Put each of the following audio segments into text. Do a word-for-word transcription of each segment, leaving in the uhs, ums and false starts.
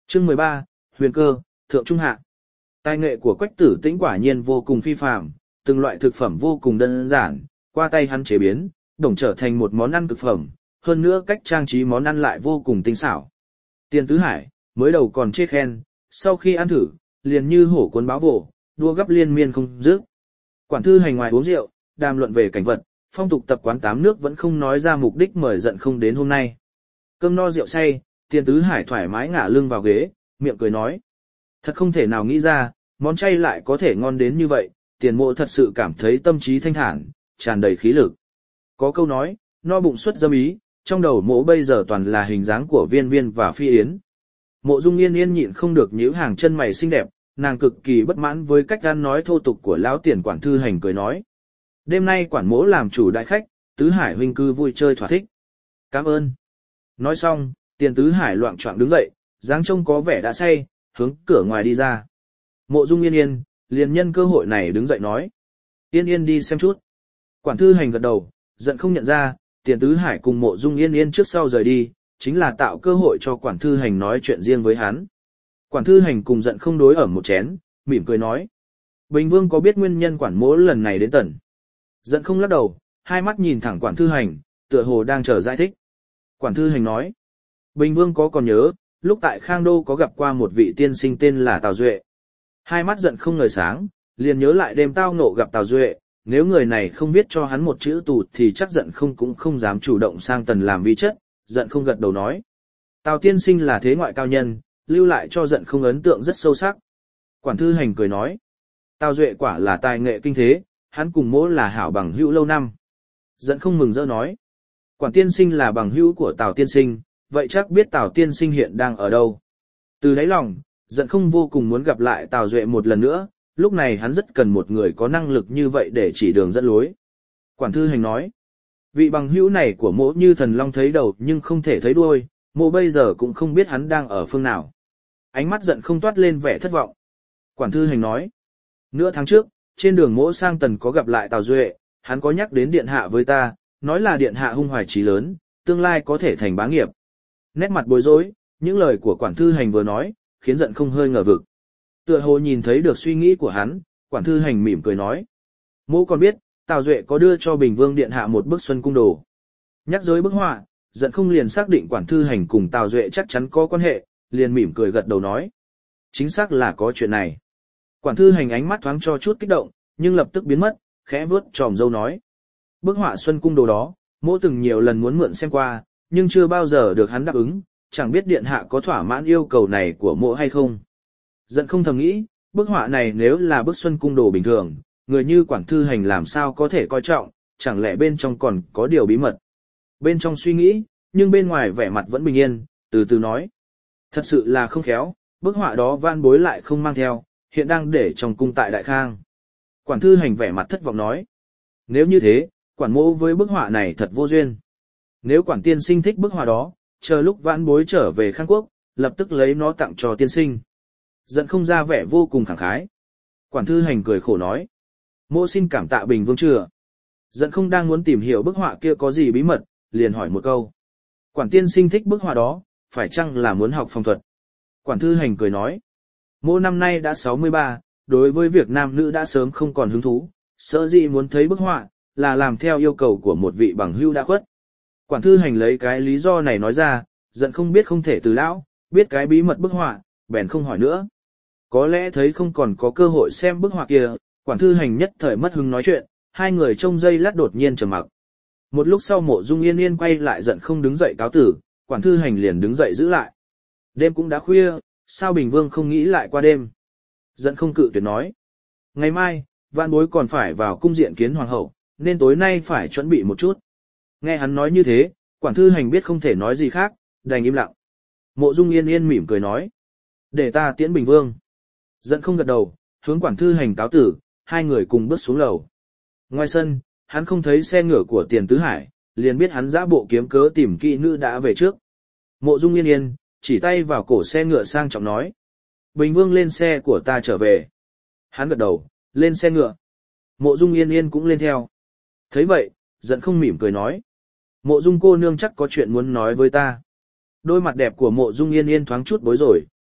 Chương mười ba, Huyền cơ, thượng trung hạ. Tài nghệ của Quách Tử Tĩnh quả nhiên vô cùng phi phàm, từng loại thực phẩm vô cùng đơn giản, qua tay hắn chế biến, đồng trở thành một món ăn cực phẩm, hơn nữa cách trang trí món ăn lại vô cùng tinh xảo. Tiền Tứ Hải, mới đầu còn chê khen, sau khi ăn thử, liền như hổ cuốn báo vồ, đua gấp liên miên không dứt. Quản Thư Hành ngoài uống rượu, đàm luận về cảnh vật, phong tục tập quán tám nước vẫn không nói ra mục đích mời giận không đến hôm nay. Cơm no rượu say, Tiền Tứ Hải thoải mái ngả lưng vào ghế, miệng cười nói. Thật không thể nào nghĩ ra, món chay lại có thể ngon đến như vậy, Tiền Mộ thật sự cảm thấy tâm trí thanh thản, tràn đầy khí lực. Có câu nói, no bụng xuất dâm ý, trong đầu Mộ bây giờ toàn là hình dáng của Viên Viên và Phi Yến. Mộ Dung Yên Yên nhịn không được nhíu hàng chân mày xinh đẹp, nàng cực kỳ bất mãn với cách ăn nói thô tục của lão Tiền Quản Thư Hành cười nói. Đêm nay quản Mỗ làm chủ đại khách, Tứ Hải huynh cư vui chơi thỏa thích. Cảm ơn. Nói xong, Tiền Tứ Hải loạng choạng đứng dậy, dáng trông có vẻ đã say, hướng cửa ngoài đi ra. Mộ Dung Yên Yên, liền nhân cơ hội này đứng dậy nói. Yên Yên đi xem chút. Quản Thư Hành gật đầu, giận không nhận ra, Tiền Tứ Hải cùng Mộ Dung Yên Yên trước sau rời đi, chính là tạo cơ hội cho Quản Thư Hành nói chuyện riêng với hắn. Quản Thư Hành cùng giận không đối ở một chén, mỉm cười nói. Bình Vương có biết nguyên nhân Quản Mỗ lần này đến tận? Giận không lắc đầu, hai mắt nhìn thẳng Quản Thư Hành, tựa hồ đang chờ giải thích. Quản Thư Hành nói. Bình Vương có còn nhớ, lúc tại Khang Đô có gặp qua một vị tiên sinh tên là Tào Duệ. Hai mắt giận không ngời sáng, liền nhớ lại đêm tao ngộ gặp Tào Duệ, nếu người này không viết cho hắn một chữ tù thì chắc giận không cũng không dám chủ động sang tần làm vi chất, giận không gật đầu nói. Tào tiên sinh là thế ngoại cao nhân, lưu lại cho giận không ấn tượng rất sâu sắc. Quản Thư Hành cười nói. Tào Duệ quả là tài nghệ kinh thế, hắn cùng Mỗ là hảo bằng hữu lâu năm. Giận không mừng rỡ nói. Quản tiên sinh là bằng hữu của Tào tiên sinh, vậy chắc biết Tào tiên sinh hiện đang ở đâu. Từ đáy lòng, giận không vô cùng muốn gặp lại Tào Duệ một lần nữa, lúc này hắn rất cần một người có năng lực như vậy để chỉ đường dẫn lối. Quản Thư Hành nói, vị bằng hữu này của Mỗ như thần long thấy đầu nhưng không thể thấy đuôi, Mỗ bây giờ cũng không biết hắn đang ở phương nào. Ánh mắt giận không toát lên vẻ thất vọng. Quản Thư Hành nói, nửa tháng trước, trên đường Mỗ sang tần có gặp lại Tào Duệ, hắn có nhắc đến điện hạ với ta, nói là điện hạ hung hoài trí lớn, tương lai có thể thành bá nghiệp. Nét mặt bối rối, những lời của Quản Thư Hành vừa nói, khiến giận không hơi ngờ vực. Tựa hồ nhìn thấy được suy nghĩ của hắn, Quản Thư Hành mỉm cười nói. Mỗ còn biết, Tào Duệ có đưa cho Bình Vương điện hạ một bức Xuân Cung đồ. Nhắc tới bức họa, giận không liền xác định Quản Thư Hành cùng Tào Duệ chắc chắn có quan hệ, liền mỉm cười gật đầu nói. Chính xác là có chuyện này. Quản Thư Hành ánh mắt thoáng cho chút kích động, nhưng lập tức biến mất, khẽ vuốt tròm râu nói. Bức họa Xuân Cung đồ đó, Mỗ từng nhiều lần muốn mượn xem qua, nhưng chưa bao giờ được hắn đáp ứng, chẳng biết điện hạ có thỏa mãn yêu cầu này của Mỗ hay không. Giận không thầm nghĩ, bức họa này nếu là bức Xuân Cung đồ bình thường, người như Quản Thư Hành làm sao có thể coi trọng, chẳng lẽ bên trong còn có điều bí mật. Bên trong suy nghĩ, nhưng bên ngoài vẻ mặt vẫn bình yên, từ từ nói. Thật sự là không khéo, bức họa đó van bối lại không mang theo, hiện đang để trong cung tại Đại Khang. Quản Thư Hành vẻ mặt thất vọng nói. Nếu như thế, Quản Mỗ với bức họa này thật vô duyên. Nếu Quản tiên sinh thích bức họa đó, chờ lúc vãn bối trở về Khang Quốc, lập tức lấy nó tặng cho tiên sinh. Giận không ra vẻ vô cùng khẳng khái. Quản Thư Hành cười khổ nói. Mỗ xin cảm tạ Bình Vương chừa. Giận không đang muốn tìm hiểu bức họa kia có gì bí mật, liền hỏi một câu. Quản tiên sinh thích bức họa đó, phải chăng là muốn học phong thuật? Quản Thư Hành cười nói. Mỗ năm nay đã sáu mươi ba, đối với việc nam nữ đã sớm không còn hứng thú, sợ gì muốn thấy bức họa, là làm theo yêu cầu của một vị bằng hữu đã khuất. Quản Thư Hành lấy cái lý do này nói ra, giận không biết không thể từ lão, biết cái bí mật bức họa, bèn không hỏi nữa. Có lẽ thấy không còn có cơ hội xem bức họa kia, Quản Thư Hành nhất thời mất hứng nói chuyện, hai người trong giây lát đột nhiên trầm mặc. Một lúc sau Mộ Dung Yên Yên quay lại giận không đứng dậy cáo tử, Quản Thư Hành liền đứng dậy giữ lại. Đêm cũng đã khuya, sao Bình Vương không nghĩ lại qua đêm? Giận không cự tuyệt nói. Ngày mai, vạn bối còn phải vào cung diện kiến hoàng hậu, nên tối nay phải chuẩn bị một chút. Nghe hắn nói như thế, Quản Thư Hành biết không thể nói gì khác, đành im lặng. Mộ Dung Yên Yên mỉm cười nói. Để ta tiễn Bình Vương. Giận không gật đầu, hướng Quản Thư Hành cáo tử, hai người cùng bước xuống lầu. Ngoài sân, hắn không thấy xe ngựa của Tiền Tứ Hải, liền biết hắn dã bộ kiếm cớ tìm kỹ nữ đã về trước. Mộ Dung Yên Yên, chỉ tay vào cổ xe ngựa sang trọng nói. Bình Vương lên xe của ta trở về. Hắn gật đầu, lên xe ngựa. Mộ Dung Yên Yên cũng lên theo. Thấy vậy, giận không mỉm cười nói. Mộ Dung cô nương chắc có chuyện muốn nói với ta. Đôi mặt đẹp của Mộ Dung Yên Yên thoáng chút bối rối,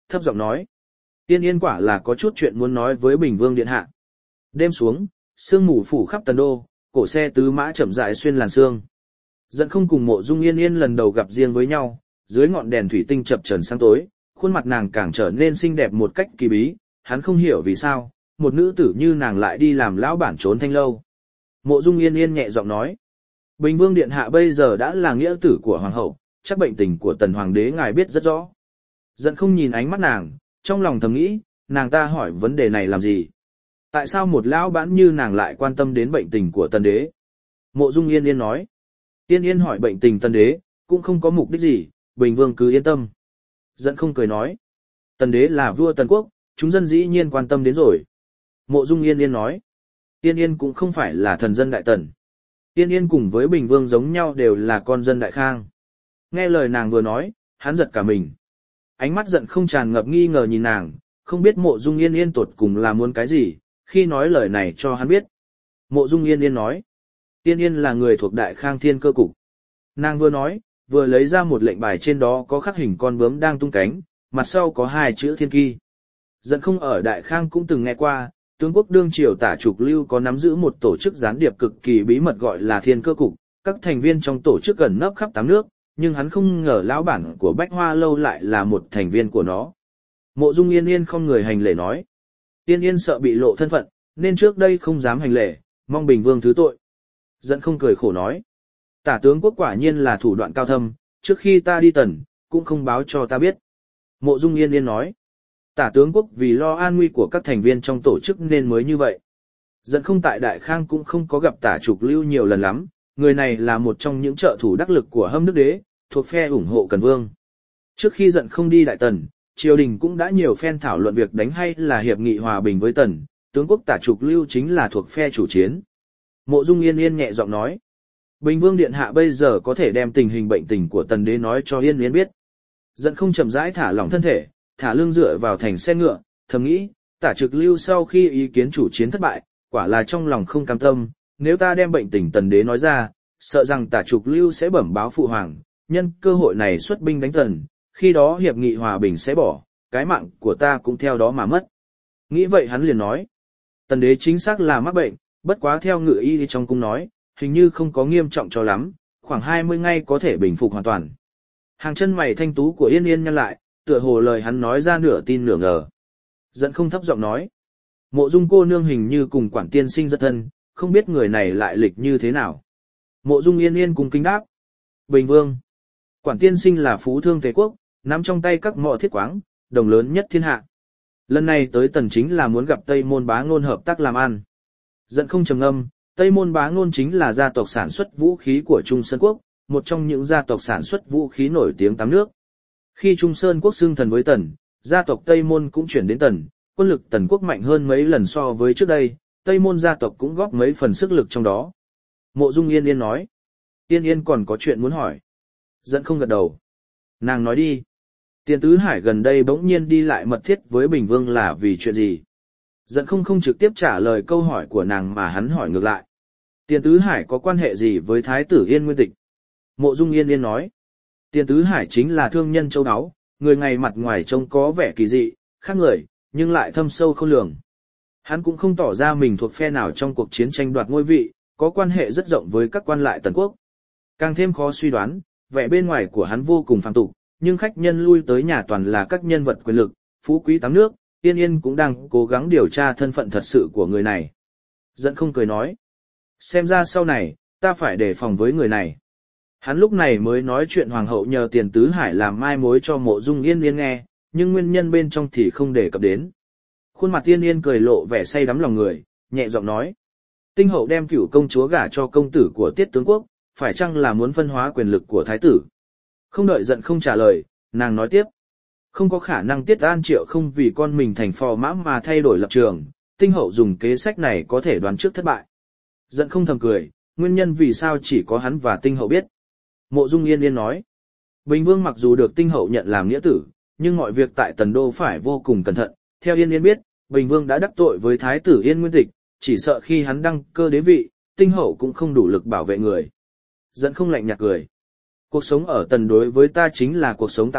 thấp giọng nói. Yên Yên quả là có chút chuyện muốn nói với Bình Vương điện hạ. Đêm xuống, sương mù phủ khắp Tần Đô, cổ xe tứ mã chậm rãi xuyên làn sương. Dẫn Không cùng Mộ Dung Yên Yên lần đầu gặp riêng với nhau, dưới ngọn đèn thủy tinh chập chờn sáng tối, khuôn mặt nàng càng trở nên xinh đẹp một cách kỳ bí, hắn không hiểu vì sao, một nữ tử như nàng lại đi làm lão bản trốn thanh lâu. Mộ Dung Yên Yên nhẹ giọng nói, Bình Vương điện hạ bây giờ đã là nghĩa tử của hoàng hậu, chắc bệnh tình của Tần hoàng đế ngài biết rất rõ. Dẫn Không nhìn ánh mắt nàng, trong lòng thầm nghĩ, nàng ta hỏi vấn đề này làm gì? Tại sao một lão bản như nàng lại quan tâm đến bệnh tình của Tần đế? Mộ Dung Yên Yên nói, Yên Yên hỏi bệnh tình Tần đế, cũng không có mục đích gì, Bình Vương cứ yên tâm. Dẫn Không cười nói, Tần đế là vua Tần quốc, chúng dân dĩ nhiên quan tâm đến rồi. Mộ Dung Yên Yên nói, Yên Yên cũng không phải là thần dân đại Tần. Yên Yên cùng với Bình Vương giống nhau đều là con dân đại Khang. Nghe lời nàng vừa nói, hắn giật cả mình. Ánh mắt Giận Không tràn ngập nghi ngờ nhìn nàng, không biết Mộ Dung Yên Yên tột cùng là muốn cái gì, khi nói lời này cho hắn biết. Mộ Dung Yên Yên nói, Yên Yên là người thuộc Đại Khang Thiên Cơ Cục. Nàng vừa nói, vừa lấy ra một lệnh bài, trên đó có khắc hình con bướm đang tung cánh, mặt sau có hai chữ Thiên Kỳ. Giận Không ở Đại Khang cũng từng nghe qua, tướng quốc đương triều Tả Trục Lưu có nắm giữ một tổ chức gián điệp cực kỳ bí mật gọi là Thiên Cơ Cục, các thành viên trong tổ chức gần nấp khắp tám nước, nhưng hắn không ngờ lão bản của Bách Hoa Lâu lại là một thành viên của nó. Mộ Dung Yên Yên không người hành lễ nói, Yên Yên sợ bị lộ thân phận, nên trước đây không dám hành lễ, mong Bình Vương thứ tội. Giận Không cười khổ nói, Tả tướng quốc quả nhiên là thủ đoạn cao thâm, trước khi ta đi Tần, cũng không báo cho ta biết. Mộ Dung Yên Yên nói, Tả tướng quốc vì lo an nguy của các thành viên trong tổ chức nên mới như vậy. Giận Không tại Đại Khang cũng không có gặp Tả Trục Lưu nhiều lần lắm, người này là một trong những trợ thủ đắc lực của Hâm Đức Đế, thuộc phe ủng hộ Cần Vương. Trước khi Giận Không đi Đại Tần, triều đình cũng đã nhiều phen thảo luận việc đánh hay là hiệp nghị hòa bình với Tần, tướng quốc Tả Trục Lưu chính là thuộc phe chủ chiến. Mộ Dung Yên Yên nhẹ giọng nói, Bình Vương điện hạ bây giờ có thể đem tình hình bệnh tình của Tần đế nói cho Yên Yên biết. Giận Không chậm rãi thả lỏng thân thể, thả lưng dựa vào thành xe ngựa, thầm nghĩ, Tả Trục Lưu sau khi ý kiến chủ chiến thất bại, quả là trong lòng không cam tâm, nếu ta đem bệnh tình Tần đế nói ra, sợ rằng Tả Trục Lưu sẽ bẩm báo phụ hoàng, nhân cơ hội này xuất binh đánh Tần, khi đó hiệp nghị hòa bình sẽ bỏ, cái mạng của ta cũng theo đó mà mất. Nghĩ vậy hắn liền nói, Tần đế chính xác là mắc bệnh, bất quá theo ngự y trong cung nói, hình như không có nghiêm trọng cho lắm, khoảng hai mươi ngày có thể bình phục hoàn toàn. Hàng chân mày thanh tú của Yên Yên nhăn lại, tựa hồ lời hắn nói ra nửa tin nửa ngờ. Giận Không thấp giọng nói, Mộ Dung cô nương hình như cùng Quản tiên sinh rất thân, không biết người này lại lịch như thế nào. Mộ Dung Yên Yên cùng kính đáp, Bình Vương, Quản tiên sinh là phú thương Tề quốc, nắm trong tay các mỏ thiết quáng, đồng lớn nhất thiên hạ. Lần này tới Tần chính là muốn gặp Tây Môn Bá Ngôn hợp tác làm ăn. Giận Không trầm ngâm, Tây Môn Bá Ngôn chính là gia tộc sản xuất vũ khí của Trung Sơn quốc, một trong những gia tộc sản xuất vũ khí nổi tiếng tám nước. Khi Trung Sơn quốc xưng thần với Tần, gia tộc Tây Môn cũng chuyển đến Tần, quân lực Tần quốc mạnh hơn mấy lần so với trước đây, Tây Môn gia tộc cũng góp mấy phần sức lực trong đó. Mộ Dung Yên Yên nói, Yên Yên còn có chuyện muốn hỏi. Giận Không gật đầu. Nàng nói đi. Tiền Tứ Hải gần đây bỗng nhiên đi lại mật thiết với Bình Vương là vì chuyện gì? Giận Không không trực tiếp trả lời câu hỏi của nàng mà hắn hỏi ngược lại. Tiền Tứ Hải có quan hệ gì với Thái tử Yên Nguyên Tịch? Mộ Dung Yên Yên nói. Tiền Tứ Hải chính là thương nhân châu áo, người ngày mặt ngoài trông có vẻ kỳ dị, khác người, nhưng lại thâm sâu không lường. Hắn cũng không tỏ ra mình thuộc phe nào trong cuộc chiến tranh đoạt ngôi vị, có quan hệ rất rộng với các quan lại Tần quốc. Càng thêm khó suy đoán, vẻ bên ngoài của hắn vô cùng phàm tục, nhưng khách nhân lui tới nhà toàn là các nhân vật quyền lực, phú quý tám nước, Yên Yên cũng đang cố gắng điều tra thân phận thật sự của người này. Giận Không cười nói, xem ra sau này, ta phải đề phòng với người này. Hắn lúc này mới nói chuyện hoàng hậu nhờ Tiền Tứ Hải làm mai mối cho Mộ Dung Yên Yên nghe, nhưng nguyên nhân bên trong thì không đề cập đến. Khuôn mặt Yên Yên cười lộ vẻ say đắm lòng người, nhẹ giọng nói, Tinh hậu đem Cửu công chúa gả cho công tử của Tiết tướng quốc, phải chăng là muốn phân hóa quyền lực của thái tử? Không đợi Giận Không trả lời, nàng nói tiếp, không có khả năng Tiết An Triệu không vì con mình thành phò mã mà thay đổi lập trường, Tinh hậu dùng kế sách này có thể đoán trước thất bại. Giận Không thầm cười, nguyên nhân vì sao chỉ có hắn và Tinh hậu biết. Mộ Dung Yên Yên nói, Bình Vương mặc dù được Tinh hậu nhận làm nghĩa tử, nhưng mọi việc tại Tần Đô phải vô cùng cẩn thận. Theo Yên Yên biết, Bình Vương đã đắc tội với Thái tử Yên Nguyên Tịch, chỉ sợ khi hắn đăng cơ đế vị, Tinh hậu cũng không đủ lực bảo vệ người. Giận Không lạnh nhạt cười, cuộc sống ở Tần đối với ta chính là cuộc sống tạm bợ,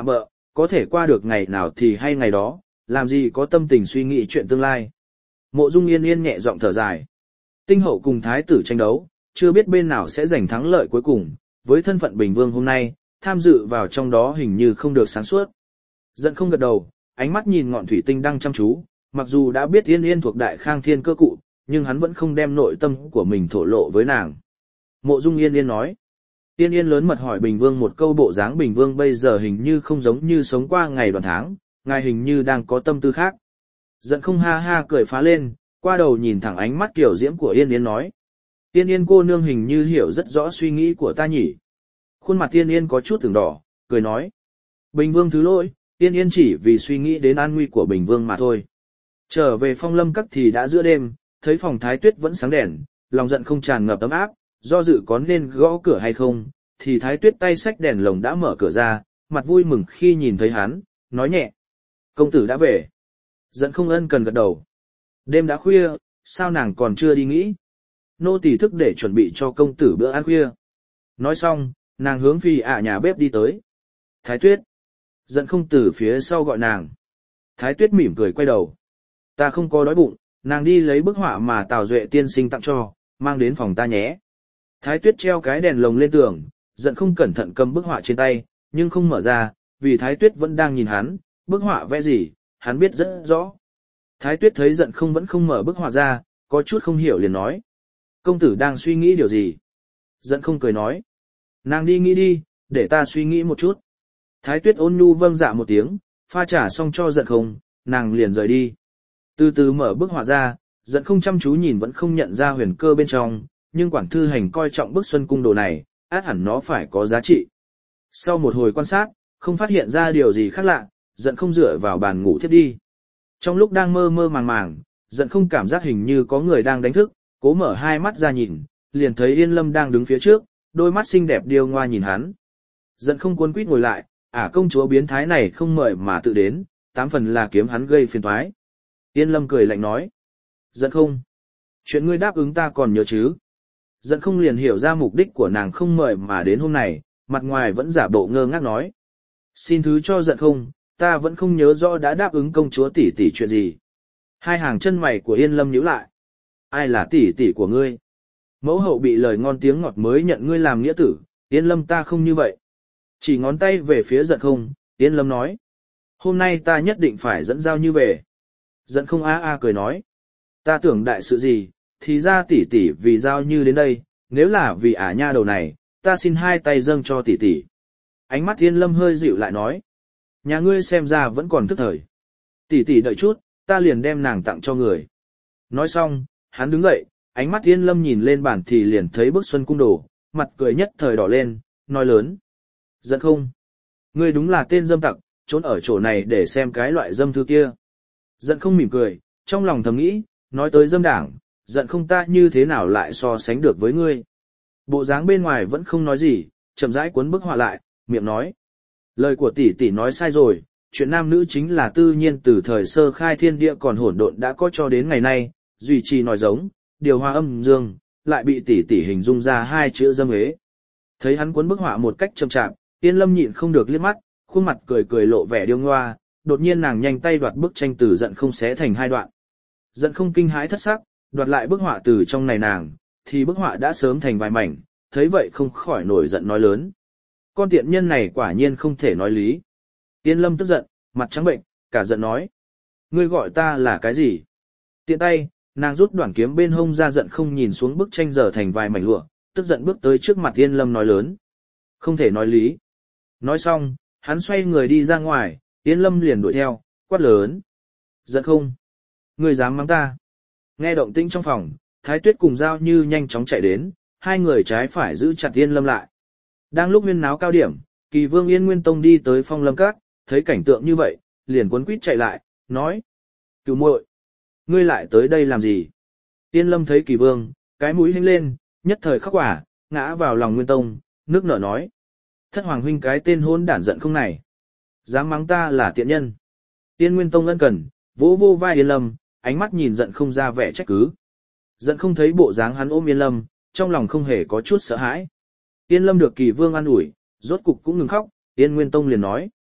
có thể qua được ngày nào thì hay ngày đó, làm gì có tâm tình suy nghĩ chuyện tương lai. Mộ Dung Yên Yên nhẹ giọng thở dài. Tinh hậu cùng thái tử tranh đấu, chưa biết bên nào sẽ giành thắng lợi cuối cùng, với thân phận Bình Vương hôm nay, tham dự vào trong đó hình như không được sáng suốt. Giận không gật đầu, ánh mắt nhìn ngọn thủy tinh đang chăm chú, mặc dù đã biết Yên Yên thuộc Đại Khang Thiên Cơ Cụ, nhưng hắn vẫn không đem nội tâm của mình thổ lộ với nàng. Mộ Dung Yên Yên nói. Yên Yên lớn mật hỏi Bình Vương một câu, bộ dáng Bình Vương bây giờ hình như không giống như sống qua ngày đoạn tháng, ngài hình như đang có tâm tư khác. Giận không ha ha cười phá lên, qua đầu nhìn thẳng ánh mắt kiểu diễm của Yên Yên nói. Yên Yên cô nương hình như hiểu rất rõ suy nghĩ của ta nhỉ. Khuôn mặt Yên Yên có chút từng đỏ, cười nói. Bình Vương thứ lỗi, Yên Yên chỉ vì suy nghĩ đến an nguy của Bình Vương mà thôi. Trở về Phong Lâm Các thì đã giữa đêm, thấy phòng Thái Tuyết vẫn sáng đèn, lòng giận không tràn ngập ấm áp, do dự có nên gõ cửa hay không, thì Thái Tuyết tay xách đèn lồng đã mở cửa ra, mặt vui mừng khi nhìn thấy hắn, nói nhẹ. Công tử đã về. Giận không ân cần gật đầu. Đêm đã khuya, sao nàng còn chưa đi nghỉ? Nô tỳ thức để chuẩn bị cho công tử bữa ăn khuya. Nói xong, nàng hướng phi ả nhà bếp đi tới. Thái Tuyết. Giận không từ phía sau gọi nàng. Thái Tuyết mỉm cười quay đầu. Ta không có đói bụng, nàng đi lấy bức họa mà Tào Duệ tiên sinh tặng cho, mang đến phòng ta nhé. Thái Tuyết treo cái đèn lồng lên tường, giận không cẩn thận cầm bức họa trên tay, nhưng không mở ra, vì Thái Tuyết vẫn đang nhìn hắn, bức họa vẽ gì, hắn biết rất rõ. Thái Tuyết thấy giận không vẫn không mở bức họa ra, có chút không hiểu liền nói. Công tử đang suy nghĩ điều gì? Giận không cười nói. Nàng đi nghĩ đi, để ta suy nghĩ một chút. Thái Tuyết ôn nhu vâng dạ một tiếng, pha trà xong cho giận không, nàng liền rời đi. Từ từ mở bức họa ra, giận không chăm chú nhìn vẫn không nhận ra huyền cơ bên trong, nhưng quản thư hành coi trọng bức xuân cung đồ này, át hẳn nó phải có giá trị. Sau một hồi quan sát, không phát hiện ra điều gì khác lạ, giận không dựa vào bàn ngủ thiếp đi. Trong lúc đang mơ mơ màng màng, giận không cảm giác hình như có người đang đánh thức, cố mở hai mắt ra nhìn, liền thấy Yên Lâm đang đứng phía trước, đôi mắt xinh đẹp điêu ngoa nhìn hắn. Giận không cuốn quýt ngồi lại, ả công chúa biến thái này không mời mà tự đến, tám phần là kiếm hắn gây phiền toái. Yên Lâm cười lạnh nói. Giận không? Chuyện ngươi đáp ứng ta còn nhớ chứ? Giận không liền hiểu ra mục đích của nàng không mời mà đến hôm này, mặt ngoài vẫn giả bộ ngơ ngác nói. Xin thứ cho giận không, ta vẫn không nhớ rõ đã đáp ứng công chúa tỷ tỷ chuyện gì. Hai hàng chân mày của Yên Lâm nhíu lại. Ai là tỷ tỷ của ngươi? Mẫu hậu bị lời ngon tiếng ngọt mới nhận ngươi làm nghĩa tử, Yên Lâm ta không như vậy. Chỉ ngón tay về phía giận không, Yên Lâm nói. Hôm nay ta nhất định phải dẫn Giao Như về. Giận không a a cười nói. Ta tưởng đại sự gì, thì ra tỷ tỷ vì Giao Như đến đây, nếu là vì ả nha đầu này, ta xin hai tay dâng cho tỷ tỷ. Ánh mắt Yên Lâm hơi dịu lại nói. Nhà ngươi xem ra vẫn còn thức thời. Tỷ tỷ đợi chút, ta liền đem nàng tặng cho người. Nói xong, hắn đứng dậy, ánh mắt Yên Lâm nhìn lên bàn thì liền thấy bức xuân cung đồ, mặt cười nhất thời đỏ lên, nói lớn. Giận không? Ngươi đúng là tên dâm tặc, trốn ở chỗ này để xem cái loại dâm thư kia. Giận không mỉm cười, trong lòng thầm nghĩ, nói tới dâm đảng, giận không ta như thế nào lại so sánh được với ngươi. Bộ dáng bên ngoài vẫn không nói gì, chậm rãi cuốn bức họa lại, miệng nói. Lời của tỷ tỷ nói sai rồi, chuyện nam nữ chính là tự nhiên từ thời sơ khai thiên địa còn hỗn độn đã có cho đến ngày nay, duy trì nói giống, điều hòa âm dương, lại bị tỷ tỷ hình dung ra hai chữ dâm ế. Thấy hắn cuốn bức họa một cách chậm chạp, Yên Lâm nhịn không được liếc mắt, khuôn mặt cười cười lộ vẻ điêu ngoa, đột nhiên nàng nhanh tay đoạt bức tranh từ giận không xé thành hai đoạn. Giận không kinh hãi thất sắc, đoạt lại bức họa từ trong này nàng, thì bức họa đã sớm thành vài mảnh, thấy vậy không khỏi nổi giận nói lớn. Con tiện nhân này quả nhiên không thể nói lý. Yên Lâm tức giận, mặt trắng bệnh, cả giận nói. Ngươi gọi ta là cái gì? Tiện tay, nàng rút đoạn kiếm bên hông ra giận không nhìn xuống bức tranh giờ thành vài mảnh lụa, tức giận bước tới trước mặt Yên Lâm nói lớn. Không thể nói lý. Nói xong, hắn xoay người đi ra ngoài, Yên Lâm liền đuổi theo, quát lớn. Giận không? Ngươi dám mắng ta? Nghe động tĩnh trong phòng, Thái Tuyết cùng Giao Như nhanh chóng chạy đến, hai người trái phải giữ chặt Yên Lâm lại. Đang lúc huyên náo cao điểm, Kỳ Vương Yên Nguyên Tông đi tới Phong Lâm Các, thấy cảnh tượng như vậy, liền cuốn quýt chạy lại, nói. Cửu muội, ngươi lại tới đây làm gì? Yên Lâm thấy Kỳ Vương, cái mũi hinh lên, nhất thời khóc òa, ngã vào lòng Nguyên Tông, nước nở nói. Thất hoàng huynh cái tên hôn đản giận không này. Dám mắng ta là tiện nhân. Yên Nguyên Tông ân cần, vỗ vô vai Yên Lâm, ánh mắt nhìn giận không ra vẻ trách cứ. Giận không thấy bộ dáng hắn ôm Yên Lâm, trong lòng không hề có chút sợ hãi. Yên Lâm được Kỳ Vương an ủi, rốt cục cũng ngừng khóc, Yên Nguyên Tông liền nói.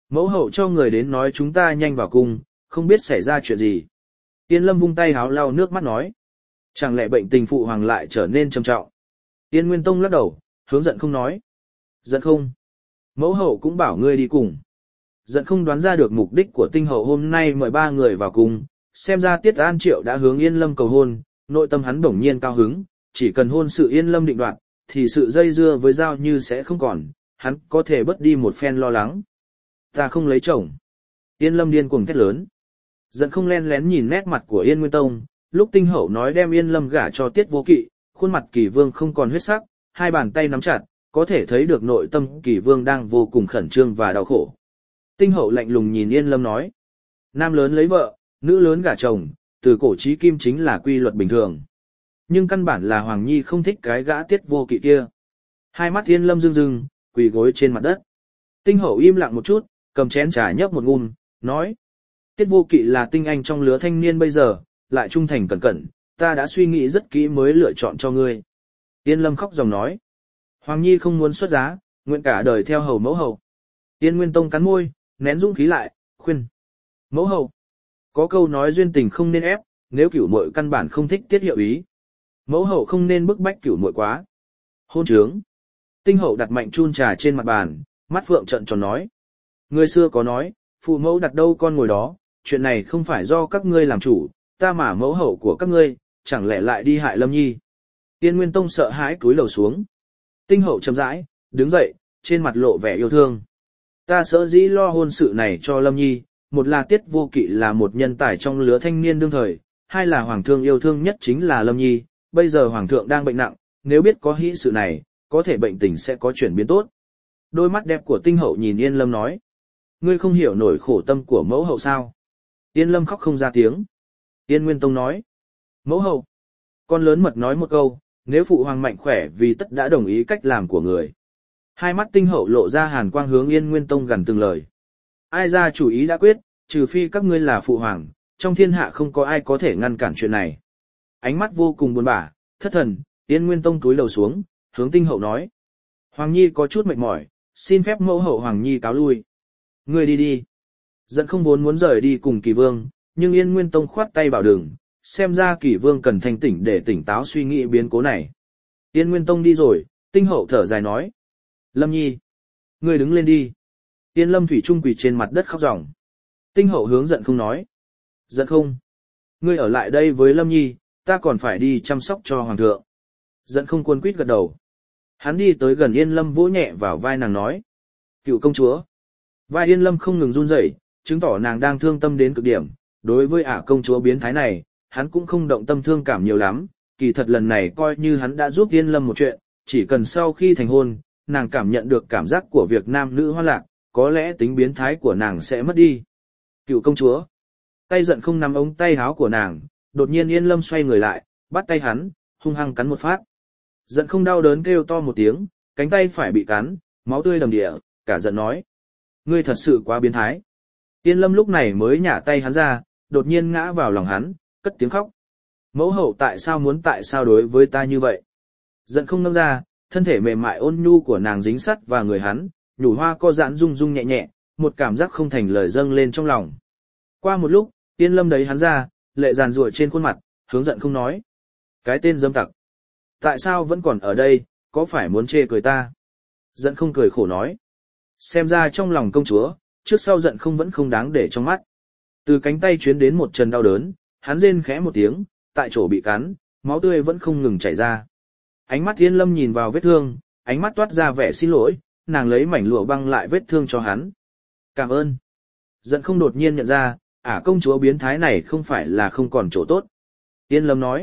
Mẫu hậu cho người đến nói chúng ta nhanh vào cung, không biết xảy ra chuyện gì. Yên Lâm vung tay háo lau nước mắt nói. Chẳng lẽ bệnh tình phụ hoàng lại trở nên trầm trọng? Yên Nguyên Tông lắc đầu, hướng giận không nói. Giận không? Mẫu hậu cũng bảo ngươi đi cùng. Giận không đoán ra được mục đích của tinh hậu hôm nay mời ba người vào cùng, xem ra Tiết An Triệu đã hướng Yên Lâm cầu hôn, nội tâm hắn bỗng nhiên cao hứng, chỉ cần hôn sự Yên Lâm định đoạt, thì sự dây dưa với Giao Như sẽ không còn, hắn có thể bớt đi một phen lo lắng. Ta không lấy chồng. Yên Lâm điên cuồng thét lớn. Giận không len lén nhìn nét mặt của Yên Nguyên Tông, lúc tinh hậu nói đem Yên Lâm gả cho Tiết Vô Kỵ, khuôn mặt Kỳ Vương không còn huyết sắc, hai bàn tay nắm chặt, có thể thấy được nội tâm Kỳ Vương đang vô cùng khẩn trương và đau khổ. Tinh hậu lạnh lùng nhìn Yên Lâm nói. Nam lớn lấy vợ, nữ lớn gả chồng, từ cổ chí kim chính là quy luật bình thường. Nhưng căn bản là Hoàng Nhi không thích cái gã Tiết Vô Kỵ kia. Hai mắt Yên Lâm rưng rưng, quỳ gối trên mặt đất. Tinh hậu im lặng một chút, cầm chén trà nhấp một ngụm, nói. Tiết Vô Kỵ là tinh anh trong lứa thanh niên bây giờ, lại trung thành cẩn cẩn, ta đã suy nghĩ rất kỹ mới lựa chọn cho ngươi. Yên Lâm khóc ròng nói. Hoàng Nhi không muốn xuất giá, nguyện cả đời theo hầu mẫu hậu. Yên Nguyên Tông cắn môi, nén dũng khí lại, khuyên. Mẫu hậu. Có câu nói duyên tình không nên ép, nếu cửu muội căn bản không thích Tiết hiệu ý. Mẫu hậu không nên bức bách cửu muội quá. Hôn trướng. Tinh hậu đặt mạnh chun trà trên mặt bàn, mắt phượng trợn tròn nói. Người xưa có nói, phụ mẫu đặt đâu con ngồi đó, chuyện này không phải do các ngươi làm chủ, ta mà mẫu hậu của các ngươi, chẳng lẽ lại đi hại Lâm Nhi. Tiên Nguyên Tông sợ hãi cúi đầu xuống. Tinh hậu chậm rãi, đứng dậy, trên mặt lộ vẻ yêu thương. Ta sợ dĩ lo hôn sự này cho Lâm Nhi, một là Tiết Vô Kỵ là một nhân tài trong lứa thanh niên đương thời, hai là hoàng thượng yêu thương nhất chính là Lâm Nhi, bây giờ hoàng thượng đang bệnh nặng, nếu biết có hỷ sự này, có thể bệnh tình sẽ có chuyển biến tốt. Đôi mắt đẹp của tinh hậu nhìn Yên Lâm nói. Ngươi không hiểu nổi khổ tâm của mẫu hậu sao? Yên Lâm khóc không ra tiếng. Yên Nguyên Tông nói. Mẫu hậu. Con lớn mật nói một câu, nếu phụ hoàng mạnh khỏe vì tất đã đồng ý cách làm của người. Hai mắt tinh hậu lộ ra hàn quang hướng Yên Nguyên Tông gần từng lời. Ai ra chủ ý đã quyết, trừ phi các ngươi là phụ hoàng, trong thiên hạ không có ai có thể ngăn cản chuyện này. Ánh mắt vô cùng buồn bã, thất thần, Yên Nguyên Tông túi lầu xuống, hướng tinh hậu nói. Hoàng Nhi có chút mệt mỏi, xin phép mẫu hậu Hoàng Nhi cáo lui. Ngươi đi đi. Giận không vốn muốn rời đi cùng Kỳ Vương, nhưng Yên Nguyên Tông khoát tay bảo đừng, xem ra Kỳ Vương cần thanh tỉnh để tỉnh táo suy nghĩ biến cố này. Yên Nguyên Tông đi rồi, tinh hậu thở dài nói. Lâm Nhi. Ngươi đứng lên đi. Yên Lâm thủy chung quỳ trên mặt đất khóc ròng. Tinh hậu hướng giận không nói. Giận không. Ngươi ở lại đây với Lâm Nhi, ta còn phải đi chăm sóc cho Hoàng thượng. Giận không cuốn quýt gật đầu. Hắn đi tới gần Yên Lâm vỗ nhẹ vào vai nàng nói. Cựu công chúa. Vai Yên Lâm không ngừng run rẩy, chứng tỏ nàng đang thương tâm đến cực điểm. Đối với ả công chúa biến thái này, hắn cũng không động tâm thương cảm nhiều lắm. Kỳ thật lần này coi như hắn đã giúp Yên Lâm một chuyện, chỉ cần sau khi thành hôn, nàng cảm nhận được cảm giác của việc nam nữ hoa lạc, có lẽ tính biến thái của nàng sẽ mất đi. Cựu công chúa. Tay giận không nắm ống tay áo của nàng, đột nhiên Yên Lâm xoay người lại, bắt tay hắn, hung hăng cắn một phát. Giận không đau đớn kêu to một tiếng, cánh tay phải bị cắn, máu tươi đầm địa, cả giận nói. Ngươi thật sự quá biến thái. Yên Lâm lúc này mới nhả tay hắn ra, đột nhiên ngã vào lòng hắn, cất tiếng khóc. Mẫu hậu tại sao muốn tại sao đối với ta như vậy? Giận không nâng ra, thân thể mềm mại ôn nhu của nàng dính sắt vào người hắn, nhủ hoa co giãn rung rung nhẹ nhẹ, một cảm giác không thành lời dâng lên trong lòng. Qua một lúc, Yên Lâm đẩy hắn ra, lệ giàn ruồi trên khuôn mặt, hướng giận không nói. Cái tên dâm tặc. Tại sao vẫn còn ở đây, có phải muốn chê cười ta? Giận không cười khổ nói. Xem ra trong lòng công chúa, trước sau giận không vẫn không đáng để trong mắt. Từ cánh tay chuyến đến một trận đau đớn, hắn rên khẽ một tiếng, tại chỗ bị cắn, máu tươi vẫn không ngừng chảy ra. Ánh mắt Yên Lâm nhìn vào vết thương, ánh mắt toát ra vẻ xin lỗi, nàng lấy mảnh lụa băng lại vết thương cho hắn. Cảm ơn. Giận không đột nhiên nhận ra, ả công chúa biến thái này không phải là không còn chỗ tốt. Yên Lâm nói.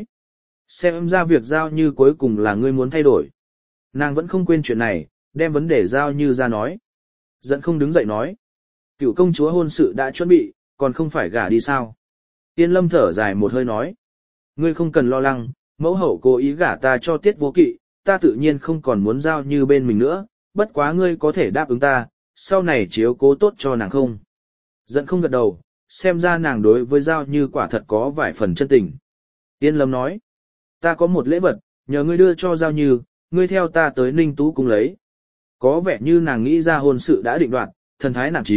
Xem ra việc Giao Như cuối cùng là ngươi muốn thay đổi. Nàng vẫn không quên chuyện này, đem vấn đề Giao Như ra nói. Giận không đứng dậy nói. Cựu công chúa hôn sự đã chuẩn bị, còn không phải gả đi sao? Yên Lâm thở dài một hơi nói. Ngươi không cần lo lắng, mẫu hậu cố ý gả ta cho Tiết Vô Kỵ, ta tự nhiên không còn muốn Giao Như bên mình nữa, bất quá ngươi có thể đáp ứng ta, sau này chiếu cố tốt cho nàng không? Giận không gật đầu, xem ra nàng đối với Giao Như quả thật có vài phần chân tình. Yên Lâm nói. Ta có một lễ vật, nhờ ngươi đưa cho Giao Như, ngươi theo ta tới Ninh Tú cung lấy. Có vẻ như nàng nghĩ ra hôn sự đã định đoạt, thần thái nản trí,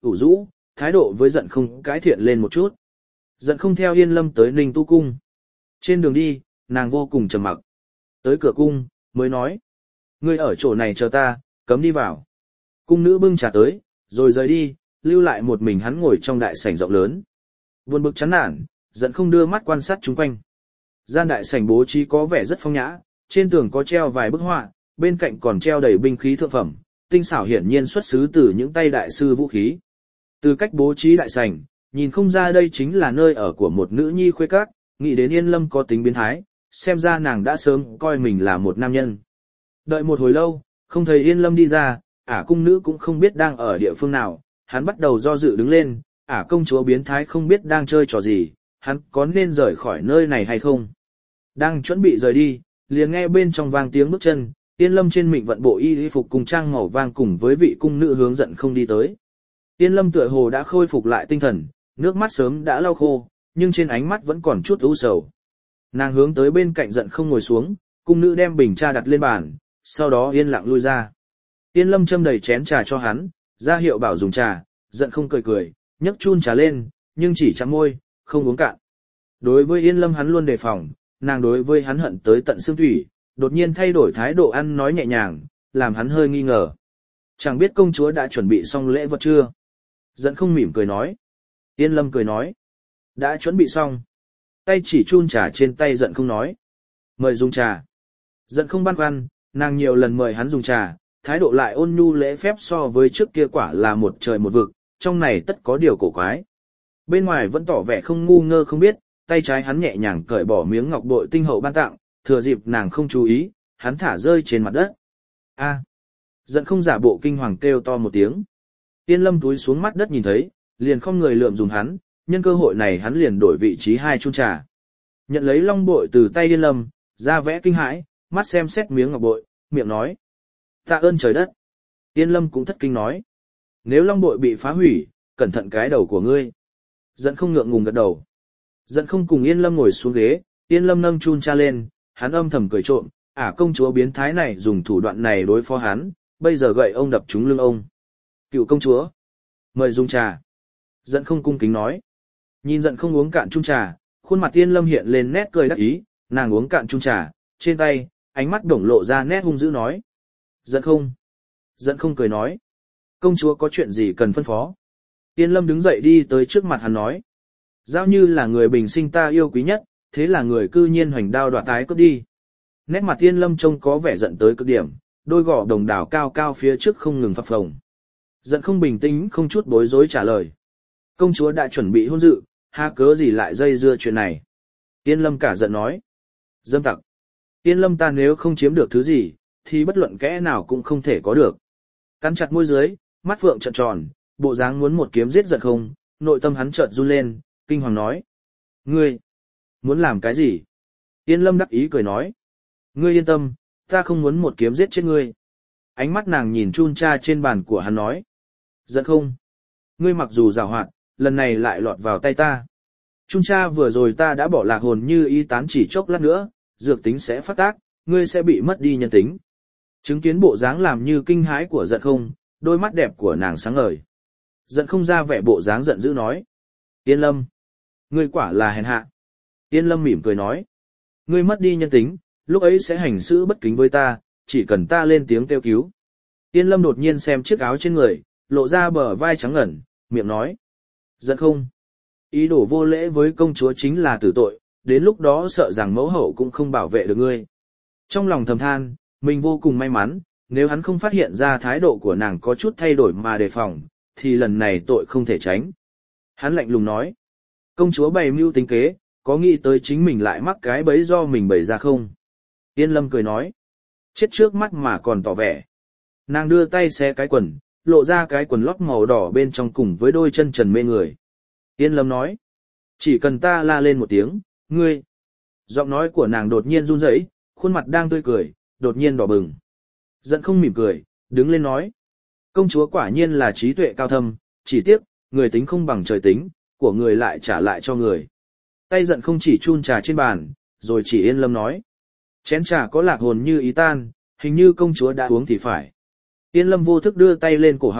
ủ rũ, thái độ với giận không cải thiện lên một chút. Giận không theo Yên Lâm tới Ninh Tu Cung. Trên đường đi, nàng vô cùng trầm mặc. Tới cửa cung, mới nói. Ngươi ở chỗ này chờ ta, cấm đi vào. Cung nữ bưng trà tới, rồi rời đi, lưu lại một mình hắn ngồi trong đại sảnh rộng lớn. Buồn bực chán nản, giận không đưa mắt quan sát chung quanh. Gian đại sảnh bố trí có vẻ rất phong nhã, trên tường có treo vài bức họa, bên cạnh còn treo đầy binh khí thượng phẩm, tinh xảo hiển nhiên xuất xứ từ những tay đại sư vũ khí. Từ cách bố trí đại sảnh, nhìn không ra đây chính là nơi ở của một nữ nhi khuê các, nghĩ đến Yên Lâm có tính biến thái, xem ra nàng đã sớm coi mình là một nam nhân. Đợi một hồi lâu, không thấy Yên Lâm đi ra, ả cung nữ cũng không biết đang ở địa phương nào, hắn bắt đầu do dự đứng lên, ả công chúa biến thái không biết đang chơi trò gì, hắn có nên rời khỏi nơi này hay không. Đang chuẩn bị rời đi, liền nghe bên trong vang tiếng bước chân, Yên Lâm trên mịn vận bộ y y phục cùng trang màu vàng cùng với vị cung nữ hướng giận không đi tới. Yên Lâm tựa hồ đã khôi phục lại tinh thần, nước mắt sớm đã lau khô, nhưng trên ánh mắt vẫn còn chút u sầu. Nàng hướng tới bên cạnh giận không ngồi xuống, cung nữ đem bình trà đặt lên bàn, sau đó yên lặng lui ra. Yên Lâm châm đầy chén trà cho hắn, ra hiệu bảo dùng trà, giận không cười cười, nhấc chun trà lên, nhưng chỉ chạm môi, không uống cạn. Đối với Yên Lâm hắn luôn đề phòng, nàng đối với hắn hận tới tận xương thủy, đột nhiên thay đổi thái độ ăn nói nhẹ nhàng, làm hắn hơi nghi ngờ. Chẳng biết công chúa đã chuẩn bị xong lễ vật chưa? Giận không mỉm cười nói. Yên Lâm cười nói. Đã chuẩn bị xong. Tay chỉ chun trà trên tay giận không nói. Mời dùng trà. Giận không băn khoăn, nàng nhiều lần mời hắn dùng trà, thái độ lại ôn nhu lễ phép so với trước kia quả là một trời một vực, trong này tất có điều cổ quái. Bên ngoài vẫn tỏ vẻ không ngu ngơ không biết, tay trái hắn nhẹ nhàng cởi bỏ miếng ngọc bội tinh hậu ban tặng, thừa dịp nàng không chú ý, hắn thả rơi trên mặt đất. A! Giận không giả bộ kinh hoàng kêu to một tiếng. Yên Lâm túi xuống mắt đất nhìn thấy, liền không người lượm dùng hắn, nhân cơ hội này hắn liền đổi vị trí hai chung trà. Nhận lấy long bội từ tay Yên Lâm, ra vẽ kinh hãi, mắt xem xét miếng ngọc bội, miệng nói. Tạ ơn trời đất. Yên Lâm cũng thất kinh nói. Nếu long bội bị phá hủy, cẩn thận cái đầu của ngươi. Giận không ngượng ngùng gật đầu. Giận không cùng Yên Lâm ngồi xuống ghế, Yên Lâm nâng chun cha lên, hắn âm thầm cười trộm, ả công chúa biến thái này dùng thủ đoạn này đối phó hắn, bây giờ gậy ông đập trúng lưng ông. Cựu công chúa, mời dùng trà. Giận không cung kính nói. Nhìn giận không uống cạn chung trà, khuôn mặt Yên Lâm hiện lên nét cười đắc ý, nàng uống cạn chung trà, trên tay, ánh mắt đổng lộ ra nét hung dữ nói. Giận không. Giận không cười nói. Công chúa có chuyện gì cần phân phó. Yên Lâm đứng dậy đi tới trước mặt hắn nói. Giao như là người bình sinh ta yêu quý nhất, thế là người cư nhiên hoành đao đoạt tái cướp đi. Nét mặt Yên Lâm trông có vẻ giận tới cực điểm, đôi gò đồng đảo cao cao phía trước không ngừng phập phồng. Giận không bình tĩnh không chút bối rối trả lời. Công chúa đã chuẩn bị hôn dự, ha cớ gì lại dây dưa chuyện này. Yên Lâm cả giận nói. Dâm tặc. Yên Lâm ta nếu không chiếm được thứ gì, thì bất luận kẻ nào cũng không thể có được. Cắn chặt môi dưới, mắt phượng trợn tròn, bộ dáng muốn một kiếm giết giận không, nội tâm hắn chợt run lên, kinh hoàng nói. Ngươi, muốn làm cái gì? Yên Lâm đắc ý cười nói. Ngươi yên tâm, ta không muốn một kiếm giết chết ngươi. Ánh mắt nàng nhìn chun cha trên bàn của hắn nói. Giận không? Ngươi mặc dù giàu hoạt, lần này lại lọt vào tay ta. Chun cha vừa rồi ta đã bỏ lạc hồn như ý tán chỉ chốc lát nữa, dược tính sẽ phát tác, ngươi sẽ bị mất đi nhân tính. Chứng kiến bộ dáng làm như kinh hãi của giận không, đôi mắt đẹp của nàng sáng ngời. Giận không ra vẻ bộ dáng giận dữ nói. Yên Lâm, ngươi quả là hèn hạ. Yên Lâm mỉm cười nói. Ngươi mất đi nhân tính, lúc ấy sẽ hành xử bất kính với ta, chỉ cần ta lên tiếng kêu cứu. Yên Lâm đột nhiên xem chiếc áo trên người, lộ ra bờ vai trắng ngẩn, miệng nói. Giận không? Ý đồ vô lễ với công chúa chính là tử tội, đến lúc đó sợ rằng mẫu hậu cũng không bảo vệ được ngươi. Trong lòng thầm than, mình vô cùng may mắn, nếu hắn không phát hiện ra thái độ của nàng có chút thay đổi mà đề phòng, thì lần này tội không thể tránh. Hắn lạnh lùng nói. Công chúa bày mưu tính kế, có nghĩ tới chính mình lại mắc cái bẫy do mình bày ra không? Yên Lâm cười nói. Chết trước mắt mà còn tỏ vẻ. Nàng đưa tay xé cái quần, lộ ra cái quần lót màu đỏ bên trong cùng với đôi chân trần mê người. Yên Lâm nói. Chỉ cần ta la lên một tiếng, ngươi. Giọng nói của nàng đột nhiên run rẩy, khuôn mặt đang tươi cười, đột nhiên đỏ bừng. Giận không mỉm cười, đứng lên nói. Công chúa quả nhiên là trí tuệ cao thâm, chỉ tiếc, người tính không bằng trời tính, của người lại trả lại cho người. Tay giận không chỉ chun trà trên bàn, rồi chỉ Yên Lâm nói. Chén trà có lạc hồn như ý tan, hình như công chúa đã uống thì phải. Yên Lâm vô thức đưa tay lên cổ họng,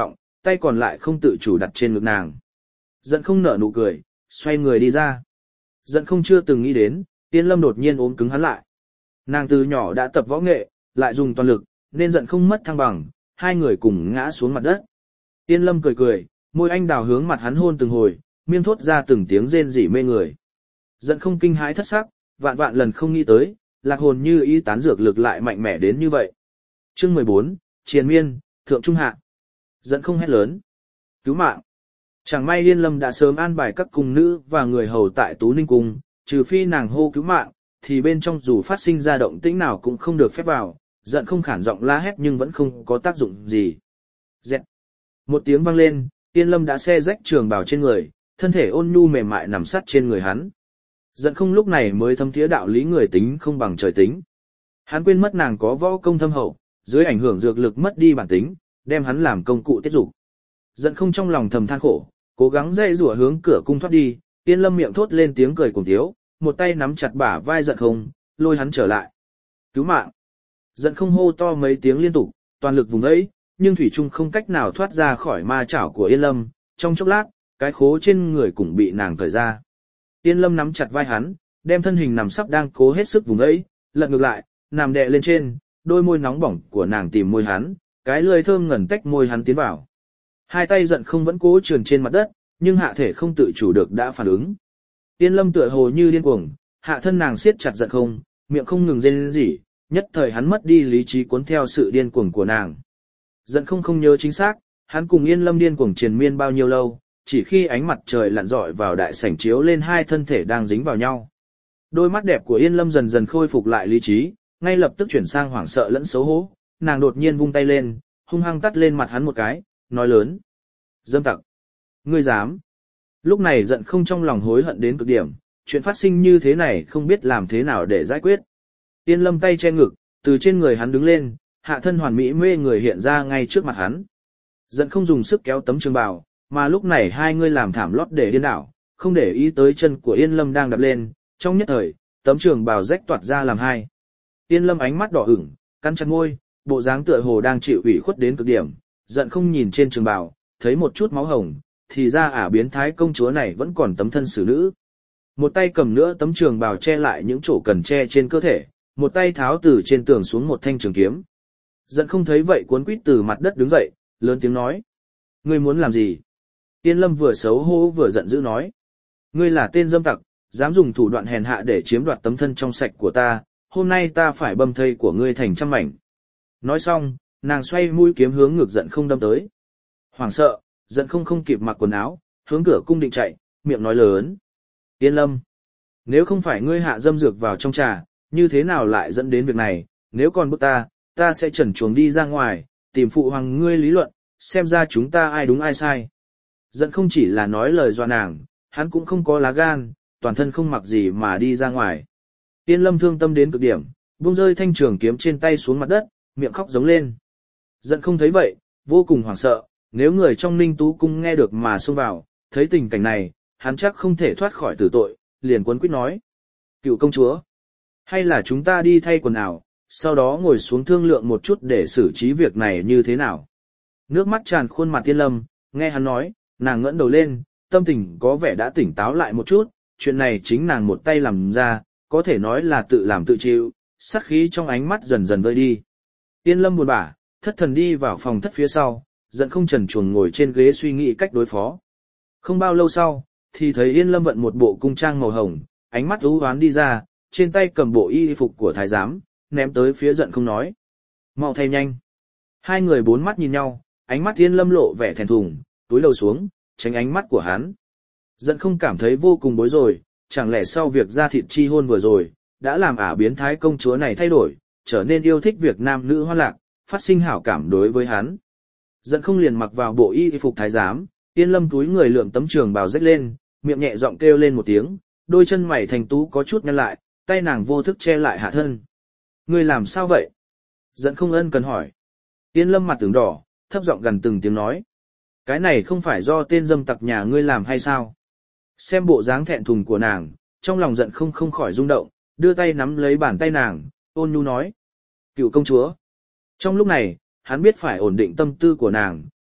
tay còn lại không tự chủ đặt trên ngực nàng. Giận không nở nụ cười, xoay người đi ra. Giận không chưa từng nghĩ đến, Yên Lâm đột nhiên ôm cứng hắn lại. Nàng từ nhỏ đã tập võ nghệ, lại dùng toàn lực, nên giận không mất thăng bằng, hai người cùng ngã xuống mặt đất. Yên Lâm cười cười, môi anh đào hướng mặt hắn hôn từng hồi, miên thốt ra từng tiếng rên rỉ mê người. Giận không kinh hãi thất sắc, vạn vạn lần không nghĩ tới, lạc hồn như ý tán dược lực lại mạnh mẽ đến như vậy. Chương mười bốn, Triền Miên, Thượng Trung Hạ. Giận không hét lớn. Cứu mạng. Chẳng may Yên Lâm đã sớm an bài các cung nữ và người hầu tại Tú Ninh Cung, trừ phi nàng hô cứu mạng, thì bên trong dù phát sinh ra động tĩnh nào cũng không được phép vào, giận không khản giọng la hét nhưng vẫn không có tác dụng gì. Dẹt. Một tiếng vang lên, Yên Lâm đã xé rách trường bào trên người, thân thể ôn nhu mềm mại nằm sát trên người hắn. Giận không lúc này mới thấm thía đạo lý người tính không bằng trời tính. Hắn quên mất nàng có võ công thâm hậu, dưới ảnh hưởng dược lực mất đi bản tính, đem hắn làm công cụ tiết dục. Giận không trong lòng thầm than khổ, cố gắng dây rủa hướng cửa cung thoát đi, Yên Lâm miệng thốt lên tiếng cười cuồng tiếu, một tay nắm chặt bả vai giận không, lôi hắn trở lại. Cứu mạng! Giận không hô to mấy tiếng liên tục, toàn lực vùng ấy, nhưng thủy trung không cách nào thoát ra khỏi ma chảo của Yên Lâm, trong chốc lát, cái khố trên người cũng bị nàng cởi ra. Yên Lâm nắm chặt vai hắn, đem thân hình nằm sắp đang cố hết sức vùng ấy, lật ngược lại, nằm đè lên trên, đôi môi nóng bỏng của nàng tìm môi hắn, cái lưỡi thơm ngẩn tách môi hắn tiến vào. Hai tay giận không vẫn cố trườn trên mặt đất, nhưng hạ thể không tự chủ được đã phản ứng. Yên Lâm tựa hồ như điên cuồng, hạ thân nàng siết chặt giận không, miệng không ngừng rên rỉ, nhất thời hắn mất đi lý trí cuốn theo sự điên cuồng của nàng. Giận không không nhớ chính xác, hắn cùng Yên Lâm điên cuồng triền miên bao nhiêu lâu, chỉ khi ánh mặt trời lặn rọi vào đại sảnh chiếu lên hai thân thể đang dính vào nhau. Đôi mắt đẹp của Yên Lâm dần dần khôi phục lại lý trí, ngay lập tức chuyển sang hoảng sợ lẫn xấu hổ, nàng đột nhiên vung tay lên, hung hăng tắt lên mặt hắn một cái, nói lớn. Dâm tặc! Ngươi dám! Lúc này giận không trong lòng hối hận đến cực điểm, chuyện phát sinh như thế này không biết làm thế nào để giải quyết. Yên Lâm tay che ngực, từ trên người hắn đứng lên, hạ thân hoàn mỹ mê người hiện ra ngay trước mặt hắn. Giận không dùng sức kéo tấm trường bào, mà lúc này hai người làm thảm lót để điên đảo, không để ý tới chân của Yên Lâm đang đập lên, trong nhất thời, tấm trường bào rách toạc ra làm hai. Yên Lâm ánh mắt đỏ ửng, cắn chặt môi, bộ dáng tựa hồ đang chịu ủy khuất đến cực điểm, giận không nhìn trên trường bào, thấy một chút máu hồng, thì ra ả biến thái công chúa này vẫn còn tấm thân xử nữ. Một tay cầm nữa tấm trường bào che lại những chỗ cần che trên cơ thể, một tay tháo từ trên tường xuống một thanh trường kiếm. Giận không thấy vậy cuốn quýt từ mặt đất đứng dậy, lớn tiếng nói. Ngươi muốn làm gì? Yên Lâm vừa xấu hổ vừa giận dữ nói. Ngươi là tên dâm tặc, dám dùng thủ đoạn hèn hạ để chiếm đoạt tấm thân trong sạch của ta, hôm nay ta phải bầm thây của ngươi thành trăm mảnh. Nói xong, nàng xoay mũi kiếm hướng ngược giận không đâm tới. Hoảng sợ, giận không không kịp mặc quần áo, hướng cửa cung định chạy, miệng nói lớn. Yên Lâm, nếu không phải ngươi hạ dâm dược vào trong trà, như thế nào lại dẫn đến việc này, nếu còn bức ta, ta sẽ trần chuồng đi ra ngoài, tìm phụ hoàng ngươi lý luận, xem ra chúng ta ai đúng ai sai. Giận không chỉ là nói lời dọa nàng, hắn cũng không có lá gan, toàn thân không mặc gì mà đi ra ngoài. Yên Lâm thương tâm đến cực điểm, buông rơi thanh trường kiếm trên tay xuống mặt đất, miệng khóc giống lên. Giận không thấy vậy, vô cùng hoảng sợ, nếu người trong Ninh Tú cung nghe được mà xông vào, thấy tình cảnh này, hắn chắc không thể thoát khỏi tử tội, liền cuốn quýt nói. Cựu công chúa, hay là chúng ta đi thay quần áo, sau đó ngồi xuống thương lượng một chút để xử trí việc này như thế nào. Nước mắt tràn khuôn mặt Yên Lâm, nghe hắn nói, nàng ngẩng đầu lên, tâm tình có vẻ đã tỉnh táo lại một chút, chuyện này chính nàng một tay làm ra, có thể nói là tự làm tự chịu, sát khí trong ánh mắt dần dần vơi đi. Yên Lâm buồn bã, thất thần đi vào phòng thất phía sau, giận không trần truồng ngồi trên ghế suy nghĩ cách đối phó. Không bao lâu sau, thì thấy Yên Lâm vận một bộ cung trang màu hồng, ánh mắt u hoán đi ra, trên tay cầm bộ y phục của thái giám, ném tới phía giận không nói. Mau thay nhanh. Hai người bốn mắt nhìn nhau, ánh mắt Yên Lâm lộ vẻ thẹn thùng, túi lầu xuống, tránh ánh mắt của hắn. Giận không cảm thấy vô cùng bối rối, chẳng lẽ sau việc ra thịt chi hôn vừa rồi, đã làm ả biến thái công chúa này thay đổi, trở nên yêu thích việc nam nữ hoa lạc, phát sinh hảo cảm đối với hắn. Giận không liền mặc vào bộ y phục thái giám, Yên Lâm túi người lượm tấm trường bào rách lên, miệng nhẹ giọng kêu lên một tiếng, đôi chân mày thành tú có chút nhăn lại, tay nàng vô thức che lại hạ thân. Ngươi làm sao vậy? Giận không ân cần hỏi. Yên Lâm mặt tưởng đỏ, thấp giọng gần từng tiếng nói. Cái này không phải do tên dâm tặc nhà ngươi làm hay sao? Xem bộ dáng thẹn thùng của nàng, trong lòng giận không không khỏi rung động, đưa tay nắm lấy bàn tay nàng, ôn nhu nói. Cựu công chúa. Trong lúc này, hắn biết phải ổn định tâm tư của nàng,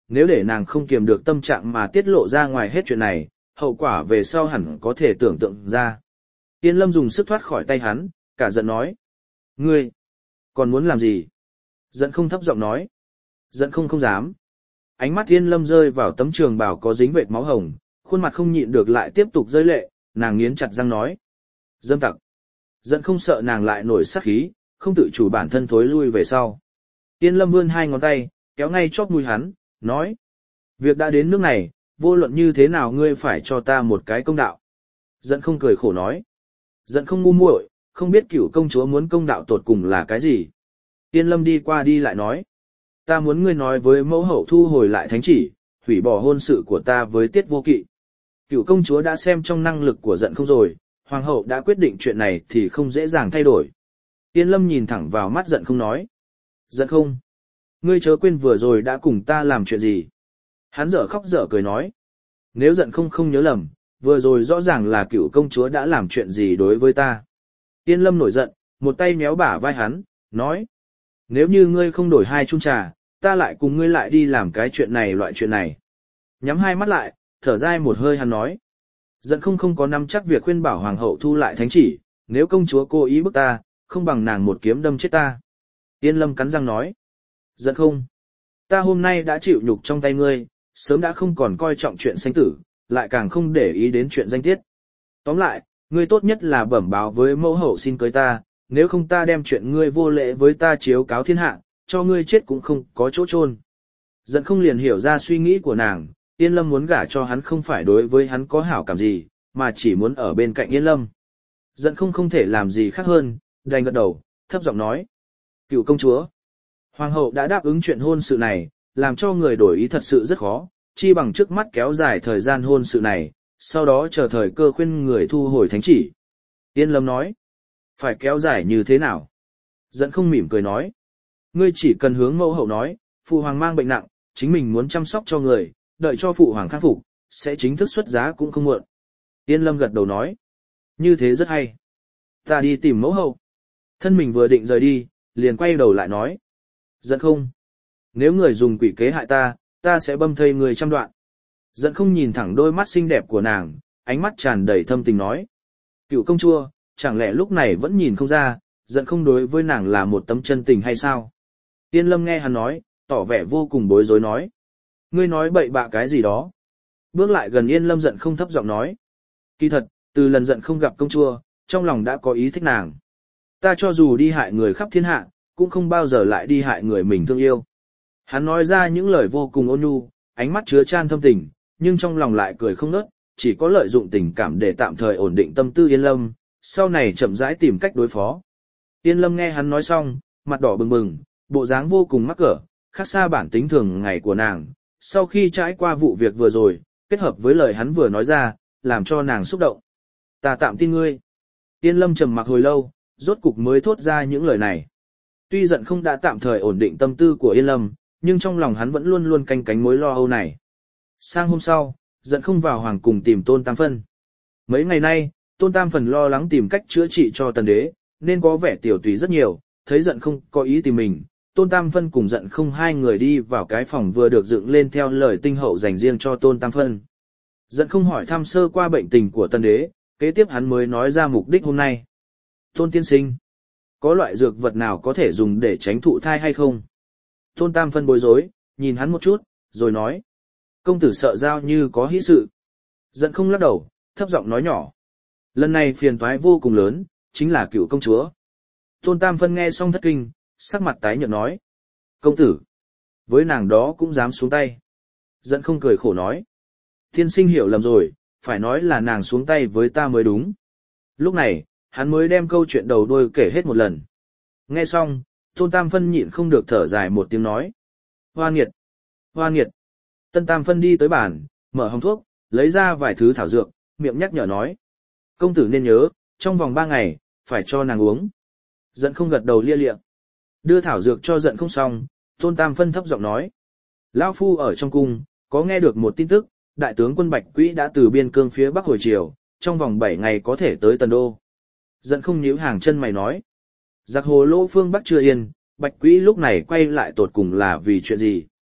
nếu để nàng không kiềm được tâm trạng mà tiết lộ ra ngoài hết chuyện này, hậu quả về sau hẳn có thể tưởng tượng ra. Yên Lâm dùng sức thoát khỏi tay hắn, cả giận nói. Ngươi, còn muốn làm gì? Giận không thấp giọng nói. Giận không không dám. Ánh mắt Yên Lâm rơi vào tấm trường bào có dính vệt máu hồng, khuôn mặt không nhịn được lại tiếp tục rơi lệ, nàng nghiến chặt răng nói. Dâm tặc. Giận không sợ nàng lại nổi sát khí, không tự chủ bản thân thối lui về sau. Yên Lâm vươn hai ngón tay, kéo ngay chóp mũi hắn, nói. Việc đã đến nước này, vô luận như thế nào ngươi phải cho ta một cái công đạo. Giận không cười khổ nói. Giận không ngu muội, không biết cửu công chúa muốn công đạo tột cùng là cái gì. Yên Lâm đi qua đi lại nói. Ta muốn ngươi nói với mẫu hậu thu hồi lại thánh chỉ, hủy bỏ hôn sự của ta với Tiết Vô Kỵ. Cửu công chúa đã xem trong năng lực của giận không rồi, hoàng hậu đã quyết định chuyện này thì không dễ dàng thay đổi. Yên Lâm nhìn thẳng vào mắt giận không nói. Giận không? Ngươi chớ quên vừa rồi đã cùng ta làm chuyện gì. Hắn dở khóc dở cười nói. Nếu giận không không nhớ lầm, vừa rồi rõ ràng là cửu công chúa đã làm chuyện gì đối với ta. Yên Lâm nổi giận, một tay méo bả vai hắn, nói. Nếu như ngươi không đổi hai chung trà, ta lại cùng ngươi lại đi làm cái chuyện này loại chuyện này. Nhắm hai mắt lại, thở dài một hơi hắn nói. Giận không không có nắm chắc việc khuyên bảo hoàng hậu thu lại thánh chỉ, nếu công chúa cố ý bức ta, không bằng nàng một kiếm đâm chết ta. Yên Lâm cắn răng nói. Giận không. Ta hôm nay đã chịu nhục trong tay ngươi, sớm đã không còn coi trọng chuyện sinh tử, lại càng không để ý đến chuyện danh tiết. Tóm lại, ngươi tốt nhất là bẩm báo với mẫu hậu xin cưới ta, nếu không ta đem chuyện ngươi vô lễ với ta chiếu cáo thiên hạ, cho ngươi chết cũng không có chỗ chôn. Giận không liền hiểu ra suy nghĩ của nàng, Yên Lâm muốn gả cho hắn không phải đối với hắn có hảo cảm gì, mà chỉ muốn ở bên cạnh Yên Lâm. Giận không không thể làm gì khác hơn, đành gật đầu, thấp giọng nói. Cựu công chúa, hoàng hậu đã đáp ứng chuyện hôn sự này, làm cho người đổi ý thật sự rất khó, chi bằng trước mắt kéo dài thời gian hôn sự này, sau đó chờ thời cơ khuyên người thu hồi thánh chỉ. Yên Lâm nói. Phải kéo dài như thế nào? Giận không mỉm cười nói. Ngươi chỉ cần hướng mẫu hậu nói, phụ hoàng mang bệnh nặng, chính mình muốn chăm sóc cho người, đợi cho phụ hoàng khắc phục, sẽ chính thức xuất giá cũng không muộn. Yên Lâm gật đầu nói. Như thế rất hay. Ta đi tìm mẫu hậu. Thân mình vừa định rời đi, liền quay đầu lại nói. Giận không. Nếu người dùng quỷ kế hại ta, ta sẽ băm thây người trăm đoạn. Giận không nhìn thẳng đôi mắt xinh đẹp của nàng, ánh mắt tràn đầy thâm tình nói. Cựu công chúa, chẳng lẽ lúc này vẫn nhìn không ra, giận không đối với nàng là một tấm chân tình hay sao? Yên Lâm nghe hắn nói, tỏ vẻ vô cùng bối rối nói. Ngươi nói bậy bạ cái gì đó? Bước lại gần Yên Lâm giận không thấp giọng nói. Kỳ thật, từ lần giận không gặp công chúa, trong lòng đã có ý thích nàng. Ta cho dù đi hại người khắp thiên hạ, cũng không bao giờ lại đi hại người mình thương yêu. Hắn nói ra những lời vô cùng ôn nhu, ánh mắt chứa chan thâm tình, nhưng trong lòng lại cười không ngớt, chỉ có lợi dụng tình cảm để tạm thời ổn định tâm tư Yên Lâm, sau này chậm rãi tìm cách đối phó. Yên Lâm nghe hắn nói xong, mặt đỏ bừng bừng, bộ dáng vô cùng mắc cỡ, khác xa bản tính thường ngày của nàng. Sau khi trải qua vụ việc vừa rồi, kết hợp với lời hắn vừa nói ra, làm cho nàng xúc động. Ta tạm tin ngươi. Yên Lâm trầm mặc hồi lâu, rốt cục mới thốt ra những lời này. Tuy giận không đã tạm thời ổn định tâm tư của Yên Lâm, nhưng trong lòng hắn vẫn luôn luôn canh cánh mối lo âu này. Sang hôm sau, giận không vào hoàng cùng tìm Tôn Tam Phân. Mấy ngày nay, Tôn Tam Phần lo lắng tìm cách chữa trị cho tần đế, nên có vẻ tiểu tùy rất nhiều, thấy giận không có ý tìm mình. Tôn Tam Phân cùng giận không hai người đi vào cái phòng vừa được dựng lên theo lời tinh hậu dành riêng cho Tôn Tam Phân. Giận không hỏi thăm sơ qua bệnh tình của tần đế, kế tiếp hắn mới nói ra mục đích hôm nay. Tôn tiên sinh, có loại dược vật nào có thể dùng để tránh thụ thai hay không? Tôn Tam Phân bối rối, nhìn hắn một chút, rồi nói. Công tử sợ giao như có hỷ sự. Giận không lắc đầu, thấp giọng nói nhỏ. Lần này phiền toái vô cùng lớn, chính là cựu công chúa. Tôn Tam Phân nghe xong thất kinh, sắc mặt tái nhợt nói. Công tử, với nàng đó cũng dám xuống tay. Giận không cười khổ nói. Tiên sinh hiểu lầm rồi, phải nói là nàng xuống tay với ta mới đúng. Lúc này, hắn mới đem câu chuyện đầu đuôi kể hết một lần. Nghe xong, Tôn Tam Phân nhịn không được thở dài một tiếng nói. Hoa nghiệt, hoa nghiệt. Tân Tam Phân đi tới bàn, mở hòm thuốc, lấy ra vài thứ thảo dược, miệng nhắc nhở nói. Công tử nên nhớ, trong vòng ba ngày, phải cho nàng uống. Giận không gật đầu lia lịa. Đưa thảo dược cho giận không xong, Tôn Tam Phân thấp giọng nói. Lão phu ở trong cung, có nghe được một tin tức, đại tướng quân Bạch Quỹ đã từ biên cương phía Bắc hồi triều, trong vòng bảy ngày có thể tới Tần Đô. Giận không nhíu hàng chân mày nói. Giặc hồ lỗ phương Bắc chưa yên, Bạch Quỹ lúc này quay lại tột cùng là vì chuyện gì?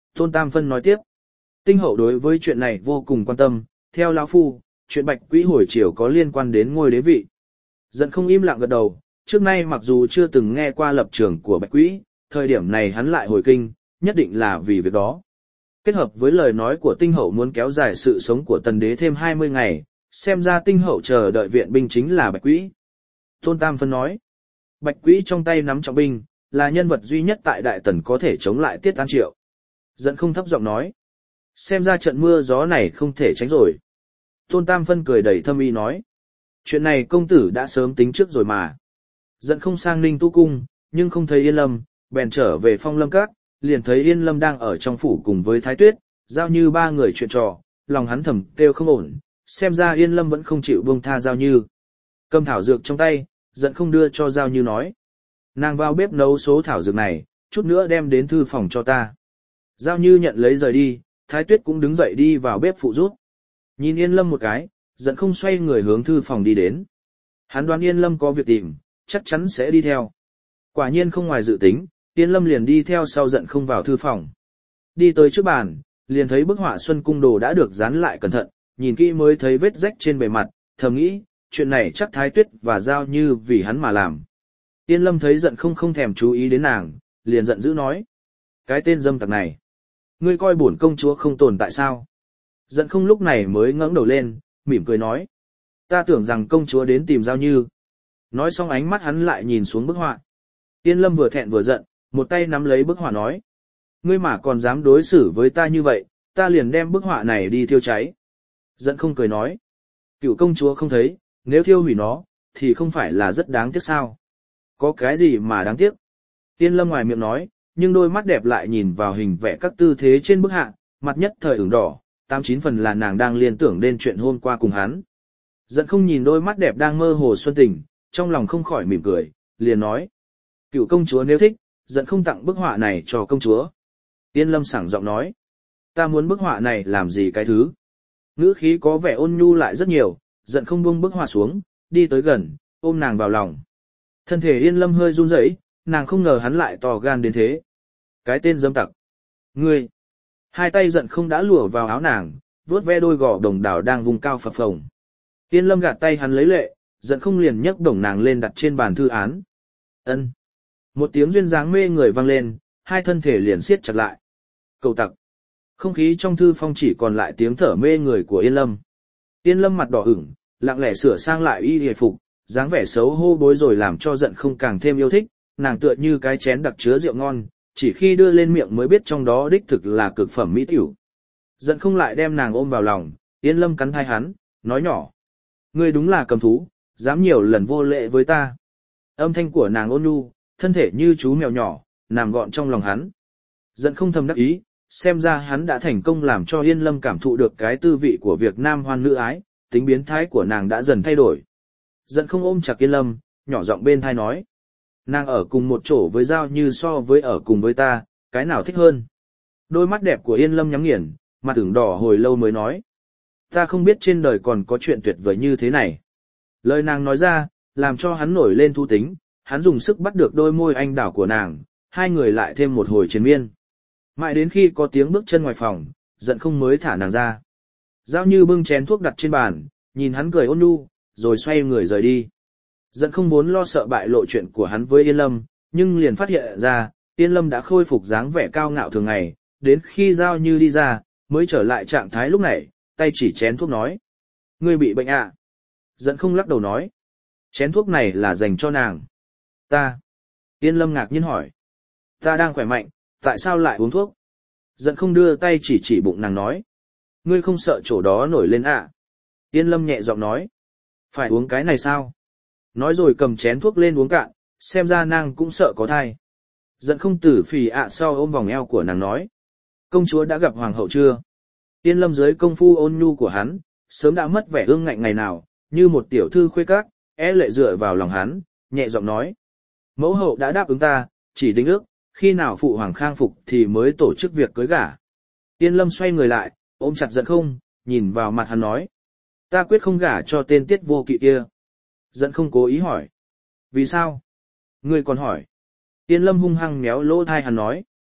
Tôn Tam Phân nói tiếp. Tinh hậu đối với chuyện này vô cùng quan tâm, theo lão phu, chuyện Bạch Quỹ hồi chiều có liên quan đến ngôi đế vị. Giận không im lặng gật đầu, trước nay mặc dù chưa từng nghe qua lập trường của Bạch Quỹ, thời điểm này hắn lại hồi kinh, nhất định là vì việc đó. Kết hợp với lời nói của tinh hậu muốn kéo dài sự sống của tần đế thêm hai mươi ngày, xem ra tinh hậu chờ đợi viện binh chính là Bạch Quỹ. Tôn Tam Phân nói, Bạch Quỹ trong tay nắm trọng binh, là nhân vật duy nhất tại Đại Tần có thể chống lại Tiết An Triệu. Giận không thấp giọng nói, xem ra trận mưa gió này không thể tránh rồi. Tôn Tam Phân cười đầy thâm ý nói, chuyện này công tử đã sớm tính trước rồi mà. Giận không sang Ninh Tu Cung, nhưng không thấy Yên Lâm, bèn trở về Phong Lâm Các, liền thấy Yên Lâm đang ở trong phủ cùng với Thái Tuyết, Giao Như ba người chuyện trò, lòng hắn thầm kêu không ổn, xem ra Yên Lâm vẫn không chịu buông tha Giao Như. Cầm thảo dược trong tay, giận không đưa cho Giao Như nói, nàng vào bếp nấu số thảo dược này, chút nữa đem đến thư phòng cho ta. Giao Như nhận lấy rời đi, Thái Tuyết cũng đứng dậy đi vào bếp phụ giúp. Nhìn Yên Lâm một cái, giận không xoay người hướng thư phòng đi đến. Hắn đoán Yên Lâm có việc tìm, chắc chắn sẽ đi theo. Quả nhiên không ngoài dự tính, Yên Lâm liền đi theo sau giận không vào thư phòng. Đi tới trước bàn, liền thấy bức họa Xuân Cung Đồ đã được dán lại cẩn thận, nhìn kỹ mới thấy vết rách trên bề mặt, thầm nghĩ, chuyện này chắc Thái Tuyết và Giao Như vì hắn mà làm. Yên Lâm thấy giận không không thèm chú ý đến nàng, liền giận dữ nói. Cái tên dâm tặc này, ngươi coi bổn công chúa không tồn tại sao? Giận không lúc này mới ngẩng đầu lên, mỉm cười nói. Ta tưởng rằng công chúa đến tìm Giao Như. Nói xong ánh mắt hắn lại nhìn xuống bức họa. Yên Lâm vừa thẹn vừa giận, một tay nắm lấy bức họa nói. Ngươi mà còn dám đối xử với ta như vậy, ta liền đem bức họa này đi thiêu cháy. Giận không cười nói. Cựu công chúa không thấy, nếu thiêu hủy nó, thì không phải là rất đáng tiếc sao? Có cái gì mà đáng tiếc? Yên Lâm ngoài miệng nói, nhưng đôi mắt đẹp lại nhìn vào hình vẽ các tư thế trên bức họa, mặt nhất thời ửng đỏ, tám chín phần là nàng đang liên tưởng đến chuyện hôm qua cùng hắn. Giận không nhìn đôi mắt đẹp đang mơ hồ xuân tình, trong lòng không khỏi mỉm cười, liền nói. Cựu công chúa nếu thích, giận không tặng bức họa này cho công chúa. Yên Lâm sảng giọng nói. Ta muốn bức họa này làm gì cái thứ? Ngữ khí có vẻ ôn nhu lại rất nhiều, giận không buông bức họa xuống, đi tới gần, ôm nàng vào lòng. Thân thể Yên Lâm hơi run rẩy, nàng không ngờ hắn lại to gan đến thế. Cái tên dâm tặc. Ngươi. Hai tay giận không đã lùa vào áo nàng, vuốt ve đôi gò đồng đảo đang vùng cao phập phồng. Yên Lâm gạt tay hắn lấy lệ, giận không liền nhấc đồng nàng lên đặt trên bàn thư án. Ân. Một tiếng duyên dáng mê người vang lên, hai thân thể liền siết chặt lại. Cầu tặc. Không khí trong thư phong chỉ còn lại tiếng thở mê người của Yên Lâm. Yên Lâm mặt đỏ ửng, lặng lẽ sửa sang lại y hề phục, dáng vẻ xấu hô bối rồi làm cho giận không càng thêm yêu thích, nàng tựa như cái chén đặc chứa rượu ngon, chỉ khi đưa lên miệng mới biết trong đó đích thực là cực phẩm mỹ tiểu. Giận không lại đem nàng ôm vào lòng, Yên Lâm cắn thai hắn, nói nhỏ. Ngươi đúng là cầm thú, dám nhiều lần vô lễ với ta. Âm thanh của nàng ôn nhu, thân thể như chú mèo nhỏ, nằm gọn trong lòng hắn. Giận không thầm đắc ý, xem ra hắn đã thành công làm cho Yên Lâm cảm thụ được cái tư vị của việc nam hoan nữ ái, tính biến thái của nàng đã dần thay đổi. Giận không ôm chặt Yên Lâm, nhỏ giọng bên tai nói. Nàng ở cùng một chỗ với Giao Như so với ở cùng với ta, cái nào thích hơn? Đôi mắt đẹp của Yên Lâm nhắm nghiền, mặt ửng đỏ hồi lâu mới nói. Ta không biết trên đời còn có chuyện tuyệt vời như thế này. Lời nàng nói ra, làm cho hắn nổi lên thu tính, hắn dùng sức bắt được đôi môi anh đảo của nàng, hai người lại thêm một hồi chiến miên. Mãi đến khi có tiếng bước chân ngoài phòng, giận không mới thả nàng ra. Giao Như bưng chén thuốc đặt trên bàn, nhìn hắn cười ôn nhu, rồi xoay người rời đi. Giận không vốn lo sợ bại lộ chuyện của hắn với Yên Lâm, nhưng liền phát hiện ra, Yên Lâm đã khôi phục dáng vẻ cao ngạo thường ngày, đến khi Giao Như đi ra, mới trở lại trạng thái lúc này, tay chỉ chén thuốc nói. Ngươi bị bệnh à? Giận không lắc đầu nói. Chén thuốc này là dành cho nàng. Ta. Yên Lâm ngạc nhiên hỏi. Ta đang khỏe mạnh, tại sao lại uống thuốc? Giận không đưa tay chỉ chỉ bụng nàng nói. Ngươi không sợ chỗ đó nổi lên à? Yên Lâm nhẹ giọng nói. Phải uống cái này sao? Nói rồi cầm chén thuốc lên uống cạn, xem ra nàng cũng sợ có thai. Giận không tử phì ạ sau ôm vòng eo của nàng nói. Công chúa đã gặp hoàng hậu chưa? Yên Lâm dưới công phu ôn nhu của hắn, sớm đã mất vẻ ương ngạnh ngày nào, như một tiểu thư khuê các, e lệ dựa vào lòng hắn, nhẹ giọng nói. Mẫu hậu đã đáp ứng ta, chỉ đính ước, khi nào phụ hoàng khang phục thì mới tổ chức việc cưới gả. Yên Lâm xoay người lại, ôm chặt Giận không, nhìn vào mặt hắn nói. Ta quyết không gả cho tên Tiết Vô Kỵ kia. Giận không cố ý hỏi. Vì sao? Ngươi còn hỏi. Yên Lâm hung hăng méo lỗ tai hắn nói.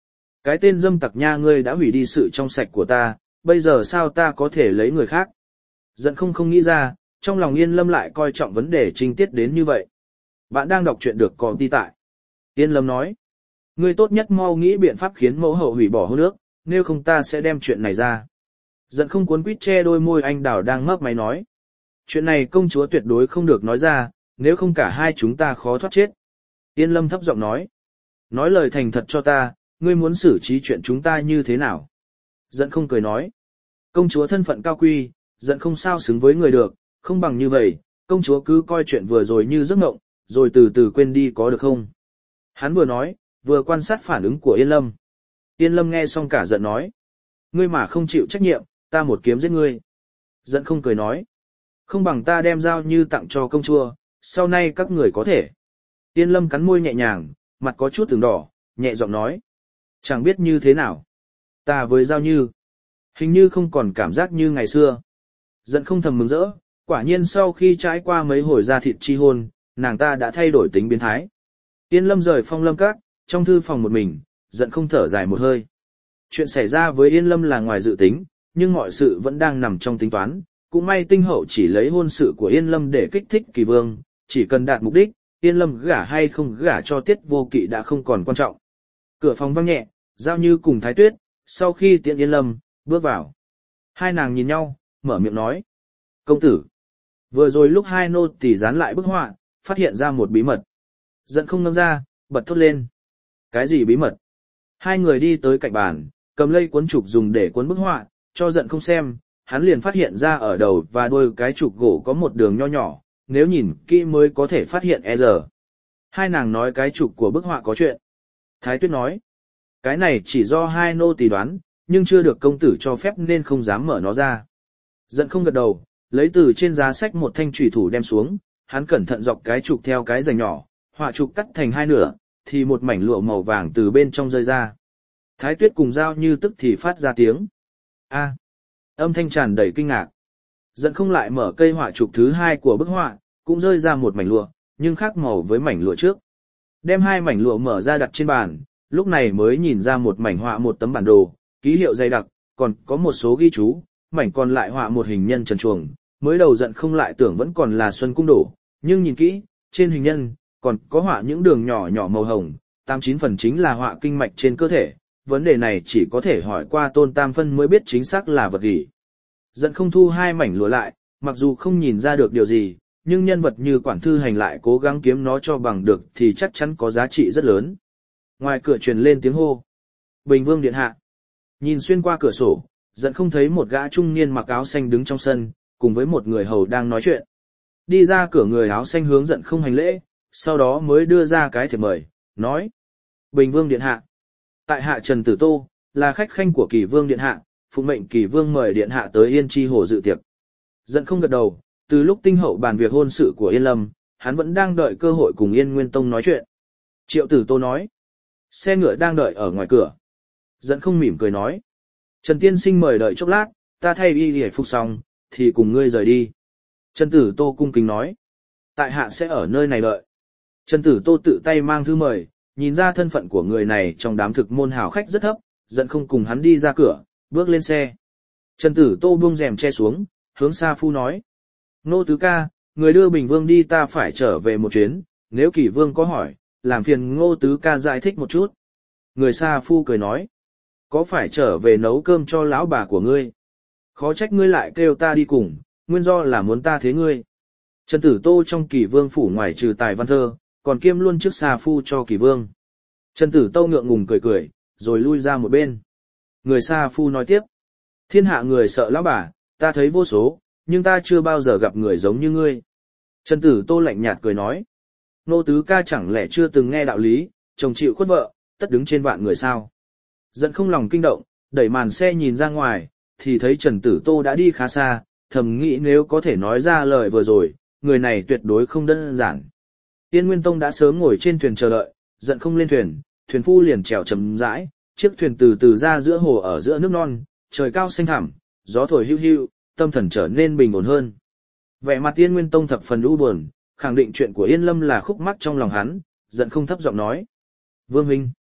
Cái tên dâm tặc nha, ngươi đã hủy đi sự trong sạch của ta, bây giờ sao ta có thể lấy người khác? Giận không không nghĩ ra, trong lòng Yên Lâm lại coi trọng vấn đề trinh tiết đến như vậy. Bạn đang đọc truyện được có đi tại. Yên Lâm nói, ngươi tốt nhất mau nghĩ biện pháp khiến mẫu hậu hủy bỏ hôn ước, nếu không ta sẽ đem chuyện này ra. Giận không cuốn quýt che đôi môi anh đào đang mấp máy nói. Chuyện này công chúa tuyệt đối không được nói ra, nếu không cả hai chúng ta khó thoát chết. Yên Lâm thấp giọng nói. Nói lời thành thật cho ta, ngươi muốn xử trí chuyện chúng ta như thế nào? Giận không cười nói. Công chúa thân phận cao quý, giận không sao xứng với người được, không bằng như vậy, công chúa cứ coi chuyện vừa rồi như giấc mộng, rồi từ từ quên đi có được không? Hắn vừa nói, vừa quan sát phản ứng của Yên Lâm. Yên Lâm nghe xong cả giận nói. Ngươi mà không chịu trách nhiệm, ta một kiếm giết ngươi. Giận không cười nói. Không bằng ta đem dao như tặng cho công chúa, sau này các người có thể. Yên Lâm cắn môi nhẹ nhàng, mặt có chút từng đỏ, nhẹ giọng nói. Chẳng biết như thế nào. Ta với Giao Như, hình như không còn cảm giác như ngày xưa. Giận không thầm mừng rỡ, quả nhiên sau khi trải qua mấy hồi ra thịt chi hôn, nàng ta đã thay đổi tính biến thái. Yên Lâm rời Phong Lâm Các, trong thư phòng một mình, giận không thở dài một hơi. Chuyện xảy ra với Yên Lâm là ngoài dự tính, nhưng mọi sự vẫn đang nằm trong tính toán. Cũng may tinh hậu chỉ lấy hôn sự của Yên Lâm để kích thích Kỳ Vương, chỉ cần đạt mục đích, Yên Lâm gả hay không gả cho Tiết Vô Kỵ đã không còn quan trọng. Cửa phòng vang nhẹ, Giao Như cùng Thái Tuyết, sau khi tiễn Yên Lâm, bước vào. Hai nàng nhìn nhau, mở miệng nói. Công tử. Vừa rồi lúc hai nô tỳ dán lại bức họa, phát hiện ra một bí mật. Giận không ngâm ra, bật thốt lên. Cái gì bí mật? Hai người đi tới cạnh bàn, cầm lây cuốn trục dùng để cuốn bức họa, cho giận không xem, hắn liền phát hiện ra ở đầu và đuôi cái trục gỗ có một đường nho nhỏ, nếu nhìn kỹ mới có thể phát hiện e giờ. Hai nàng nói cái trục của bức họa có chuyện. Thái Tuyết nói, cái này chỉ do hai nô tỳ đoán, nhưng chưa được công tử cho phép nên không dám mở nó ra. Giận không gật đầu, lấy từ trên giá sách một thanh chủy thủ đem xuống, hắn cẩn thận dọc cái trục theo cái rành nhỏ, họa trục cắt thành hai nửa, thì một mảnh lụa màu vàng từ bên trong rơi ra. Thái Tuyết cùng Giao Như tức thì phát ra tiếng. A. Âm thanh tràn đầy kinh ngạc. Giận không lại mở cây họa trục thứ hai của bức họa, cũng rơi ra một mảnh lụa, nhưng khác màu với mảnh lụa trước. Đem hai mảnh lụa mở ra đặt trên bàn, lúc này mới nhìn ra một mảnh họa một tấm bản đồ, ký hiệu dày đặc, còn có một số ghi chú, mảnh còn lại họa một hình nhân trần truồng. Mới đầu giận không lại tưởng vẫn còn là Xuân Cung Đổ, nhưng nhìn kỹ, trên hình nhân, còn có họa những đường nhỏ nhỏ màu hồng, tám chín phần chính là họa kinh mạch trên cơ thể. Vấn đề này chỉ có thể hỏi qua Tôn Tam Phân mới biết chính xác là vật gì. Giận không thu hai mảnh lụa lại, mặc dù không nhìn ra được điều gì, nhưng nhân vật như quản thư hành lại cố gắng kiếm nó cho bằng được thì chắc chắn có giá trị rất lớn. Ngoài cửa truyền lên tiếng hô. Bình Vương điện hạ. Nhìn xuyên qua cửa sổ, giận không thấy một gã trung niên mặc áo xanh đứng trong sân, cùng với một người hầu đang nói chuyện. Đi ra cửa người áo xanh hướng giận không hành lễ, sau đó mới đưa ra cái thiệp mời, nói. Bình Vương điện hạ. Tại hạ Trần Tử Tô, là khách khanh của Kỳ Vương điện hạ, phụng mệnh Kỳ Vương mời điện hạ tới Yên Chi Hồ dự tiệc. Giận không gật đầu, từ lúc tinh hậu bàn việc hôn sự của Yên Lâm, hắn vẫn đang đợi cơ hội cùng Yên Nguyên Tông nói chuyện. Triệu Tử Tô nói, xe ngựa đang đợi ở ngoài cửa. Giận không mỉm cười nói, Trần tiên sinh mời đợi chốc lát, ta thay y hề phục xong, thì cùng ngươi rời đi. Trần Tử Tô cung kính nói, tại hạ sẽ ở nơi này đợi. Trần Tử Tô tự tay mang thư mời, nhìn ra thân phận của người này trong đám thực môn hào khách rất thấp, giận không cùng hắn đi ra cửa, bước lên xe. Trần Tử Tô buông rèm che xuống, hướng Sa Phu nói. Nô tứ ca, người đưa Bình Vương đi ta phải trở về một chuyến, nếu Kỳ Vương có hỏi, làm phiền Ngô tứ ca giải thích một chút. Người Sa Phu cười nói. Có phải trở về nấu cơm cho lão bà của ngươi? Khó trách ngươi lại kêu ta đi cùng, nguyên do là muốn ta thế ngươi. Trần Tử Tô trong Kỳ Vương phủ ngoài trừ tài văn thơ, còn kiêm luôn trước Sa Phu cho Kỳ Vương. Trần Tử Tô ngượng ngùng cười cười, rồi lui ra một bên. Người Sa Phu nói tiếp. Thiên hạ người sợ lão bà, ta thấy vô số, nhưng ta chưa bao giờ gặp người giống như ngươi. Trần Tử Tô lạnh nhạt cười nói. Nô tứ ca chẳng lẽ chưa từng nghe đạo lý, chồng chịu khuất vợ, tất đứng trên vạn người sao? Giận không lòng kinh động, đẩy màn xe nhìn ra ngoài, thì thấy Trần Tử Tô đã đi khá xa, thầm nghĩ nếu có thể nói ra lời vừa rồi, người này tuyệt đối không đơn giản. Tiên Nguyên Tông đã sớm ngồi trên thuyền chờ đợi, giận không lên thuyền, thuyền phu liền chèo chậm rãi, chiếc thuyền từ từ ra giữa hồ ở giữa nước non, trời cao xanh thẳm, gió thổi hưu hưu, tâm thần trở nên bình ổn hơn. Vẻ mặt Tiên Nguyên Tông thập phần u buồn, khẳng định chuyện của Yên Lâm là khúc mắc trong lòng hắn, giận không thấp giọng nói. Vương huynh,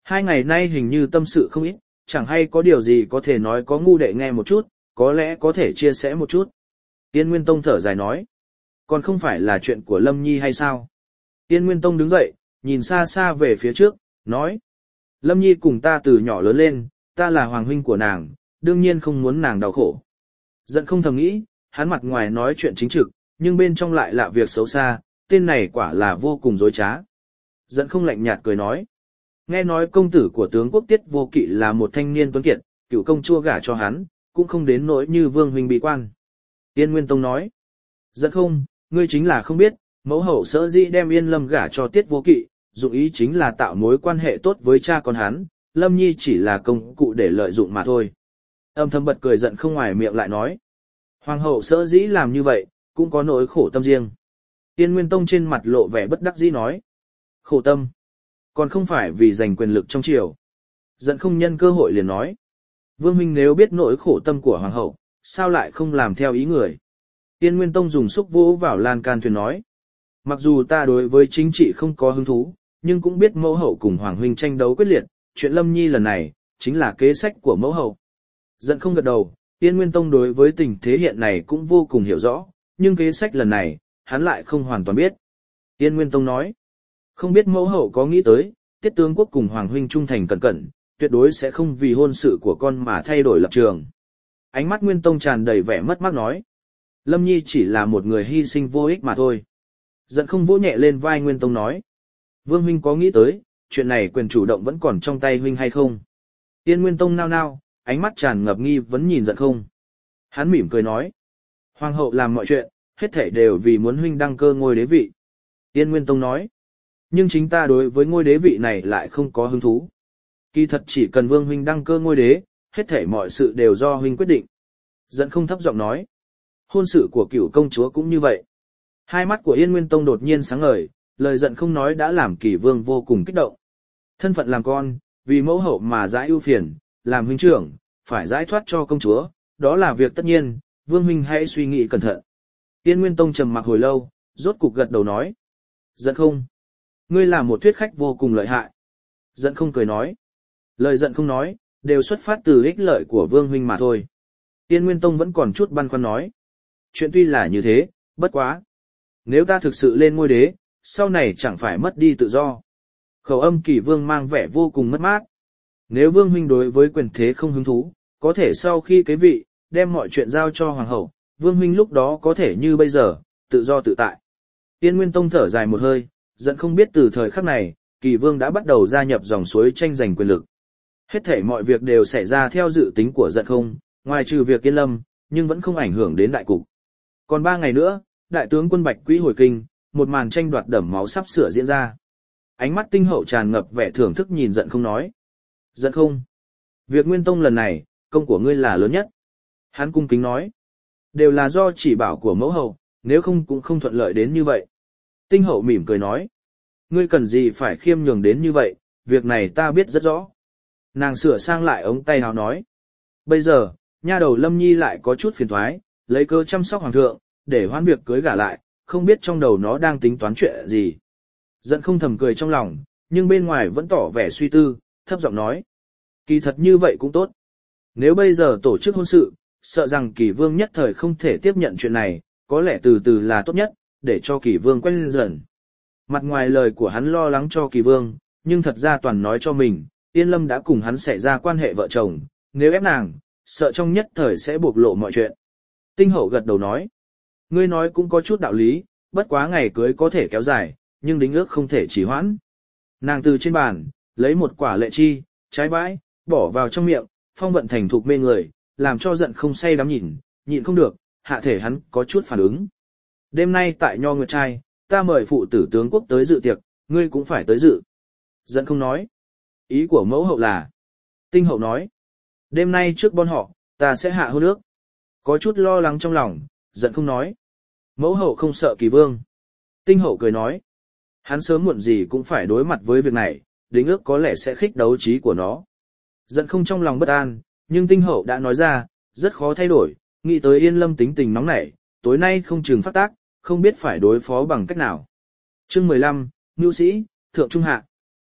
Hai ngày nay hình như tâm sự không ít, chẳng hay có điều gì có thể nói có ngu đệ nghe một chút, có lẽ có thể chia sẻ một chút. Yên Nguyên Tông thở dài nói. Còn không phải là chuyện của Lâm Nhi hay sao? Yên Nguyên Tông đứng dậy, nhìn xa xa về phía trước, nói. Lâm Nhi cùng ta từ nhỏ lớn lên, ta là hoàng huynh của nàng, đương nhiên không muốn nàng đau khổ. Giận không thầm nghĩ, hắn mặt ngoài nói chuyện chính trực, nhưng bên trong lại là việc xấu xa, tên này quả là vô cùng dối trá. Giận không lạnh nhạt cười nói. Nghe nói công tử của tướng quốc Tiết Vô Kỵ là một thanh niên tuấn kiệt, cựu công chua gả cho hắn, cũng không đến nỗi như vương huynh bị quan. Yên Nguyên Tông nói. Giận không, ngươi chính là không biết, mẫu hậu sở dĩ đem Yên Lâm gả cho Tiết Vô Kỵ, dụng ý chính là tạo mối quan hệ tốt với cha con hắn, Lâm Nhi chỉ là công cụ để lợi dụng mà thôi. Âm thầm bật cười giận không ngoài miệng lại nói. Hoàng hậu sở dĩ làm như vậy, cũng có nỗi khổ tâm riêng. Yên Nguyên Tông trên mặt lộ vẻ bất đắc dĩ nói. Khổ tâm. Còn không phải vì giành quyền lực trong triều. Giận không nhân cơ hội liền nói. Vương huynh nếu biết nỗi khổ tâm của hoàng hậu, sao lại không làm theo ý người? Yên Nguyên Tông dùng xúc vỗ vào lan can thuyền nói. Mặc dù ta đối với chính trị không có hứng thú, nhưng cũng biết mẫu hậu cùng hoàng huynh tranh đấu quyết liệt, chuyện Lâm Nhi lần này, chính là kế sách của mẫu hậu. Giận không gật đầu, Yên Nguyên Tông đối với tình thế hiện này cũng vô cùng hiểu rõ, nhưng kế sách lần này, hắn lại không hoàn toàn biết. Yên Nguyên Tông nói. Không biết mẫu hậu có nghĩ tới, Tiết tướng quốc cùng hoàng huynh trung thành cẩn cẩn, tuyệt đối sẽ không vì hôn sự của con mà thay đổi lập trường. Ánh mắt Nguyên Tông tràn đầy vẻ mất mát nói. Lâm Nhi chỉ là một người hy sinh vô ích mà thôi. Giận không vỗ nhẹ lên vai Nguyên Tông nói. Vương huynh có nghĩ tới, chuyện này quyền chủ động vẫn còn trong tay huynh hay không? Yên Nguyên Tông nao nao, ánh mắt tràn ngập nghi vấn nhìn giận không. Hắn mỉm cười nói. Hoàng hậu làm mọi chuyện, hết thảy đều vì muốn huynh đăng cơ ngôi đế vị. Yên Nguyên Tông nói. Nhưng chính ta đối với ngôi đế vị này lại không có hứng thú. Kỳ thật chỉ cần Vương huynh đăng cơ ngôi đế, hết thảy mọi sự đều do huynh quyết định. Giận không thấp giọng nói. Hôn sự của cửu công chúa cũng như vậy. Hai mắt của Yên Nguyên Tông đột nhiên sáng ngời, lời giận không nói đã làm Kỳ Vương vô cùng kích động. Thân phận làm con, vì mẫu hậu mà giải ưu phiền, làm huynh trưởng, phải giải thoát cho công chúa, đó là việc tất nhiên, Vương huynh hãy suy nghĩ cẩn thận. Yên Nguyên Tông trầm mặc hồi lâu, rốt cục gật đầu nói. Giận không. Ngươi là một thuyết khách vô cùng lợi hại. Giận không cười nói. Lời giận không nói, đều xuất phát từ ích lợi của Vương huynh mà thôi. Yên Nguyên Tông vẫn còn chút băn khoăn nói. Chuyện tuy là như thế, bất quá. Nếu ta thực sự lên ngôi đế, sau này chẳng phải mất đi tự do. Khẩu âm Kỳ Vương mang vẻ vô cùng mất mát. Nếu Vương huynh đối với quyền thế không hứng thú, có thể sau khi kế vị, đem mọi chuyện giao cho hoàng hậu, Vương huynh lúc đó có thể như bây giờ, tự do tự tại. Yên Nguyên Tông thở dài một hơi, giận không biết từ thời khắc này, Kỳ Vương đã bắt đầu gia nhập dòng suối tranh giành quyền lực. Hết thảy mọi việc đều xảy ra theo dự tính của giận không, ngoài trừ việc Yên Lâm, nhưng vẫn không ảnh hưởng đến đại cục. Còn ba ngày nữa, đại tướng quân Bạch Quý hồi kinh, một màn tranh đoạt đẫm máu sắp sửa diễn ra. Ánh mắt tinh hậu tràn ngập vẻ thưởng thức nhìn giận không nói. Giận không. Việc Nguyên Tông lần này, công của ngươi là lớn nhất. Hắn cung kính nói. Đều là do chỉ bảo của mẫu hậu, nếu không cũng không thuận lợi đến như vậy. Tinh hậu mỉm cười nói. Ngươi cần gì phải khiêm nhường đến như vậy, việc này ta biết rất rõ. Nàng sửa sang lại ống tay áo nói. Bây giờ, nha đầu Lâm Nhi lại có chút phiền toái, lấy cơ chăm sóc hoàng thượng, để hoãn việc cưới gả lại, không biết trong đầu nó đang tính toán chuyện gì. Giận không thầm cười trong lòng, nhưng bên ngoài vẫn tỏ vẻ suy tư, thấp giọng nói. Kỳ thật như vậy cũng tốt. Nếu bây giờ tổ chức hôn sự, sợ rằng Kỳ Vương nhất thời không thể tiếp nhận chuyện này, có lẽ từ từ là tốt nhất, để cho Kỳ Vương quen dần. Mặt ngoài lời của hắn lo lắng cho Kỳ Vương, nhưng thật ra toàn nói cho mình, Yên Lâm đã cùng hắn xảy ra quan hệ vợ chồng, nếu ép nàng, sợ trong nhất thời sẽ bộc lộ mọi chuyện. Tinh hậu gật đầu nói. Ngươi nói cũng có chút đạo lý, bất quá ngày cưới có thể kéo dài, nhưng đính ước không thể trì hoãn. Nàng từ trên bàn, lấy một quả lệ chi, trái vãi, bỏ vào trong miệng, phong vận thành thục mê người, làm cho giận không say đắm nhìn, nhịn không được, hạ thể hắn có chút phản ứng. Đêm nay tại Nho Nguyệt Trai, ta mời phụ tử tướng quốc tới dự tiệc, ngươi cũng phải tới dự. Giận không nói. Ý của mẫu hậu là. Tinh hậu nói. Đêm nay trước bọn họ, ta sẽ hạ hôn ước. Có chút lo lắng trong lòng, giận không nói. Mẫu hậu không sợ Kỳ Vương. Tinh hậu cười nói. Hắn sớm muộn gì cũng phải đối mặt với việc này, đính ước có lẽ sẽ khích đấu trí của nó. Giận không trong lòng bất an, nhưng tinh hậu đã nói ra, rất khó thay đổi, nghĩ tới Yên Lâm tính tình nóng nảy, tối nay không chừng phát tác, không biết phải đối phó bằng cách nào. Chương mười lăm, Nhu sĩ, Thượng Trung Hạ.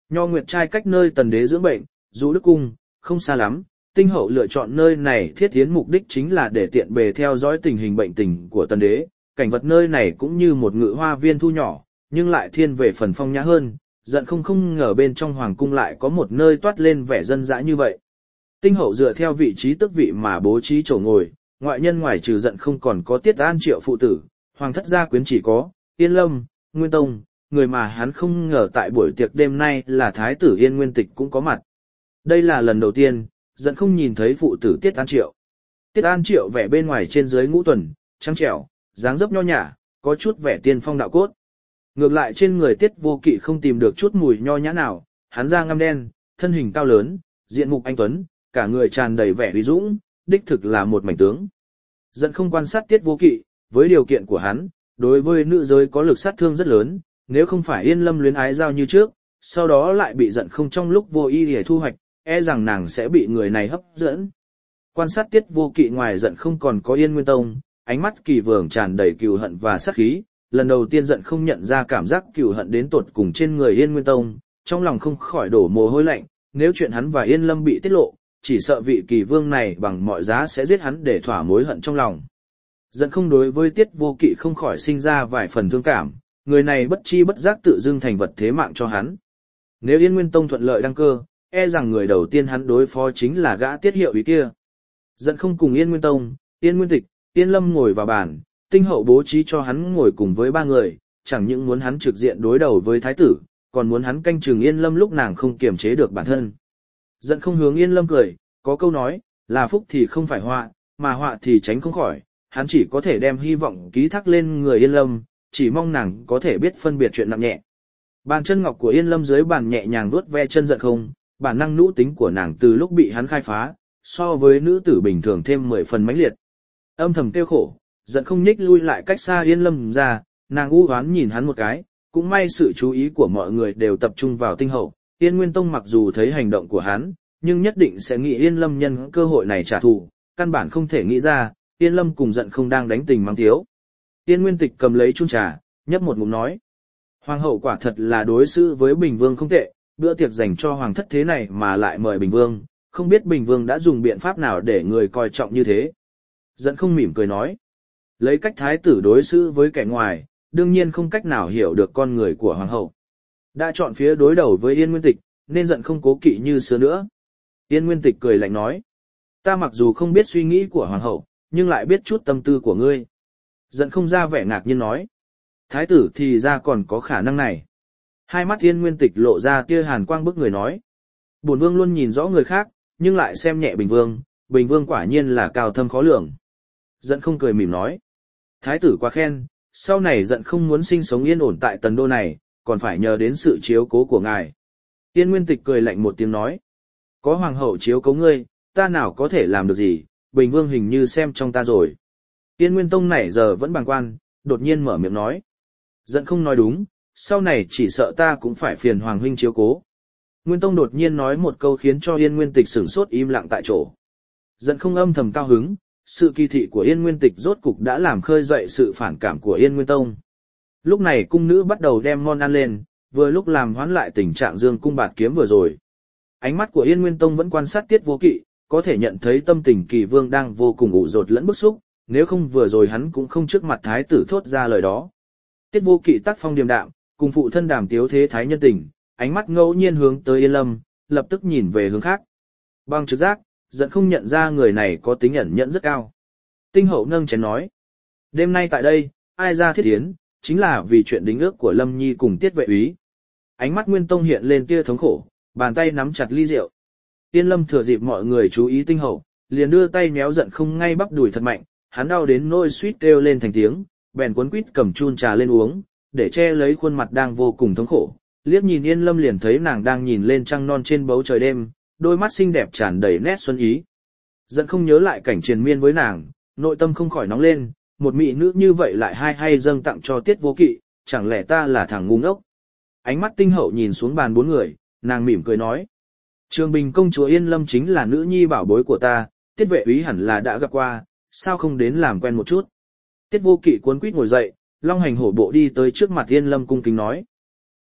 Nho Nguyệt trai cách nơi tần đế dưỡng bệnh, Dụ Đức Cung, không xa lắm, Tinh Hậu lựa chọn nơi này thiết tiến mục đích chính là để tiện bề theo dõi tình hình bệnh tình của tần đế, cảnh vật nơi này cũng như một ngự hoa viên thu nhỏ, nhưng lại thiên về phần phong nhã hơn, Giận không không ngờ bên trong hoàng cung lại có một nơi toát lên vẻ dân dã như vậy. Tinh Hậu dựa theo vị trí tước vị mà bố trí chỗ ngồi, ngoại nhân ngoài trừ Giận không còn có Tiết An Triệu phụ tử, hoàng thất gia quyến chỉ có Yên Lâm, Nguyên Tông, người mà hắn không ngờ tại buổi tiệc đêm nay là thái tử Yên Nguyên Tịch cũng có mặt. Đây là lần đầu tiên, Giận không nhìn thấy phụ tử Tiết An Triệu. Tiết An Triệu vẻ bên ngoài trên dưới ngũ tuần, trắng trẻo, dáng dấp nho nhã, có chút vẻ tiên phong đạo cốt. Ngược lại trên người Tiết Vô Kỵ không tìm được chút mùi nho nhã nào, hắn da ngăm đen, thân hình cao lớn, diện mục anh tuấn, cả người tràn đầy vẻ uy dũng, đích thực là một mảnh tướng. Giận không quan sát Tiết Vô Kỵ, với điều kiện của hắn, đối với nữ giới có lực sát thương rất lớn, nếu không phải Yên Lâm luyến ái giao như trước, sau đó lại bị Giận không trong lúc vô ý để thu hoạch, e rằng nàng sẽ bị người này hấp dẫn. Quan sát Tiết Vô Kỵ ngoài Giận không còn có Yên Nguyên Tông, ánh mắt Kỳ Vương tràn đầy cừu hận và sát khí, lần đầu tiên Giận không nhận ra cảm giác cừu hận đến tột cùng trên người Yên Nguyên Tông, trong lòng không khỏi đổ mồ hôi lạnh, nếu chuyện hắn và Yên Lâm bị tiết lộ, chỉ sợ vị Kỳ Vương này bằng mọi giá sẽ giết hắn để thỏa mối hận trong lòng. Giận không đối với Tiết Vô Kỵ không khỏi sinh ra vài phần thương cảm, người này bất chi bất giác tự dưng thành vật thế mạng cho hắn. Nếu Yên Nguyên Tông thuận lợi đăng cơ, e rằng người đầu tiên hắn đối phó chính là gã Tiết Hiệu Úy kia. Giận không cùng Yên Nguyên Tông, Yên Nguyên Tịch, Yên Lâm ngồi vào bàn, Tinh Hậu bố trí cho hắn ngồi cùng với ba người, chẳng những muốn hắn trực diện đối đầu với thái tử, còn muốn hắn canh chừng Yên Lâm lúc nàng không kiềm chế được bản thân. Giận không hướng Yên Lâm cười, có câu nói, là phúc thì không phải họa, mà họa thì tránh không khỏi, hắn chỉ có thể đem hy vọng ký thác lên người Yên Lâm, chỉ mong nàng có thể biết phân biệt chuyện nặng nhẹ. Bàn chân ngọc của Yên Lâm dưới bàn nhẹ nhàng vuốt ve chân Giận không, bản năng nữ tính của nàng từ lúc bị hắn khai phá, so với nữ tử bình thường thêm mười phần mãnh liệt. Âm thầm tiêu khổ, Giận không nhích lui lại cách xa Yên Lâm ra, nàng u oán nhìn hắn một cái, cũng may sự chú ý của mọi người đều tập trung vào Tinh Hậu. Yên Nguyên Tông mặc dù thấy hành động của hắn, nhưng nhất định sẽ nghĩ Yên Lâm nhân cơ hội này trả thù, căn bản không thể nghĩ ra, Yên Lâm cùng Giận không đang đánh tình mang thiếu. Yên Nguyên Tịch cầm lấy chung trà, nhấp một ngụm nói. Hoàng hậu quả thật là đối xử với Bình Vương không tệ, bữa tiệc dành cho hoàng thất thế này mà lại mời Bình Vương, không biết Bình Vương đã dùng biện pháp nào để người coi trọng như thế. Giận không mỉm cười nói. Lấy cách thái tử đối xử với kẻ ngoài, đương nhiên không cách nào hiểu được con người của hoàng hậu. Đã chọn phía đối đầu với Yên Nguyên Tịch, nên Giận không cố kỵ như xưa nữa. Yên Nguyên Tịch cười lạnh nói. Ta mặc dù không biết suy nghĩ của hoàng hậu, nhưng lại biết chút tâm tư của ngươi. Giận không ra vẻ ngạc nhiên nói. Thái tử thì ra còn có khả năng này. Hai mắt Yên Nguyên Tịch lộ ra tia hàn quang bức người nói. Bổn vương luôn nhìn rõ người khác, nhưng lại xem nhẹ Bình Vương, Bình Vương quả nhiên là cao thâm khó lường. Giận không cười mỉm nói. Thái tử quá khen, sau này Giận không muốn sinh sống yên ổn tại tần đô này, còn phải nhờ đến sự chiếu cố của ngài. Yên Nguyên Tịch cười lạnh một tiếng nói. Có hoàng hậu chiếu cố ngươi, ta nào có thể làm được gì, Bình Vương hình như xem trong ta rồi. Yên Nguyên Tông nãy giờ vẫn bàng quan, đột nhiên mở miệng nói. Giận không nói đúng, sau này chỉ sợ ta cũng phải phiền hoàng huynh chiếu cố. Nguyên Tông đột nhiên nói một câu khiến cho Yên Nguyên Tịch sửng sốt im lặng tại chỗ. Giận không âm thầm cao hứng, sự kỳ thị của Yên Nguyên Tịch rốt cục đã làm khơi dậy sự phản cảm của Yên Nguyên Tông. Lúc này cung nữ bắt đầu đem món ăn lên, vừa lúc làm hoãn lại tình trạng dương cung bạt kiếm vừa rồi. Ánh mắt của Yên Nguyên Tông vẫn quan sát Tiết Vô Kỵ, có thể nhận thấy tâm tình Kỳ Vương đang vô cùng ủ rột lẫn bức xúc, nếu không vừa rồi hắn cũng không trước mặt thái tử thốt ra lời đó. Tiết Vô Kỵ tác phong điềm đạm, cùng phụ thân đàm tiếu thế thái nhân tình, ánh mắt ngẫu nhiên hướng tới Yên Lâm, lập tức nhìn về hướng khác. Bằng trực giác, Giận không nhận ra người này có tính ẩn nhẫn rất cao. Tinh Hậu nâng chén nói. Đêm nay tại đây, ai ra thiết tiến, chính là vì chuyện đính ước của Lâm Nhi cùng Tiết Vệ Úy. Ánh mắt Nguyên Tông hiện lên tia thống khổ, bàn tay nắm chặt ly rượu. Yên Lâm thừa dịp mọi người chú ý Tinh Hậu, liền đưa tay méo Giận không ngay bắp đùi thật mạnh, hắn đau đến nỗi suýt kêu lên thành tiếng, bèn cuốn quýt cầm chun trà lên uống, để che lấy khuôn mặt đang vô cùng thống khổ. Liếc nhìn Yên Lâm liền thấy nàng đang nhìn lên trăng non trên bầu trời đêm, đôi mắt xinh đẹp tràn đầy nét xuân ý. Giận không nhớ lại cảnh triền miên với nàng, nội tâm không khỏi nóng lên, một mỹ nữ như vậy lại hay hay dâng tặng cho Tiết Vô Kỵ, chẳng lẽ ta là thằng ngu ngốc? Ánh mắt Tinh Hậu nhìn xuống bàn bốn người, nàng mỉm cười nói. Trường Bình công chúa Yên Lâm chính là nữ nhi bảo bối của ta, Tiết Vệ Úy hẳn là đã gặp qua, sao không đến làm quen một chút? Tiết Vô Kỵ cuốn quýt ngồi dậy, long hành hổ bộ đi tới trước mặt Yên Lâm cung kính nói.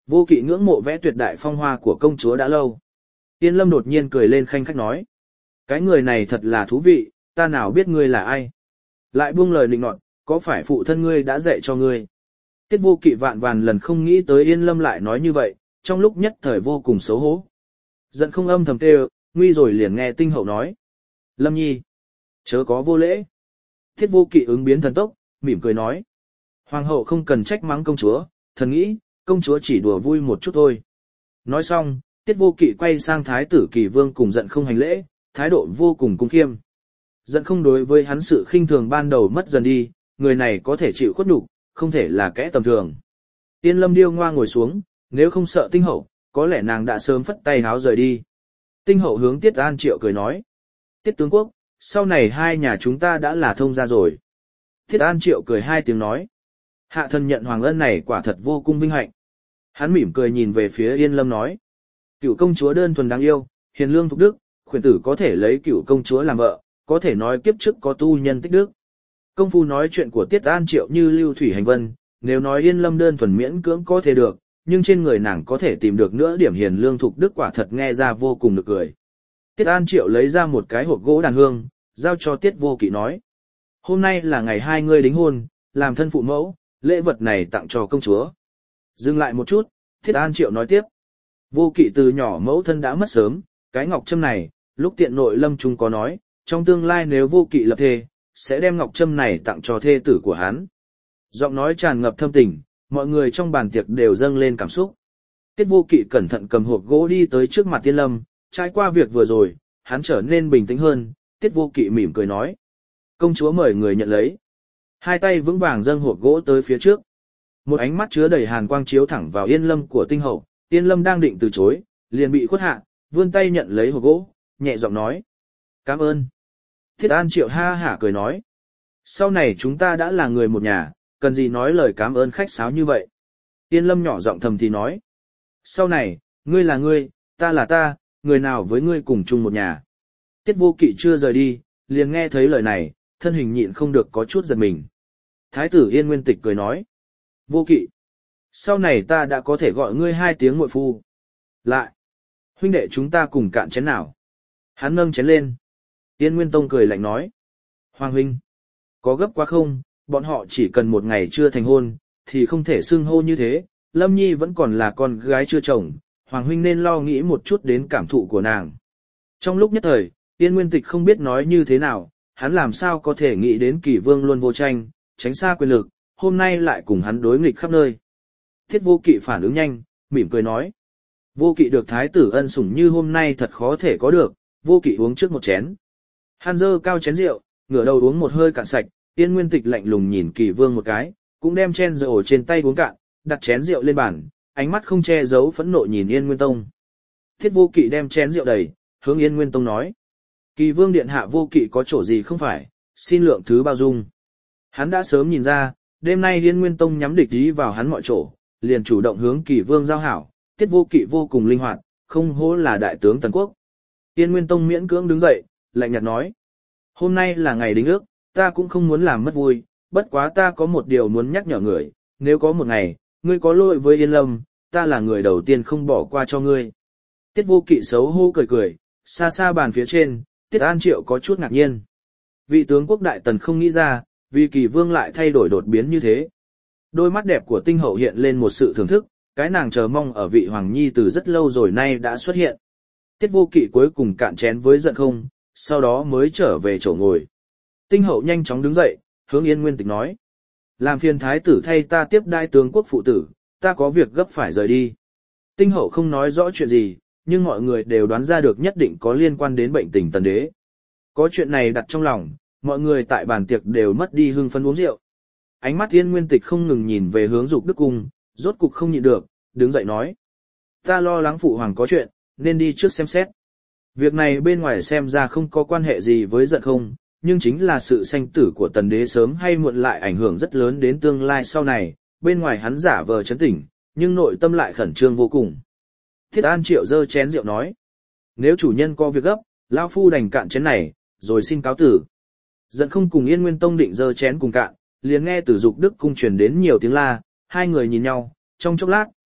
Vô Kỵ ngưỡng mộ vẽ tuyệt đại phong hoa của công chúa đã lâu. Yên Lâm đột nhiên cười lên khanh khách nói. Cái người này thật là thú vị, ta nào biết ngươi là ai. Lại buông lời nịnh nọt, có phải phụ thân ngươi đã dạy cho ngươi? Tiết Vô Kỵ vạn vàn lần không nghĩ tới Yên Lâm lại nói như vậy, trong lúc nhất thời vô cùng xấu hổ. Giận không âm thầm kêu, nguy rồi liền nghe Tinh Hậu nói. Lâm Nhi, chớ có vô lễ. Tiết Vô Kỵ ứng biến thần tốc, mỉm cười nói. Hoàng hậu không cần trách mắng công chúa, thần nghĩ, công chúa chỉ đùa vui một chút thôi. Nói xong, Tiết Vô Kỵ quay sang Thái tử Kỳ Vương cùng Giận không hành lễ, thái độ vô cùng cung khiêm. Giận không đối với hắn sự khinh thường ban đầu mất dần đi, người này có thể chịu khuất nhục, không thể là kẻ tầm thường. Yên Lâm điêu ngoa ngồi xuống, nếu không sợ Tinh Hậu, có lẽ nàng đã sớm phất tay háo rời đi. Tinh Hậu hướng Tiết An Triệu cười nói. Tiết tướng quốc, sau này hai nhà chúng ta đã là thông gia rồi. Tiết An Triệu cười hai tiếng nói. Hạ thần nhận hoàng ân này quả thật vô cùng vinh hạnh. Hắn mỉm cười nhìn về phía Yên Lâm nói. Cựu công chúa đơn thuần đáng yêu, hiền lương thục đức, khuyển tử có thể lấy cựu công chúa làm vợ, có thể nói kiếp trước có tu nhân tích đức. Công phu nói chuyện của Tiết An Triệu như lưu thủy hành vân, nếu nói Yên Lâm đơn thuần miễn cưỡng có thể được, nhưng trên người nàng có thể tìm được nữa điểm hiền lương thục đức quả thật nghe ra vô cùng nực cười. Tiết An Triệu lấy ra một cái hộp gỗ đàn hương, giao cho Tiết Vô Kỵ nói. Hôm nay là ngày hai ngươi đính hôn, làm thân phụ mẫu, lễ vật này tặng cho công chúa. Dừng lại một chút, Tiết An Triệu nói tiếp. Vô Kỵ từ nhỏ mẫu thân đã mất sớm, cái ngọc trâm này, lúc tiện nội lâm trung có nói, trong tương lai nếu Vô Kỵ lập thê, sẽ đem ngọc trâm này tặng cho thê tử của hắn. Giọng nói tràn ngập thâm tình, mọi người trong bàn tiệc đều dâng lên cảm xúc. Tiết Vô Kỵ cẩn thận cầm hộp gỗ đi tới trước mặt Tiên Lâm, trải qua việc vừa rồi, hắn trở nên bình tĩnh hơn, Tiết Vô Kỵ mỉm cười nói. Công chúa mời người nhận lấy. Hai tay vững vàng dâng hộp gỗ tới phía trước. Một ánh mắt chứa đầy hàn quang chiếu thẳng vào Yên Lâm của Tinh Hậu, Yên Lâm đang định từ chối, liền bị khuất hạ, vươn tay nhận lấy hộp gỗ, nhẹ giọng nói. Cảm ơn. Thiết An Triệu ha hả cười nói. Sau này chúng ta đã là người một nhà, cần gì nói lời cảm ơn khách sáo như vậy. Yên Lâm nhỏ giọng thầm thì nói. Sau này, ngươi là ngươi, ta là ta, người nào với ngươi cùng chung một nhà. Tiết Vô Kỵ chưa rời đi, liền nghe thấy lời này, thân hình nhịn không được có chút giật mình. Thái tử Yên Nguyên Tịch cười nói. Vô Kỵ, sau này ta đã có thể gọi ngươi hai tiếng muội phu. Lại, huynh đệ chúng ta cùng cạn chén nào. Hắn nâng chén lên. Yên Nguyên Tông cười lạnh nói. Hoàng huynh, có gấp quá không, bọn họ chỉ cần một ngày chưa thành hôn, thì không thể xưng hô như thế. Lâm Nhi vẫn còn là con gái chưa chồng, Hoàng huynh nên lo nghĩ một chút đến cảm thụ của nàng. Trong lúc nhất thời, Yên Nguyên Tịch không biết nói như thế nào, hắn làm sao có thể nghĩ đến Kỳ Vương luôn vô tranh, tránh xa quyền lực, hôm nay lại cùng hắn đối nghịch khắp nơi. Thiết Vô Kỵ phản ứng nhanh, mỉm cười nói. Vô Kỵ được thái tử ân sủng như hôm nay thật khó thể có được, Vô Kỵ uống trước một chén. Hắn dơ cao chén rượu, ngửa đầu uống một hơi cạn sạch, Yên Nguyên Tịch lạnh lùng nhìn Kỳ Vương một cái, cũng đem chén rượu trên tay uống cạn, đặt chén rượu lên bàn, ánh mắt không che giấu phẫn nộ nhìn Yên Nguyên Tông. Thiết Vô Kỵ đem chén rượu đầy, hướng Yên Nguyên Tông nói. Kỳ Vương điện hạ Vô Kỵ có chỗ gì không phải, xin lượng thứ bao dung. Hắn đã sớm nhìn ra, đêm nay Yên Nguyên Tông nhắm địch ý vào hắn mọi chỗ, liền chủ động hướng Kỳ Vương giao hảo, Tiết Vô Kỵ vô cùng linh hoạt, không hổ là đại tướng Tần Quốc. Yên Nguyên Tông miễn cưỡng đứng dậy, lạnh nhạt nói. Hôm nay là ngày đính ước, ta cũng không muốn làm mất vui, bất quá ta có một điều muốn nhắc nhở người, nếu có một ngày, ngươi có lỗi với Yên Lâm, ta là người đầu tiên không bỏ qua cho ngươi. Tiết Vô Kỵ xấu hổ cười cười, xa xa bàn phía trên, Tiết An Triệu có chút ngạc nhiên. Vị tướng quốc đại tần không nghĩ ra, vì Kỳ Vương lại thay đổi đột biến như thế. Đôi mắt đẹp của Tinh Hậu hiện lên một sự thưởng thức, cái nàng chờ mong ở vị Hoàng Nhi từ rất lâu rồi nay đã xuất hiện. Tiết Vô Kỵ cuối cùng cạn chén với Giận không, sau đó mới trở về chỗ ngồi. Tinh Hậu nhanh chóng đứng dậy, hướng Yên Nguyên Tịch nói. Làm phiền thái tử thay ta tiếp đai tướng quốc phụ tử, ta có việc gấp phải rời đi. Tinh Hậu không nói rõ chuyện gì, nhưng mọi người đều đoán ra được nhất định có liên quan đến bệnh tình Tần Đế. Có chuyện này đặt trong lòng, mọi người tại bàn tiệc đều mất đi hưng phấn uống rượu. Ánh mắt Yên Nguyên Tịch không ngừng nhìn về hướng Dục Đức Cung, rốt cục không nhịn được, đứng dậy nói. Ta lo lắng phụ hoàng có chuyện, nên đi trước xem xét. Việc này bên ngoài xem ra không có quan hệ gì với Giận không, nhưng chính là sự sanh tử của Tần Đế sớm hay muộn lại ảnh hưởng rất lớn đến tương lai sau này, bên ngoài hắn giả vờ trấn tĩnh, nhưng nội tâm lại khẩn trương vô cùng. Thiết An Triệu giơ chén rượu nói. Nếu chủ nhân có việc gấp, lão phu đành cạn chén này, rồi xin cáo tử. Giận không cùng Yên Nguyên Tông định giơ chén cùng cạn, liền nghe từ Dục Đức Cung truyền đến nhiều tiếng la, hai người nhìn nhau, trong chốc lát,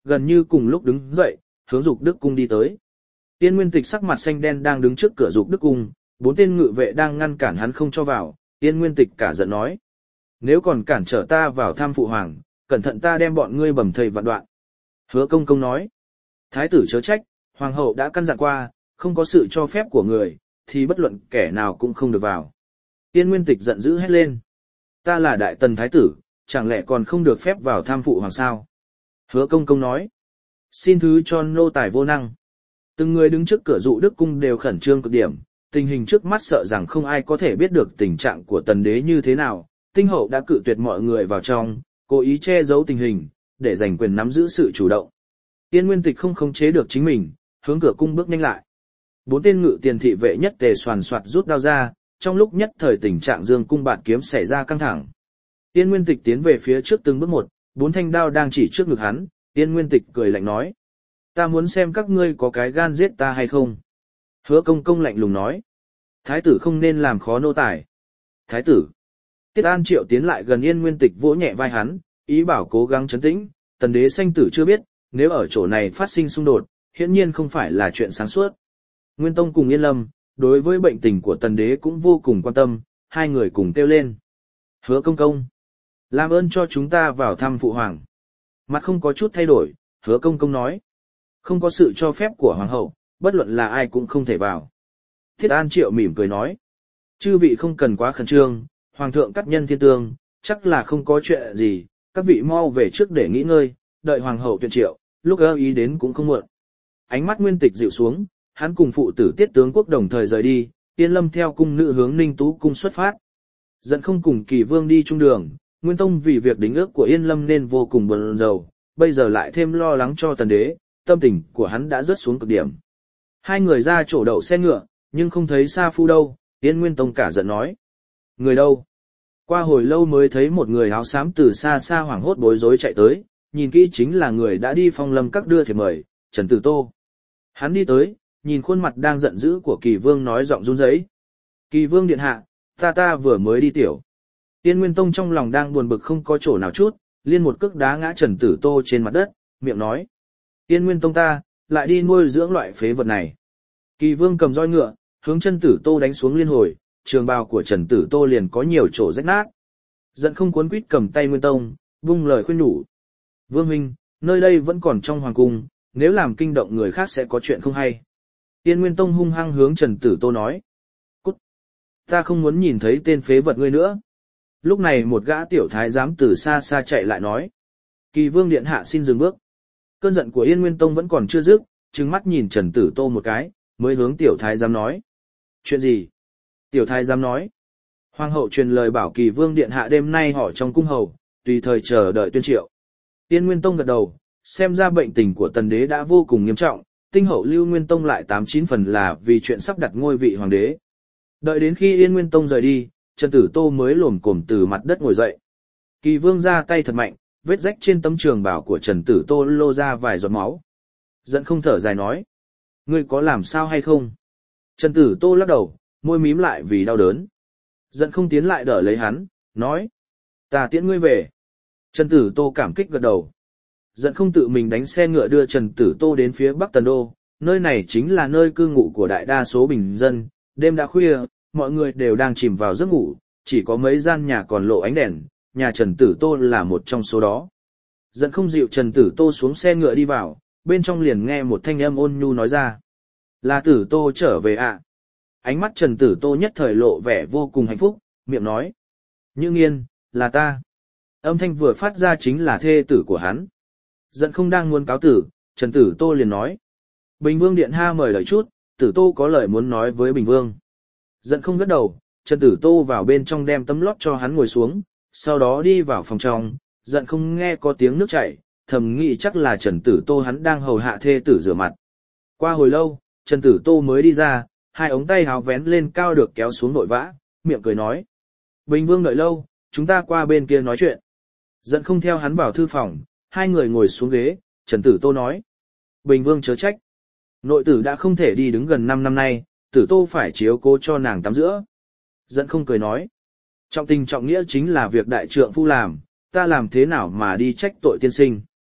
gần như cùng lúc đứng dậy, hướng Dục Đức cung đi tới. Tiên Nguyên Tịch sắc mặt xanh đen đang đứng trước cửa Dục Đức cung, bốn tên ngự vệ đang ngăn cản hắn không cho vào, Tiên Nguyên Tịch cả giận nói: "Nếu còn cản trở ta vào thăm phụ hoàng, cẩn thận ta đem bọn ngươi bầm thây vạn đoạn." Hứa Công Công nói: "Thái tử chớ trách, hoàng hậu đã căn dặn qua, không có sự cho phép của người, thì bất luận kẻ nào cũng không được vào." Tiên Nguyên Tịch giận dữ hét lên: "Ta là đại tần thái tử, chẳng lẽ còn không được phép vào tham phụ hoàng sao?" Hứa Công Công nói: "Xin thứ cho nô tài vô năng." Từng người đứng trước cửa Dụ Đức cung đều khẩn trương cực điểm, tình hình trước mắt sợ rằng không ai có thể biết được tình trạng của tần đế như thế nào, Tinh hậu đã cự tuyệt mọi người vào trong, cố ý che giấu tình hình, để giành quyền nắm giữ sự chủ động. Tiên Nguyên Tịch không khống chế được chính mình, hướng cửa cung bước nhanh lại. Bốn tên ngự tiền thị vệ nhất tề soàn soạt rút đao ra, trong lúc nhất thời tình trạng dương cung bạt kiếm xảy ra căng thẳng. Tiên Nguyên Tịch tiến về phía trước từng bước một, bốn thanh đao đang chỉ trước ngực hắn, Tiên Nguyên Tịch cười lạnh nói: "Ta muốn xem các ngươi có cái gan giết ta hay không." Hứa Công Công lạnh lùng nói: "Thái tử không nên làm khó nô tài." "Thái tử." Tiết An Triệu tiến lại gần Yên Nguyên Tịch vỗ nhẹ vai hắn, ý bảo cố gắng trấn tĩnh, tần đế sanh tử chưa biết, nếu ở chỗ này phát sinh xung đột, hiển nhiên không phải là chuyện sáng suốt. Nguyên Tông cùng Yên Lâm, đối với bệnh tình của tần đế cũng vô cùng quan tâm, hai người cùng kêu lên: "Hứa Công Công, làm ơn cho chúng ta vào thăm phụ hoàng." Mặt không có chút thay đổi, Hứa Công Công nói: "Không có sự cho phép của hoàng hậu, bất luận là ai cũng không thể vào." Thiết An Triệu mỉm cười nói: "Chư vị không cần quá khẩn trương, hoàng thượng cắt nhân thiên tương, chắc là không có chuyện gì, các vị mau về trước để nghỉ ngơi, đợi hoàng hậu tuyên triệu, lúc ơ ý đến cũng không muộn." Ánh mắt Nguyên Tịch dịu xuống, hắn cùng phụ tử Tiết tướng quốc đồng thời rời đi, Yên Lâm theo cung nữ hướng Ninh Tú cung xuất phát. Giận không cùng Kỳ Vương đi chung đường, Nguyên Tông vì việc đính ước của Yên Lâm nên vô cùng buồn rầu, bây giờ lại thêm lo lắng cho tần đế, tâm tình của hắn đã rớt xuống cực điểm. Hai người ra chỗ đậu xe ngựa, nhưng không thấy Sa Phu đâu, Yên Nguyên Tông cả giận nói: "Người đâu?" Qua hồi lâu mới thấy một người áo xám từ xa xa hoảng hốt bối rối chạy tới, nhìn kỹ chính là người đã đi Phong Lâm các đưa thiệp mời, Trần Tử Tô. Hắn đi tới, nhìn khuôn mặt đang giận dữ của Kỳ Vương nói giọng run rẩy: "Kỳ Vương điện hạ, ta ta vừa mới đi tiểu." Yên Nguyên Tông trong lòng đang buồn bực không có chỗ nào chút, liên một cước đá ngã Trần Tử Tô trên mặt đất, miệng nói: "Yên Nguyên Tông ta, lại đi nuôi dưỡng loại phế vật này." Kỳ Vương cầm roi ngựa, hướng Trần Tử Tô đánh xuống liên hồi, trường bào của Trần Tử Tô liền có nhiều chỗ rách nát. Giận không cuốn quýt cầm tay Nguyên Tông, vung lời khuyên nhủ: "Vương huynh, nơi đây vẫn còn trong hoàng cung, nếu làm kinh động người khác sẽ có chuyện không hay." Yên Nguyên Tông hung hăng hướng Trần Tử Tô nói: "Cút! Ta không muốn nhìn thấy tên phế vật ngươi nữa." Lúc này một gã tiểu thái giám từ xa xa chạy lại nói: "Kỳ Vương điện hạ xin dừng bước." Cơn giận của Yên Nguyên Tông vẫn còn chưa dứt, trừng mắt nhìn Trần Tử Tô một cái, mới hướng tiểu thái giám nói: "Chuyện gì?" Tiểu thái giám nói: "Hoàng hậu truyền lời bảo Kỳ Vương điện hạ đêm nay họ trong cung hầu, tùy thời chờ đợi tuyên triệu." Yên Nguyên Tông gật đầu, xem ra bệnh tình của tần đế đã vô cùng nghiêm trọng, Tinh hậu Lưu Nguyên Tông lại tám chín phần là vì chuyện sắp đặt ngôi vị hoàng đế. Đợi đến khi Yên Nguyên Tông rời đi, Trần Tử Tô mới lồm cồm từ mặt đất ngồi dậy. Kỳ Vương ra tay thật mạnh, vết rách trên tấm trường bào của Trần Tử Tô lô ra vài giọt máu. Giận không thở dài nói: "Ngươi có làm sao hay không?" Trần Tử Tô lắc đầu, môi mím lại vì đau đớn. Giận không tiến lại đỡ lấy hắn, nói: "Ta tiễn ngươi về." Trần Tử Tô cảm kích gật đầu. Giận không tự mình đánh xe ngựa đưa Trần Tử Tô đến phía Bắc Tần Đô, nơi này chính là nơi cư ngụ của đại đa số bình dân, đêm đã khuya, mọi người đều đang chìm vào giấc ngủ, chỉ có mấy gian nhà còn lộ ánh đèn, nhà Trần Tử Tô là một trong số đó. Giận không dịu Trần Tử Tô xuống xe ngựa đi vào, bên trong liền nghe một thanh âm ôn nhu nói ra: "Là Tử Tô trở về ạ." À? Ánh mắt Trần Tử Tô nhất thời lộ vẻ vô cùng hạnh phúc, miệng nói: "Như Nghiên, là ta." Âm thanh vừa phát ra chính là thê tử của hắn. Giận không đang muốn cáo tử, Trần Tử Tô liền nói: "Bình Vương điện ha mời đợi chút, Tử Tô có lời muốn nói với Bình Vương." Giận không gật đầu, Trần Tử Tô vào bên trong đem tấm lót cho hắn ngồi xuống, sau đó đi vào phòng trong, giận không nghe có tiếng nước chảy, thầm nghĩ chắc là Trần Tử Tô hắn đang hầu hạ thê tử rửa mặt. Qua hồi lâu, Trần Tử Tô mới đi ra, hai ống tay háo vén lên cao được kéo xuống vội vã, miệng cười nói: "Bình Vương đợi lâu, chúng ta qua bên kia nói chuyện." Giận không theo hắn vào thư phòng, hai người ngồi xuống ghế, Trần Tử Tô nói: "Bình Vương chớ trách. Nội tử đã không thể đi đứng gần năm năm nay, Tử Tô phải chiếu cố cho nàng tắm giữa." Giận không cười nói: "Trọng tình trọng nghĩa chính là việc đại trượng phu làm, ta làm thế nào mà đi trách tội tiên sinh."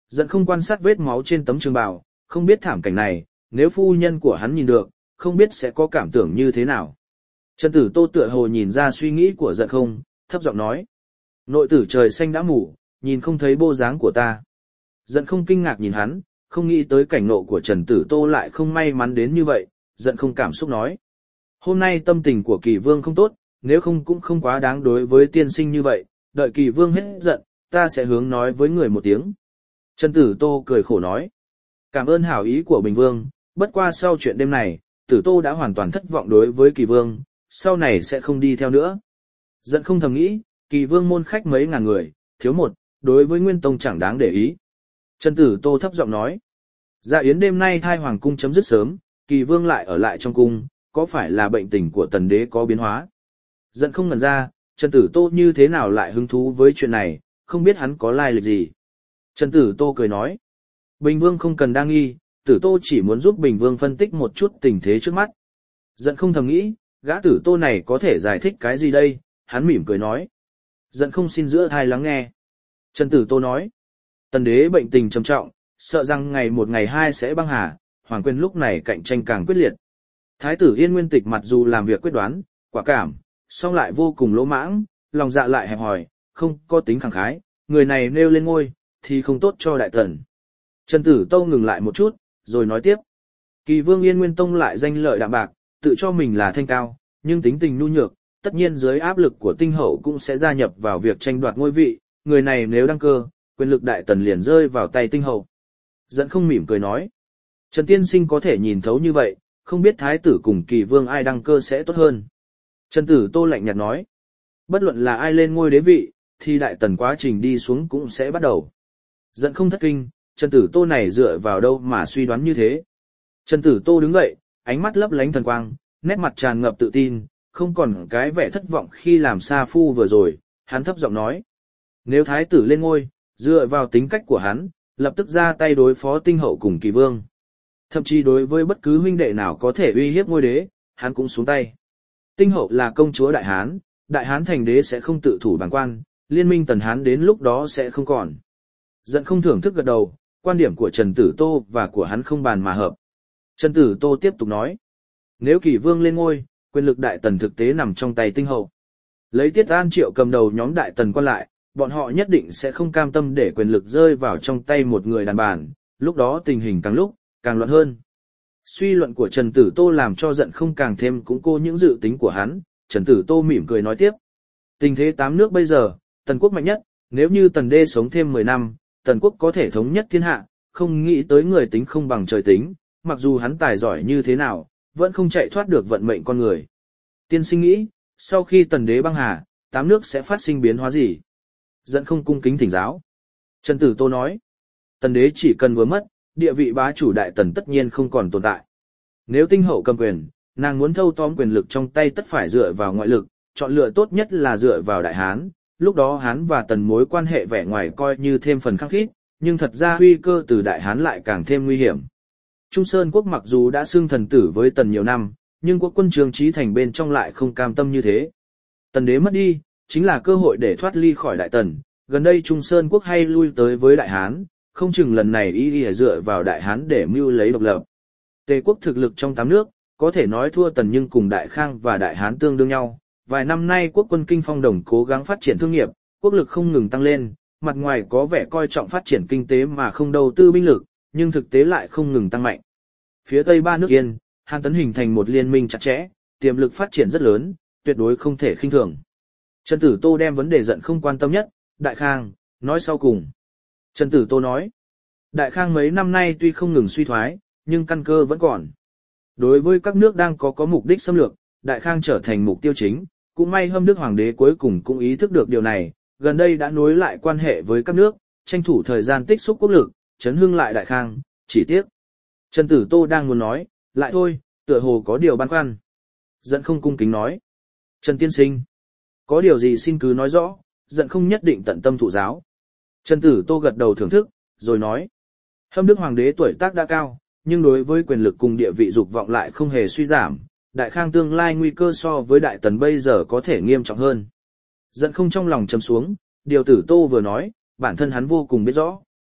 Giận không quan sát vết máu trên tấm trường bào, không biết thảm cảnh này, nếu phu nhân của hắn nhìn được, không biết sẽ có cảm tưởng như thế nào. Trần Tử Tô tựa hồ nhìn ra suy nghĩ của giận không, thấp giọng nói. Nội tử trời xanh đã mù, nhìn không thấy bộ dáng của ta. Giận không kinh ngạc nhìn hắn, không nghĩ tới cảnh nộ của Trần Tử Tô lại không may mắn đến như vậy, giận không cảm xúc nói. Hôm nay tâm tình của Kỳ Vương không tốt, nếu không cũng không quá đáng đối với tiên sinh như vậy, đợi Kỳ Vương hết giận, ta sẽ hướng nói với người một tiếng. Trần Tử Tô cười khổ nói. Cảm ơn hảo ý của Bình Vương, bất qua sau chuyện đêm này, Tử Tô đã hoàn toàn thất vọng đối với Kỳ Vương, sau này sẽ không đi theo nữa. Giận không thầm nghĩ, Kỳ Vương môn khách mấy ngàn người, thiếu một, đối với Nguyên Tông chẳng đáng để ý. Trần Tử Tô thấp giọng nói. Dạ yến đêm nay thai hoàng cung chấm dứt sớm, Kỳ Vương lại ở lại trong cung, có phải là bệnh tình của tần đế có biến hóa? Giận không ngần ra, Trần Tử Tô như thế nào lại hứng thú với chuyện này, không biết hắn có lai lịch gì. Trần Tử Tô cười nói. Bình Vương không cần đa nghi, Tử Tô chỉ muốn giúp Bình Vương phân tích một chút tình thế trước mắt. Giận không thầm nghĩ, gã Tử Tô này có thể giải thích cái gì đây, hắn mỉm cười nói. Giận không xin giữa thai lắng nghe. Trần Tử Tô nói. Tần đế bệnh tình trầm trọng, sợ rằng ngày một ngày hai sẽ băng hà, hoàng quyền lúc này cạnh tranh càng quyết liệt. Thái tử Yên Nguyên Tịch mặc dù làm việc quyết đoán, quả cảm, song lại vô cùng lỗ mãng, lòng dạ lại hẹp hòi, không có tính khẳng khái, người này nêu lên ngôi, thì không tốt cho đại tần. Trần Tử Tô ngừng lại một chút, rồi nói tiếp. Kỳ Vương Yên Nguyên Tông lại danh lợi đạm bạc, tự cho mình là thanh cao, nhưng tính tình nhu nhược, tất nhiên dưới áp lực của tinh hậu cũng sẽ gia nhập vào việc tranh đoạt ngôi vị, người này nếu đăng cơ, quyền lực đại tần liền rơi vào tay tinh hậu. Giận không mỉm cười nói. Trần Tiên Sinh có thể nhìn thấu như vậy, không biết thái tử cùng Kỳ Vương ai đăng cơ sẽ tốt hơn. Trần Tử Tô lạnh nhạt nói. Bất luận là ai lên ngôi đế vị, thì đại tần quá trình đi xuống cũng sẽ bắt đầu. Giận không thất kinh, Trần Tử Tô này dựa vào đâu mà suy đoán như thế. Trần Tử Tô đứng dậy, ánh mắt lấp lánh thần quang, nét mặt tràn ngập tự tin, không còn cái vẻ thất vọng khi làm sa phu vừa rồi, hắn thấp giọng nói. Nếu thái tử lên ngôi, dựa vào tính cách của hắn, lập tức ra tay đối phó tinh hậu cùng Kỳ Vương. Thậm chí đối với bất cứ huynh đệ nào có thể uy hiếp ngôi đế, hắn cũng xuống tay. Tinh hậu là công chúa Đại Hán, Đại Hán thành đế sẽ không tự thủ bản quan, liên minh Tần Hán đến lúc đó sẽ không còn. Giận không thưởng thức gật đầu, quan điểm của Trần Tử Tô và của hắn không bàn mà hợp. Trần Tử Tô tiếp tục nói, nếu Kỳ Vương lên ngôi, quyền lực Đại Tần thực tế nằm trong tay tinh hậu. Lấy Tiết An Triệu cầm đầu nhóm Đại Tần quan lại, bọn họ nhất định sẽ không cam tâm để quyền lực rơi vào trong tay một người đàn bàn, lúc đó tình hình càng lúc, càng loạn hơn. Suy luận của Trần Tử Tô làm cho giận không càng thêm củng cố những dự tính của hắn, Trần Tử Tô mỉm cười nói tiếp. Tình thế tám nước bây giờ, Tần quốc mạnh nhất, nếu như Tần Đê sống thêm mười năm, Tần quốc có thể thống nhất thiên hạ, không nghĩ tới người tính không bằng trời tính, mặc dù hắn tài giỏi như thế nào, vẫn không chạy thoát được vận mệnh con người. Tiên sinh nghĩ, sau khi Tần Đế băng hà, tám nước sẽ phát sinh biến hóa gì? Giận không cung kính thỉnh giáo. Trần Tử Tô nói, Tần Đế chỉ cần vừa mất, địa vị bá chủ Đại Tần tất nhiên không còn tồn tại. Nếu tinh hậu cầm quyền, nàng muốn thâu tóm quyền lực trong tay tất phải dựa vào ngoại lực, chọn lựa tốt nhất là dựa vào Đại Hán, lúc đó Hán và Tần mối quan hệ vẻ ngoài coi như thêm phần khăng khít, nhưng thật ra nguy cơ từ Đại Hán lại càng thêm nguy hiểm. Trung Sơn quốc mặc dù đã xưng thần tử với Tần nhiều năm, nhưng quốc quân Trương Chí Thành bên trong lại không cam tâm như thế. Tần Đế mất đi, chính là cơ hội để thoát ly khỏi Đại Tần, gần đây Trung Sơn quốc hay lui tới với Đại Hán, không chừng lần này y y dựa vào Đại Hán để mưu lấy độc lập. Tề quốc thực lực trong tám nước, có thể nói thua Tần nhưng cùng Đại Khang và Đại Hán tương đương nhau. Vài năm nay quốc quân Kinh Phong Đồng cố gắng phát triển thương nghiệp, quốc lực không ngừng tăng lên, mặt ngoài có vẻ coi trọng phát triển kinh tế mà không đầu tư binh lực, nhưng thực tế lại không ngừng tăng mạnh. Phía Tây ba nước Yên, Hán Tấn hình thành một liên minh chặt chẽ, tiềm lực phát triển rất lớn, tuyệt đối không thể khinh thường. Trần Tử Tô đem vấn đề giận không quan tâm nhất, Đại Khang, nói sau cùng. Trần Tử Tô nói, Đại Khang mấy năm nay tuy không ngừng suy thoái, nhưng căn cơ vẫn còn. Đối với các nước đang có có mục đích xâm lược, Đại Khang trở thành mục tiêu chính, cũng may Hâm Đức Hoàng đế cuối cùng cũng ý thức được điều này, gần đây đã nối lại quan hệ với các nước, tranh thủ thời gian tích xúc quốc lực, chấn hưng lại Đại Khang, chỉ tiếc. Trần Tử Tô đang muốn nói, lại thôi, tựa hồ có điều băn khoăn. Giận không cung kính nói. Trần Tiên Sinh, có điều gì xin cứ nói rõ, giận không nhất định tận tâm thụ giáo. Trần Tử Tô gật đầu thưởng thức, rồi nói. Hâm Đức Hoàng đế tuổi tác đã cao, nhưng đối với quyền lực cùng địa vị dục vọng lại không hề suy giảm. Đại Khang tương lai nguy cơ so với Đại Tần bây giờ có thể nghiêm trọng hơn. Giận không trong lòng trầm xuống, điều Tử Tô vừa nói, bản thân hắn vô cùng biết rõ.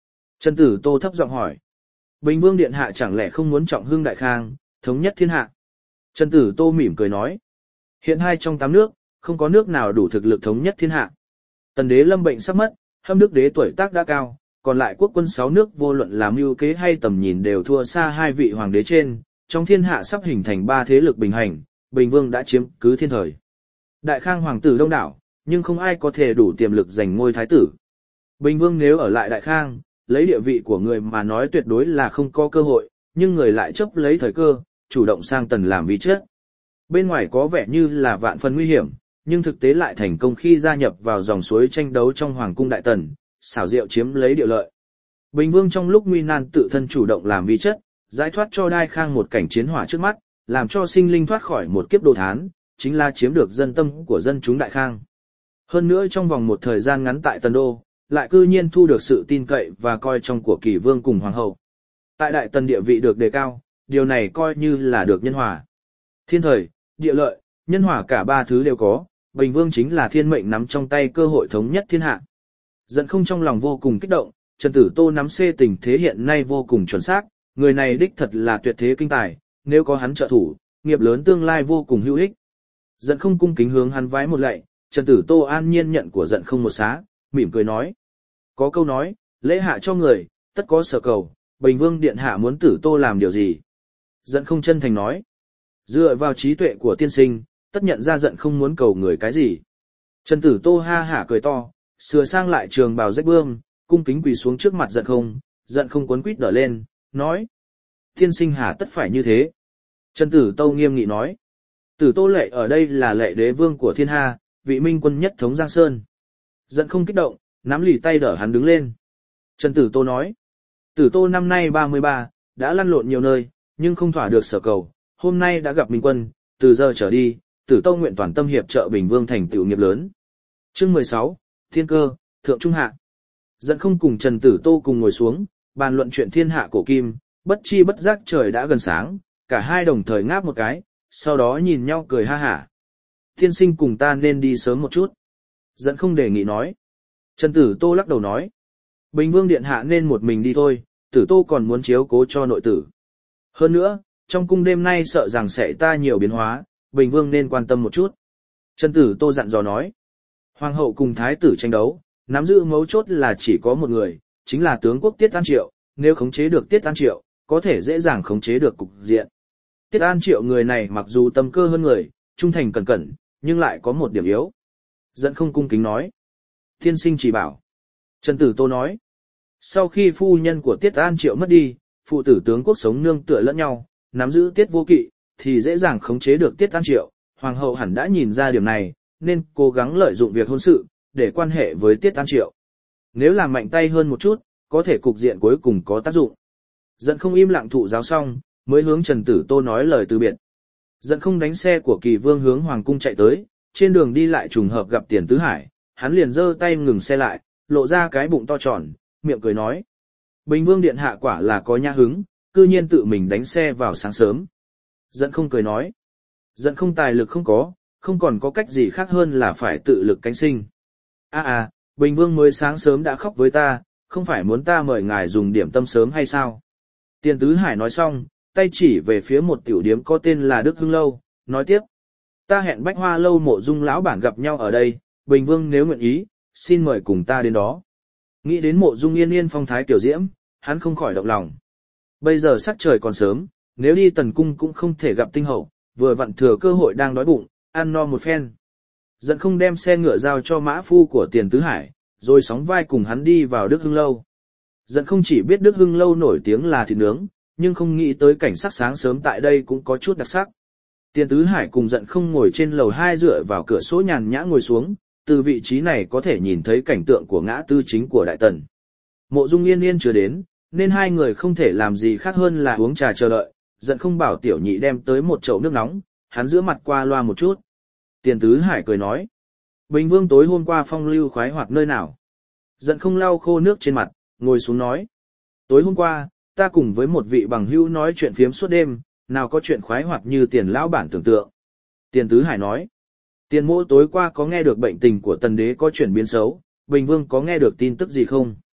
Trần Tử Tô thấp giọng hỏi. Bình Vương Điện Hạ chẳng lẽ không muốn trọng hưng đại khang, thống nhất thiên hạ? Trần Tử Tô mỉm cười nói. Hiện hai trong tám nước, không có nước nào đủ thực lực thống nhất thiên hạ. Tần đế lâm bệnh sắp mất, Hâm Đức đế tuổi tác đã cao, còn lại quốc quân sáu nước vô luận làm mưu kế hay tầm nhìn đều thua xa hai vị hoàng đế trên, trong thiên hạ sắp hình thành ba thế lực bình hành, Bình Vương đã chiếm cứ thiên thời. Đại Khang hoàng tử đông đảo, nhưng không ai có thể đủ tiềm lực giành ngôi thái tử. Bình Vương nếu ở lại Đại Khang, lấy địa vị của người mà nói tuyệt đối là không có cơ hội, nhưng người lại chấp lấy thời cơ, chủ động sang Tần làm vị chết. Bên ngoài có vẻ như là vạn phần nguy hiểm, nhưng thực tế lại thành công khi gia nhập vào dòng suối tranh đấu trong hoàng cung Đại Tần, xảo diệu chiếm lấy địa lợi. Bình Vương trong lúc nguy nan tự thân chủ động làm vị chất, giải thoát cho Đại Khang một cảnh chiến hỏa trước mắt, làm cho sinh linh thoát khỏi một kiếp đồ thán, chính là chiếm được dân tâm của dân chúng Đại Khang. Hơn nữa trong vòng một thời gian ngắn tại Tần Đô, lại cư nhiên thu được sự tin cậy và coi trọng của Kỷ Vương cùng Hoàng hậu. Tại Đại Tần địa vị được đề cao, điều này coi như là được nhân hòa. Thiên thời, địa lợi, nhân hòa cả ba thứ đều có, Bình Vương chính là thiên mệnh nắm trong tay cơ hội thống nhất thiên hạ. Giận không trong lòng vô cùng kích động, Trần Tử Tô nắm xê tình thế hiện nay vô cùng chuẩn xác, người này đích thật là tuyệt thế kinh tài, nếu có hắn trợ thủ, nghiệp lớn tương lai vô cùng hữu ích. Giận không cung kính hướng hắn vái một lạy, Trần Tử Tô an nhiên nhận của giận không một xá, mỉm cười nói. Có câu nói, lễ hạ cho người, tất có sở cầu, Bình Vương Điện Hạ muốn Tử Tô làm điều gì? Giận không chân thành nói. Dựa vào trí tuệ của tiên sinh, tất nhận ra giận không muốn cầu người cái gì. Trần Tử Tô ha hả cười to, sửa sang lại trường bào rách bươm, cung kính quỳ xuống trước mặt giận không, giận không cuốn quýt đỡ lên, nói. Tiên sinh hà tất phải như thế. Trần Tử Tô nghiêm nghị nói. Tử Tô lệ ở đây là lệ đế vương của thiên hạ, vị minh quân nhất thống Giang Sơn. Giận không kích động, nắm lì tay đỡ hắn đứng lên. Trần Tử Tô nói. Tử Tô năm nay ba mươi ba, đã lăn lộn nhiều nơi, nhưng không thỏa được sở cầu. Hôm nay đã gặp minh quân, từ giờ trở đi, Tử Tô nguyện toàn tâm hiệp trợ Bình Vương thành tựu nghiệp lớn. Chương mười sáu, Thiên cơ, Thượng Trung Hạ. Giận không cùng Trần Tử Tô cùng ngồi xuống, bàn luận chuyện thiên hạ cổ kim, bất chi bất giác trời đã gần sáng, cả hai đồng thời ngáp một cái, sau đó nhìn nhau cười ha hả. Tiên sinh cùng ta nên đi sớm một chút. Giận không đề nghị nói. Trần Tử Tô lắc đầu nói. Bình Vương Điện Hạ nên một mình đi thôi, Tử Tô còn muốn chiếu cố cho nội tử. Hơn nữa, trong cung đêm nay sợ rằng sẽ ta nhiều biến hóa, Bình Vương nên quan tâm một chút. Trần Tử Tô dặn dò nói. Hoàng hậu cùng thái tử tranh đấu, nắm giữ mấu chốt là chỉ có một người, chính là tướng quốc Tiết An Triệu, nếu khống chế được Tiết An Triệu, có thể dễ dàng khống chế được cục diện. Tiết An Triệu người này mặc dù tâm cơ hơn người, trung thành cẩn cẩn, nhưng lại có một điểm yếu. Giận không cung kính nói. Tiên sinh chỉ bảo. Trần Tử Tô nói. Sau khi phu nhân của Tiết An Triệu mất đi, phụ tử tướng quốc sống nương tựa lẫn nhau, nắm giữ Tiết Vô Kỵ, thì dễ dàng khống chế được Tiết An Triệu. Hoàng hậu hẳn đã nhìn ra điểm này, nên cố gắng lợi dụng việc hôn sự, để quan hệ với Tiết An Triệu. Nếu làm mạnh tay hơn một chút, có thể cục diện cuối cùng có tác dụng. Giận không im lặng thụ giáo xong, mới hướng Trần Tử Tô nói lời từ biệt. Giận không đánh xe của Kỳ Vương hướng Hoàng cung chạy tới, trên đường đi lại trùng hợp gặp Tiền Tứ Hải, hắn liền giơ tay ngừng xe lại, lộ ra cái bụng to tròn, miệng cười nói. Bình Vương Điện Hạ quả là có nhã hứng, cư nhiên tự mình đánh xe vào sáng sớm. Giận không cười nói. Giận không tài lực không có, không còn có cách gì khác hơn là phải tự lực cánh sinh. À à, Bình Vương mới sáng sớm đã khóc với ta, không phải muốn ta mời ngài dùng điểm tâm sớm hay sao? Tiền Tứ Hải nói xong, tay chỉ về phía một tiểu điếm có tên là Đức Hưng Lâu, nói tiếp. Ta hẹn Bách Hoa Lâu Mộ Dung lão bản gặp nhau ở đây, Bình Vương nếu nguyện ý, xin mời cùng ta đến đó. Nghĩ đến Mộ Dung yên yên phong thái tiểu diễm, hắn không khỏi động lòng. Bây giờ sắc trời còn sớm, nếu đi tần cung cũng không thể gặp tinh hậu, vừa vặn thừa cơ hội đang đói bụng, ăn no một phen. Giận không đem xe ngựa giao cho mã phu của Tiền Tứ Hải, rồi sóng vai cùng hắn đi vào Đức Hưng Lâu. Giận không chỉ biết Đức Hưng Lâu nổi tiếng là thịt nướng, nhưng không nghĩ tới cảnh sắc sáng sớm tại đây cũng có chút đặc sắc. Tiền Tứ Hải cùng Giận không ngồi trên lầu hai dựa vào cửa sổ nhàn nhã ngồi xuống, từ vị trí này có thể nhìn thấy cảnh tượng của ngã tư chính của Đại Tần. Mộ Dung Yên Yên chưa đến, nên hai người không thể làm gì khác hơn là uống trà chờ đợi. Giận không bảo tiểu nhị đem tới một chậu nước nóng, hắn giữa mặt qua loa một chút. Tiền Tứ Hải cười nói. Bình Vương tối hôm qua phong lưu khoái hoạt nơi nào? Giận không lau khô nước trên mặt, ngồi xuống nói. Tối hôm qua, ta cùng với một vị bằng hữu nói chuyện phiếm suốt đêm, nào có chuyện khoái hoạt như Tiền lão bản tưởng tượng. Tiền Tứ Hải nói. Tiền mỗ tối qua có nghe được bệnh tình của Tần đế có chuyển biến xấu, Bình Vương có nghe được tin tức gì không?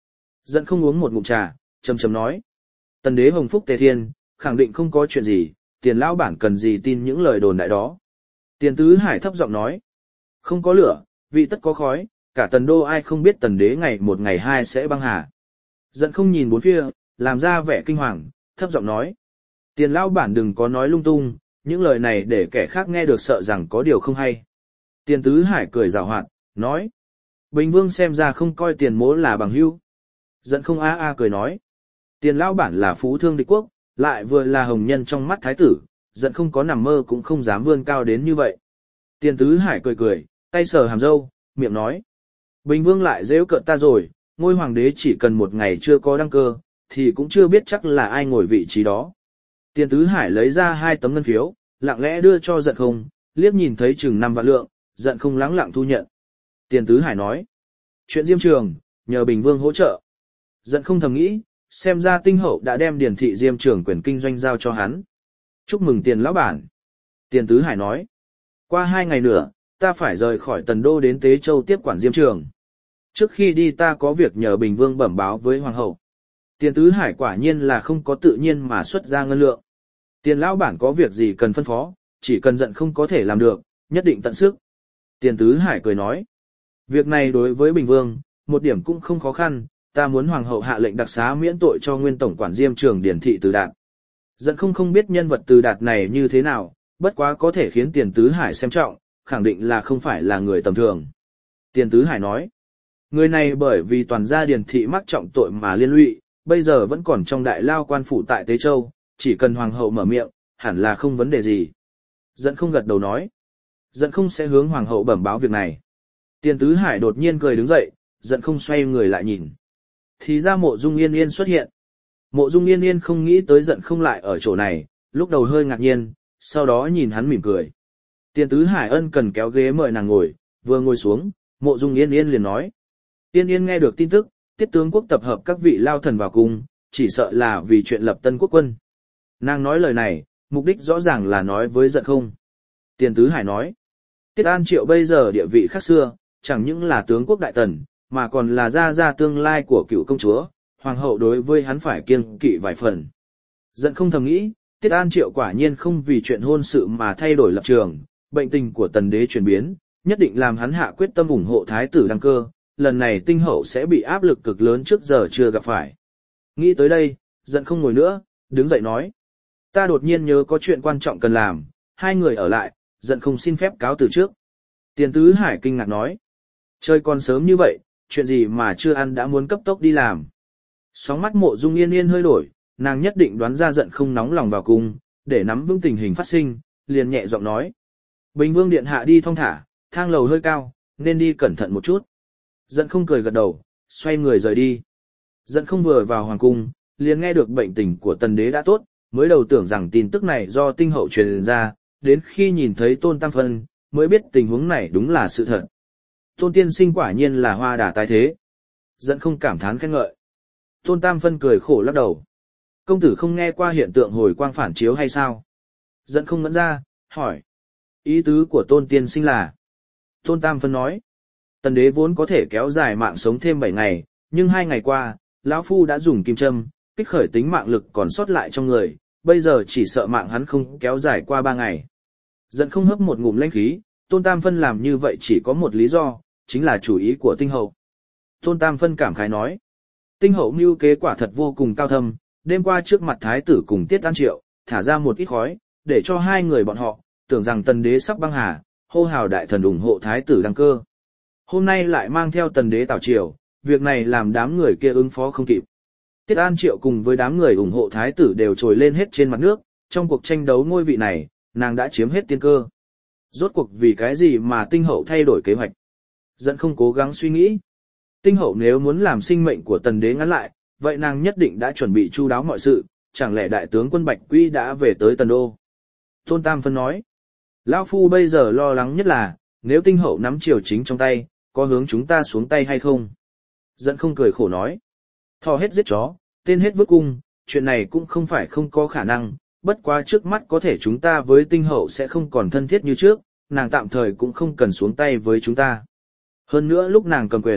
Giận không uống một ngụm trà, trầm trầm nói. Tần đế hồng phúc tề thiên, khẳng định không có chuyện gì, tiền lão bản cần gì tin những lời đồn đại đó. Tiền tứ hải thấp giọng nói. Không có lửa, vị tất có khói, cả tần đô ai không biết tần đế ngày một ngày hai sẽ băng hà. Giận không nhìn bốn phía, làm ra vẻ kinh hoàng, thấp giọng nói. Tiền lão bản đừng có nói lung tung, những lời này để kẻ khác nghe được sợ rằng có điều không hay. Tiền tứ hải cười rào hoạt, nói. Bình vương xem ra không coi tiền mỗ là bằng hữu. Giận không a a cười nói. Tiền lão bản là phú thương địch quốc, lại vừa là hồng nhân trong mắt thái tử, giận không có nằm mơ cũng không dám vươn cao đến như vậy. Tiền tứ hải cười cười, tay sờ hàm râu, miệng nói. Bình vương lại giễu cợt ta rồi, ngôi hoàng đế chỉ cần một ngày chưa có đăng cơ, thì cũng chưa biết chắc là ai ngồi vị trí đó. Tiền tứ hải lấy ra hai tấm ngân phiếu, lặng lẽ đưa cho giận không, liếc nhìn thấy chừng năm vạn lượng, giận không lắng lặng thu nhận. Tiền tứ hải nói. Chuyện Diêm Trường, nhờ Bình vương hỗ trợ. Giận không thầm nghĩ, xem ra tinh hậu đã đem điển thị Diêm Trường quyền kinh doanh giao cho hắn. Chúc mừng tiền lão bản. Tiền tứ hải nói. Qua hai ngày nữa, ta phải rời khỏi Tần Đô đến Tế Châu tiếp quản Diêm Trường. Trước khi đi ta có việc nhờ Bình vương bẩm báo với Hoàng hậu. Tiền tứ hải quả nhiên là không có tự nhiên mà xuất ra ngân lượng. Tiền lão bản có việc gì cần phân phó, chỉ cần giận không có thể làm được, nhất định tận sức. Tiền tứ hải cười nói. Việc này đối với Bình vương, một điểm cũng không khó khăn, ta muốn Hoàng hậu hạ lệnh đặc xá miễn tội cho nguyên tổng quản Diêm Trường điển thị Từ Đạt. Giận không không biết nhân vật Từ Đạt này như thế nào, bất quá có thể khiến tiền tứ hải xem trọng, khẳng định là không phải là người tầm thường. Tiền tứ hải nói. Người này bởi vì toàn gia điển thị mắc trọng tội mà liên lụy, bây giờ vẫn còn trong đại lao quan phủ tại Tế Châu, chỉ cần Hoàng hậu mở miệng, hẳn là không vấn đề gì. Giận không gật đầu nói. Giận không sẽ hướng Hoàng hậu bẩm báo việc này. Tiền tứ hải đột nhiên cười đứng dậy, giận không xoay người lại nhìn. Thì ra Mộ Dung Yên Yên xuất hiện. Mộ Dung Yên Yên không nghĩ tới giận không lại ở chỗ này, lúc đầu hơi ngạc nhiên, sau đó nhìn hắn mỉm cười. Tiền tứ hải ân cần kéo ghế mời nàng ngồi, vừa ngồi xuống, Mộ Dung Yên Yên liền nói. Yên Yên nghe được tin tức, Tiết tướng quốc tập hợp các vị lao thần vào cung, chỉ sợ là vì chuyện lập tân quốc quân. Nàng nói lời này, mục đích rõ ràng là nói với giận không. Tiền tứ hải nói. Tiết An Triệu bây giờ địa vị khác xưa, chẳng những là tướng quốc đại tần, mà còn là gia gia tương lai của cựu công chúa, hoàng hậu đối với hắn phải kiêng kỵ vài phần. Giận không thầm nghĩ, Tiết An Triệu quả nhiên không vì chuyện hôn sự mà thay đổi lập trường, bệnh tình của tần đế chuyển biến, nhất định làm hắn hạ quyết tâm ủng hộ thái tử đăng cơ, lần này tinh hậu sẽ bị áp lực cực lớn trước giờ chưa gặp phải. Nghĩ tới đây, giận không ngồi nữa, đứng dậy nói. Ta đột nhiên nhớ có chuyện quan trọng cần làm, hai người ở lại, giận không xin phép cáo từ trước. Tiền tứ hải kinh ngạc nói. Trời còn sớm như vậy, chuyện gì mà chưa ăn đã muốn cấp tốc đi làm. Sóng mắt Mộ Dung Yên Yên hơi đổi, nàng nhất định đoán ra giận không nóng lòng vào cung, để nắm vững tình hình phát sinh, liền nhẹ giọng nói. Bình vương điện hạ đi thong thả, thang lầu hơi cao, nên đi cẩn thận một chút. Giận không cười gật đầu, xoay người rời đi. Giận không vừa vào hoàng cung, liền nghe được bệnh tình của tần đế đã tốt, mới đầu tưởng rằng tin tức này do tinh hậu truyền ra, đến khi nhìn thấy Tôn Tam Phân, mới biết tình huống này đúng là sự thật. Tôn tiên sinh quả nhiên là hoa đà tái thế. Giận không cảm thán khen ngợi. Tôn Tam Phân cười khổ lắc đầu. Công tử không nghe qua hiện tượng hồi quang phản chiếu hay sao? Giận không ngẩn ra, hỏi. Ý tứ của Tôn tiên sinh là. Tôn Tam Phân nói. Tần đế vốn có thể kéo dài mạng sống thêm bảy ngày, nhưng hai ngày qua, lão phu đã dùng kim châm, kích khởi tính mạng lực còn sót lại trong người, bây giờ chỉ sợ mạng hắn không kéo dài qua ba ngày. Giận không hấp một ngụm lãnh khí, Tôn Tam Phân làm như vậy chỉ có một lý do, chính là chủ ý của tinh hậu. Tôn Tam Phân cảm khái nói. Tinh hậu mưu kế quả thật vô cùng cao thâm, đêm qua trước mặt thái tử cùng Tiết An Triệu, thả ra một ít khói, để cho hai người bọn họ, tưởng rằng tần đế sắp băng hà, hô hào đại thần ủng hộ thái tử đăng cơ. Hôm nay lại mang theo tần đế tảo triều, việc này làm đám người kia ứng phó không kịp. Tiết An Triệu cùng với đám người ủng hộ thái tử đều trồi lên hết trên mặt nước, trong cuộc tranh đấu ngôi vị này, nàng đã chiếm hết tiên cơ. Rốt cuộc vì cái gì mà tinh hậu thay đổi kế hoạch? Giận không cố gắng suy nghĩ. Tinh hậu nếu muốn làm sinh mệnh của tần đế ngắn lại, vậy nàng nhất định đã chuẩn bị chu đáo mọi sự, chẳng lẽ đại tướng quân Bạch Quy đã về tới Tần Đô? Tôn Tam Phân nói. Lão phu bây giờ lo lắng nhất là, nếu tinh hậu nắm triều chính trong tay, có hướng chúng ta xuống tay hay không? Giận không cười khổ nói. Thò hết giết chó, tên hết vứt cung, chuyện này cũng không phải không có khả năng, bất quá trước mắt có thể chúng ta với tinh hậu sẽ không còn thân thiết như trước, nàng tạm thời cũng không cần xuống tay với chúng ta. Hơn nữa lúc nàng cầm quyền,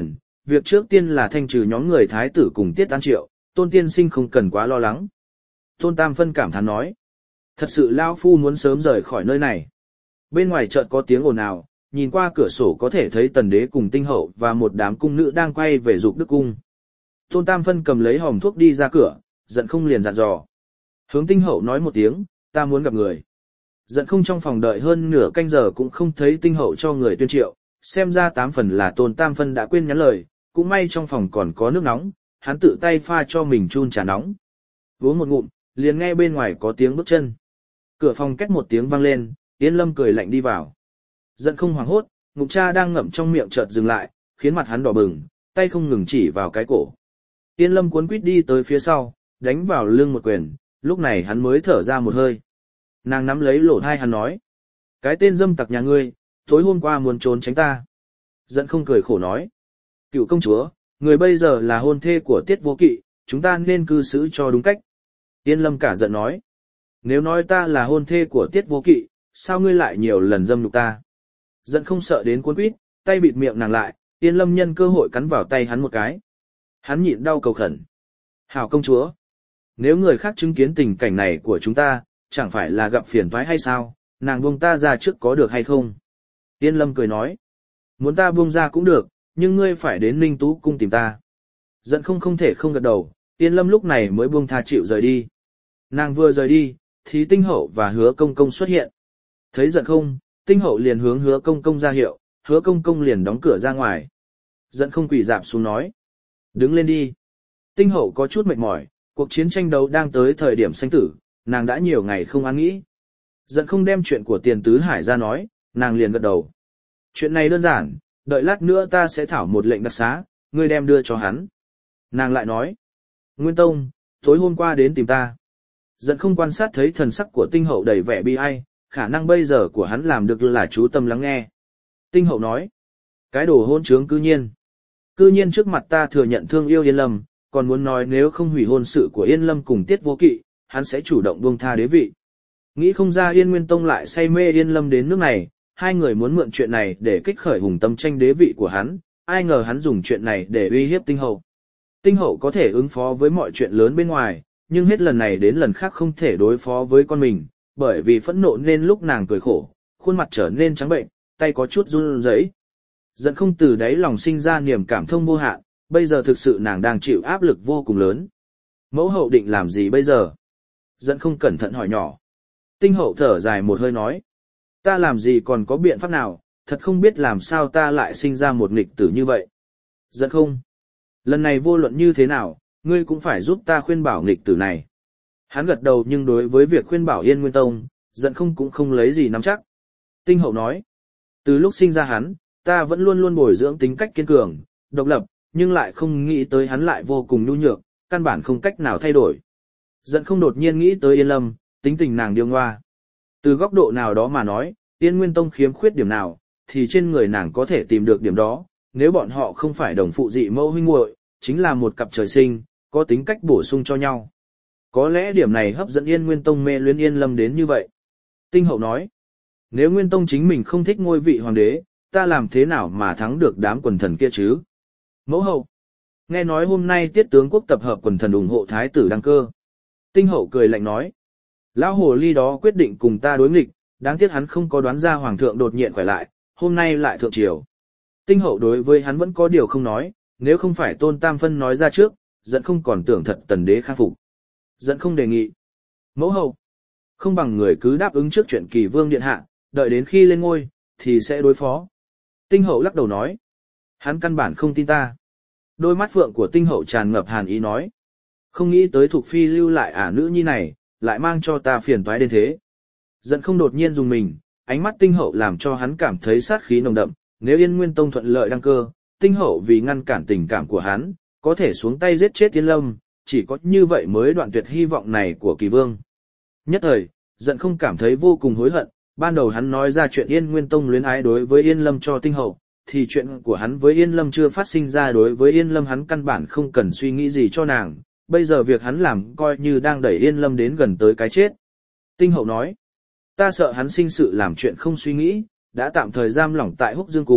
việc trước tiên là thanh trừ nhóm người thái tử cùng Tiết An Triệu, Tôn tiên sinh không cần quá lo lắng. Tôn Tam Phân cảm thán nói, thật sự lão phu muốn sớm rời khỏi nơi này. Bên ngoài chợt có tiếng ồn ào, nhìn qua cửa sổ có thể thấy Tần Đế cùng Tinh Hậu và một đám cung nữ đang quay về Dục Đức cung. Tôn Tam Phân cầm lấy hòm thuốc đi ra cửa, giận không liền dặn dò. Hướng Tinh Hậu nói một tiếng, ta muốn gặp người. Giận không trong phòng đợi hơn nửa canh giờ cũng không thấy Tinh Hậu cho người tuyên triệu, xem ra tám phần là Tôn Tam Phân đã quên nhắn lời, cũng may trong phòng còn có nước nóng, hắn tự tay pha cho mình chun trà nóng. Uống một ngụm, liền nghe bên ngoài có tiếng bước chân. Cửa phòng két một tiếng vang lên, Yên Lâm cười lạnh đi vào. Giận không hoảng hốt, ngụm cha đang ngậm trong miệng chợt dừng lại, khiến mặt hắn đỏ bừng, tay không ngừng chỉ vào cái cổ. Yên Lâm cuốn quýt đi tới phía sau, đánh vào lưng một quyền, lúc này hắn mới thở ra một hơi. Nàng nắm lấy lỗ tai hắn nói, cái tên dâm tặc nhà ngươi, tối hôm qua muốn trốn tránh ta. Giận không cười khổ nói, Cựu công chúa, người bây giờ là hôn thê của Tiết Vô Kỵ, chúng ta nên cư xử cho đúng cách. Yên Lâm cả giận nói, nếu nói ta là hôn thê của Tiết Vô Kỵ, sao ngươi lại nhiều lần dâm nhục ta? Giận không sợ đến cuốn quýt, tay bịt miệng nàng lại, Yên Lâm nhân cơ hội cắn vào tay hắn một cái. Hắn nhịn đau cầu khẩn. Hảo công chúa, nếu người khác chứng kiến tình cảnh này của chúng ta, chẳng phải là gặp phiền toái hay sao, nàng buông ta ra trước có được hay không? Yên Lâm cười nói, muốn ta buông ra cũng được, nhưng ngươi phải đến Ninh Tú cung tìm ta. Giận không không thể không gật đầu, Yên Lâm lúc này mới buông tha chịu rời đi. Nàng vừa rời đi, thì Tinh Hậu và Hứa Công Công xuất hiện. Thấy giận không, Tinh Hậu liền hướng Hứa Công Công ra hiệu, Hứa Công Công liền đóng cửa ra ngoài. Giận không quỳ dạp xuống nói, đứng lên đi. Tinh Hậu có chút mệt mỏi, cuộc chiến tranh đấu đang tới thời điểm sinh tử, nàng đã nhiều ngày không an nghĩ. Giận không đem chuyện của Tiền Tứ Hải ra nói, nàng liền gật đầu. Chuyện này đơn giản, đợi lát nữa ta sẽ thảo một lệnh đặc xá, ngươi đem đưa cho hắn. Nàng lại nói, Nguyên Tông, tối hôm qua đến tìm ta. Giận không quan sát thấy thần sắc của Tinh Hậu đầy vẻ bi ai, khả năng bây giờ của hắn làm được là chú tâm lắng nghe. Tinh Hậu nói, cái đồ hôn trướng cư nhiên. Cư nhiên trước mặt ta thừa nhận thương yêu Yên Lâm, còn muốn nói nếu không hủy hôn sự của Yên Lâm cùng Tiết Vô Kỵ, hắn sẽ chủ động buông tha đế vị. Nghĩ không ra Yên Nguyên Tông lại say mê Yên Lâm đến nước này, hai người muốn mượn chuyện này để kích khởi hùng tâm tranh đế vị của hắn, ai ngờ hắn dùng chuyện này để uy hiếp Tinh Hậu. Tinh Hậu có thể ứng phó với mọi chuyện lớn bên ngoài, nhưng hết lần này đến lần khác không thể đối phó với con mình, bởi vì phẫn nộ nên lúc nàng cười khổ, khuôn mặt trở nên trắng bệnh, tay có chút run rẩy. Giận không từ đáy lòng sinh ra niềm cảm thông vô hạn, bây giờ thực sự nàng đang chịu áp lực vô cùng lớn. Mẫu hậu định làm gì bây giờ? Giận không cẩn thận hỏi nhỏ. Tinh Hậu thở dài một hơi nói, ta làm gì còn có biện pháp nào, thật không biết làm sao ta lại sinh ra một nghịch tử như vậy. Giận không? Lần này vô luận như thế nào, ngươi cũng phải giúp ta khuyên bảo nghịch tử này. Hắn gật đầu nhưng đối với việc khuyên bảo Yên Nguyên Tông, giận không cũng không lấy gì nắm chắc. Tinh Hậu nói, từ lúc sinh ra hắn, ta vẫn luôn luôn bồi dưỡng tính cách kiên cường, độc lập, nhưng lại không nghĩ tới hắn lại vô cùng nhu nhược, căn bản không cách nào thay đổi. Giận không đột nhiên nghĩ tới Yên Lâm, tính tình nàng điêu ngoa. Từ góc độ nào đó mà nói, Yên Nguyên Tông khiếm khuyết điểm nào, thì trên người nàng có thể tìm được điểm đó, nếu bọn họ không phải đồng phụ dị mẫu huynh muội, chính là một cặp trời sinh, có tính cách bổ sung cho nhau. Có lẽ điểm này hấp dẫn Yên Nguyên Tông mê luyến Yên Lâm đến như vậy. Tinh Hậu nói, nếu Nguyên Tông chính mình không thích ngôi vị hoàng đế, ta làm thế nào mà thắng được đám quần thần kia chứ? Mẫu hậu, nghe nói hôm nay Tiết tướng quốc tập hợp quần thần ủng hộ thái tử đăng cơ. Tinh Hậu cười lạnh nói, lão hồ ly đó quyết định cùng ta đối nghịch, đáng tiếc hắn không có đoán ra hoàng thượng đột nhiên khỏe lại, hôm nay lại thượng triều. Tinh Hậu đối với hắn vẫn có điều không nói, nếu không phải Tôn Tam Phân nói ra trước, giận không còn tưởng thật Tần Đế khắc phục. Giận không đề nghị, mẫu hậu, không bằng người cứ đáp ứng trước chuyện Kỳ Vương điện hạ, đợi đến khi lên ngôi, thì sẽ đối phó. Tinh Hậu lắc đầu nói, hắn căn bản không tin ta. Đôi mắt phượng của Tinh Hậu tràn ngập hàn ý nói, không nghĩ tới Thục Phi lưu lại ả nữ nhi này, lại mang cho ta phiền toái đến thế. Giận không đột nhiên dùng mình, ánh mắt Tinh Hậu làm cho hắn cảm thấy sát khí nồng đậm, nếu Yên Nguyên Tông thuận lợi đăng cơ, Tinh Hậu vì ngăn cản tình cảm của hắn, có thể xuống tay giết chết Yên Lâm, chỉ có như vậy mới đoạn tuyệt hy vọng này của Kỳ Vương. Nhất thời, giận không cảm thấy vô cùng hối hận, ban đầu hắn nói ra chuyện Yên Nguyên Tông luyến ái đối với Yên Lâm cho Tinh Hậu, thì chuyện của hắn với Yên Lâm chưa phát sinh ra đối với Yên Lâm hắn căn bản không cần suy nghĩ gì cho nàng, bây giờ việc hắn làm coi như đang đẩy Yên Lâm đến gần tới cái chết. Tinh Hậu nói, ta sợ hắn sinh sự làm chuyện không suy nghĩ, đã tạm thời giam lỏng tại Húc Dương Cung,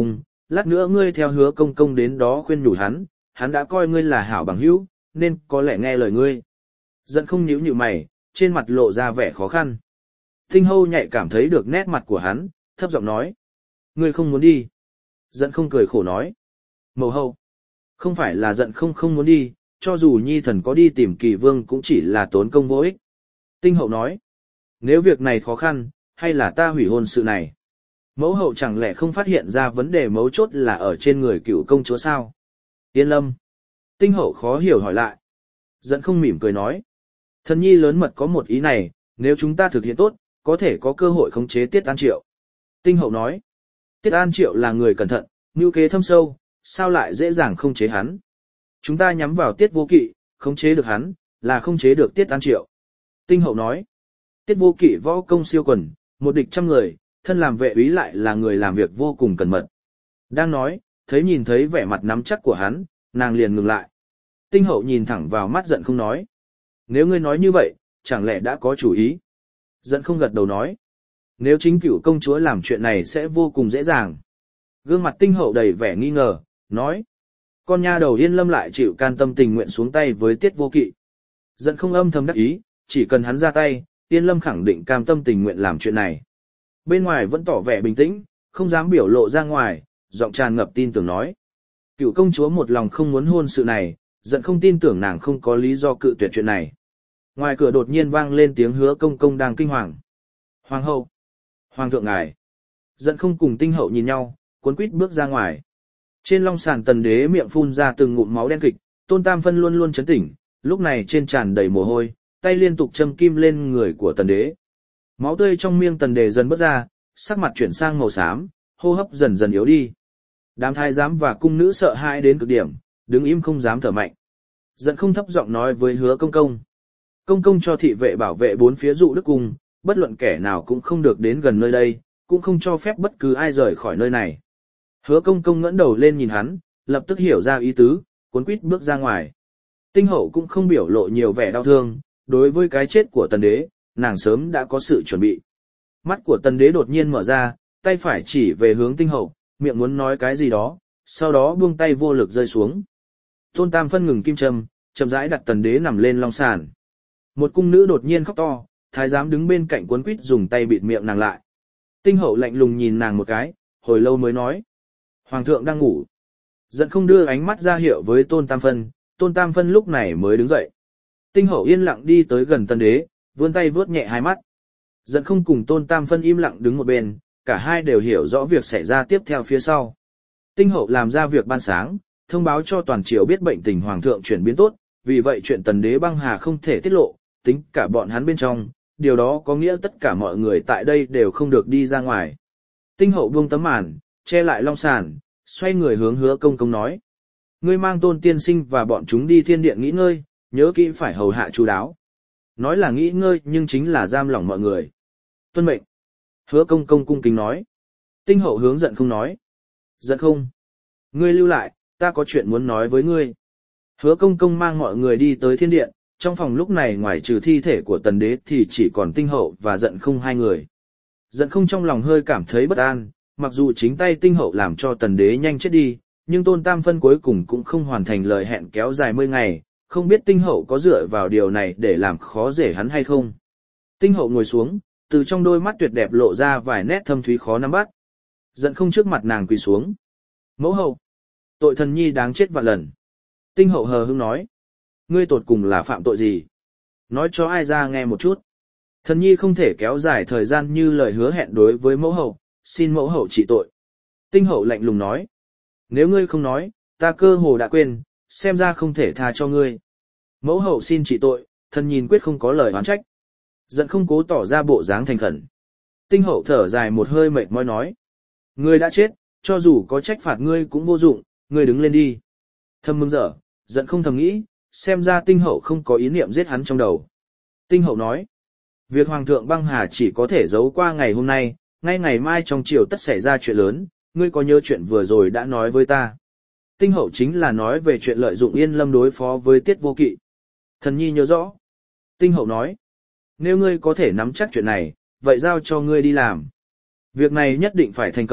Lát nữa ngươi theo hứa công công đến đó khuyên nhủ hắn, hắn đã coi ngươi là hảo bằng hữu, nên có lẽ nghe lời ngươi. Giận không nhíu nhíu mày, trên mặt lộ ra vẻ khó khăn. Tinh hâu nhạy cảm thấy được nét mặt của hắn, thấp giọng nói. Ngươi không muốn đi. Giận không cười khổ nói. Mẫu hậu. Không phải là giận không không muốn đi, cho dù nhi thần có đi tìm kỳ vương cũng chỉ là tốn công vô ích. Tinh hậu nói. Nếu việc này khó khăn, hay là ta hủy hôn sự này? Mẫu hậu chẳng lẽ không phát hiện ra vấn đề mấu chốt là ở trên người cựu công chúa sao? Yên lâm. Tinh hậu khó hiểu hỏi lại. Giận không mỉm cười nói. Thần nhi lớn mật có một ý này, nếu chúng ta thực hiện tốt, có thể có cơ hội khống chế Tiết An Triệu. Tinh hậu nói. Tiết An Triệu là người cẩn thận, mưu kế thâm sâu, sao lại dễ dàng khống chế hắn? Chúng ta nhắm vào Tiết Vô Kỵ, khống chế được hắn, là khống chế được Tiết An Triệu. Tinh hậu nói. Tiết Vô Kỵ võ công siêu quần, một địch trăm người, thân làm vệ úy lại là người làm việc vô cùng cẩn mật. Đang nói, thấy nhìn thấy vẻ mặt nắm chắc của hắn, nàng liền ngừng lại. Tinh hậu nhìn thẳng vào mắt giận không nói. Nếu ngươi nói như vậy, chẳng lẽ đã có chủ ý? Giận không gật đầu nói. Nếu chính cửu công chúa làm chuyện này sẽ vô cùng dễ dàng. Gương mặt tinh hậu đầy vẻ nghi ngờ, nói. Con nha đầu Yên Lâm lại chịu can tâm tình nguyện xuống tay với Tiết Vô Kỵ. Giận không âm thầm đắc ý, chỉ cần hắn ra tay, Yên Lâm khẳng định cam tâm tình nguyện làm chuyện này. Bên ngoài vẫn tỏ vẻ bình tĩnh, không dám biểu lộ ra ngoài, giọng tràn ngập tin tưởng nói. Cửu công chúa một lòng không muốn hôn sự này, giận không tin tưởng nàng không có lý do cự tuyệt chuyện này. Ngoài cửa đột nhiên vang lên tiếng hứa công công đang kinh hoàng. Hoàng hậu! Hoàng thượng ngài! Giận không cùng tinh hậu nhìn nhau, cuốn quýt bước ra ngoài. Trên long sàn tần đế miệng phun ra từng ngụm máu đen kịch, Tôn Tam Phân luôn luôn chấn tỉnh, lúc này trên tràn đầy mồ hôi, tay liên tục châm kim lên người của tần đế. Máu tươi trong miệng tần đế dần bớt ra, sắc mặt chuyển sang màu xám, hô hấp dần dần yếu đi. Đám thái giám và cung nữ sợ hãi đến cực điểm, đứng im không dám thở mạnh. Giận không thấp giọng nói với hứa công công. Công công cho thị vệ bảo vệ bốn phía dụ đức cung, bất luận kẻ nào cũng không được đến gần nơi đây, cũng không cho phép bất cứ ai rời khỏi nơi này. Hứa công công ngẩng đầu lên nhìn hắn, lập tức hiểu ra ý tứ, cuốn quýt bước ra ngoài. Tinh hậu cũng không biểu lộ nhiều vẻ đau thương, đối với cái chết của tần đế, nàng sớm đã có sự chuẩn bị. Mắt của tần đế đột nhiên mở ra, tay phải chỉ về hướng tinh hậu, miệng muốn nói cái gì đó, sau đó buông tay vô lực rơi xuống. Tôn Tam Phân ngừng kim châm, chậm rãi đặt tần đế nằm lên long sàn. Một cung nữ đột nhiên khóc to, thái giám đứng bên cạnh cuốn quýt dùng tay bịt miệng nàng lại. Tinh hậu lạnh lùng nhìn nàng một cái, hồi lâu mới nói. Hoàng thượng đang ngủ. Giận không đưa ánh mắt ra hiệu với Tôn Tam Phân, Tôn Tam Phân lúc này mới đứng dậy. Tinh hậu yên lặng đi tới gần tần đế, vươn tay vướt nhẹ hai mắt. Giận không cùng Tôn Tam Phân im lặng đứng một bên, cả hai đều hiểu rõ việc xảy ra tiếp theo phía sau. Tinh hậu làm ra việc ban sáng, thông báo cho toàn triều biết bệnh tình hoàng thượng chuyển biến tốt, vì vậy chuyện tần đế băng hà không thể tiết lộ, tính cả bọn hắn bên trong, điều đó có nghĩa tất cả mọi người tại đây đều không được đi ra ngoài. Tinh hậu buông tấm màn, che lại long sàn, xoay người hướng hứa công công nói. Ngươi mang Tôn tiên sinh và bọn chúng đi thiên điện nghỉ ngơi, nhớ kỹ phải hầu hạ chú đáo. Nói là nghỉ ngơi nhưng chính là giam lỏng mọi người. Tuân mệnh. Hứa công công cung kính nói. Tinh hậu hướng giận không nói. Giận không. Ngươi lưu lại, ta có chuyện muốn nói với ngươi. Hứa công công mang mọi người đi tới thiên điện, trong phòng lúc này ngoài trừ thi thể của tần đế thì chỉ còn tinh hậu và giận không hai người. Giận không trong lòng hơi cảm thấy bất an, mặc dù chính tay tinh hậu làm cho tần đế nhanh chết đi, nhưng Tôn Tam Phân cuối cùng cũng không hoàn thành lời hẹn kéo dài mươi ngày, không biết tinh hậu có dựa vào điều này để làm khó dễ hắn hay không. Tinh hậu ngồi xuống, từ trong đôi mắt tuyệt đẹp lộ ra vài nét thâm thúy khó nắm bắt. Giận không trước mặt nàng quỳ xuống. Mẫu hậu, tội thần nhi đáng chết vạn lần. Tinh hậu hờ hững nói. Ngươi tột cùng là phạm tội gì? Nói cho ai ra nghe một chút. Thần nhi không thể kéo dài thời gian như lời hứa hẹn đối với mẫu hậu, xin mẫu hậu trị tội. Tinh hậu lạnh lùng nói. Nếu ngươi không nói, ta cơ hồ đã quên, xem ra không thể tha cho ngươi. Mẫu hậu xin trị tội, thần nhìn quyết không có lời oán trách. Giận không cố tỏ ra bộ dáng thành khẩn. Tinh hậu thở dài một hơi mệt mỏi nói. Ngươi đã chết, cho dù có trách phạt ngươi cũng vô dụng, ngươi đứng lên đi. Thầm mừng dở, giận không thầm nghĩ, xem ra tinh hậu không có ý niệm giết hắn trong đầu. Tinh hậu nói. Việc hoàng thượng băng hà chỉ có thể giấu qua ngày hôm nay, ngay ngày mai trong triều tất xảy ra chuyện lớn, ngươi có nhớ chuyện vừa rồi đã nói với ta. Tinh hậu chính là nói về chuyện lợi dụng Yên Lâm đối phó với Tiết Vô Kỵ. Thần nhi nhớ rõ. Tinh hậu nói. Nếu ngươi có thể nắm chắc chuyện này, vậy giao cho ngươi đi làm. Việc này nhất định phải thành công,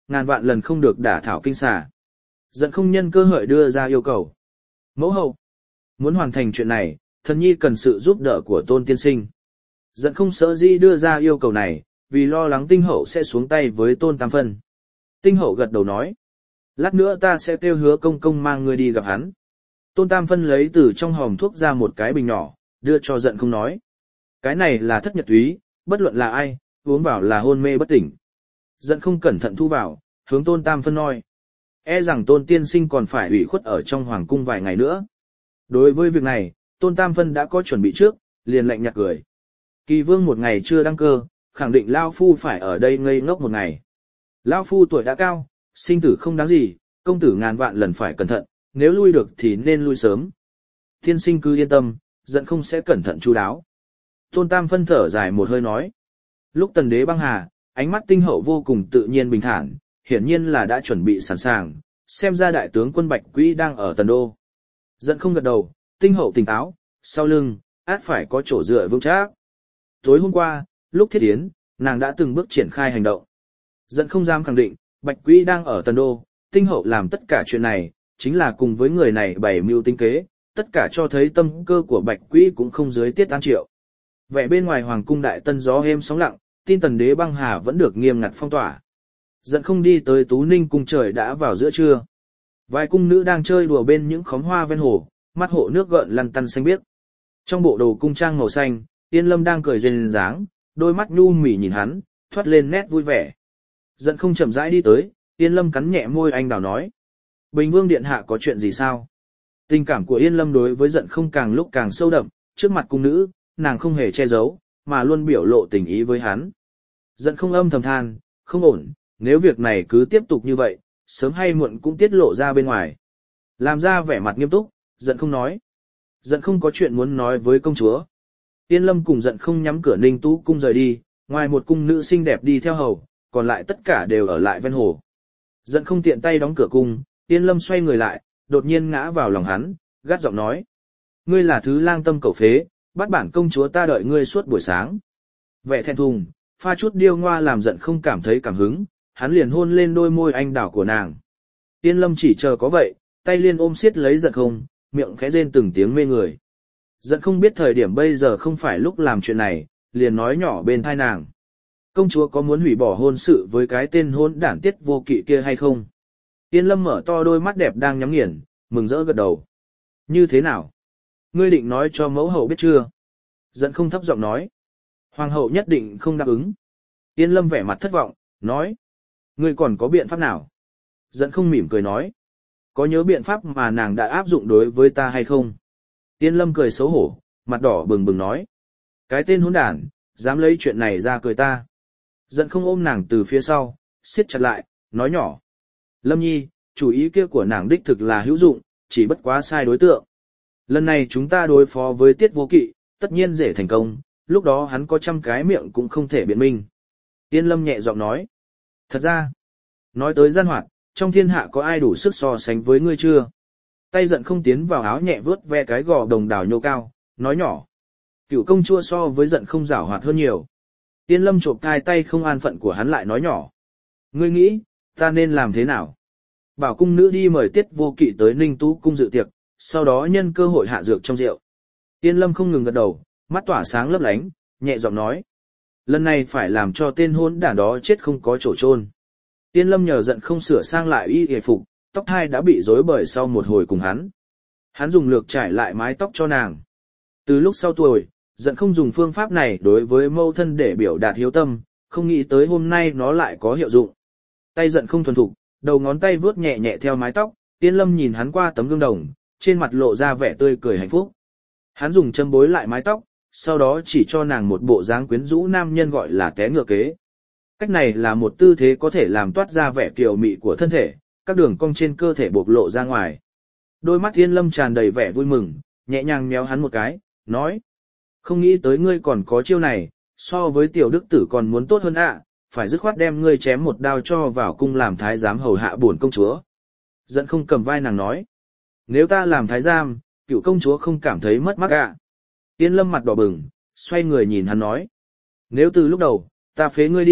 ngàn vạn lần không được đả thảo kinh xà. Giận không nhân cơ hội đưa ra yêu cầu. Mẫu hậu, muốn hoàn thành chuyện này, thần nhi cần sự giúp đỡ của Tôn tiên sinh. Giận không sợ gì đưa ra yêu cầu này, vì lo lắng Tinh hậu sẽ xuống tay với Tôn Tam Phân. Tinh hậu gật đầu nói, lát nữa ta sẽ kêu Hứa công công mang ngươi đi gặp hắn. Tôn Tam Phân lấy từ trong hòm thuốc ra một cái bình nhỏ, đưa cho giận không nói. Cái này là thất nhật túy, bất luận là ai, uống vào là hôn mê bất tỉnh. Giận không cẩn thận thu vào, hướng Tôn Tam Phân nói. E rằng Tôn tiên sinh còn phải ủy khuất ở trong hoàng cung vài ngày nữa. Đối với việc này, Tôn Tam Phân đã có chuẩn bị trước, liền lạnh nhạt cười. Kỳ vương một ngày chưa đăng cơ, khẳng định Lao Phu phải ở đây ngây ngốc một ngày. Lao Phu tuổi đã cao, sinh tử không đáng gì, công tử ngàn vạn lần phải cẩn thận, nếu lui được thì nên lui sớm. Tiên sinh cứ yên tâm, giận không sẽ cẩn thận chu đáo. Tôn Tam Phân thở dài một hơi nói. Lúc tần đế băng hà, ánh mắt Tinh hậu vô cùng tự nhiên bình thản, hiển nhiên là đã chuẩn bị sẵn sàng, xem ra đại tướng quân Bạch Quý đang ở tần đô. Giận không gật đầu, Tinh hậu tỉnh táo, sau lưng, át phải có chỗ dựa vững chắc. Tối hôm qua, lúc thiết yến, nàng đã từng bước triển khai hành động. Giận không dám khẳng định, Bạch Quý đang ở tần đô, Tinh hậu làm tất cả chuyện này, chính là cùng với người này bày mưu tinh kế, tất cả cho thấy tâm cơ của Bạch Quý cũng không dưới tiết an triệu. Vẻ bên ngoài hoàng cung đại tân gió êm sóng lặng, tin tần đế băng hà vẫn được nghiêm ngặt phong tỏa. Giận không đi tới Tú Ninh cung, trời đã vào giữa trưa. Vài cung nữ đang chơi đùa bên những khóm hoa ven hồ, mắt hộ nước gợn lăn tăn xanh biếc. Trong bộ đồ cung trang màu xanh, Yên Lâm đang cười duyên dáng, đôi mắt nhu mỉ nhìn hắn, thoát lên nét vui vẻ. Giận không chậm rãi đi tới, Yên Lâm cắn nhẹ môi anh đào nói. Bình Vương điện hạ có chuyện gì sao? Tình cảm của Yên Lâm đối với giận không càng lúc càng sâu đậm, trước mặt cung nữ, nàng không hề che giấu, mà luôn biểu lộ tình ý với hắn. Giận không âm thầm than, không ổn, nếu việc này cứ tiếp tục như vậy, sớm hay muộn cũng tiết lộ ra bên ngoài. Làm ra vẻ mặt nghiêm túc, giận không nói. Giận không có chuyện muốn nói với công chúa. Yên Lâm cùng giận không nhắm cửa Ninh Tú cung rời đi, ngoài một cung nữ xinh đẹp đi theo hầu, còn lại tất cả đều ở lại ven hồ. Giận không tiện tay đóng cửa cung, Yên Lâm xoay người lại, đột nhiên ngã vào lòng hắn, gắt giọng nói. Ngươi là thứ lang tâm cẩu phế, bắt bản công chúa ta đợi ngươi suốt buổi sáng. Vẻ thẹn thùng, pha chút điêu ngoa làm giận không cảm thấy cảm hứng, hắn liền hôn lên đôi môi anh đào của nàng. Yên Lâm chỉ chờ có vậy, tay liên ôm siết lấy giận không, miệng khẽ rên từng tiếng mê người. Giận không biết thời điểm bây giờ không phải lúc làm chuyện này, liền nói nhỏ bên tai nàng. Công chúa có muốn hủy bỏ hôn sự với cái tên hôn đản Tiết Vô Kỵ kia hay không? Yên Lâm mở to đôi mắt đẹp đang nhắm nghiền, mừng rỡ gật đầu. Như thế nào? Ngươi định nói cho mẫu hậu biết chưa? Giận không thấp giọng nói. Hoàng hậu nhất định không đáp ứng. Yên Lâm vẻ mặt thất vọng, nói. Ngươi còn có biện pháp nào? Giận không mỉm cười nói. Có nhớ biện pháp mà nàng đã áp dụng đối với ta hay không? Yên Lâm cười xấu hổ, mặt đỏ bừng bừng nói. Cái tên hỗn đản, dám lấy chuyện này ra cười ta. Giận không ôm nàng từ phía sau, siết chặt lại, nói nhỏ. Lâm Nhi, chủ ý kia của nàng đích thực là hữu dụng, chỉ bất quá sai đối tượng. Lần này chúng ta đối phó với Tiết Vô Kỵ, tất nhiên dễ thành công, lúc đó hắn có trăm cái miệng cũng không thể biện minh. Yên Lâm nhẹ giọng nói. Thật ra, nói tới gian hoạt, trong thiên hạ có ai đủ sức so sánh với ngươi chưa? Tay giận không tiến vào áo nhẹ vớt ve cái gò đồng đào nhô cao, nói nhỏ. Cựu công chúa so với giận không giảo hoạt hơn nhiều. Yên Lâm chộp cai tay không an phận của hắn lại nói nhỏ. Ngươi nghĩ, ta nên làm thế nào? Bảo cung nữ đi mời Tiết Vô Kỵ tới Ninh Tú cung dự tiệc, sau đó nhân cơ hội hạ dược trong rượu. Yên Lâm không ngừng gật đầu, mắt tỏa sáng lấp lánh, nhẹ giọng nói. Lần này phải làm cho tên hỗn đản đó chết không có chỗ chôn. Yên Lâm nhờ giận không sửa sang lại y y phục, tóc hai đã bị rối bời sau một hồi cùng hắn. Hắn dùng lược trải lại mái tóc cho nàng. Từ lúc sau tuổi, giận không dùng phương pháp này đối với mâu thân để biểu đạt hiếu tâm, không nghĩ tới hôm nay nó lại có hiệu dụng. Tay giận không thuần thục, đầu ngón tay vuốt nhẹ nhẹ theo mái tóc, Yên Lâm nhìn hắn qua tấm gương đồng, trên mặt lộ ra vẻ tươi cười hạnh phúc. Hắn dùng châm bối lại mái tóc, sau đó chỉ cho nàng một bộ dáng quyến rũ nam nhân gọi là té ngựa kế. Cách này là một tư thế có thể làm toát ra vẻ kiều mị của thân thể, các đường cong trên cơ thể bộc lộ ra ngoài. Đôi mắt Yên Lâm tràn đầy vẻ vui mừng, nhẹ nhàng méo hắn một cái, nói. Không nghĩ tới ngươi còn có chiêu này, so với tiểu đức tử còn muốn tốt hơn ạ, phải dứt khoát đem ngươi chém một đao cho vào cung làm thái giám hầu hạ bổn công chúa. Giận không cầm vai nàng nói. Nếu ta làm thái giám, cựu công chúa không cảm thấy mất mát ạ. Yên Lâm mặt đỏ bừng, xoay người nhìn hắn nói. Nếu từ lúc đầu, ta phế ngươi đi,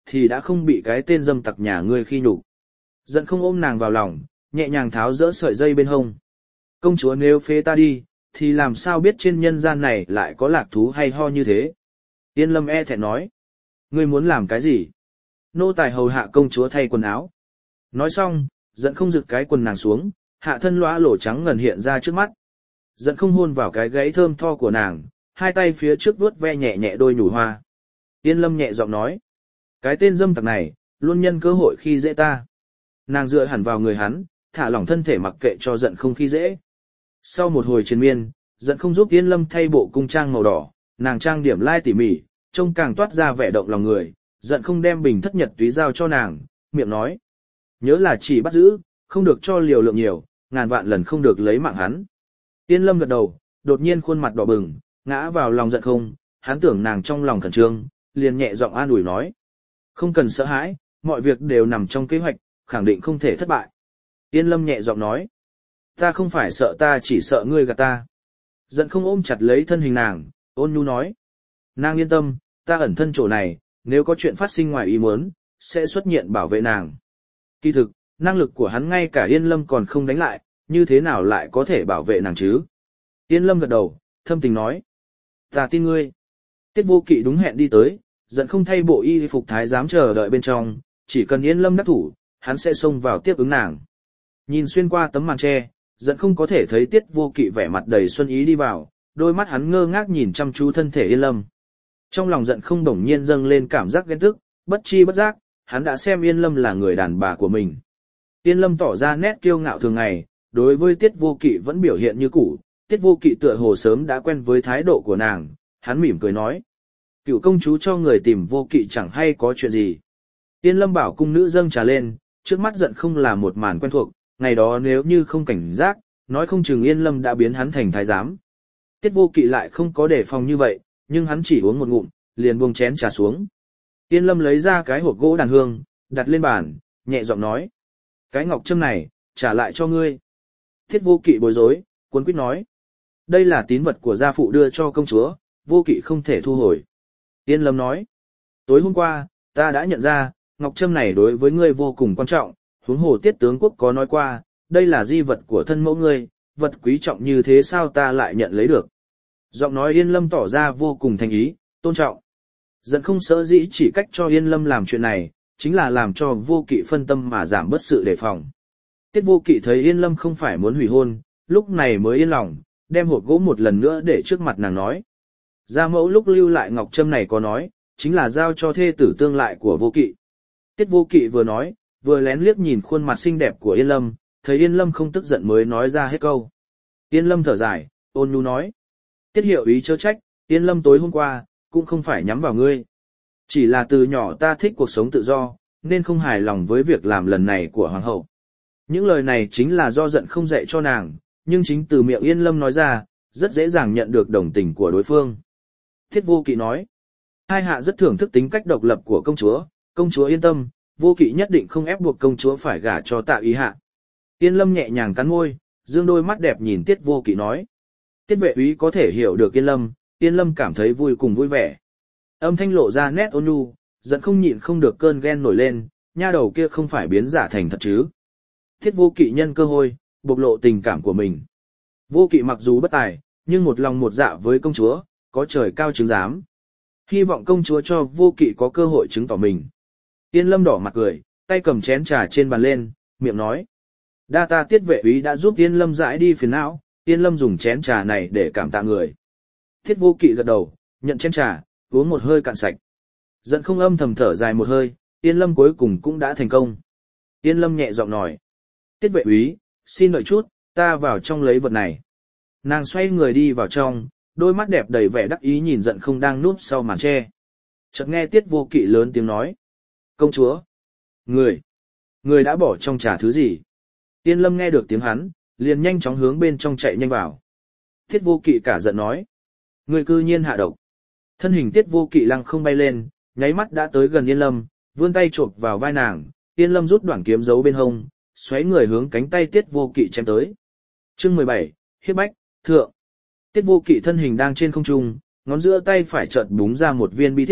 thì đã không bị cái tên dâm tặc nhà ngươi khi nhục. Giận không ôm nàng vào lòng, nhẹ nhàng tháo rỡ sợi dây bên hông. Công chúa nếu phế ta đi, thì làm sao biết trên nhân gian này lại có lạc thú hay ho như thế? Yên Lâm e thẹn nói. Ngươi muốn làm cái gì? Nô tài hầu hạ công chúa thay quần áo. Nói xong, giận không giựt cái quần nàng xuống, hạ thân lõa lỗ trắng ngần hiện ra trước mắt. Giận không hôn vào cái gáy thơm tho của nàng, hai tay phía trước vuốt ve nhẹ nhẹ đôi nhủ hoa. Yên Lâm nhẹ giọng nói. Cái tên dâm tặc này, luôn nhân cơ hội khi dễ ta. Nàng dựa hẳn vào người hắn, thả lỏng thân thể mặc kệ cho giận không khi dễ. Sau một hồi triền miên, giận không giúp Yên Lâm thay bộ cung trang màu đỏ, nàng trang điểm lai tỉ mỉ, trông càng toát ra vẻ động lòng người, giận không đem bình thất nhật túy giao cho nàng, miệng nói. Nhớ là chỉ bắt giữ, không được cho liều lượng nhiều, ngàn vạn lần không được lấy mạng hắn. Yên Lâm gật đầu, đột nhiên khuôn mặt đỏ bừng, ngã vào lòng giận không, hắn tưởng nàng trong lòng khẩn trương, liền nhẹ giọng an ủi nói. Không cần sợ hãi, mọi việc đều nằm trong kế hoạch, khẳng định không thể thất bại. Yên Lâm nhẹ giọng nói. Ta không phải sợ ta chỉ sợ ngươi gạt ta. Giận không ôm chặt lấy thân hình nàng, ôn nhu nói. Nàng yên tâm, ta ẩn thân chỗ này, nếu có chuyện phát sinh ngoài ý muốn, sẽ xuất hiện bảo vệ nàng. Kỳ thực, năng lực của hắn ngay cả Yên Lâm còn không đánh lại, như thế nào lại có thể bảo vệ nàng chứ? Yên Lâm gật đầu, thâm tình nói. Ta tin ngươi. Tiết Vô Kỵ đúng hẹn đi tới, giận không thay bộ y phục thái giám chờ đợi bên trong, chỉ cần Yên Lâm đắc thủ, hắn sẽ xông vào tiếp ứng nàng. Nhìn xuyên qua tấm màn tre, giận không có thể thấy Tiết Vô Kỵ vẻ mặt đầy xuân ý đi vào, đôi mắt hắn ngơ ngác nhìn chăm chú thân thể Yên Lâm. Trong lòng giận không bỗng nhiên dâng lên cảm giác ghen tức, bất chi bất giác, hắn đã xem Yên Lâm là người đàn bà của mình. Yên Lâm tỏ ra nét kiêu ngạo thường ngày, đối với Tiết Vô Kỵ vẫn biểu hiện như cũ, Tiết Vô Kỵ tựa hồ sớm đã quen với thái độ của nàng, hắn mỉm cười nói. Cựu công chúa cho người tìm Vô Kỵ chẳng hay có chuyện gì. Yên Lâm bảo cung nữ dâng trà lên, trước mắt giận không là một màn quen thuộc, ngày đó nếu như không cảnh giác, nói không chừng Yên Lâm đã biến hắn thành thái giám. Tiết Vô Kỵ lại không có đề phòng như vậy, nhưng hắn chỉ uống một ngụm, liền buông chén trà xuống. Yên Lâm lấy ra cái hộp gỗ đàn hương, đặt lên bàn, nhẹ giọng nói. Cái ngọc trâm này, trả lại cho ngươi. Tiết Vô Kỵ bối rối, cuốn quýt nói. Đây là tín vật của gia phụ đưa cho công chúa, Vô Kỵ không thể thu hồi. Yên Lâm nói. Tối hôm qua, ta đã nhận ra, ngọc trâm này đối với ngươi vô cùng quan trọng, huống hồ Tiết tướng quốc có nói qua, đây là di vật của thân mẫu ngươi, vật quý trọng như thế sao ta lại nhận lấy được. Giọng nói Yên Lâm tỏ ra vô cùng thành ý, tôn trọng. Giận không sợ dĩ chỉ cách cho Yên Lâm làm chuyện này, chính là làm cho Vô Kỵ phân tâm mà giảm bớt sự đề phòng. Tiết Vô Kỵ thấy Yên Lâm không phải muốn hủy hôn, lúc này mới yên lòng, đem hộp gỗ một lần nữa để trước mặt nàng nói. Gia mẫu lúc lưu lại ngọc trâm này có nói, chính là giao cho thê tử tương lại của Vô Kỵ. Tiết Vô Kỵ vừa nói, vừa lén liếc nhìn khuôn mặt xinh đẹp của Yên Lâm, thấy Yên Lâm không tức giận mới nói ra hết câu. Yên Lâm thở dài, ôn nhu nói. Tiết hiệu ý chớ trách, Yên Lâm tối hôm qua, cũng không phải nhắm vào ngươi. Chỉ là từ nhỏ ta thích cuộc sống tự do, nên không hài lòng với việc làm lần này của hoàng hậu. Những lời này chính là do giận không dạy cho nàng, nhưng chính từ miệng Yên Lâm nói ra, rất dễ dàng nhận được đồng tình của đối phương. Tiết Vô Kỵ nói, hai hạ rất thưởng thức tính cách độc lập của công chúa, công chúa yên tâm, Vô Kỵ nhất định không ép buộc công chúa phải gả cho Tạ Ý hạ. Yên Lâm nhẹ nhàng cắn môi, dương đôi mắt đẹp nhìn Tiết Vô Kỵ nói. Tiết vệ úy có thể hiểu được Yên Lâm, Yên Lâm cảm thấy vui cùng vui vẻ. Âm thanh lộ ra nét ôn nhu, giận không nhịn không được cơn ghen nổi lên, nha đầu kia không phải biến giả thành thật chứ. Tiết Vô Kỵ nhân cơ hội, bộc lộ tình cảm của mình. Vô Kỵ mặc dù bất tài, nhưng một lòng một dạ với công chúa, có trời cao chứng giám. Hy vọng công chúa cho Vô Kỵ có cơ hội chứng tỏ mình. Yên Lâm đỏ mặt cười, tay cầm chén trà trên bàn lên, miệng nói. Đa ta Tiết vệ úy đã giúp Yên Lâm giải đi phiền não, Yên Lâm dùng chén trà này để cảm tạ người. Tiết Vô Kỵ gật đầu, nhận chén trà, uống một hơi cạn sạch. Giận không âm thầm thở dài một hơi, Yên Lâm cuối cùng cũng đã thành công. Yên Lâm nhẹ giọng nói. Tiết vệ úy, xin đợi chút, ta vào trong lấy vật này. Nàng xoay người đi vào trong, đôi mắt đẹp đầy vẻ đắc ý nhìn giận không đang núp sau màn tre. Chợt nghe Tiết Vô Kỵ lớn tiếng nói. Công chúa! Người! Người đã bỏ trong trà thứ gì? Yên Lâm nghe được tiếng hắn, liền nhanh chóng hướng bên trong chạy nhanh vào. Tiết Vô Kỵ cả giận nói. Người cư nhiên hạ độc. Thân hình Tiết Vô Kỵ lăng không bay lên, nháy mắt đã tới gần Yên Lâm, vươn tay chộp vào vai nàng, Yên Lâm rút đoạn kiếm giấu bên hông, xoáy người hướng cánh tay Tiết Vô Kỵ chém tới. Chương mười bảy, Hiếp bách, thượng. Tiết Vô Kỵ thân hình đang trên không trung, ngón giữa tay phải chợt búng ra một viên bi thiếc,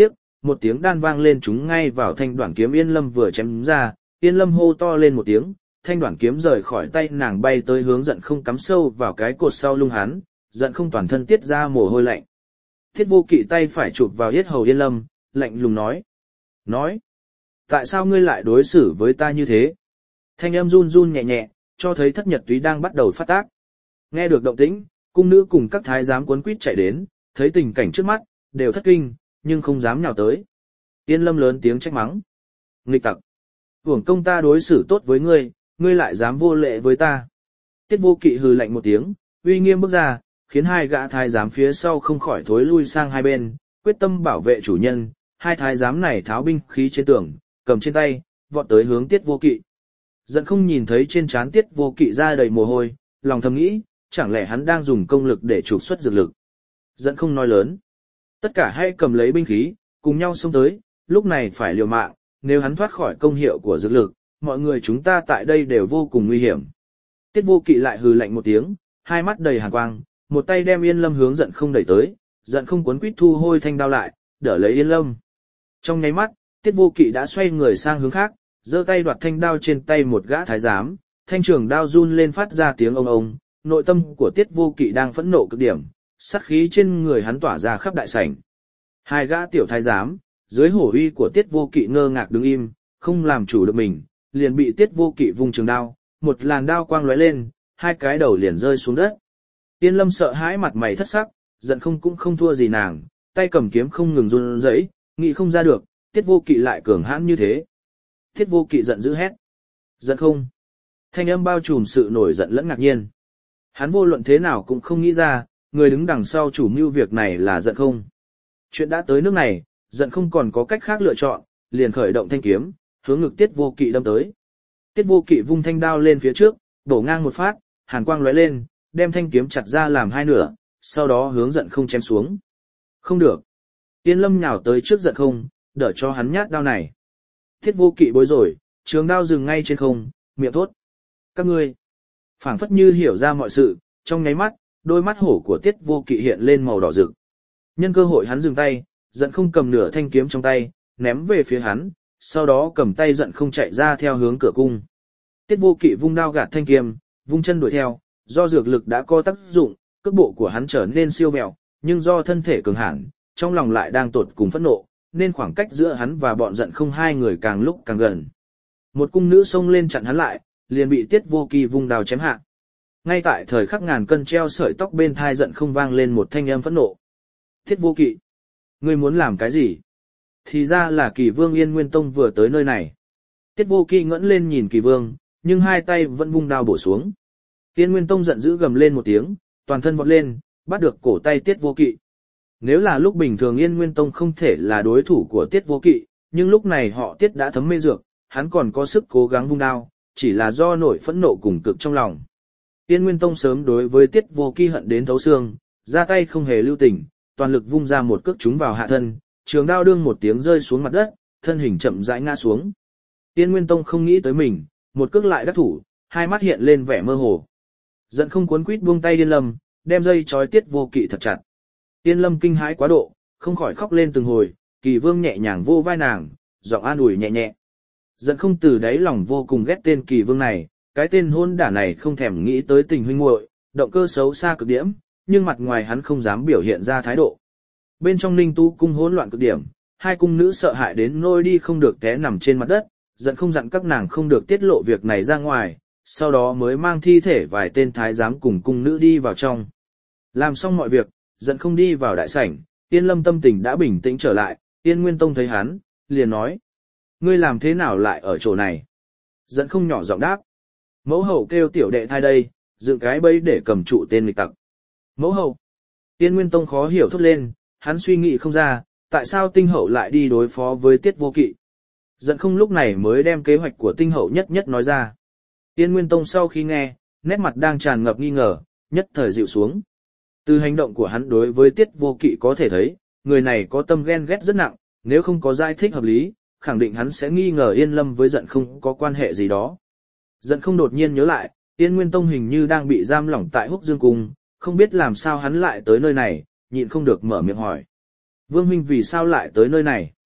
một tiếng đan vang lên chúng ngay vào thanh đoạn kiếm Yên Lâm vừa chém ra, Yên Lâm hô to lên một tiếng, thanh đoạn kiếm rời khỏi tay nàng bay tới hướng Giận Không cắm sâu vào cái cột sau lưng hắn, Giận Không toàn thân tiết ra mồ hôi lạnh. Thiết Vô Kỵ tay phải chụp vào yết hầu Yên Lâm, lạnh lùng nói: "Nói, tại sao ngươi lại đối xử với ta như thế?" Thanh âm run run nhẹ nhẹ, cho thấy thất nhật túy đang bắt đầu phát tác. Nghe được động tĩnh, cung nữ cùng các thái giám cuốn quýt chạy đến, thấy tình cảnh trước mắt, đều thất kinh, nhưng không dám nhào tới. Yên Lâm lớn tiếng trách mắng: "Nghịch tặc! Uổng công ta đối xử tốt với ngươi, ngươi lại dám vô lễ với ta." Tiết Vô Kỵ hừ lạnh một tiếng, uy nghiêm bước ra, khiến hai gã thái giám phía sau không khỏi thối lui sang hai bên, quyết tâm bảo vệ chủ nhân. Hai thái giám này tháo binh khí trên tường, cầm trên tay, vọt tới hướng Tiết Vô Kỵ. Giận Không nhìn thấy trên trán Tiết Vô Kỵ ra đầy mồ hôi, lòng thầm nghĩ, chẳng lẽ hắn đang dùng công lực để trục xuất dược lực. Giận Không nói lớn: "Tất cả hãy cầm lấy binh khí, cùng nhau xông tới, lúc này phải liều mạng, nếu hắn thoát khỏi công hiệu của dược lực, mọi người chúng ta tại đây đều vô cùng nguy hiểm." Tiết Vô Kỵ lại hừ lạnh một tiếng, hai mắt đầy hàn quang, một tay đem Yên Lâm hướng Giận Không đẩy tới, Giận Không cuốn quýt thu hôi thanh đao lại, đỡ lấy Yên Lâm. Trong nháy mắt, Tiết Vô Kỵ đã xoay người sang hướng khác, giơ tay đoạt thanh đao trên tay một gã thái giám, thanh trường đao run lên phát ra tiếng ông ông, nội tâm của Tiết Vô Kỵ đang phẫn nộ cực điểm, sát khí trên người hắn tỏa ra khắp đại sảnh. Hai gã tiểu thái giám, dưới hổ uy của Tiết Vô Kỵ ngơ ngác đứng im, không làm chủ được mình, liền bị Tiết Vô Kỵ vung trường đao, một làn đao quang lóe lên, hai cái đầu liền rơi xuống đất. Yên Lâm sợ hãi mặt mày thất sắc, Giận Không cũng không thua gì nàng, tay cầm kiếm không ngừng run rẩy, nghĩ không ra được, Tiết Vô Kỵ lại cường hãn như thế. Tiết Vô Kỵ giận dữ hét: "Giận Không!" Thanh âm bao trùm sự nổi giận lẫn ngạc nhiên. Hắn vô luận thế nào cũng không nghĩ ra, người đứng đằng sau chủ mưu việc này là Giận Không. Chuyện đã tới nước này, Giận Không còn có cách khác lựa chọn, liền khởi động thanh kiếm, hướng ngực Tiết Vô Kỵ đâm tới. Tiết Vô Kỵ vung thanh đao lên phía trước, bổ ngang một phát, hàn quang lóe lên, đem thanh kiếm chặt ra làm hai nửa, sau đó hướng Giận Không chém xuống. Không được. Yên Lâm nhào tới trước Giận Không, đỡ cho hắn nhát đao này. Tiết Vô Kỵ bối rối, trường đao dừng ngay trên không, miệng thốt: "Các ngươi!" Phảng phất như hiểu ra mọi sự, trong nháy mắt, đôi mắt hổ của Tiết Vô Kỵ hiện lên màu đỏ rực. Nhân cơ hội hắn dừng tay, Giận Không cầm nửa thanh kiếm trong tay, ném về phía hắn, sau đó cầm tay Giận Không chạy ra theo hướng cửa cung. Tiết Vô Kỵ vung đao gạt thanh kiếm, vung chân đuổi theo, do dược lực đã có tác dụng, cước bộ của hắn trở nên siêu vẹo, nhưng do thân thể cường hãn, trong lòng lại đang tột cùng phẫn nộ, nên khoảng cách giữa hắn và bọn Giận Không hai người càng lúc càng gần. Một cung nữ xông lên chặn hắn lại, liền bị Tiết Vô Kỵ vung đao chém hạ. Ngay tại thời khắc ngàn cân treo sợi tóc bên thai Giận Không vang lên một thanh âm phẫn nộ: "Tiết Vô Kỵ, ngươi muốn làm cái gì?" Thì ra là Kỳ Vương Yên Nguyên Tông vừa tới nơi này. Tiết Vô Kỵ ngẩng lên nhìn Kỳ Vương, nhưng hai tay vẫn vung đao bổ xuống. Yên Nguyên Tông giận dữ gầm lên một tiếng, toàn thân vọt lên, bắt được cổ tay Tiết Vô Kỵ. Nếu là lúc bình thường Yên Nguyên Tông không thể là đối thủ của Tiết Vô Kỵ, nhưng lúc này họ Tiết đã thấm mê dược, hắn còn có sức cố gắng vung đao, chỉ là do nổi phẫn nộ cùng cực trong lòng. Yên Nguyên Tông sớm đối với Tiết Vô Kỵ hận đến thấu xương, ra tay không hề lưu tình, toàn lực vung ra một cước trúng vào hạ thân, trường đao đương một tiếng rơi xuống mặt đất, thân hình chậm rãi ngã xuống. Yên Nguyên Tông không nghĩ tới mình, một cước lại đắc thủ, hai mắt hiện lên vẻ mơ hồ. Giận Không cuốn quýt buông tay Yên Lâm, đem dây trói Tiết Vô Kỵ thật chặt. Yên Lâm kinh hãi quá độ, không khỏi khóc lên từng hồi, Kỳ Vương nhẹ nhàng vô vai nàng, giọng an ủi nhẹ nhẹ. Giận Không từ đáy lòng vô cùng ghét tên Kỳ Vương này, cái tên hôn đả này không thèm nghĩ tới tình huynh muội, động cơ xấu xa cực điểm, nhưng mặt ngoài hắn không dám biểu hiện ra thái độ. Bên trong Ninh Tu cung hỗn loạn cực điểm, hai cung nữ sợ hãi đến nỗi đi không được té nằm trên mặt đất, Giận Không dặn các nàng không được tiết lộ việc này ra ngoài, sau đó mới mang thi thể vài tên thái giám cùng cung nữ đi vào trong. Làm xong mọi việc, Giận Không đi vào đại sảnh, Yên Lâm tâm tình đã bình tĩnh trở lại, Yên Nguyên Tông thấy hắn, liền nói: "Ngươi làm thế nào lại ở chỗ này?" Giận Không nhỏ giọng đáp: "Mẫu hậu kêu tiểu đệ thai đây, dựng cái bẫy để cầm trụ tên nghịch tặc." Mẫu hậu? Yên Nguyên Tông khó hiểu thốt lên, hắn suy nghĩ không ra, tại sao Tinh hậu lại đi đối phó với Tiết Vô Kỵ. Giận Không lúc này mới đem kế hoạch của Tinh hậu nhất nhất nói ra. Yên Nguyên Tông sau khi nghe, nét mặt đang tràn ngập nghi ngờ, nhất thời dịu xuống. Từ hành động của hắn đối với Tiết Vô Kỵ có thể thấy, người này có tâm ghen ghét rất nặng, nếu không có giải thích hợp lý, khẳng định hắn sẽ nghi ngờ Yên Lâm với Giận Không có quan hệ gì đó. Giận Không đột nhiên nhớ lại, Yên Nguyên Tông hình như đang bị giam lỏng tại Húc Dương Cung, không biết làm sao hắn lại tới nơi này, nhịn không được mở miệng hỏi: "Vương huynh vì sao lại tới nơi này?"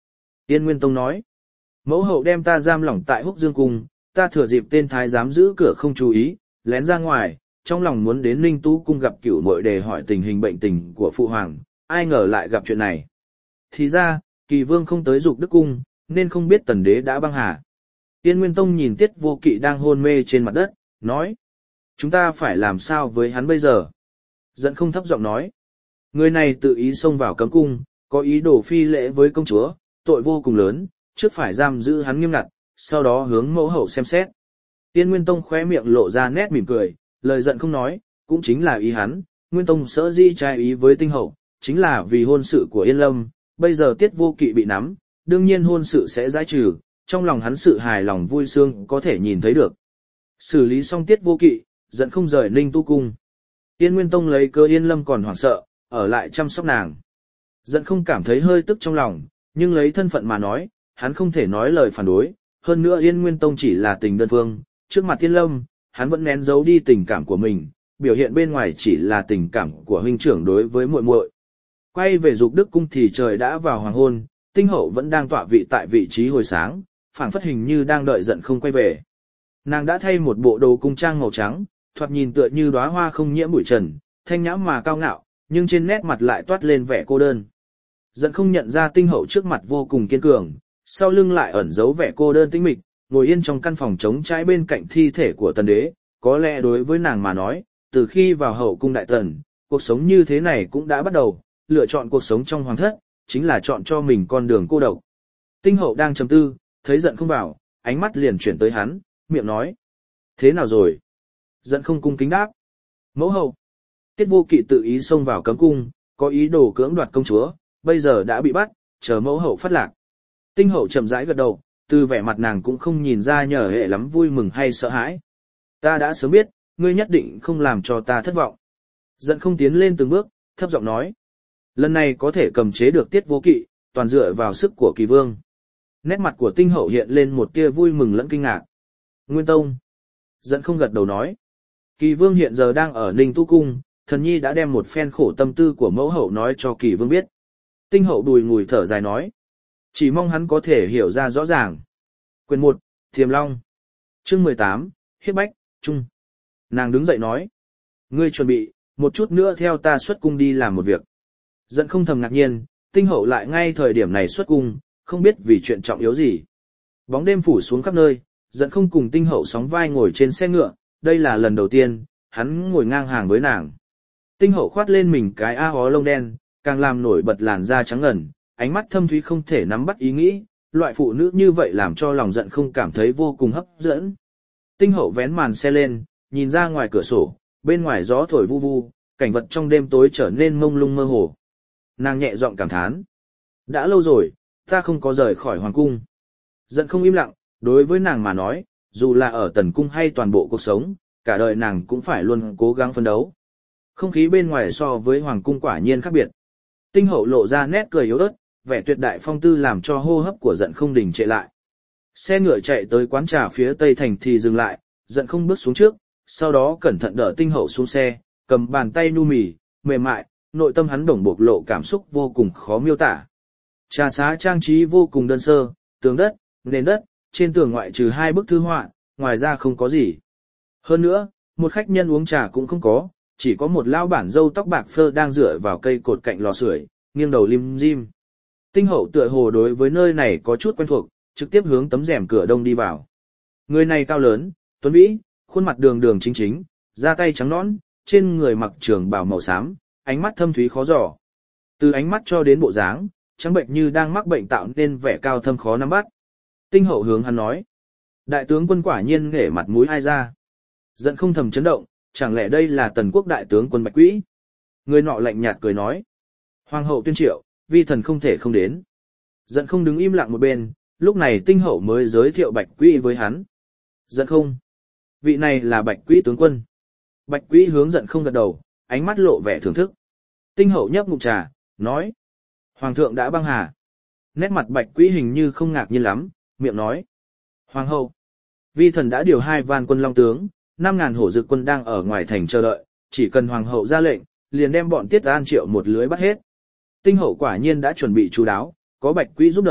Yên Nguyên Tông nói, mẫu hậu đem ta giam lỏng tại Húc Dương Cung, ta thừa dịp tên thái giám giữ cửa không chú ý, lén ra ngoài, trong lòng muốn đến Ninh Tú Cung gặp cửu muội để hỏi tình hình bệnh tình của phụ hoàng, ai ngờ lại gặp chuyện này. Thì ra, Kỳ Vương không tới Dục Đức Cung, nên không biết tần đế đã băng hà. Yên Nguyên Tông nhìn Tiết Vô Kỵ đang hôn mê trên mặt đất, nói, chúng ta phải làm sao với hắn bây giờ? Giận không thấp giọng nói, người này tự ý xông vào cấm cung, có ý đồ phi lễ với công chúa, tội vô cùng lớn, trước phải giam giữ hắn nghiêm ngặt, sau đó hướng mẫu hậu xem xét. Yên Nguyên Tông khóe miệng lộ ra nét mỉm cười, lời giận không nói, cũng chính là ý hắn, Nguyên Tông sở dĩ trái ý với tinh hậu, chính là vì hôn sự của Yên Lâm, bây giờ Tiết Vô Kỵ bị nắm, đương nhiên hôn sự sẽ giải trừ, trong lòng hắn sự hài lòng vui sướng có thể nhìn thấy được. Xử lý xong Tiết Vô Kỵ, giận không rời Ninh Tu Cung. Yên Nguyên Tông lấy cơ Yên Lâm còn hoảng sợ, ở lại chăm sóc nàng. Giận không cảm thấy hơi tức trong lòng, nhưng lấy thân phận mà nói, hắn không thể nói lời phản đối, hơn nữa Yên Nguyên Tông chỉ là tình đơn phương, trước mặt Yên Lâm, hắn vẫn nén giấu đi tình cảm của mình, biểu hiện bên ngoài chỉ là tình cảm của huynh trưởng đối với muội muội. Quay về Dục Đức Cung thì trời đã vào hoàng hôn, Tinh hậu vẫn đang tọa vị tại vị trí hồi sáng, phảng phất hình như đang đợi giận không quay về. Nàng đã thay một bộ đồ cung trang màu trắng, thoạt nhìn tựa như đóa hoa không nhiễm bụi trần, thanh nhã mà cao ngạo, nhưng trên nét mặt lại toát lên vẻ cô đơn. Giận không nhận ra Tinh hậu trước mặt vô cùng kiên cường, sau lưng lại ẩn giấu vẻ cô đơn tĩnh mịch, ngồi yên trong căn phòng trống trải bên cạnh thi thể của tần đế. Có lẽ đối với nàng mà nói, từ khi vào hậu cung đại tần, cuộc sống như thế này cũng đã bắt đầu, lựa chọn cuộc sống trong hoàng thất, chính là chọn cho mình con đường cô độc. Tinh hậu đang trầm tư, thấy giận không vào, ánh mắt liền chuyển tới hắn, miệng nói. Thế nào rồi? Giận không cung kính đáp. Mẫu hậu. Tiết Vô Kỵ tự ý xông vào cấm cung, có ý đồ cưỡng đoạt công chúa, bây giờ đã bị bắt, chờ mẫu hậu phát lạc. Tinh hậu chậm rãi gật đầu, từ vẻ mặt nàng cũng không nhìn ra nhờ hệ lắm vui mừng hay sợ hãi. Ta đã sớm biết, ngươi nhất định không làm cho ta thất vọng. Giận không tiến lên từng bước, thấp giọng nói. Lần này có thể cầm chế được Tiết Vô Kỵ, toàn dựa vào sức của Kỳ Vương. Nét mặt của Tinh hậu hiện lên một tia vui mừng lẫn kinh ngạc. Nguyên Tông. Giận không gật đầu nói. Kỳ Vương hiện giờ đang ở Ninh Tu Cung, thần nhi đã đem một phen khổ tâm tư của mẫu hậu nói cho Kỳ Vương biết. Tinh hậu đùi ngùi thở dài nói. Chỉ mong hắn có thể hiểu ra rõ ràng. Quyền một, Thiềm Long. Chương mười tám, Hiếp Bách, Trung. Nàng đứng dậy nói. Ngươi chuẩn bị, một chút nữa theo ta xuất cung đi làm một việc. Giận không thầm ngạc nhiên, Tinh hậu lại ngay thời điểm này xuất cung, không biết vì chuyện trọng yếu gì. Bóng đêm phủ xuống khắp nơi, Giận không cùng Tinh hậu sóng vai ngồi trên xe ngựa, đây là lần đầu tiên, hắn ngồi ngang hàng với nàng. Tinh hậu khoát lên mình cái a hó lông đen, càng làm nổi bật làn da trắng ngần, ánh mắt thâm thúy không thể nắm bắt ý nghĩ, loại phụ nữ như vậy làm cho lòng Giận không cảm thấy vô cùng hấp dẫn. Tinh hậu vén màn xe lên, nhìn ra ngoài cửa sổ, bên ngoài gió thổi vu vu, cảnh vật trong đêm tối trở nên mông lung mơ hồ. Nàng nhẹ giọng cảm thán. Đã lâu rồi, ta không có rời khỏi hoàng cung. Giận không im lặng, đối với nàng mà nói, dù là ở tần cung hay toàn bộ cuộc sống, cả đời nàng cũng phải luôn cố gắng phấn đấu. Không khí bên ngoài so với hoàng cung quả nhiên khác biệt. Tinh hậu lộ ra nét cười yếu ớt, vẻ tuyệt đại phong tư làm cho hô hấp của Giận không đình trệ lại. Xe ngựa chạy tới quán trà phía tây thành thì dừng lại, Giận không bước xuống trước, sau đó cẩn thận đỡ Tinh hậu xuống xe, cầm bàn tay nu mì, mềm mại, nội tâm hắn bỗng bộc lộ cảm xúc vô cùng khó miêu tả. Trà xá trang trí vô cùng đơn sơ, tường đất, nền đất, trên tường ngoại trừ hai bức thư họa, ngoài ra không có gì. Hơn nữa, một khách nhân uống trà cũng không có, chỉ có một lão bản râu tóc bạc phơ đang dựa vào cây cột cạnh lò sưởi, nghiêng đầu lim dim. Tinh hậu tựa hồ đối với nơi này có chút quen thuộc, trực tiếp hướng tấm rèm cửa đông đi vào. Người này cao lớn, tuấn vĩ, khuôn mặt đường đường chính chính, da tay trắng nõn, trên người mặc trường bào màu xám, ánh mắt thâm thúy khó dò. Từ ánh mắt cho đến bộ dáng, trắng bệnh như đang mắc bệnh tạo nên vẻ cao thâm khó nắm bắt. Tinh hậu hướng hắn nói. Đại tướng quân quả nhiên nghể mặt mũi ai ra. Giận không thầm chấn động, chẳng lẽ đây là tần quốc đại tướng quân Bạch Quỹ? Người nọ lạnh nhạt cười nói. Hoàng hậu tuyên triệu, vi thần không thể không đến. Giận không đứng im lặng một bên, lúc này Tinh hậu mới giới thiệu Bạch Quỹ với hắn. Giận không. Vị này là Bạch Quỹ tướng quân. Bạch Quỹ hướng Giận không gật đầu, ánh mắt lộ vẻ thưởng thức. Tinh hậu nhấp ngụm trà, nói. Hoàng thượng đã băng hà. Nét mặt Bạch Quỹ hình như không ngạc nhiên lắm, miệng nói. Hoàng hậu. Vi thần đã điều hai van quân long tướng, năm ngàn hổ dực quân đang ở ngoài thành chờ đợi, chỉ cần hoàng hậu ra lệnh, liền đem bọn Tiết An Triệu một lưới bắt hết. Tinh hậu quả nhiên đã chuẩn bị chú đáo, có Bạch Quỹ giúp đỡ,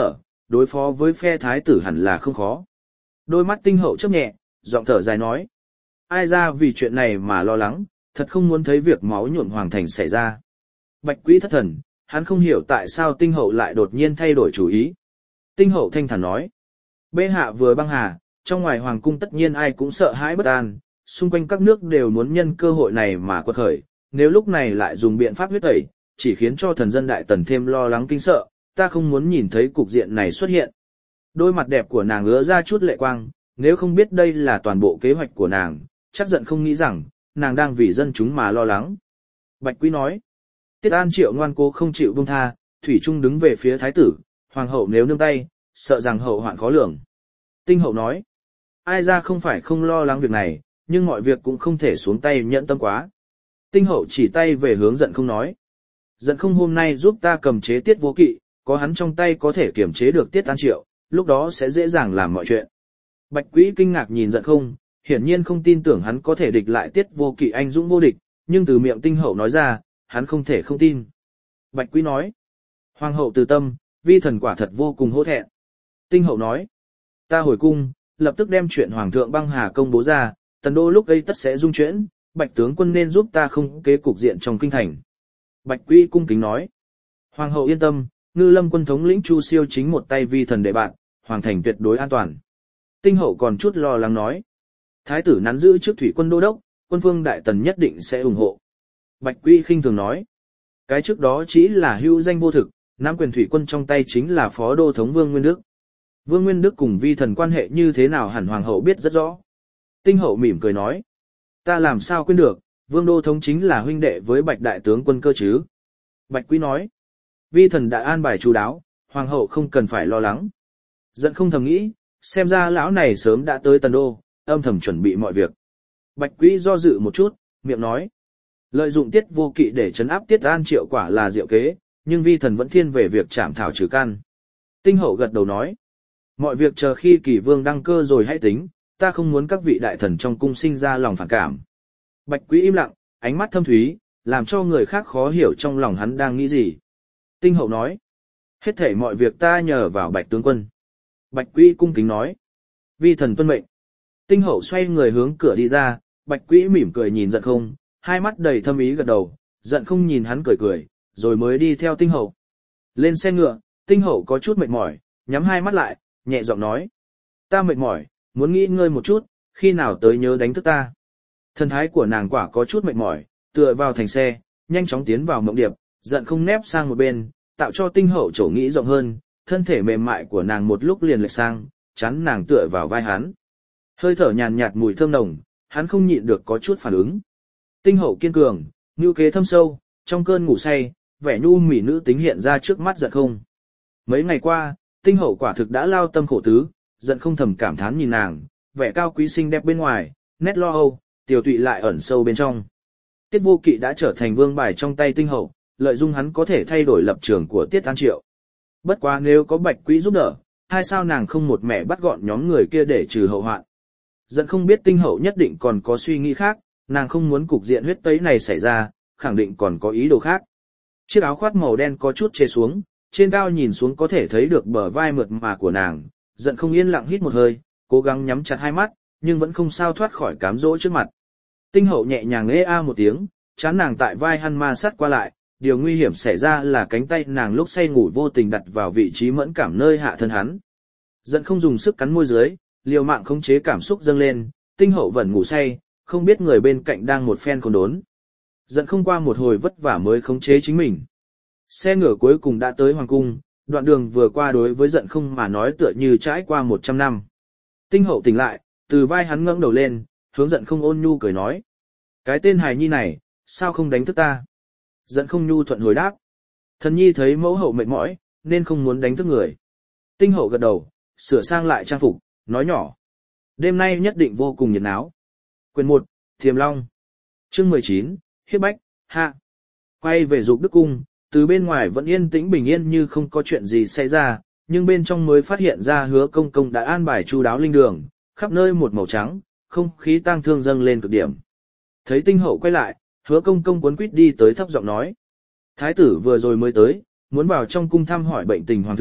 đối phó với phe thái tử hẳn là không khó. Đôi mắt tinh hậu chớp nhẹ, giọng thở dài nói. Ai ra vì chuyện này mà lo lắng, thật không muốn thấy việc máu nhuộm hoàng thành xảy ra. Bạch Quý thất thần, hắn không hiểu tại sao tinh hậu lại đột nhiên thay đổi chủ ý. Tinh hậu thanh thản nói. Bệ hạ vừa băng hà, trong ngoài hoàng cung tất nhiên ai cũng sợ hãi bất an, xung quanh các nước đều muốn nhân cơ hội này mà quật khởi, nếu lúc này lại dùng biện pháp huyết tẩy, chỉ khiến cho thần dân đại tần thêm lo lắng kinh sợ, ta không muốn nhìn thấy cục diện này xuất hiện. Đôi mặt đẹp của nàng ứa ra chút lệ quang, nếu không biết đây là toàn bộ kế hoạch của nàng, chắc giận không nghĩ rằng, nàng đang vì dân chúng mà lo lắng. Bạch Quý nói, Tiết An Triệu ngoan cố không chịu buông tha, thủy chung đứng về phía thái tử, hoàng hậu nếu nương tay, sợ rằng hậu hoạn khó lường. Tinh hậu nói, ai ra không phải không lo lắng việc này, nhưng mọi việc cũng không thể xuống tay nhẫn tâm quá. Tinh hậu chỉ tay về hướng giận không nói. Giận không hôm nay giúp ta cầm chế Tiết Vô Kỵ, có hắn trong tay có thể kiểm chế được Tiết An Triệu, lúc đó sẽ dễ dàng làm mọi chuyện. Bạch Quý kinh ngạc nhìn giận không, hiển nhiên không tin tưởng hắn có thể địch lại Tiết Vô Kỵ anh dũng vô địch, nhưng từ miệng tinh hậu nói ra, hắn không thể không tin. Bạch Quý nói, hoàng hậu từ tâm, vi thần quả thật vô cùng hổ thẹn. Tinh hậu nói, ta hồi cung, lập tức đem chuyện hoàng thượng băng hà công bố ra, tần đô lúc ấy tất sẽ dung chuyển, Bạch tướng quân nên giúp ta không kế cục diện trong kinh thành. Bạch Quý cung kính nói, hoàng hậu yên tâm, Ngư Lâm quân thống lĩnh Chu Siêu chính một tay vi thần để bạn, hoàng thành tuyệt đối an toàn. Tinh hậu còn chút lo lắng nói, thái tử nắn giữ trước thủy quân đô đốc, quân phương đại tần nhất định sẽ ủng hộ. Bạch Quý khinh thường nói, cái trước đó chỉ là hữu danh vô thực, nắm quyền thủy quân trong tay chính là phó đô thống Vương Nguyên Đức. Vương Nguyên Đức cùng vi thần quan hệ như thế nào hẳn hoàng hậu biết rất rõ. Tinh hậu mỉm cười nói, ta làm sao quên được, Vương đô thống chính là huynh đệ với Bạch đại tướng quân cơ chứ. Bạch Quý nói, vi thần đã an bài chú đáo, hoàng hậu không cần phải lo lắng. Giận không thầm nghĩ, xem ra lão này sớm đã tới tần đô, âm thầm chuẩn bị mọi việc. Bạch Quý do dự một chút, miệng nói, lợi dụng Tiết Vô Kỵ để trấn áp Tiết An Triệu quả là diệu kế, nhưng vi thần vẫn thiên về việc trảm thảo trừ căn. Tinh hậu gật đầu nói, mọi việc chờ khi Kỳ Vương đăng cơ rồi hãy tính, ta không muốn các vị đại thần trong cung sinh ra lòng phản cảm. Bạch Quý im lặng, ánh mắt thâm thúy, làm cho người khác khó hiểu trong lòng hắn đang nghĩ gì. Tinh hậu nói, hết thảy mọi việc ta nhờ vào Bạch tướng quân. Bạch Quý cung kính nói, vi thần tuân mệnh. Tinh hậu xoay người hướng cửa đi ra, Bạch Quý mỉm cười nhìn giận không, hai mắt đầy thâm ý gật đầu, giận không nhìn hắn cười cười, rồi mới đi theo tinh hậu. Lên xe ngựa, tinh hậu có chút mệt mỏi, nhắm hai mắt lại, nhẹ giọng nói, ta mệt mỏi, muốn nghỉ ngơi một chút, khi nào tới nhớ đánh thức ta. Thần thái của nàng quả có chút mệt mỏi, tựa vào thành xe, nhanh chóng tiến vào mộng điệp, giận không nép sang một bên, tạo cho tinh hậu chỗ nghĩ rộng hơn, thân thể mềm mại của nàng một lúc liền lệch sang, chắn nàng tựa vào vai hắn. Hơi thở nhàn nhạt mùi thơm nồng, hắn không nhịn được có chút phản ứng. Tinh hậu kiên cường, ngưu kế thâm sâu, trong cơn ngủ say, vẻ nhu mỉ nữ tính hiện ra trước mắt giận không. Mấy ngày qua, tinh hậu quả thực đã lao tâm khổ tứ, giận không thầm cảm thán nhìn nàng, vẻ cao quý xinh đẹp bên ngoài, nét lo âu, tiểu tụy lại ẩn sâu bên trong. Tiết Vô Kỵ đã trở thành vương bài trong tay tinh hậu, lợi dụng hắn có thể thay đổi lập trường của Tiết An Triệu. Bất quá nếu có Bạch Quý giúp đỡ, hai sao nàng không một mẻ bắt gọn nhóm người kia để trừ hậu hoạn. Giận không biết tinh hậu nhất định còn có suy nghĩ khác, nàng không muốn cục diện huyết tấy này xảy ra, khẳng định còn có ý đồ khác. Chiếc áo khoác màu đen có chút chê xuống, trên cao nhìn xuống có thể thấy được bờ vai mượt mà của nàng, giận không yên lặng hít một hơi, cố gắng nhắm chặt hai mắt, nhưng vẫn không sao thoát khỏi cám dỗ trước mặt. Tinh hậu nhẹ nhàng ê a một tiếng, chán nàng tại vai hắn ma sát qua lại, điều nguy hiểm xảy ra là cánh tay nàng lúc say ngủ vô tình đặt vào vị trí mẫn cảm nơi hạ thân hắn. Giận không dùng sức cắn môi dưới, liều mạng khống chế cảm xúc dâng lên, tinh hậu vẫn ngủ say, không biết người bên cạnh đang một phen khốn đốn. Giận không qua một hồi vất vả mới khống chế chính mình. Xe ngựa cuối cùng đã tới hoàng cung, đoạn đường vừa qua đối với giận không mà nói tựa như trải qua một trăm năm. Tinh hậu tỉnh lại, từ vai hắn ngẩng đầu lên, hướng giận không ôn nhu cười nói. Cái tên hài nhi này, sao không đánh thức ta? Giận không nhu thuận hồi đáp. Thần nhi thấy mẫu hậu mệt mỏi, nên không muốn đánh thức người. Tinh hậu gật đầu, sửa sang lại trang phục, nói nhỏ. Đêm nay nhất định vô cùng nhiệt náo. Quyền một, Thiềm Long. Chương mười chín, Hiếp Bách, hạ. Quay về Dục Đức Cung, từ bên ngoài vẫn yên tĩnh bình yên như không có chuyện gì xảy ra, nhưng bên trong mới phát hiện ra Hứa Công Công đã an bài chu đáo linh đường, khắp nơi một màu trắng, không khí tang thương dâng lên cực điểm. Thấy Tinh hậu quay lại, Hứa Công Công cuốn quýt đi tới thấp giọng nói. Thái tử vừa rồi mới tới, muốn vào trong cung thăm hỏi bệnh tình hoàng thượng,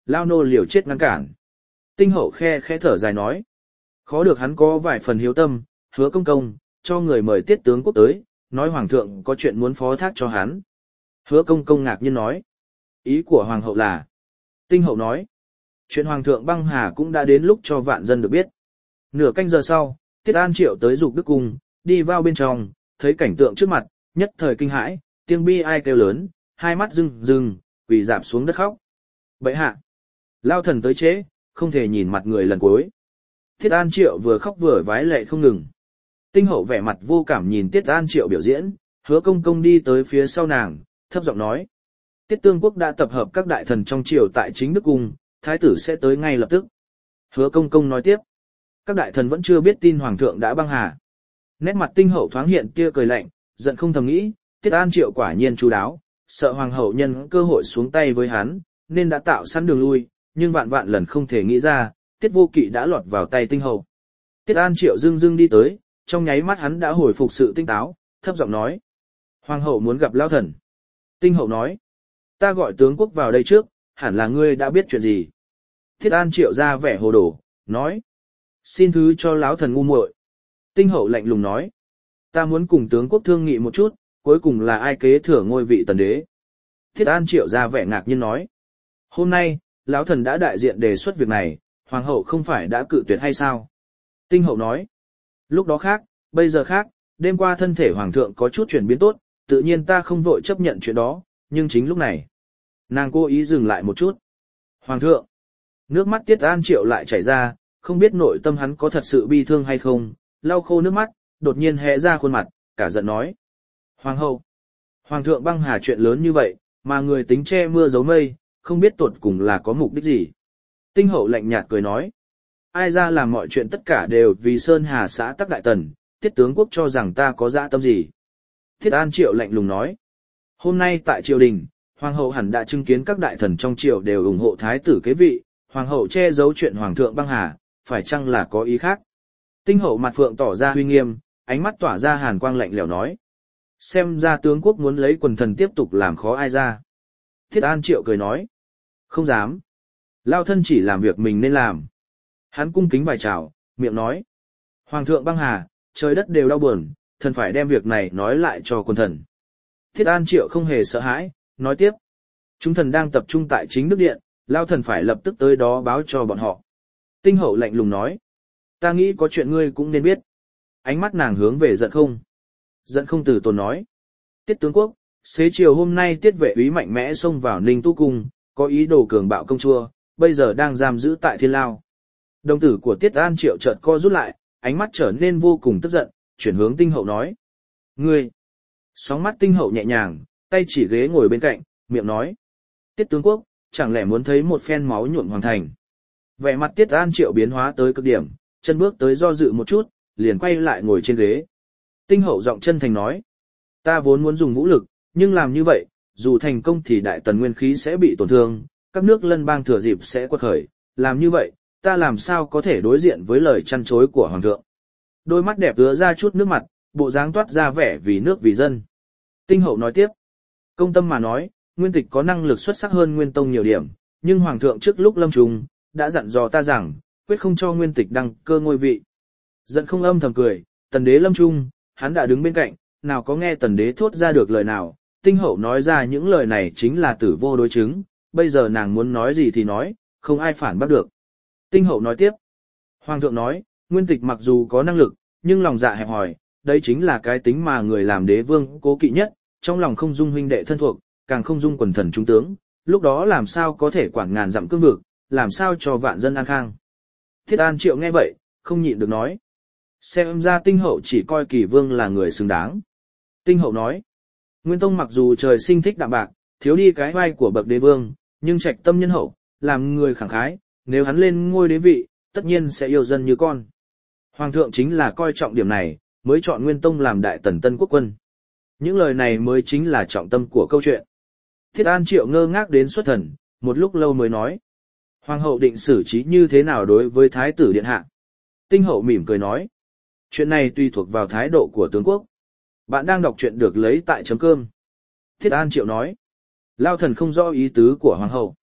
lao nô liều chết ngăn cản. Tinh hậu khe khẽ thở dài nói. Khó được hắn có vài phần hiếu tâm, hứa công công, cho người mời tiết tướng quốc tới, nói hoàng thượng có chuyện muốn phó thác cho hắn. Hứa công công ngạc nhiên nói. Ý của hoàng hậu là. Tinh hậu nói. Chuyện hoàng thượng băng hà cũng đã đến lúc cho vạn dân được biết. Nửa canh giờ sau, Tiết An Triệu tới Dục Đức Cung, đi vào bên trong, thấy cảnh tượng trước mặt, nhất thời kinh hãi, tiếng bi ai kêu lớn, hai mắt rưng rưng, quỳ dạp xuống đất khóc. Bệ hạ, lao thần tới chế, không thể nhìn mặt người lần cuối. Tiết An Triệu vừa khóc vừa vái lệ không ngừng. Tinh hậu vẻ mặt vô cảm nhìn Tiết An Triệu biểu diễn, hứa công công đi tới phía sau nàng, thấp giọng nói. Tiết Tương Quốc đã tập hợp các đại thần trong triều tại chính Đức Cung, thái tử sẽ tới ngay lập tức. Hứa công công nói tiếp. Các đại thần vẫn chưa biết tin hoàng thượng đã băng hà. Nét mặt tinh hậu thoáng hiện tia cười lạnh, giận không thầm nghĩ, Tiết An Triệu quả nhiên chu đáo, sợ hoàng hậu nhân cơ hội xuống tay với hắn, nên đã tạo sẵn đường lui, nhưng vạn vạn lần không thể nghĩ ra, Tiết Vô Kỵ đã lọt vào tay tinh hậu. Tiết An Triệu dưng dưng đi tới, trong nháy mắt hắn đã hồi phục sự tinh táo, thấp giọng nói. Hoàng hậu muốn gặp lao thần. Tinh hậu nói. Ta gọi tướng quốc vào đây trước, hẳn là ngươi đã biết chuyện gì. Tiết An Triệu ra vẻ hồ đồ, nói. Xin thứ cho lão thần ngu muội. Tinh hậu lạnh lùng nói. Ta muốn cùng tướng quốc thương nghị một chút, cuối cùng là ai kế thừa ngôi vị tần đế. Tiết An Triệu ra vẻ ngạc nhiên nói. Hôm nay, lão thần đã đại diện đề xuất việc này, hoàng hậu không phải đã cự tuyệt hay sao? Tinh hậu nói. Lúc đó khác, bây giờ khác, đêm qua thân thể hoàng thượng có chút chuyển biến tốt, tự nhiên ta không vội chấp nhận chuyện đó, nhưng chính lúc này. Nàng cố ý dừng lại một chút. Hoàng thượng. Nước mắt Tiết An Triệu lại chảy ra, không biết nội tâm hắn có thật sự bi thương hay không, lau khô nước mắt, đột nhiên hé ra khuôn mặt, cả giận nói. Hoàng hậu. Hoàng thượng băng hà chuyện lớn như vậy, mà người tính che mưa giấu mây, không biết tột cùng là có mục đích gì. Tinh hậu lạnh nhạt cười nói. Ai ra làm mọi chuyện tất cả đều vì Sơn Hà xã Tắc Đại Tần, Tiết tướng quốc cho rằng ta có dã tâm gì. Tiết An Triệu lạnh lùng nói. Hôm nay tại triều đình, hoàng hậu hẳn đã chứng kiến các đại thần trong triều đều ủng hộ thái tử kế vị, hoàng hậu che giấu chuyện hoàng thượng băng hà, phải chăng là có ý khác. Tinh hậu mặt phượng tỏ ra huy nghiêm, ánh mắt tỏa ra hàn quang lạnh lẽo nói. Xem ra tướng quốc muốn lấy quần thần tiếp tục làm khó ai ra. Thiết An Triệu cười nói. Không dám. Lao thân chỉ làm việc mình nên làm. Hắn cung kính vài chào, miệng nói. Hoàng thượng băng hà, trời đất đều đau buồn, thần phải đem việc này nói lại cho quần thần. Thiết An Triệu không hề sợ hãi, nói tiếp. Chúng thần đang tập trung tại chính đức điện, Lao thần phải lập tức tới đó báo cho bọn họ. Tinh hậu lạnh lùng nói. Ta nghĩ có chuyện ngươi cũng nên biết. Ánh mắt nàng hướng về giận không. Giận không từ tốn nói. Tiết tướng quốc, xế chiều hôm nay tiết vệ úy mạnh mẽ xông vào Ninh Tu Cung, có ý đồ cường bạo công chúa, bây giờ đang giam giữ tại Thiên Lao. Đồng tử của Tiết An Triệu chợt co rút lại, ánh mắt trở nên vô cùng tức giận, chuyển hướng tinh hậu nói. Ngươi! Sóng mắt tinh hậu nhẹ nhàng, tay chỉ ghế ngồi bên cạnh, miệng nói. Tiết tướng quốc, chẳng lẽ muốn thấy một phen máu nhuộm hoàng thành. Vẻ mặt Tiết An Triệu biến hóa tới cực điểm, chân bước tới do dự một chút, liền quay lại ngồi trên ghế. Tinh hậu giọng chân thành nói. Ta vốn muốn dùng vũ lực, nhưng làm như vậy, dù thành công thì đại tần nguyên khí sẽ bị tổn thương, các nước lân bang thừa dịp sẽ quật khởi, làm như vậy, ta làm sao có thể đối diện với lời chăn chối của hoàng thượng. Đôi mắt đẹp ứa ra chút nước mặt, bộ dáng toát ra vẻ vì nước vì dân. Tinh hậu nói tiếp. Công tâm mà nói, Nguyên Tịch có năng lực xuất sắc hơn Nguyên Tông nhiều điểm, nhưng hoàng thượng trước lúc lâm trùng, đã dặn dò ta rằng, quyết không cho Nguyên Tịch đăng cơ ngôi vị. Giận không âm thầm cười, tần đế lâm trung, hắn đã đứng bên cạnh, nào có nghe tần đế thốt ra được lời nào, tinh hậu nói ra những lời này chính là tử vô đối chứng, bây giờ nàng muốn nói gì thì nói, không ai phản bác được. Tinh hậu nói tiếp, hoàng thượng nói, Nguyên Tịch mặc dù có năng lực, nhưng lòng dạ hẹp hòi, đây chính là cái tính mà người làm đế vương cố kỵ nhất, trong lòng không dung huynh đệ thân thuộc, càng không dung quần thần trung tướng, lúc đó làm sao có thể quản ngàn dặm cương vực, làm sao cho vạn dân an khang. Thiết An Triệu nghe vậy, không nhịn được nói. Xem ra tinh hậu chỉ coi Kỳ Vương là người xứng đáng. Tinh hậu nói, Nguyên Tông mặc dù trời sinh thích đạm bạc, thiếu đi cái vai của bậc đế vương, nhưng trạch tâm nhân hậu, làm người khẳng khái, nếu hắn lên ngôi đế vị, tất nhiên sẽ yêu dân như con. Hoàng thượng chính là coi trọng điểm này, mới chọn Nguyên Tông làm đại tần tân quốc quân. Những lời này mới chính là trọng tâm của câu chuyện. Thiết An Triệu ngơ ngác đến xuất thần, một lúc lâu mới nói. Hoàng hậu định xử trí như thế nào đối với thái tử điện hạ? Tinh hậu mỉm cười nói. Chuyện này tùy thuộc vào thái độ của tướng quốc. Bạn đang đọc truyện được lấy tại chấm cơm. Thiết An Triệu nói. Lao thần không rõ ý tứ của hoàng hậu.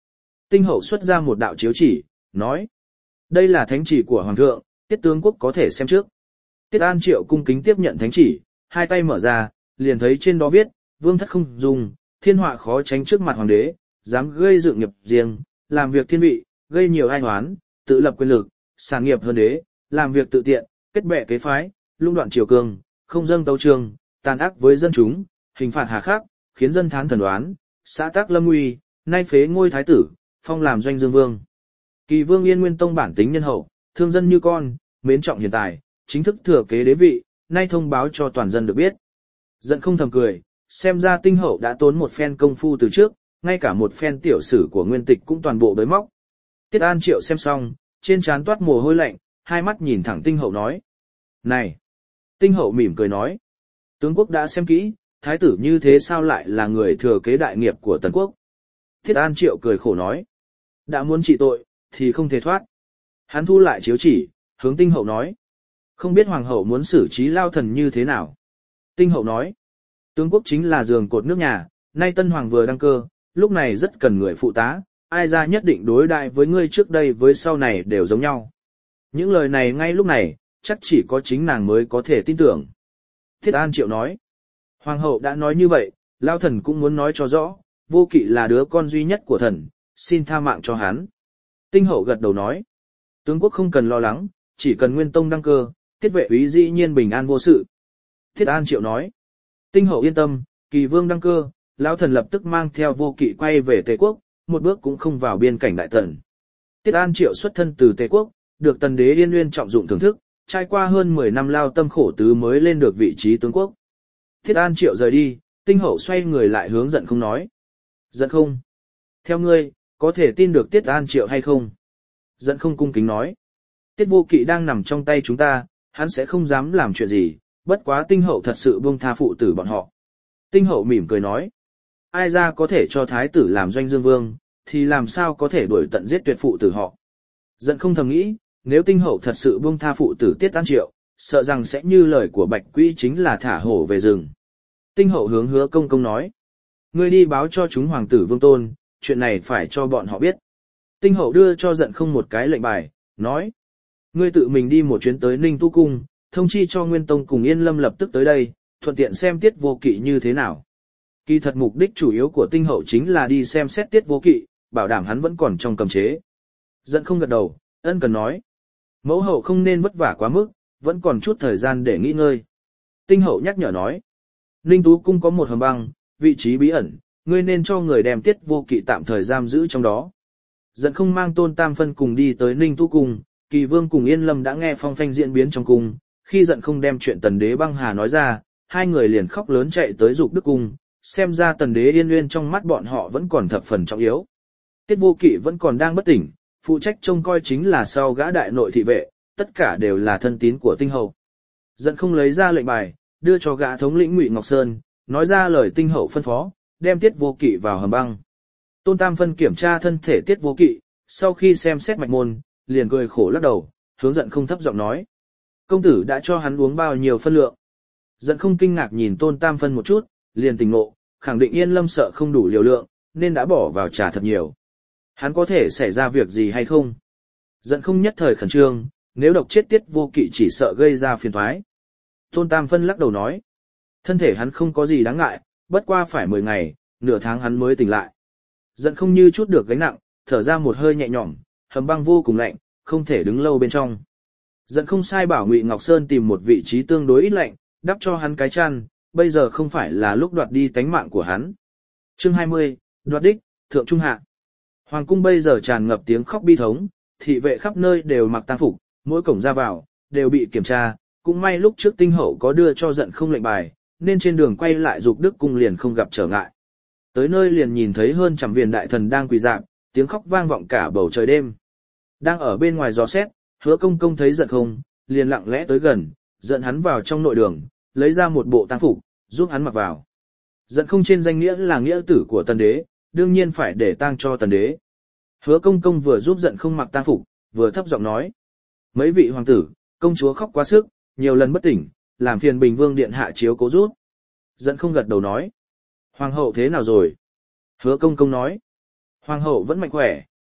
Tinh hậu xuất ra một đạo chiếu chỉ, nói. Đây là thánh chỉ của Hoàng thượng, Tiết tướng quốc có thể xem trước. Tiết An Triệu cung kính tiếp nhận thánh chỉ, hai tay mở ra, liền thấy trên đó viết, vương thất không dùng, thiên họa khó tránh trước mặt hoàng đế, dám gây dựng nghiệp riêng, làm việc thiên vị, gây nhiều ai oán, tự lập quyền lực, sản nghiệp hơn đế, làm việc tự tiện, kết bè kế phái, lung đoạn triều cường, không dâng tấu trường, tàn ác với dân chúng, hình phạt hà khắc, khiến dân thán thần đoán, xã tác lâm nguy, nay phế ngôi thái tử, phong làm doanh dương vương. Kỳ vương Yên Nguyên Tông bản tính nhân hậu, thương dân như con, mến trọng hiền tài, chính thức thừa kế đế vị, nay thông báo cho toàn dân được biết. Giận không thầm cười, xem ra tinh hậu đã tốn một phen công phu từ trước, ngay cả một phen tiểu sử của nguyên tịch cũng toàn bộ bới móc. Tiết An Triệu xem xong, trên trán toát mồ hôi lạnh, hai mắt nhìn thẳng tinh hậu nói. Này! Tinh hậu mỉm cười nói. Tướng quốc đã xem kỹ, thái tử như thế sao lại là người thừa kế đại nghiệp của tần quốc? Tiết An Triệu cười khổ nói. Đã muốn trị tội, thì không thể thoát. Hắn thu lại chiếu chỉ, hướng tinh hậu nói. Không biết hoàng hậu muốn xử trí lao thần như thế nào? Tinh hậu nói. Tướng quốc chính là giường cột nước nhà, nay tân hoàng vừa đăng cơ, lúc này rất cần người phụ tá, ai ra nhất định đối đại với ngươi trước đây với sau này đều giống nhau. Những lời này ngay lúc này, chắc chỉ có chính nàng mới có thể tin tưởng. Thiết An Triệu nói. Hoàng hậu đã nói như vậy, lao thần cũng muốn nói cho rõ, vô kỵ là đứa con duy nhất của thần, xin tha mạng cho hắn. Tinh hậu gật đầu nói. Tướng quốc không cần lo lắng, chỉ cần Nguyên Tông đăng cơ, tiết vệ úy dĩ nhiên bình an vô sự. Thiết An Triệu nói. Tinh hậu yên tâm, Kỳ vương đăng cơ, lão thần lập tức mang theo vô kỵ quay về Tề quốc, một bước cũng không vào biên cảnh đại tần. Tiết An Triệu xuất thân từ Tề quốc, được tần đế Yên Nguyên trọng dụng thưởng thức, trải qua hơn mười năm lao tâm khổ tứ mới lên được vị trí tướng quốc. Thiết An Triệu rời đi, tinh hậu xoay người lại hướng Giận Không nói. Giận Không, theo ngươi, có thể tin được Tiết An Triệu hay không? Giận Không cung kính nói. Tiết vô kỵ đang nằm trong tay chúng ta, hắn sẽ không dám làm chuyện gì, bất quá tinh hậu thật sự buông tha phụ tử bọn họ. Tinh hậu mỉm cười nói. Ai ra có thể cho thái tử làm doanh dương vương, thì làm sao có thể đuổi tận giết tuyệt phụ tử họ. Giận Không thầm nghĩ, nếu tinh hậu thật sự buông tha phụ tử Tiết An Triệu, sợ rằng sẽ như lời của Bạch Quỹ chính là thả hổ về rừng. Tinh hậu hướng Hứa Công Công nói. Ngươi đi báo cho chúng hoàng tử Vương Tôn, chuyện này phải cho bọn họ biết. Tinh hậu đưa cho Giận Không một cái lệnh bài, nói. Ngươi tự mình đi một chuyến tới Ninh Tu Cung, thông chi cho Nguyên Tông cùng Yên Lâm lập tức tới đây, thuận tiện xem Tiết Vô Kỵ như thế nào. Kỳ thật mục đích chủ yếu của tinh hậu chính là đi xem xét Tiết Vô Kỵ, bảo đảm hắn vẫn còn trong cầm chế. Giận Không gật đầu, ân cần nói. Mẫu hậu không nên vất vả quá mức, vẫn còn chút thời gian để nghỉ ngơi. Tinh hậu nhắc nhở nói. Ninh Tú Cung có một hầm băng, vị trí bí ẩn, ngươi nên cho người đem Tiết Vô Kỵ tạm thời giam giữ trong đó. Giận Không mang Tôn Tam Phân cùng đi tới Ninh Tú Cung, Kỳ Vương cùng Yên Lâm đã nghe phong phanh diễn biến trong cung, khi Giận Không đem chuyện Tần Đế băng hà nói ra, hai người liền khóc lớn chạy tới Dục Đức Cung, xem ra Tần Đế Yên Nguyên trong mắt bọn họ vẫn còn thập phần trọng yếu. Tiết Vô Kỵ vẫn còn đang bất tỉnh, phụ trách trông coi chính là sau gã đại nội thị vệ, tất cả đều là thân tín của tinh hậu. Giận Không lấy ra lệnh bài, đưa cho gã thống lĩnh Ngụy Ngọc Sơn, nói ra lời tinh hậu phân phó, đem Tiết Vô Kỵ vào hầm băng. Tôn Tam Phân kiểm tra thân thể Tiết Vô Kỵ, sau khi xem xét mạch môn, liền cười khổ lắc đầu, hướng Giận Không thấp giọng nói. Công tử đã cho hắn uống bao nhiêu phân lượng? Giận Không kinh ngạc nhìn Tôn Tam Phân một chút, liền tỉnh ngộ, khẳng định Yên Lâm sợ không đủ liều lượng, nên đã bỏ vào trà thật nhiều. Hắn có thể xảy ra việc gì hay không? Giận Không nhất thời khẩn trương, nếu độc chết Tiết Vô Kỵ chỉ sợ gây ra phiền toái. Tôn Tam Phân lắc đầu nói, thân thể hắn không có gì đáng ngại, bất qua phải mười ngày, nửa tháng hắn mới tỉnh lại. Giận Không như chút được gánh nặng, thở ra một hơi nhẹ nhõm, hầm băng vô cùng lạnh, không thể đứng lâu bên trong. Giận Không sai bảo Ngụy Ngọc Sơn tìm một vị trí tương đối ít lạnh, đắp cho hắn cái chăn, bây giờ không phải là lúc đoạt đi tánh mạng của hắn. Chương hai mươi, đoạt đích, thượng trung hạ. Hoàng cung bây giờ tràn ngập tiếng khóc bi thống, thị vệ khắp nơi đều mặc tang phục, mỗi cổng ra vào đều bị kiểm tra, cũng may lúc trước tinh hậu có đưa cho Giận Không lệnh bài, nên trên đường quay lại Dục Đức Cung liền không gặp trở ngại. Tới nơi liền nhìn thấy hơn trăm viên đại thần đang quỳ rạp, tiếng khóc vang vọng cả bầu trời đêm. Đang ở bên ngoài dò xét, Hứa Công Công thấy Giận Không, liền lặng lẽ tới gần, dẫn hắn vào trong nội đường, lấy ra một bộ tang phục, giúp hắn mặc vào. Giận Không trên danh nghĩa là nghĩa tử của Tần Đế, đương nhiên phải để tang cho Tần Đế. Hứa Công Công vừa giúp Giận Không mặc tang phục, vừa thấp giọng nói: mấy vị hoàng tử, công chúa khóc quá sức, nhiều lần bất tỉnh, làm phiền Bình Vương điện hạ chiếu cố giúp. Giận Không gật đầu nói: hoàng hậu thế nào rồi? Hứa Công Công nói: hoàng hậu vẫn mạnh khỏe,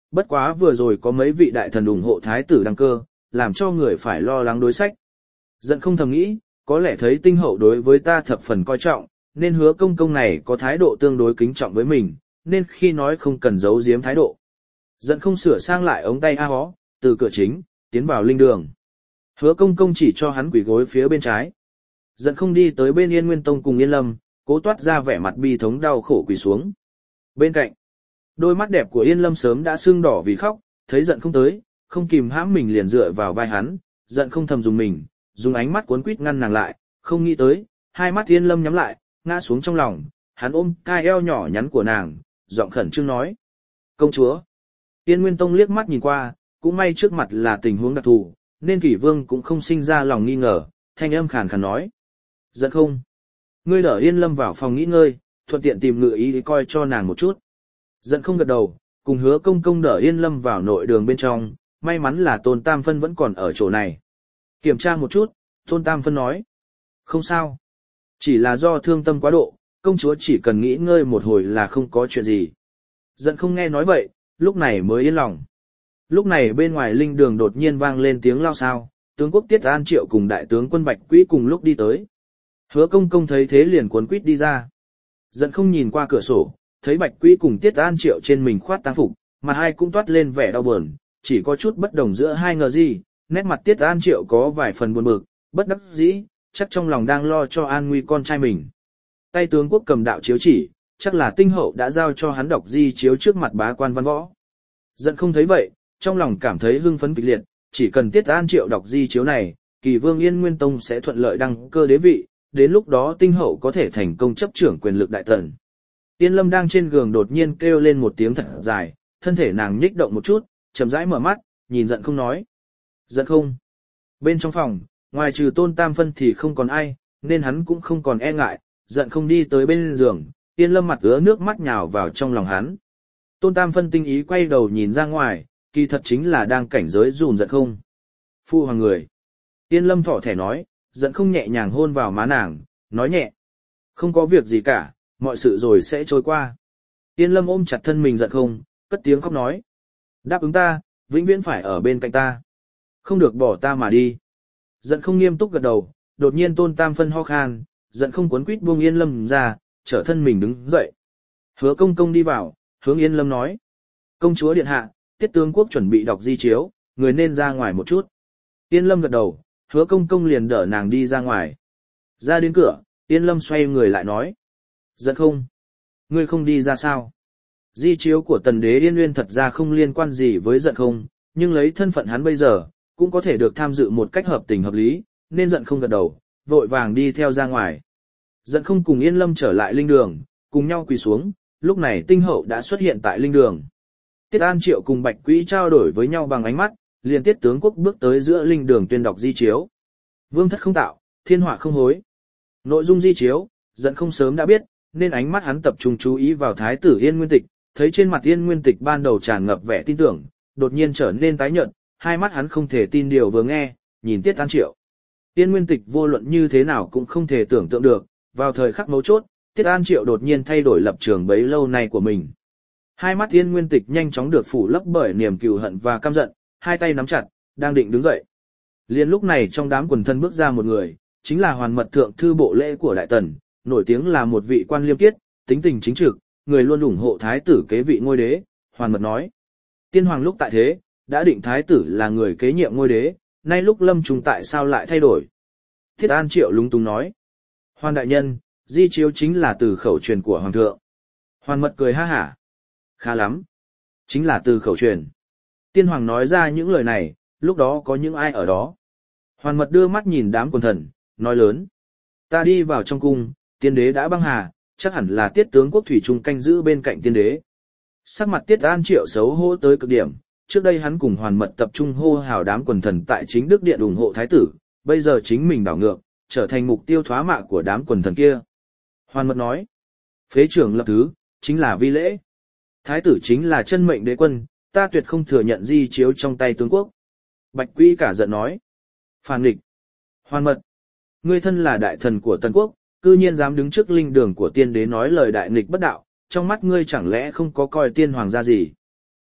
bất quá vừa rồi có mấy vị đại thần ủng hộ thái tử đăng cơ, làm cho người phải lo lắng đối sách. Giận không thầm nghĩ, có lẽ thấy tinh hậu đối với ta thập phần coi trọng, nên hứa công công này có thái độ tương đối kính trọng với mình, nên khi nói không cần giấu giếm thái độ. Giận không sửa sang lại ống tay a hó, từ cửa chính, tiến vào linh đường. Hứa công công chỉ cho hắn quỳ gối phía bên trái. Giận không đi tới bên Yên Nguyên Tông cùng Yên Lâm, cố toát ra vẻ mặt bi thống đau khổ quỳ xuống. Bên cạnh, đôi mắt đẹp của Yên Lâm sớm đã sưng đỏ vì khóc, thấy giận không tới, không kìm hãm mình liền dựa vào vai hắn, giận không thầm dùng mình, dùng ánh mắt cuốn quýt ngăn nàng lại, không nghĩ tới, hai mắt Yên Lâm nhắm lại, ngã xuống trong lòng, hắn ôm cai eo nhỏ nhắn của nàng, giọng khẩn trương nói: "Công chúa." Yên Nguyên Tông liếc mắt nhìn qua, cũng may trước mặt là tình huống đặc thù, nên Kỷ Vương cũng không sinh ra lòng nghi ngờ, thanh âm khàn khàn nói: "Giận không, ngươi đỡ Yên Lâm vào phòng nghỉ ngơi, thuận tiện tìm ngự ý coi cho nàng một chút." Giận không gật đầu, cùng Hứa công công đỡ Yên Lâm vào nội đường bên trong, may mắn là Tôn Tam Phân vẫn còn ở chỗ này. Kiểm tra một chút, Tôn Tam Phân nói: "Không sao, chỉ là do thương tâm quá độ, công chúa chỉ cần nghỉ ngơi một hồi là không có chuyện gì." Giận không nghe nói vậy, lúc này mới yên lòng. Lúc này bên ngoài linh đường đột nhiên vang lên tiếng lao xao, tướng quốc Tiết An Triệu cùng đại tướng quân Bạch Quý cùng lúc đi tới. Hứa công công thấy thế liền cuốn quýt đi ra. Giận không nhìn qua cửa sổ, thấy Bạch Quý cùng Tiết An Triệu trên mình khoát tang phục, mà hai cũng toát lên vẻ đau buồn, chỉ có chút bất đồng giữa hai ngờ gì, nét mặt Tiết An Triệu có vài phần buồn bực, bất đắc dĩ, chắc trong lòng đang lo cho an nguy con trai mình. Tay tướng quốc cầm đạo chiếu chỉ, chắc là tinh hậu đã giao cho hắn đọc di chiếu trước mặt bá quan văn võ. Giận không thấy vậy, trong lòng cảm thấy hưng phấn kịch liệt, chỉ cần Tiết An Triệu đọc di chiếu này, Kỳ Vương Yên Nguyên Tông sẽ thuận lợi đăng cơ đế vị, đến lúc đó tinh hậu có thể thành công chấp trưởng quyền lực đại tần. Yên Lâm đang trên giường đột nhiên kêu lên một tiếng thật dài, thân thể nàng nhích động một chút, chậm rãi mở mắt, nhìn Giận không nói: "Giận không." Bên trong phòng, ngoài trừ Tôn Tam Phân thì không còn ai, nên hắn cũng không còn e ngại, Giận không đi tới bên giường, Yên Lâm mặt ứa nước mắt nhào vào trong lòng hắn. Tôn Tam Phân tinh ý quay đầu nhìn ra ngoài, kỳ thật chính là đang cảnh giới dùn Giận không. "Phu hoàng người." Yên Lâm thỏ thẻ nói, Giận không nhẹ nhàng hôn vào má nàng, nói nhẹ: "Không có việc gì cả, mọi sự rồi sẽ trôi qua." Yên Lâm ôm chặt thân mình Giận không, cất tiếng khóc nói: "Đáp ứng ta, vĩnh viễn phải ở bên cạnh ta. Không được bỏ ta mà đi." Giận không nghiêm túc gật đầu, đột nhiên Tôn Tam Phân ho khan, Giận không cuốn quýt buông Yên Lâm ra, trở thân mình đứng dậy. Hứa công công đi vào, hướng Yên Lâm nói: "Công chúa điện hạ, Tiết tướng quốc chuẩn bị đọc di chiếu, người nên ra ngoài một chút." Yên Lâm gật đầu, Hứa công công liền đỡ nàng đi ra ngoài. Ra đến cửa, Yên Lâm xoay người lại nói: "Giận không, ngươi không đi ra sao?" Di chiếu của tần đế Yên Nguyên thật ra không liên quan gì với Giận không, nhưng lấy thân phận hắn bây giờ, cũng có thể được tham dự một cách hợp tình hợp lý, nên Giận không gật đầu, vội vàng đi theo ra ngoài. Giận không cùng Yên Lâm trở lại linh đường, cùng nhau quỳ xuống, lúc này tinh hậu đã xuất hiện tại linh đường. Tiết An Triệu cùng Bạch Quý trao đổi với nhau bằng ánh mắt, liền Tiết tướng quốc bước tới giữa linh đường tuyên đọc di chiếu. Vương thất không tạo, thiên họa không hối. Nội dung di chiếu, Giận không sớm đã biết, nên ánh mắt hắn tập trung chú ý vào thái tử Yên Nguyên Tịch, thấy trên mặt Yên Nguyên Tịch ban đầu tràn ngập vẻ tin tưởng, đột nhiên trở nên tái nhợt, hai mắt hắn không thể tin điều vừa nghe, nhìn Tiết An Triệu. Yên Nguyên Tịch vô luận như thế nào cũng không thể tưởng tượng được, vào thời khắc mấu chốt, Tiết An Triệu đột nhiên thay đổi lập trường bấy lâu nay của mình. Hai mắt Yên Nguyên Tịch nhanh chóng được phủ lấp bởi niềm cừu hận và căm giận, hai tay nắm chặt, đang định đứng dậy. Liên lúc này trong đám quần thân bước ra một người, chính là Hoàn Mật thượng thư bộ lễ của Đại Tần, nổi tiếng là một vị quan liêm khiết, tính tình chính trực, người luôn ủng hộ thái tử kế vị ngôi đế. Hoàn Mật nói: "Tiên hoàng lúc tại thế, đã định thái tử là người kế nhiệm ngôi đế, nay lúc lâm trùng tại sao lại thay đổi?" Thiết An Triệu lúng túng nói: "Hoàn đại nhân, di chiếu chính là từ khẩu truyền của hoàng thượng." Hoàn Mật cười ha hả: "Khá lắm, chính là từ khẩu truyền." Tiên hoàng nói ra những lời này, lúc đó có những ai ở đó? Hoàn Mật đưa mắt nhìn đám quần thần, nói lớn: "Ta đi vào trong cung, tiên đế đã băng hà, chắc hẳn là Tiết tướng quốc thủy chung canh giữ bên cạnh tiên đế." Sắc mặt Tiết An Triệu xấu hổ tới cực điểm, trước đây hắn cùng Hoàn Mật tập trung hô hào đám quần thần tại chính đức điện ủng hộ thái tử, bây giờ chính mình đảo ngược, trở thành mục tiêu thoá mạ của đám quần thần kia. Hoàn Mật nói: "Phế trưởng lập thứ, chính là vi lễ. Thái tử chính là chân mệnh đế quân, ta tuyệt không thừa nhận di chiếu trong tay tướng quốc." Bạch Quý cả giận nói: "Phản nghịch! Hoàn Mật, ngươi thân là đại thần của Tần quốc, cư nhiên dám đứng trước linh đường của tiên đế nói lời đại nghịch bất đạo, trong mắt ngươi chẳng lẽ không có coi tiên hoàng ra gì?"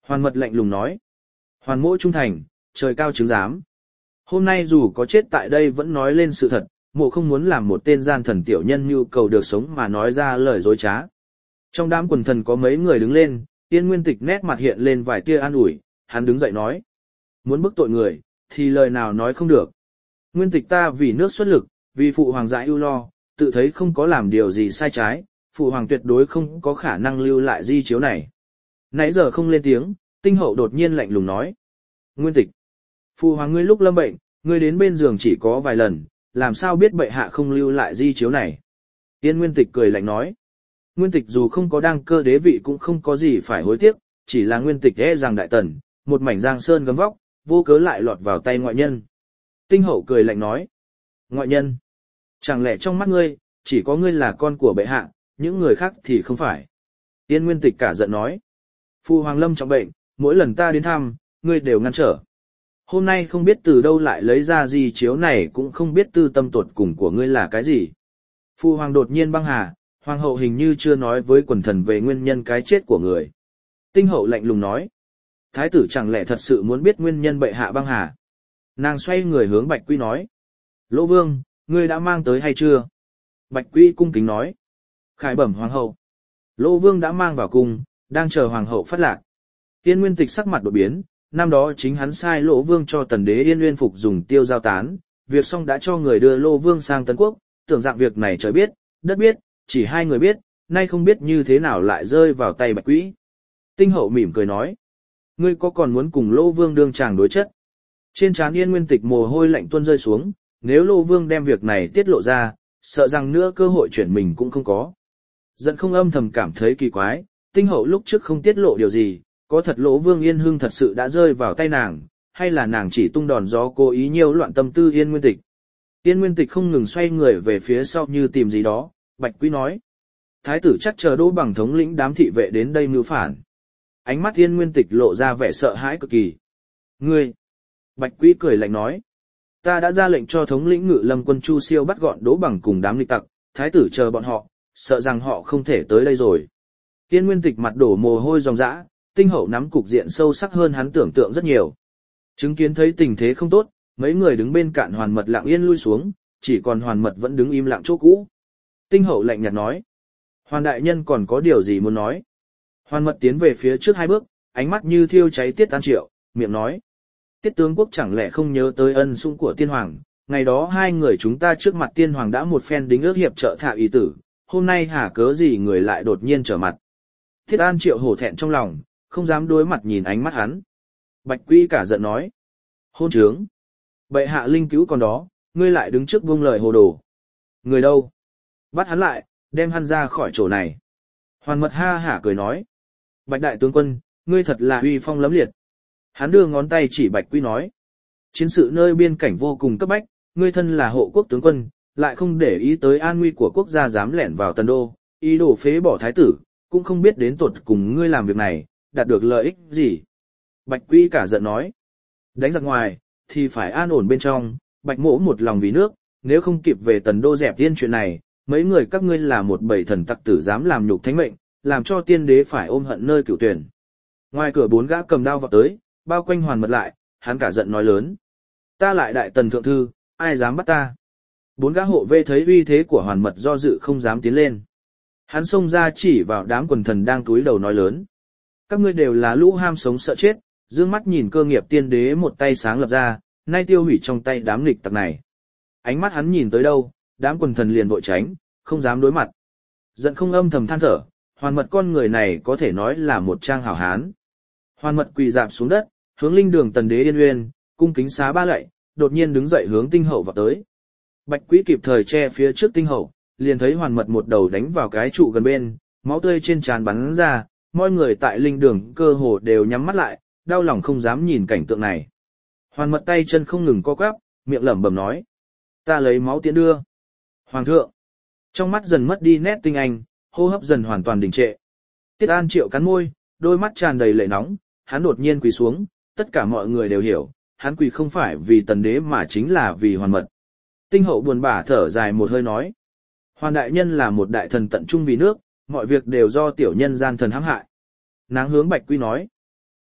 Hoàn mật lạnh lùng nói. Hoàn mỗ trung thành, trời cao chứng giám. Hôm nay dù có chết tại đây vẫn nói lên sự thật, mộ không muốn làm một tên gian thần tiểu nhân nhu cầu được sống mà nói ra lời dối trá. Trong đám quần thần có mấy người đứng lên, Yên Nguyên Tịch nét mặt hiện lên vài tia an ủi, hắn đứng dậy nói. Muốn bức tội người, thì lời nào nói không được. Nguyên Tịch ta vì nước xuất lực, vì phụ hoàng dãi ưu lo, tự thấy không có làm điều gì sai trái, phụ hoàng tuyệt đối không có khả năng lưu lại di chiếu này. Nãy giờ không lên tiếng, Tinh Hậu đột nhiên lạnh lùng nói. Nguyên Tịch, phụ hoàng ngươi lúc lâm bệnh, ngươi đến bên giường chỉ có vài lần, làm sao biết bệ hạ không lưu lại di chiếu này. Yên Nguyên Tịch cười lạnh nói. Nguyên Tịch dù không có đăng cơ đế vị cũng không có gì phải hối tiếc, chỉ là Nguyên Tịch e rằng đại tần, một mảnh giang sơn gấm vóc, vô cớ lại lọt vào tay ngoại nhân. Tinh Hậu cười lạnh nói. Ngoại nhân? Chẳng lẽ trong mắt ngươi, chỉ có ngươi là con của bệ hạ, những người khác thì không phải. Yên Nguyên Tịch cả giận nói. Phu hoàng lâm trọng bệnh, mỗi lần ta đến thăm, ngươi đều ngăn trở. Hôm nay không biết từ đâu lại lấy ra di chiếu này cũng không biết tư tâm tuột cùng của ngươi là cái gì. Phu hoàng đột nhiên băng hà, hoàng hậu hình như chưa nói với quần thần về nguyên nhân cái chết của người. Tinh Hậu lạnh lùng nói. Thái tử chẳng lẽ thật sự muốn biết nguyên nhân bệ hạ băng hà. Nàng xoay người hướng Bạch Quy nói. Lỗ Vương, ngươi đã mang tới hay chưa? Bạch Quy cung kính nói. Khải bẩm hoàng hậu. Lỗ Vương đã mang vào cung, đang chờ hoàng hậu phát lạc. Yên Nguyên Tịch sắc mặt đột biến, năm đó chính hắn sai Lỗ Vương cho tần đế Yên Nguyên Phục dùng tiêu giao tán, việc xong đã cho người đưa Lỗ Vương sang Tấn Quốc, tưởng dạng việc này trời biết, đất biết, chỉ hai người biết, nay không biết như thế nào lại rơi vào tay Bạch Quy. Tinh Hậu mỉm cười nói. Ngươi có còn muốn cùng Lỗ Vương đương chàng đối chất? Trên trán Yên Nguyên Tịch mồ hôi lạnh tuôn rơi xuống, nếu Lỗ Vương đem việc này tiết lộ ra, sợ rằng nữa cơ hội chuyển mình cũng không có. Giận không âm thầm cảm thấy kỳ quái, Tinh Hậu lúc trước không tiết lộ điều gì, có thật Lỗ Vương Yên Hưng thật sự đã rơi vào tay nàng, hay là nàng chỉ tung đòn gió cố ý nhiêu loạn tâm tư Yên Nguyên Tịch. Yên Nguyên Tịch không ngừng xoay người về phía sau như tìm gì đó, Bạch Quý nói. Thái tử chắc chờ Đỗ Bằng thống lĩnh đám thị vệ đến đây mưu phản. Ánh mắt Yên Nguyên Tịch lộ ra vẻ sợ hãi cực kỳ. Ngươi! Bạch Quý cười lạnh nói. Ta đã ra lệnh cho thống lĩnh Ngự Lâm quân Chu Siêu bắt gọn Đỗ Bằng cùng đám nghịch tặc, thái tử chờ bọn họ, sợ rằng họ không thể tới đây rồi. Yên Nguyên Tịch mặt đổ mồ hôi ròng rã, Tinh Hậu nắm cục diện sâu sắc hơn hắn tưởng tượng rất nhiều. Chứng kiến thấy tình thế không tốt, mấy người đứng bên cạnh Hoàn Mật lặng yên lui xuống, chỉ còn Hoàn Mật vẫn đứng im lặng chỗ cũ. Tinh Hậu lạnh nhạt nói. Hoàn đại nhân còn có điều gì muốn nói? Hoàn Mật tiến về phía trước hai bước, ánh mắt như thiêu cháy Tiết An Triệu, miệng nói. Tiết tướng quốc chẳng lẽ không nhớ tới ân sủng của tiên hoàng, ngày đó hai người chúng ta trước mặt tiên hoàng đã một phen đính ước hiệp trợ thạ ý tử, hôm nay hả cớ gì người lại đột nhiên trở mặt. Tiết An Triệu hổ thẹn trong lòng, không dám đối mặt nhìn ánh mắt hắn. Bạch Quý cả giận nói. Hôn trướng. Bệ hạ linh cứu còn đó, ngươi lại đứng trước buông lời hồ đồ. Người đâu? Bắt hắn lại, đem hắn ra khỏi chỗ này. Hoàn Mật ha hả cười nói. Bạch đại tướng quân, ngươi thật là uy phong lẫm liệt. Hắn đưa ngón tay chỉ Bạch Quý nói. Chiến sự nơi biên cảnh vô cùng cấp bách, ngươi thân là hộ quốc tướng quân, lại không để ý tới an nguy của quốc gia dám lẻn vào Tần Đô, ý đồ phế bỏ thái tử, cũng không biết đến tột cùng ngươi làm việc này, đạt được lợi ích gì. Bạch Quý cả giận nói. Đánh giặc ngoài, thì phải an ổn bên trong, Bạch Mỗ một lòng vì nước, nếu không kịp về Tần Đô dẹp tiên chuyện này, mấy người các ngươi là một bầy thần tặc tử dám làm nhục thánh mệnh, làm cho tiên đế phải ôm hận nơi cửu tuyển. Ngoài cửa bốn gã cầm đao vọt tới, bao quanh Hoàn Mật lại, hắn cả giận nói lớn. Ta lại đại tần thượng thư, ai dám bắt ta? Bốn gã hộ vệ thấy uy thế của Hoàn Mật do dự không dám tiến lên. Hắn xông ra chỉ vào đám quần thần đang túi đầu nói lớn. Các ngươi đều là lũ ham sống sợ chết, dương mắt nhìn cơ nghiệp tiên đế một tay sáng lập ra, nay tiêu hủy trong tay đám nghịch tặc này. Ánh mắt hắn nhìn tới đâu, đám quần thần liền vội tránh, không dám đối mặt. Giận không âm thầm than thở, Hoàn Mật con người này có thể nói là một trang hảo hán. Hoàn Mật quỳ dạp xuống đất, hướng linh đường tần đế Yên Uyên, cung kính xá ba lạy, đột nhiên đứng dậy hướng Tinh Hậu vào tới. Bạch Quý kịp thời che phía trước Tinh Hậu, liền thấy Hoàn Mật một đầu đánh vào cái trụ gần bên, máu tươi trên trán bắn ra, mọi người tại linh đường cơ hồ đều nhắm mắt lại, đau lòng không dám nhìn cảnh tượng này. Hoàn Mật tay chân không ngừng co quắp, miệng lẩm bẩm nói: "Ta lấy máu tiễn đưa." Hoàng thượng. Trong mắt dần mất đi nét tinh anh, hô hấp dần hoàn toàn đình trệ. Tiết An Triệu cắn môi, đôi mắt tràn đầy lệ nóng, hắn đột nhiên quỳ xuống, tất cả mọi người đều hiểu, hắn quỳ không phải vì tần đế mà chính là vì Hoàn Mật. Tinh Hậu buồn bã thở dài một hơi nói: Hoàn đại nhân là một đại thần tận trung vì nước, mọi việc đều do tiểu nhân gian thần hãm hại. Nàng hướng Bạch Quy nói: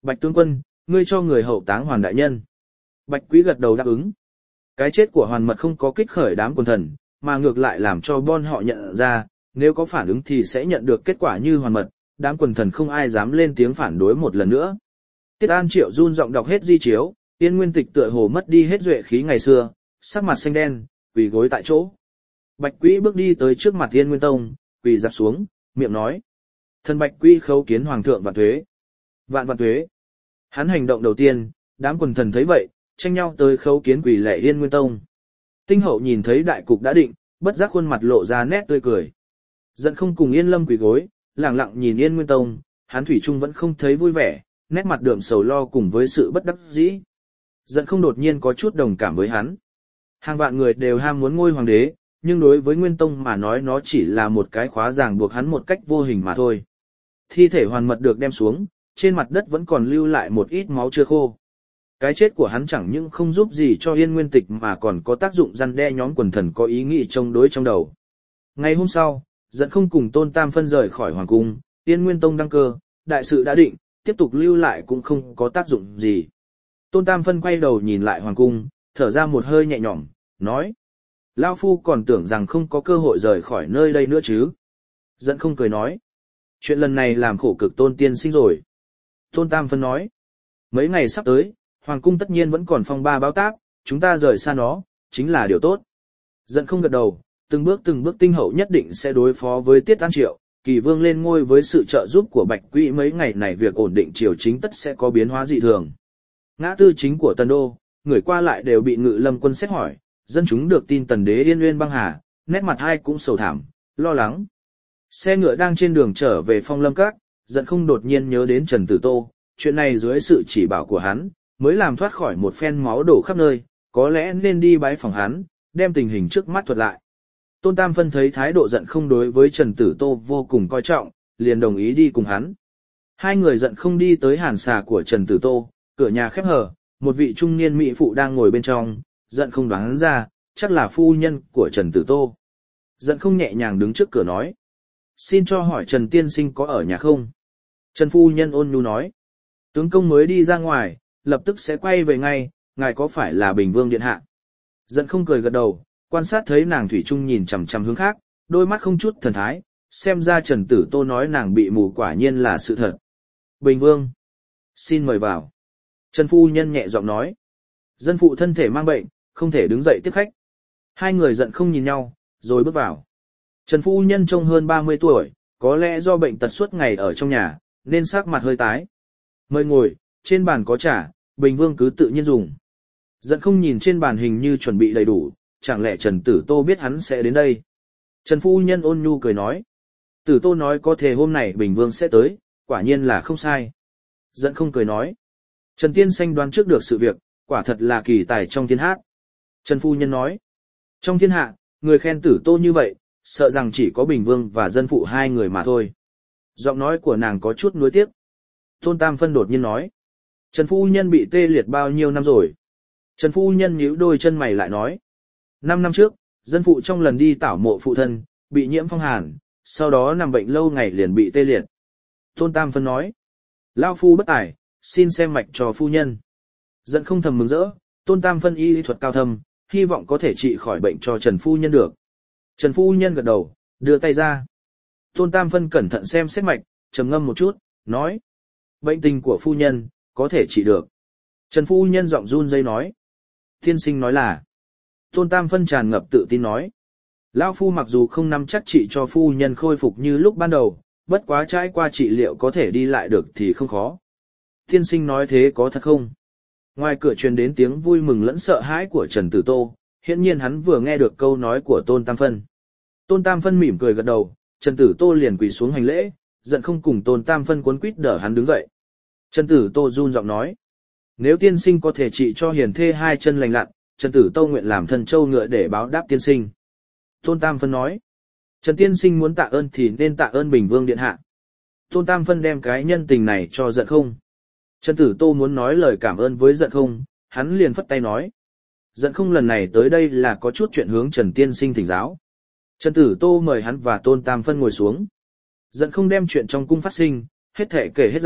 Bạch tướng quân, ngươi cho người hậu táng Hoàn đại nhân. Bạch Quý gật đầu đáp ứng. Cái chết của Hoàn Mật không có kích khởi đám quần thần, mà ngược lại làm cho bọn họ nhận ra, nếu có phản ứng thì sẽ nhận được kết quả như Hoàn Mật, đám quần thần không ai dám lên tiếng phản đối một lần nữa. Tiết An Triệu run giọng đọc hết di chiếu, Yên Nguyên Tịch tựa hồ mất đi hết duệ khí ngày xưa, sắc mặt xanh đen, quỳ gối tại chỗ. Bạch Quý bước đi tới trước mặt Yên Nguyên Tông, quỳ dạp xuống, miệng nói: "Thần Bạch Quý khấu kiến hoàng thượng vạn tuế." Vạn vạn tuế. Hắn hành động đầu tiên, đám quần thần thấy vậy, tranh nhau tới khấu kiến quỳ lạy Yên Nguyên Tông. Tinh Hậu nhìn thấy đại cục đã định, bất giác khuôn mặt lộ ra nét tươi cười. Giận Không cùng Yên Lâm quỳ gối, lặng lặng nhìn Yên Nguyên Tông, hắn thủy chung vẫn không thấy vui vẻ, nét mặt đượm sầu lo cùng với sự bất đắc dĩ. Giận Không đột nhiên có chút đồng cảm với hắn. Hàng vạn người đều ham muốn ngôi hoàng đế, nhưng đối với Nguyên Tông mà nói nó chỉ là một cái khóa ràng buộc hắn một cách vô hình mà thôi. Thi thể Hoàn Mật được đem xuống, trên mặt đất vẫn còn lưu lại một ít máu chưa khô. Cái chết của hắn chẳng những không giúp gì cho Yên Nguyên Tịch mà còn có tác dụng răn đe nhóm quần thần có ý nghĩ chống đối trong đầu. Ngày hôm sau, Giận Không cùng Tôn Tam phân rời khỏi hoàng cung, Yên Nguyên Tông đăng cơ, đại sự đã định, tiếp tục lưu lại cũng không có tác dụng gì. Tôn Tam phân quay đầu nhìn lại hoàng cung, thở ra một hơi nhẹ nhõm, nói: "Lão phu còn tưởng rằng không có cơ hội rời khỏi nơi đây nữa chứ." Giận Không cười nói: "Chuyện lần này làm khổ cực Tôn tiên sinh rồi." Tôn Tam phân nói: "Mấy ngày sắp tới, hoàng cung tất nhiên vẫn còn phong ba báo táp, chúng ta rời xa nó, chính là điều tốt." Giận Không gật đầu, từng bước từng bước Tinh Hậu nhất định sẽ đối phó với Tiết An Triệu, Kỳ Vương lên ngôi với sự trợ giúp của Bạch Quý mấy ngày này việc ổn định triều chính tất sẽ có biến hóa dị thường. Ngã tư chính của Tần Đô, người qua lại đều bị Ngự Lâm quân xét hỏi, dân chúng được tin Tần đế Yên Uyên băng hà, nét mặt ai cũng sầu thảm, lo lắng. Xe ngựa đang trên đường trở về Phong Lâm Các, Giận Không đột nhiên nhớ đến Trần Tử Tô, chuyện này dưới sự chỉ bảo của hắn, mới làm thoát khỏi một phen máu đổ khắp nơi, có lẽ nên đi bái phòng hắn, đem tình hình trước mắt thuật lại. Tôn Tam phân thấy thái độ Giận Không đối với Trần Tử Tô vô cùng coi trọng, liền đồng ý đi cùng hắn. Hai người Giận Không đi tới hàn xà của Trần Tử Tô, cửa nhà khép hờ, một vị trung niên mỹ phụ đang ngồi bên trong, Giận Không đoán ra, chắc là phu nhân của Trần Tử Tô. Giận Không nhẹ nhàng đứng trước cửa nói: "Xin cho hỏi Trần tiên sinh có ở nhà không?" Trần phu nhân ôn nhu nói: "Tướng công mới đi ra ngoài, lập tức sẽ quay về ngay, ngài có phải là Bình Vương điện hạ?" Giận Không cười gật đầu, quan sát thấy nàng thủy chung nhìn chằm chằm hướng khác, đôi mắt không chút thần thái, xem ra Trần Tử Tô nói nàng bị mù quả nhiên là sự thật. "Bình Vương, xin mời vào." Trần phu nhân nhẹ giọng nói: "Dân phụ thân thể mang bệnh, không thể đứng dậy tiếp khách." Hai người Giận Không nhìn nhau, rồi bước vào. Trần phu nhân trông hơn ba mươi tuổi, có lẽ do bệnh tật suốt ngày ở trong nhà, nên sắc mặt hơi tái. "Mời ngồi, trên bàn có trà, Bình Vương cứ tự nhiên dùng." Giận Không nhìn trên bàn hình như chuẩn bị đầy đủ, chẳng lẽ Trần Tử Tô biết hắn sẽ đến đây. Trần phu nhân ôn nhu cười nói: "Tử Tô nói có thể hôm nay Bình Vương sẽ tới, quả nhiên là không sai." Giận Không cười nói: "Trần tiên sinh đoán trước được sự việc, quả thật là kỳ tài trong thiên hạ." Trần phu nhân nói: "Trong thiên hạ, người khen Tử Tô như vậy, sợ rằng chỉ có Bình Vương và dân phụ hai người mà thôi." Giọng nói của nàng có chút nuối tiếc. Tôn Tam phân đột nhiên nói: "Trần phu nhân bị tê liệt bao nhiêu năm rồi?" Trần phu nhân nhíu đôi chân mày lại nói: Năm năm trước, dân phụ trong lần đi tảo mộ phụ thân, bị nhiễm phong hàn, sau đó nằm bệnh lâu ngày liền bị tê liệt." Tôn Tam phân nói: "Lao phu bất tài, xin xem mạch cho phu nhân." Giận Không thầm mừng rỡ, Tôn Tam phân y lý thuật cao thâm, hy vọng có thể trị khỏi bệnh cho Trần phu nhân được. Trần phu nhân gật đầu, đưa tay ra. Tôn Tam phân cẩn thận xem xét mạch, trầm ngâm một chút, nói: "Bệnh tình của phu nhân, có thể trị được." Trần phu nhân giọng run rẩy nói: "Tiên sinh nói là?" Tôn Tam phân tràn ngập tự tin nói: "Lão phu mặc dù không nắm chắc trị cho phu nhân khôi phục như lúc ban đầu, bất quá trải qua trị liệu có thể đi lại được thì không khó." Tiên sinh nói thế có thật không? Ngoài cửa truyền đến tiếng vui mừng lẫn sợ hãi của Trần Tử Tô, hiển nhiên hắn vừa nghe được câu nói của Tôn Tam phân. Tôn Tam phân mỉm cười gật đầu, Trần Tử Tô liền quỳ xuống hành lễ, Giận Không cùng Tôn Tam phân cuốn quýt đỡ hắn đứng dậy. Trần Tử Tô run giọng nói: "Nếu tiên sinh có thể trị cho hiền thê hai chân lành lặn, Trần Tử Tô nguyện làm thân châu ngựa để báo đáp tiên sinh." Tôn Tam phân nói: "Trần tiên sinh muốn tạ ơn thì nên tạ ơn Bình Vương điện hạ." Tôn Tam phân đem cái nhân tình này cho Giận Không. Trần Tử Tô muốn nói lời cảm ơn với Giận Không, hắn liền phất tay nói: "Giận Không lần này tới đây là có chút chuyện hướng Trần tiên sinh thỉnh giáo." Trần Tử Tô mời hắn và Tôn Tam phân ngồi xuống. Giận Không đem chuyện trong cung phát sinh, hết thảy kể hết ra,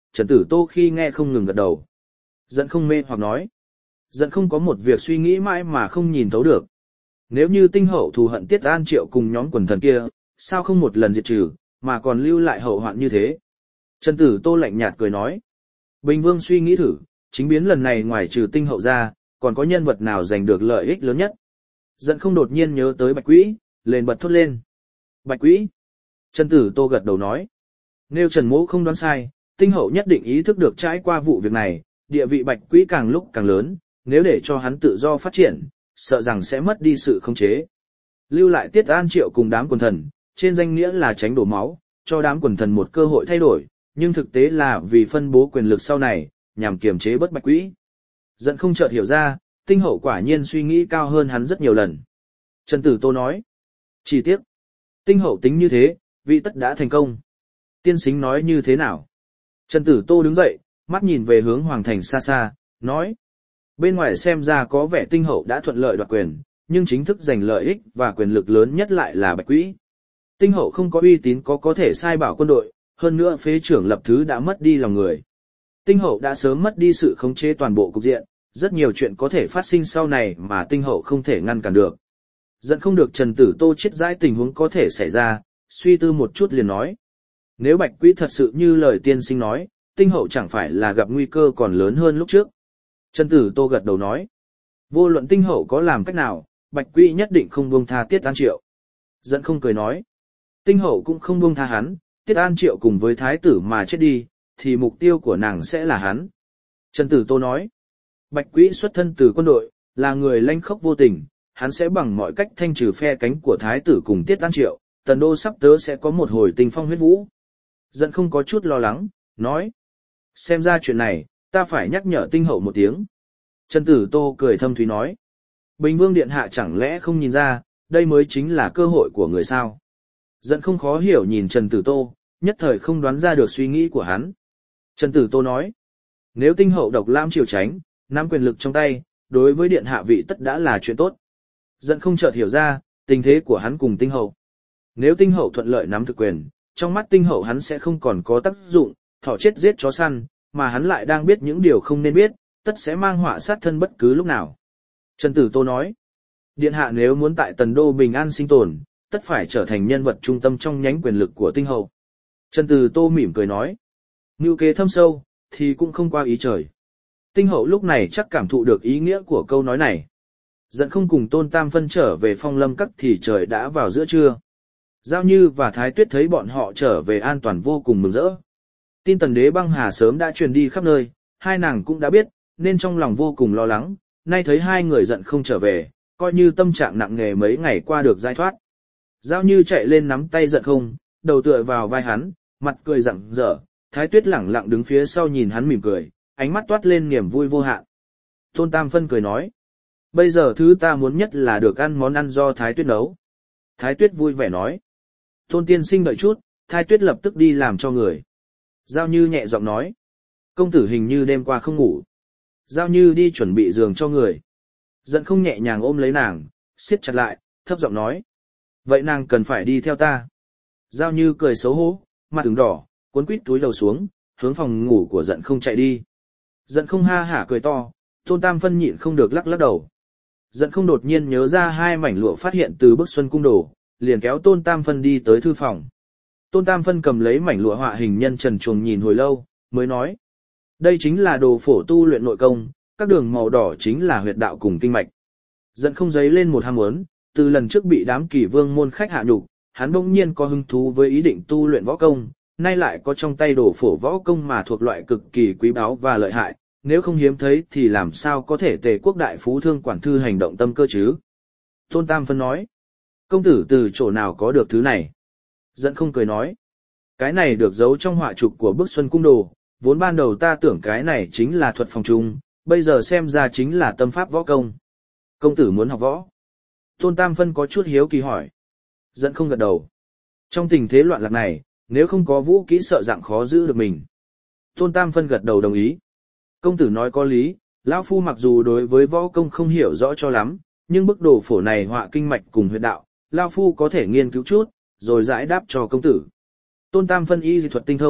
Trần Tử Tô khi nghe không ngừng gật đầu. Giận không mê hoặc nói. Giận không có một việc suy nghĩ mãi mà không nhìn thấu được. Nếu như tinh hậu thù hận Tiết An Triệu cùng nhóm quần thần kia, sao không một lần diệt trừ, mà còn lưu lại hậu hoạn như thế? Trần Tử Tô lạnh nhạt cười nói. Bình Vương suy nghĩ thử, chính biến lần này ngoài trừ tinh hậu ra, còn có nhân vật nào giành được lợi ích lớn nhất? Giận không đột nhiên nhớ tới Bạch Quỹ, lên bật thốt lên. Bạch Quỹ. Trần Tử Tô gật đầu nói. Nếu Trần Mỗ không đoán sai, tinh hậu nhất định ý thức được trải qua vụ việc này, địa vị Bạch Quỹ càng lúc càng lớn, nếu để cho hắn tự do phát triển, sợ rằng sẽ mất đi sự khống chế. Lưu lại Tiết An Triệu cùng đám quần thần, trên danh nghĩa là tránh đổ máu, cho đám quần thần một cơ hội thay đổi, nhưng thực tế là vì phân bố quyền lực sau này, nhằm kiềm chế bất Bạch Quỹ. Giận không chợt hiểu ra, tinh hậu quả nhiên suy nghĩ cao hơn hắn rất nhiều lần. Trần Tử Tô nói. Chỉ tiếc. Tinh hậu tính như thế, vị tất đã thành công. Tiên sinh nói như thế nào? Trần Tử Tô đứng dậy, mắt nhìn về hướng hoàng thành xa xa, nói. Bên ngoài xem ra có vẻ tinh hậu đã thuận lợi đoạt quyền, nhưng chính thức giành lợi ích và quyền lực lớn nhất lại là Bạch Quỹ. Tinh hậu không có uy tín có có thể sai bảo quân đội, hơn nữa phế trưởng lập thứ đã mất đi lòng người. Tinh hậu đã sớm mất đi sự khống chế toàn bộ cục diện, rất nhiều chuyện có thể phát sinh sau này mà tinh hậu không thể ngăn cản được. Giận không được Trần Tử Tô chiết giải tình huống có thể xảy ra, suy tư một chút liền nói. Nếu Bạch Quỹ thật sự như lời tiên sinh nói, tinh hậu chẳng phải là gặp nguy cơ còn lớn hơn lúc trước. Trần Tử Tô gật đầu nói. Vô luận tinh hậu có làm cách nào, Bạch Quỹ nhất định không buông tha Tiết An Triệu. Giận không cười nói. Tinh hậu cũng không buông tha hắn, Tiết An Triệu cùng với thái tử mà chết đi, thì mục tiêu của nàng sẽ là hắn. Trần Tử Tô nói. Bạch Quỹ xuất thân từ quân đội, là người lanh khốc vô tình, hắn sẽ bằng mọi cách thanh trừ phe cánh của thái tử cùng Tiết An Triệu, Tần Đô sắp tới sẽ có một hồi tình phong huyết vũ. Giận không có chút lo lắng, nói. Xem ra chuyện này, ta phải nhắc nhở tinh hậu một tiếng. Trần Tử Tô cười thâm thúy nói. Bình Vương Điện Hạ chẳng lẽ không nhìn ra, đây mới chính là cơ hội của người sao. Giận không khó hiểu nhìn Trần Tử Tô, nhất thời không đoán ra được suy nghĩ của hắn. Trần Tử Tô nói. Nếu tinh hậu độc lãm triều tránh, nắm quyền lực trong tay, đối với Điện Hạ vị tất đã là chuyện tốt. Giận không chợt hiểu ra, tình thế của hắn cùng tinh hậu. Nếu tinh hậu thuận lợi nắm thực quyền, trong mắt tinh hậu hắn sẽ không còn có tác dụng, thỏ chết giết chó săn, mà hắn lại đang biết những điều không nên biết, tất sẽ mang họa sát thân bất cứ lúc nào. Trần Tử Tô nói, Điện Hạ nếu muốn tại Tần Đô bình an sinh tồn, tất phải trở thành nhân vật trung tâm trong nhánh quyền lực của tinh hậu. Trần Tử Tô mỉm cười nói, mưu kế thâm sâu, thì cũng không qua ý trời. Tinh hậu lúc này chắc cảm thụ được ý nghĩa của câu nói này. Giận không cùng Tôn Tam phân trở về Phong Lâm Các thì trời đã vào giữa trưa. Giao Như và Thái Tuyết thấy bọn họ trở về an toàn vô cùng mừng rỡ. Tin Tần Đế Băng Hà sớm đã truyền đi khắp nơi, hai nàng cũng đã biết, nên trong lòng vô cùng lo lắng, nay thấy hai người giận không trở về, coi như tâm trạng nặng nề mấy ngày qua được giải thoát. Giao Như chạy lên nắm tay giận không, đầu tựa vào vai hắn, mặt cười rạng rỡ, Thái Tuyết lẳng lặng đứng phía sau nhìn hắn mỉm cười, ánh mắt toát lên niềm vui vô hạn. Tôn Tam phân cười nói, bây giờ thứ ta muốn nhất là được ăn món ăn do Thái Tuyết nấu. Thái Tuyết vui vẻ nói, Tôn tiên sinh đợi chút, Thái Tuyết lập tức đi làm cho người. Giao Như nhẹ giọng nói, công tử hình như đêm qua không ngủ. Giao Như đi chuẩn bị giường cho người. Giận không nhẹ nhàng ôm lấy nàng, siết chặt lại, thấp giọng nói, vậy nàng cần phải đi theo ta. Giao Như cười xấu hổ, mặt ửng đỏ, cuốn quýt túi đầu xuống, hướng phòng ngủ của giận không chạy đi. Giận không ha hả cười to, Tôn Tam phân nhịn không được lắc lắc đầu. Giận không đột nhiên nhớ ra hai mảnh lụa phát hiện từ bức xuân cung đồ, liền kéo Tôn Tam phân đi tới thư phòng. Tôn Tam phân cầm lấy mảnh lụa họa hình nhân trần truồng nhìn hồi lâu, mới nói. Đây chính là đồ phổ tu luyện nội công, các đường màu đỏ chính là huyệt đạo cùng kinh mạch. Giận không giấy lên một ham muốn, từ lần trước bị đám Kỷ Vương môn khách hạ nhục, hắn bỗng nhiên có hứng thú với ý định tu luyện võ công, nay lại có trong tay đồ phổ võ công mà thuộc loại cực kỳ quý báu và lợi hại, nếu không hiếm thấy thì làm sao có thể Tề quốc đại phú thương quản thư hành động tâm cơ chứ. Tôn Tam phân nói, công tử từ chỗ nào có được thứ này? Giận không cười nói, cái này được giấu trong họa trục của bức xuân cung đồ, vốn ban đầu ta tưởng cái này chính là thuật phòng trung, bây giờ xem ra chính là tâm pháp võ công. Công tử muốn học võ? Tôn Tam phân có chút hiếu kỳ hỏi. Giận không gật đầu. Trong tình thế loạn lạc này, nếu không có vũ kỹ sợ dạng khó giữ được mình. Tôn Tam phân gật đầu đồng ý. Công tử nói có lý, lão phu mặc dù đối với võ công không hiểu rõ cho lắm, nhưng bức đồ phổ này họa kinh mạch cùng huyệt đạo, lão phu có thể nghiên cứu chút, rồi giải đáp cho công tử. Tôn Tam phân y dị thuật tinh thông,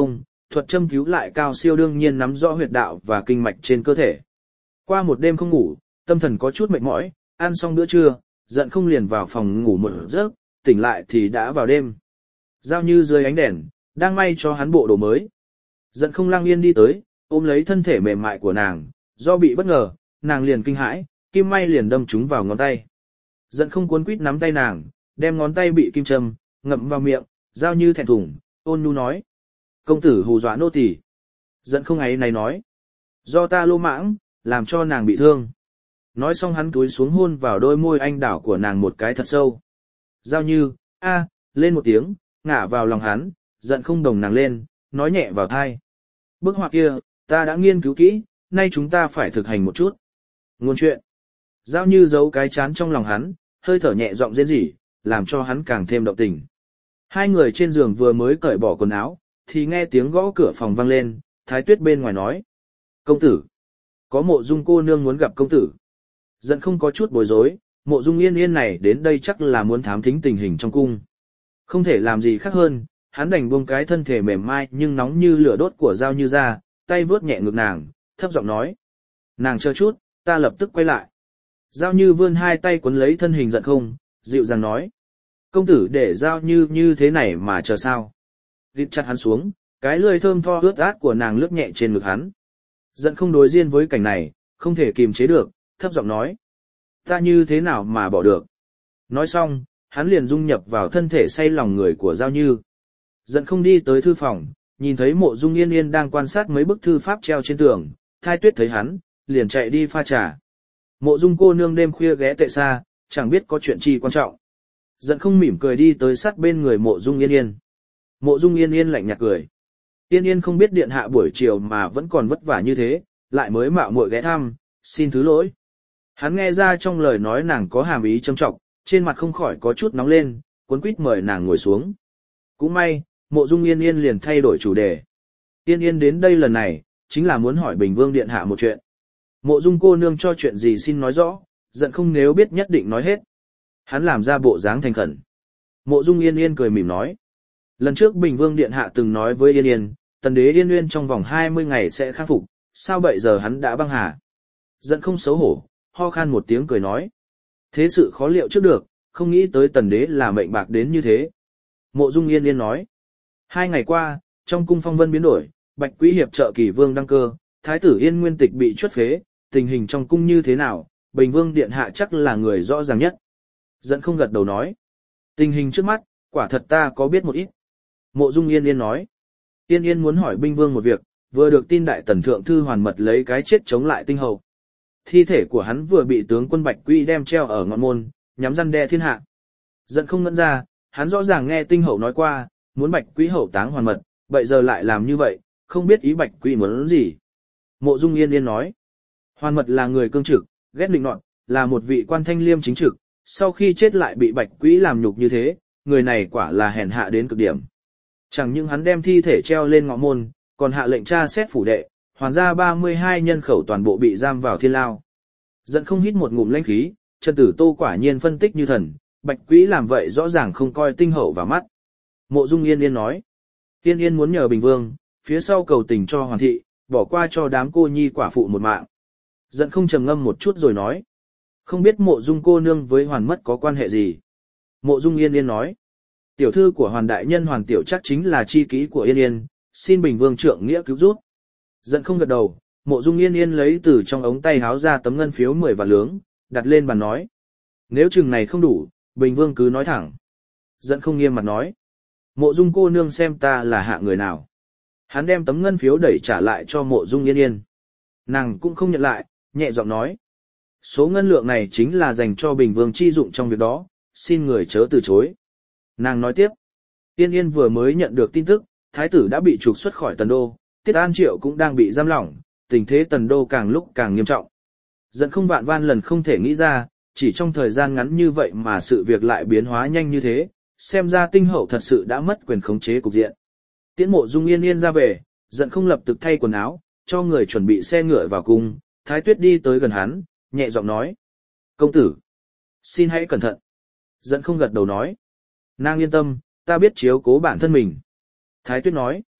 thuật châm cứu lại cao siêu đương nhiên nắm rõ huyệt đạo và kinh mạch trên cơ thể. Qua một đêm không ngủ, tâm thần có chút mệt mỏi, ăn xong bữa trưa, Giận Không liền vào phòng ngủ một giấc, tỉnh lại thì đã vào đêm. Giao Như dưới ánh đèn, đang may cho hắn bộ đồ mới. Giận Không lặng yên đi tới, ôm lấy thân thể mềm mại của nàng, do bị bất ngờ, nàng liền kinh hãi, kim may liền đâm trúng vào ngón tay. Giận Không cuốn quýt nắm tay nàng, đem ngón tay bị kim châm ngậm vào miệng, Giao Như thẹn thùng, ôn nhu nói: "Công tử hù dọa nô tỳ." Giận Không ấy này nói: "Do ta lô mãng, làm cho nàng bị thương." Nói xong hắn cúi xuống hôn vào đôi môi anh đảo của nàng một cái thật sâu. Giao Như, a, lên một tiếng, ngả vào lòng hắn, Giận Không đồng nàng lên, nói nhẹ vào tai: "Bức họa kia, ta đã nghiên cứu kỹ, nay chúng ta phải thực hành một chút." Ngôn chuyện. Giao Như giấu cái chán trong lòng hắn, hơi thở nhẹ giọng rên rỉ, làm cho hắn càng thêm động tình. Hai người trên giường vừa mới cởi bỏ quần áo, thì nghe tiếng gõ cửa phòng vang lên, Thái Tuyết bên ngoài nói: "Công tử, có Mộ Dung cô nương muốn gặp công tử." Giận Không có chút bối rối, Mộ Dung Yên Yên này đến đây chắc là muốn thám thính tình hình trong cung. Không thể làm gì khác hơn, hắn đành buông cái thân thể mềm mại nhưng nóng như lửa đốt của Giao Như ra, tay vướt nhẹ ngực nàng, thấp giọng nói: "Nàng chờ chút, ta lập tức quay lại." Giao Như vươn hai tay quấn lấy thân hình Giận Không, dịu dàng nói: "Công tử để Giao Như như thế này mà chờ sao?" Rít chặt hắn xuống, cái lưỡi thơm tho ướt át của nàng lướt nhẹ trên ngực hắn. Giận Không đối diện với cảnh này, không thể kìm chế được, thấp giọng nói: "Ta như thế nào mà bỏ được?" Nói xong, hắn liền dung nhập vào thân thể say lòng người của Giao Như. Giận Không đi tới thư phòng, nhìn thấy Mộ Dung Yên Yên đang quan sát mấy bức thư pháp treo trên tường, Thái Tuyết thấy hắn, liền chạy đi pha trà. Mộ Dung cô nương đêm khuya ghé tệ xa, chẳng biết có chuyện chi quan trọng. Giận Không mỉm cười đi tới sát bên người Mộ Dung Yên Yên. Mộ Dung Yên Yên lạnh nhạt cười. Yên Yên không biết điện hạ buổi chiều mà vẫn còn vất vả như thế, lại mới mạo muội ghé thăm, xin thứ lỗi. Hắn nghe ra trong lời nói nàng có hàm ý trâm trọng, trên mặt không khỏi có chút nóng lên, cuốn quýt mời nàng ngồi xuống. Cũng may, Mộ Dung Yên Yên liền thay đổi chủ đề. Yên Yên đến đây lần này, chính là muốn hỏi Bình Vương điện hạ một chuyện. Mộ Dung cô nương cho chuyện gì xin nói rõ, Giận Không nếu biết nhất định nói hết. Hắn làm ra bộ dáng thành khẩn. Mộ Dung Yên Yên cười mỉm nói: "Lần trước Bình Vương điện hạ từng nói với Yên Yên, Tần đế Yên Nguyên trong vòng hai mươi ngày sẽ khắc phục, sao bây giờ hắn đã băng hà?" Giận Không xấu hổ, ho khan một tiếng cười nói: "Thế sự khó liệu trước được, không nghĩ tới Tần đế là mệnh bạc đến như thế." Mộ Dung Yên Yên nói: "Hai ngày qua, trong cung phong vân biến đổi, Bạch Quý hiệp trợ Kỳ Vương đăng cơ, Thái tử Yên Nguyên Tịch bị chuất phế, tình hình trong cung như thế nào, Bình Vương điện hạ chắc là người rõ ràng nhất." Giận Không gật đầu nói: "Tình hình trước mắt, quả thật ta có biết một ít." Mộ Dung Yên Yên nói: "Yên Yên muốn hỏi Bình Vương một việc, vừa được tin đại tần thượng thư Hoàn Mật lấy cái chết chống lại Tinh hậu. Thi thể của hắn vừa bị tướng quân Bạch Quý đem treo ở ngọn môn, nhắm răn đe thiên hạ." Giận Không ngẩn ra, hắn rõ ràng nghe Tinh hậu nói qua, muốn Bạch Quý hậu táng Hoàn Mật, bây giờ lại làm như vậy, không biết ý Bạch Quý muốn gì. Mộ Dung Yên Yên nói: "Hoàn Mật là người cương trực, ghét định nọt, là một vị quan thanh liêm chính trực, sau khi chết lại bị Bạch Quý làm nhục như thế, người này quả là hèn hạ đến cực điểm. Chẳng những hắn đem thi thể treo lên ngõ môn, còn hạ lệnh tra xét phủ đệ, hoàn gia ba mươi hai nhân khẩu toàn bộ bị giam vào thiên lao." Giận Không hít một ngụm lãnh khí, Trần Tử Tô quả nhiên phân tích như thần, Bạch Quý làm vậy rõ ràng không coi Tinh hậu vào mắt. Mộ Dung Yên Yên nói: "Yên Yên muốn nhờ Bình Vương, phía sau cầu tình cho Hoàn thị, bỏ qua cho đám cô nhi quả phụ một mạng." Giận Không trầm ngâm một chút rồi nói: "Không biết Mộ Dung cô nương với Hoàn Mất có quan hệ gì?" Mộ Dung Yên Yên nói: "Tiểu thư của Hoàn đại nhân Hoàn Tiểu chắc chính là chi ký của Yên Yên, xin Bình Vương trượng nghĩa cứu giúp." Giận Không gật đầu, Mộ Dung Yên Yên lấy từ trong ống tay háo ra tấm ngân phiếu mười vạn lướng, đặt lên bàn nói: "Nếu chừng này không đủ, Bình Vương cứ nói thẳng." Giận Không nghiêm mặt nói: "Mộ Dung cô nương xem ta là hạ người nào." Hắn đem tấm ngân phiếu đẩy trả lại cho Mộ Dung Yên Yên. Nàng cũng không nhận lại, nhẹ giọng nói: "Số ngân lượng này chính là dành cho Bình Vương chi dụng trong việc đó, xin người chớ từ chối." Nàng nói tiếp: "Yên Yên vừa mới nhận được tin tức, Thái tử đã bị trục xuất khỏi Tần Đô, Tiết An Triệu cũng đang bị giam lỏng, tình thế Tần Đô càng lúc càng nghiêm trọng." Giận Không vạn van lần không thể nghĩ ra, chỉ trong thời gian ngắn như vậy mà sự việc lại biến hóa nhanh như thế, xem ra Tinh hậu thật sự đã mất quyền khống chế cục diện. Tiễn Mộ Dung Yên Yên ra về, Giận Không lập tức thay quần áo, cho người chuẩn bị xe ngựa vào cung. Thái Tuyết đi tới gần hắn, nhẹ giọng nói: "Công tử, xin hãy cẩn thận." Giận Không gật đầu nói: "Nàng yên tâm, ta biết chiếu cố bản thân mình." Thái Tuyết nói: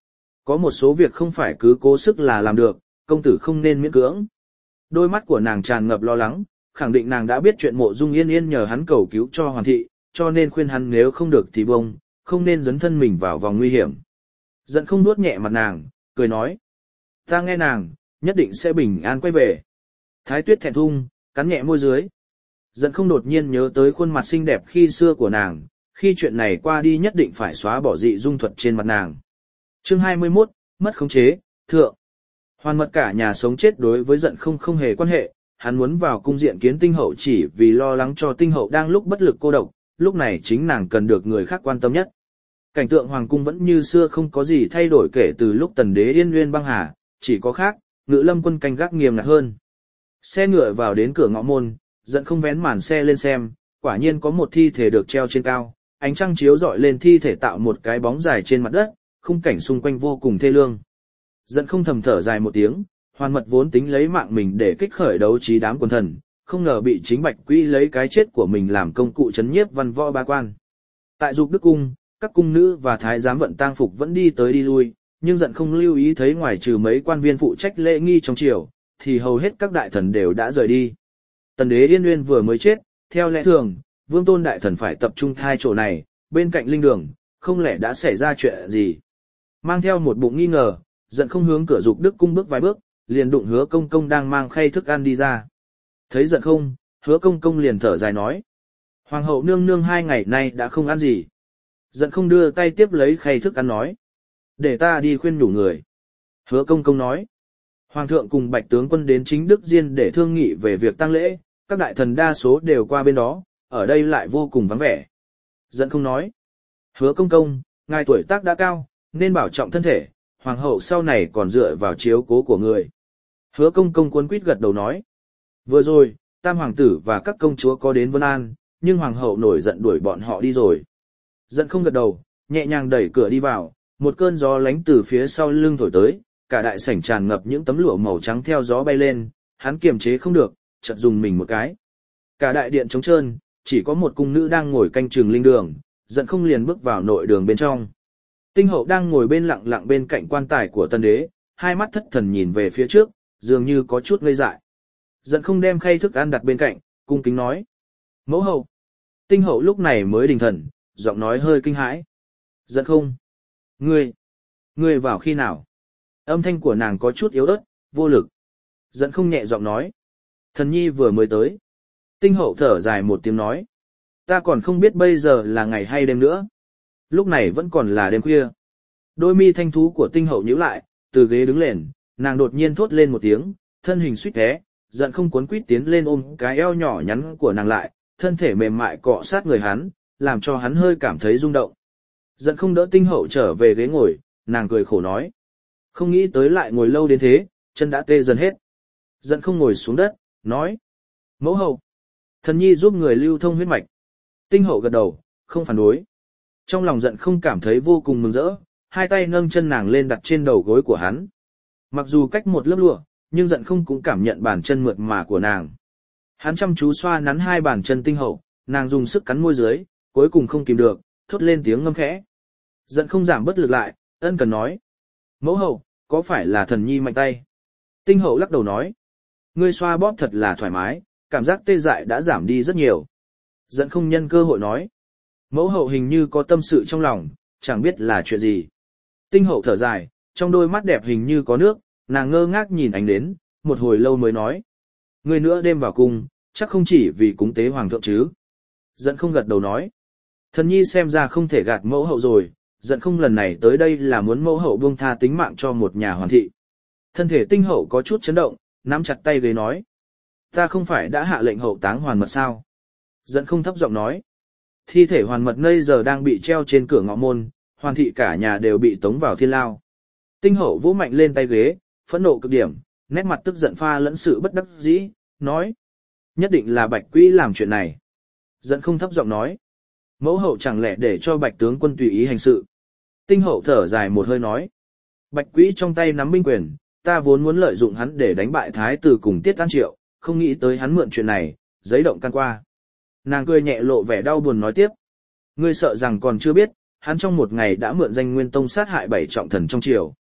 có một số việc không phải cứ cố sức là làm được, công tử không nên miễn cưỡng. Đôi mắt của nàng tràn ngập lo lắng, khẳng định nàng đã biết chuyện Mộ Dung Yên Yên nhờ hắn cầu cứu cho Hoàn thị, cho nên khuyên hắn nếu không được thì bông, không nên dấn thân mình vào vòng nguy hiểm. Giận không nuốt nhẹ mặt nàng, cười nói. Ta nghe nàng, nhất định sẽ bình an quay về. Thái Tuyết thẹn thùng, cắn nhẹ môi dưới. Giận không đột nhiên nhớ tới khuôn mặt xinh đẹp khi xưa của nàng, khi chuyện này qua đi nhất định phải xóa bỏ dị dung thuật trên mặt nàng. Chương hai mươi mốt, mất khống chế, thượng. Hoàn Mật cả nhà sống chết đối với Giận không không hề quan hệ, hắn muốn vào cung diện kiến Tinh Hậu chỉ vì lo lắng cho Tinh Hậu đang lúc bất lực cô độc, lúc này chính nàng cần được người khác quan tâm nhất. Cảnh tượng hoàng cung vẫn như xưa không có gì thay đổi kể từ lúc Tần đế Yên Nguyên băng hà, chỉ có khác, Ngự Lâm quân canh gác nghiêm ngặt hơn. Xe ngựa vào đến cửa ngõ môn, Giận không vén màn xe lên xem, quả nhiên có một thi thể được treo trên cao, ánh trăng chiếu rọi lên thi thể tạo một cái bóng dài trên mặt đất, khung cảnh xung quanh vô cùng thê lương. Giận không thầm thở dài một tiếng, Hoàn Mật vốn tính lấy mạng mình để kích khởi đấu trí đám quần thần, không ngờ bị chính Bạch Quý lấy cái chết của mình làm công cụ chấn nhiếp văn võ ba quan. Tại Dục Đức cung, các cung nữ và thái giám vận tang phục vẫn đi tới đi lui, nhưng Giận không lưu ý thấy ngoài trừ mấy quan viên phụ trách lễ nghi trong triều, thì hầu hết các đại thần đều đã rời đi. Tần đế Yên Nguyên vừa mới chết, theo lẽ thường, Vương Tôn đại thần phải tập trung hai chỗ này, bên cạnh linh đường, không lẽ đã xảy ra chuyện gì? Mang theo một bụng nghi ngờ, Giận không hướng cửa Dục Đức cung bước vài bước, liền đụng Hứa Công Công đang mang khay thức ăn đi ra. Thấy Giận không, Hứa Công Công liền thở dài nói: Hoàng hậu nương nương hai ngày nay đã không ăn gì. Giận không đưa tay tiếp lấy khay thức ăn nói: để ta đi khuyên nhủ người. Hứa Công Công nói: Hoàng thượng cùng Bạch tướng quân đến Chính Đức Diên để thương nghị về việc tang lễ, các đại thần đa số đều qua bên đó, ở đây lại vô cùng vắng vẻ. Giận không nói: Hứa Công Công, ngài tuổi tác đã cao, nên bảo trọng thân thể, hoàng hậu sau này còn dựa vào chiếu cố của người. Hứa Công Công cuốn quýt gật đầu nói: vừa rồi, tam hoàng tử và các công chúa có đến Vân An, nhưng hoàng hậu nổi giận đuổi bọn họ đi rồi. Giận không gật đầu, nhẹ nhàng đẩy cửa đi vào, một cơn gió lánh từ phía sau lưng thổi tới, cả đại sảnh tràn ngập những tấm lụa màu trắng theo gió bay lên, hắn kiềm chế không được, chợt dùng mình một cái. Cả đại điện trống trơn, chỉ có một cung nữ đang ngồi canh chừng linh đường, Giận không liền bước vào nội đường bên trong. Tinh Hậu đang ngồi bên lặng lặng bên cạnh quan tài của Tân đế, hai mắt thất thần nhìn về phía trước, dường như có chút ngây dại. Giận không đem khay thức ăn đặt bên cạnh, cung kính nói: mẫu hậu. Tinh Hậu lúc này mới định thần, giọng nói hơi kinh hãi: Giận không, ngươi, ngươi vào khi nào? Âm thanh của nàng có chút yếu ớt, vô lực. Giận không nhẹ giọng nói: thần nhi vừa mới tới. Tinh Hậu thở dài một tiếng nói: ta còn không biết bây giờ là ngày hay đêm nữa. Lúc này vẫn còn là đêm khuya. Đôi mi thanh thú của Tinh Hậu nhíu lại, từ ghế đứng lên, nàng đột nhiên thốt lên một tiếng, thân hình suýt té, Giận không cuốn quýt tiến lên ôm cái eo nhỏ nhắn của nàng lại, thân thể mềm mại cọ sát người hắn, làm cho hắn hơi cảm thấy rung động. Giận không đỡ Tinh Hậu trở về ghế ngồi, nàng cười khổ nói: không nghĩ tới lại ngồi lâu đến thế, chân đã tê dần hết. Giận không ngồi xuống đất, nói: mẫu hậu, thần nhi giúp người lưu thông huyết mạch. Tinh Hậu gật đầu, không phản đối. Trong lòng Giận không cảm thấy vô cùng mừng rỡ, hai tay nâng chân nàng lên đặt trên đầu gối của hắn. Mặc dù cách một lớp lụa, nhưng Giận không cũng cảm nhận bàn chân mượt mà của nàng. Hắn chăm chú xoa nắn hai bàn chân Tinh Hậu, nàng dùng sức cắn môi dưới, cuối cùng không kìm được, thốt lên tiếng ngâm khẽ. Giận không giảm bất lực lại, ân cần nói: mẫu hậu, có phải là thần nhi mạnh tay? Tinh Hậu lắc đầu nói: ngươi xoa bóp thật là thoải mái, cảm giác tê dại đã giảm đi rất nhiều. Giận không nhân cơ hội nói: mẫu hậu hình như có tâm sự trong lòng, chẳng biết là chuyện gì. Tinh Hậu thở dài, trong đôi mắt đẹp hình như có nước, nàng ngơ ngác nhìn ánh đến, một hồi lâu mới nói: ngươi nữa đêm vào cung, chắc không chỉ vì cúng tế hoàng thượng chứ? Giận không gật đầu nói: thần nhi xem ra không thể gạt mẫu hậu rồi, Giận không lần này tới đây là muốn mẫu hậu buông tha tính mạng cho một nhà hoàn thị. Thân thể Tinh Hậu có chút chấn động, nắm chặt tay ghế nói: ta không phải đã hạ lệnh hậu táng Hoàn Mật sao? Giận không thấp giọng nói: thi thể Hoàn Mật bây giờ đang bị treo trên cửa ngõ môn, hoàn thị cả nhà đều bị tống vào thiên lao. Tinh Hậu vỗ mạnh lên tay ghế, phẫn nộ cực điểm, nét mặt tức giận pha lẫn sự bất đắc dĩ, nói: nhất định là Bạch Quý làm chuyện này. Giận không thấp giọng nói: mẫu hậu chẳng lẽ để cho Bạch tướng quân tùy ý hành sự? Tinh Hậu thở dài một hơi nói: Bạch Quý trong tay nắm binh quyền, ta vốn muốn lợi dụng hắn để đánh bại thái tử cùng Tiết An Triệu, không nghĩ tới hắn mượn chuyện này, giấy động can qua. Nàng cười nhẹ lộ vẻ đau buồn nói tiếp: ngươi sợ rằng còn chưa biết, hắn trong một ngày đã mượn danh Nguyên Tông sát hại bảy trọng thần trong triều.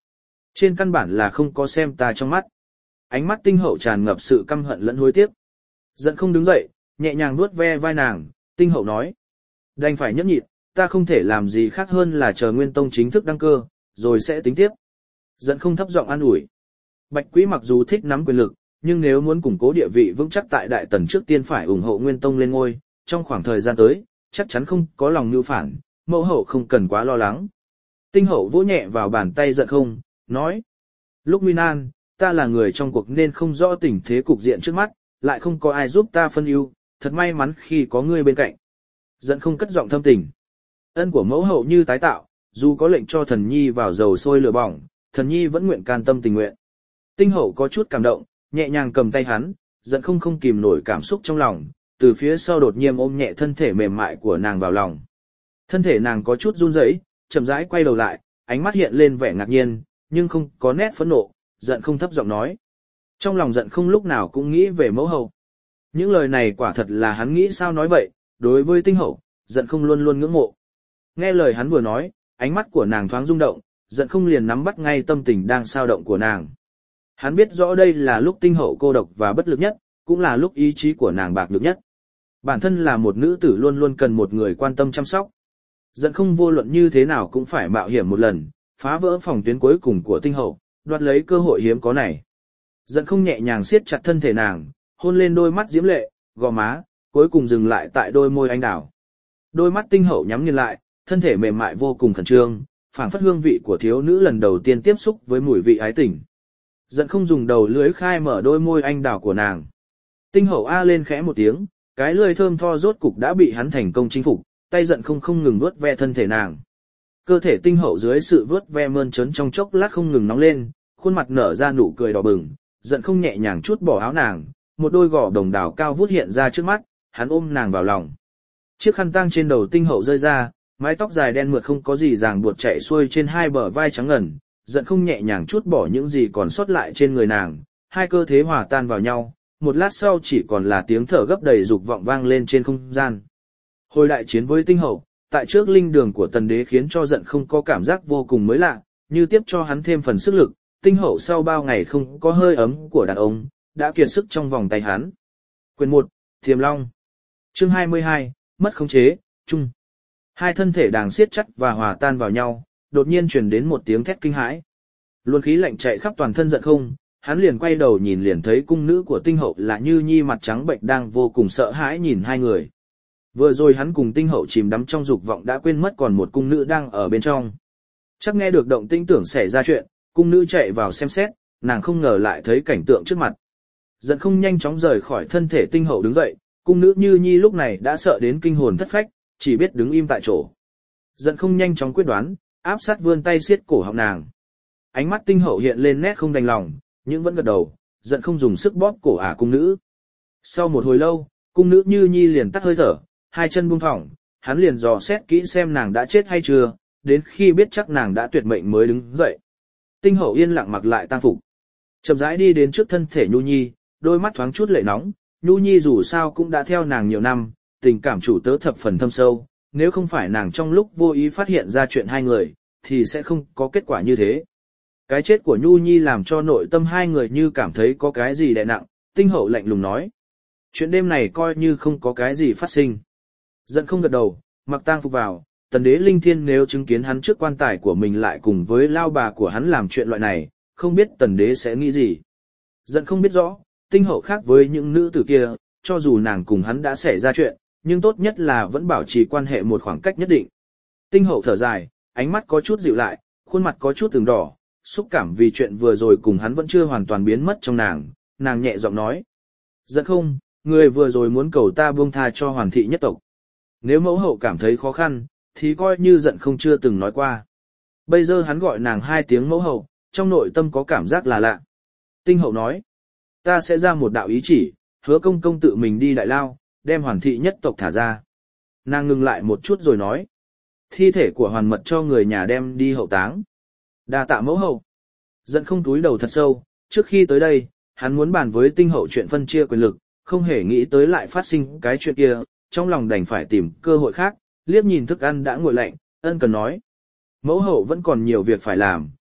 Trên căn bản là không có xem ta trong mắt. Ánh mắt tinh hậu tràn ngập sự căm hận lẫn hối tiếc. Giận không đứng dậy, nhẹ nhàng nuốt ve vai nàng, tinh hậu nói. Đành phải nhẫn nhịn, ta không thể làm gì khác hơn là chờ Nguyên Tông chính thức đăng cơ, rồi sẽ tính tiếp. Giận không thấp giọng an ủi. Bạch Quý mặc dù thích nắm quyền lực, nhưng nếu muốn củng cố địa vị vững chắc tại Đại Tần trước tiên phải ủng hộ Nguyên Tông lên ngôi, trong khoảng thời gian tới, chắc chắn không có lòng mưu phản, mẫu hậu không cần quá lo lắng. Tinh hậu vỗ nhẹ vào bàn tay giận không, nói. Lúc nguy nan, ta là người trong cuộc nên không rõ tình thế cục diện trước mắt, lại không có ai giúp ta phân ưu, thật may mắn khi có ngươi bên cạnh. Giận không cất giọng thâm tình. Ân của mẫu hậu như tái tạo, dù có lệnh cho thần nhi vào dầu sôi lửa bỏng, thần nhi vẫn nguyện can tâm tình nguyện. Tinh hậu có chút cảm động, nhẹ nhàng cầm tay hắn, giận không không kìm nổi cảm xúc trong lòng, từ phía sau đột nhiên ôm nhẹ thân thể mềm mại của nàng vào lòng. Thân thể nàng có chút run rẩy, chậm rãi quay đầu lại, ánh mắt hiện lên vẻ ngạc nhiên, nhưng không có nét phẫn nộ, giận không thấp giọng nói. Trong lòng giận không lúc nào cũng nghĩ về mẫu hậu. Những lời này quả thật là hắn nghĩ sao nói vậy, đối với tinh hậu, giận không luôn luôn ngưỡng mộ. Nghe lời hắn vừa nói, ánh mắt của nàng thoáng rung động, giận không liền nắm bắt ngay tâm tình đang sao động của nàng. Hắn biết rõ đây là lúc tinh hậu cô độc và bất lực nhất, cũng là lúc ý chí của nàng bạc lực nhất. Bản thân là một nữ tử luôn luôn cần một người quan tâm chăm sóc. Giận không vô luận như thế nào cũng phải mạo hiểm một lần, phá vỡ phòng tuyến cuối cùng của tinh hậu, đoạt lấy cơ hội hiếm có này. Giận không nhẹ nhàng siết chặt thân thể nàng, hôn lên đôi mắt diễm lệ, gò má, cuối cùng dừng lại tại đôi môi anh đào. Đôi mắt tinh hậu nhắm nghiền lại, thân thể mềm mại vô cùng khẩn trương, phảng phất hương vị của thiếu nữ lần đầu tiên tiếp xúc với mùi vị ái tình. Giận không dùng đầu lưỡi khai mở đôi môi anh đào của nàng. Tinh hậu a lên khẽ một tiếng, cái lưỡi thơm tho rốt cục đã bị hắn thành công chinh phục, tay giận không không ngừng vuốt ve thân thể nàng. Cơ thể tinh hậu dưới sự vuốt ve mơn trớn trong chốc lát không ngừng nóng lên, khuôn mặt nở ra nụ cười đỏ bừng, giận không nhẹ nhàng chút bỏ áo nàng, một đôi gò đồng đào cao vút hiện ra trước mắt, hắn ôm nàng vào lòng. Chiếc khăn tang trên đầu tinh hậu rơi ra, mái tóc dài đen mượt không có gì ràng buộc chạy xuôi trên hai bờ vai trắng ngần, giận không nhẹ nhàng chút bỏ những gì còn sót lại trên người nàng, hai cơ thể hòa tan vào nhau, một lát sau chỉ còn là tiếng thở gấp đầy dục vọng vang lên trên không gian. Hồi đại chiến với tinh hậu, tại trước linh đường của tần đế khiến cho giận không có cảm giác vô cùng mới lạ, như tiếp cho hắn thêm phần sức lực, tinh hậu sau bao ngày không có hơi ấm của đàn ông, đã kiệt sức trong vòng tay hắn. Quyền một, Thiềm Long. Chương hai mươi hai, mất khống chế, chung. Hai thân thể đang siết chặt và hòa tan vào nhau, đột nhiên truyền đến một tiếng thét kinh hãi. Luồng khí lạnh chạy khắp toàn thân giận không, hắn liền quay đầu nhìn liền thấy cung nữ của tinh hậu là Như Nhi mặt trắng bệch đang vô cùng sợ hãi nhìn hai người. Vừa rồi hắn cùng tinh hậu chìm đắm trong dục vọng đã quên mất còn một cung nữ đang ở bên trong. Chắc nghe được động tĩnh tưởng xảy ra chuyện, cung nữ chạy vào xem xét, nàng không ngờ lại thấy cảnh tượng trước mặt. Giận không nhanh chóng rời khỏi thân thể tinh hậu đứng dậy, cung nữ Như Nhi lúc này đã sợ đến kinh hồn thất phách, chỉ biết đứng im tại chỗ. Giận không nhanh chóng quyết đoán, áp sát vươn tay siết cổ họng nàng. Ánh mắt tinh hậu hiện lên nét không đành lòng, nhưng vẫn gật đầu, giận không dùng sức bóp cổ ả cung nữ. Sau một hồi lâu, cung nữ Như Nhi liền tắt hơi thở, hai chân buông thõng, hắn liền dò xét kỹ xem nàng đã chết hay chưa, đến khi biết chắc nàng đã tuyệt mệnh mới đứng dậy. Tinh hậu yên lặng mặc lại tang phục, chậm rãi đi đến trước thân thể Nhu Nhi, đôi mắt thoáng chút lệ nóng. Nhu Nhi dù sao cũng đã theo nàng nhiều năm, tình cảm chủ tớ thập phần thâm sâu, nếu không phải nàng trong lúc vô ý phát hiện ra chuyện hai người, thì sẽ không có kết quả như thế. Cái chết của Nhu Nhi làm cho nội tâm hai người như cảm thấy có cái gì đè nặng, tinh hậu lạnh lùng nói. Chuyện đêm này coi như không có cái gì phát sinh. Giận không gật đầu, mặc tang phục vào, tần đế linh thiên nếu chứng kiến hắn trước quan tài của mình lại cùng với lao bà của hắn làm chuyện loại này, không biết tần đế sẽ nghĩ gì. Giận không biết rõ, tinh hậu khác với những nữ tử kia, cho dù nàng cùng hắn đã xảy ra chuyện, nhưng tốt nhất là vẫn bảo trì quan hệ một khoảng cách nhất định. Tinh hậu thở dài, ánh mắt có chút dịu lại, khuôn mặt có chút từng đỏ, xúc cảm vì chuyện vừa rồi cùng hắn vẫn chưa hoàn toàn biến mất trong nàng, nàng nhẹ giọng nói. Giận không, người vừa rồi muốn cầu ta buông tha cho hoàn thị nhất tộc. Nếu mẫu hậu cảm thấy khó khăn, thì coi như giận không chưa từng nói qua. Bây giờ hắn gọi nàng hai tiếng mẫu hậu, trong nội tâm có cảm giác là lạ. Tinh hậu nói, ta sẽ ra một đạo ý chỉ, hứa công công tự mình đi đại lao, đem hoàn thị nhất tộc thả ra. Nàng ngừng lại một chút rồi nói, thi thể của hoàn mật cho người nhà đem đi hậu táng. Đa tạ mẫu hậu. Giận không túi đầu thật sâu, trước khi tới đây, hắn muốn bàn với tinh hậu chuyện phân chia quyền lực, không hề nghĩ tới lại phát sinh cái chuyện kia, trong lòng đành phải tìm cơ hội khác, liếc nhìn thức ăn đã nguội lạnh, ân cần nói. Mẫu hậu vẫn còn nhiều việc phải làm,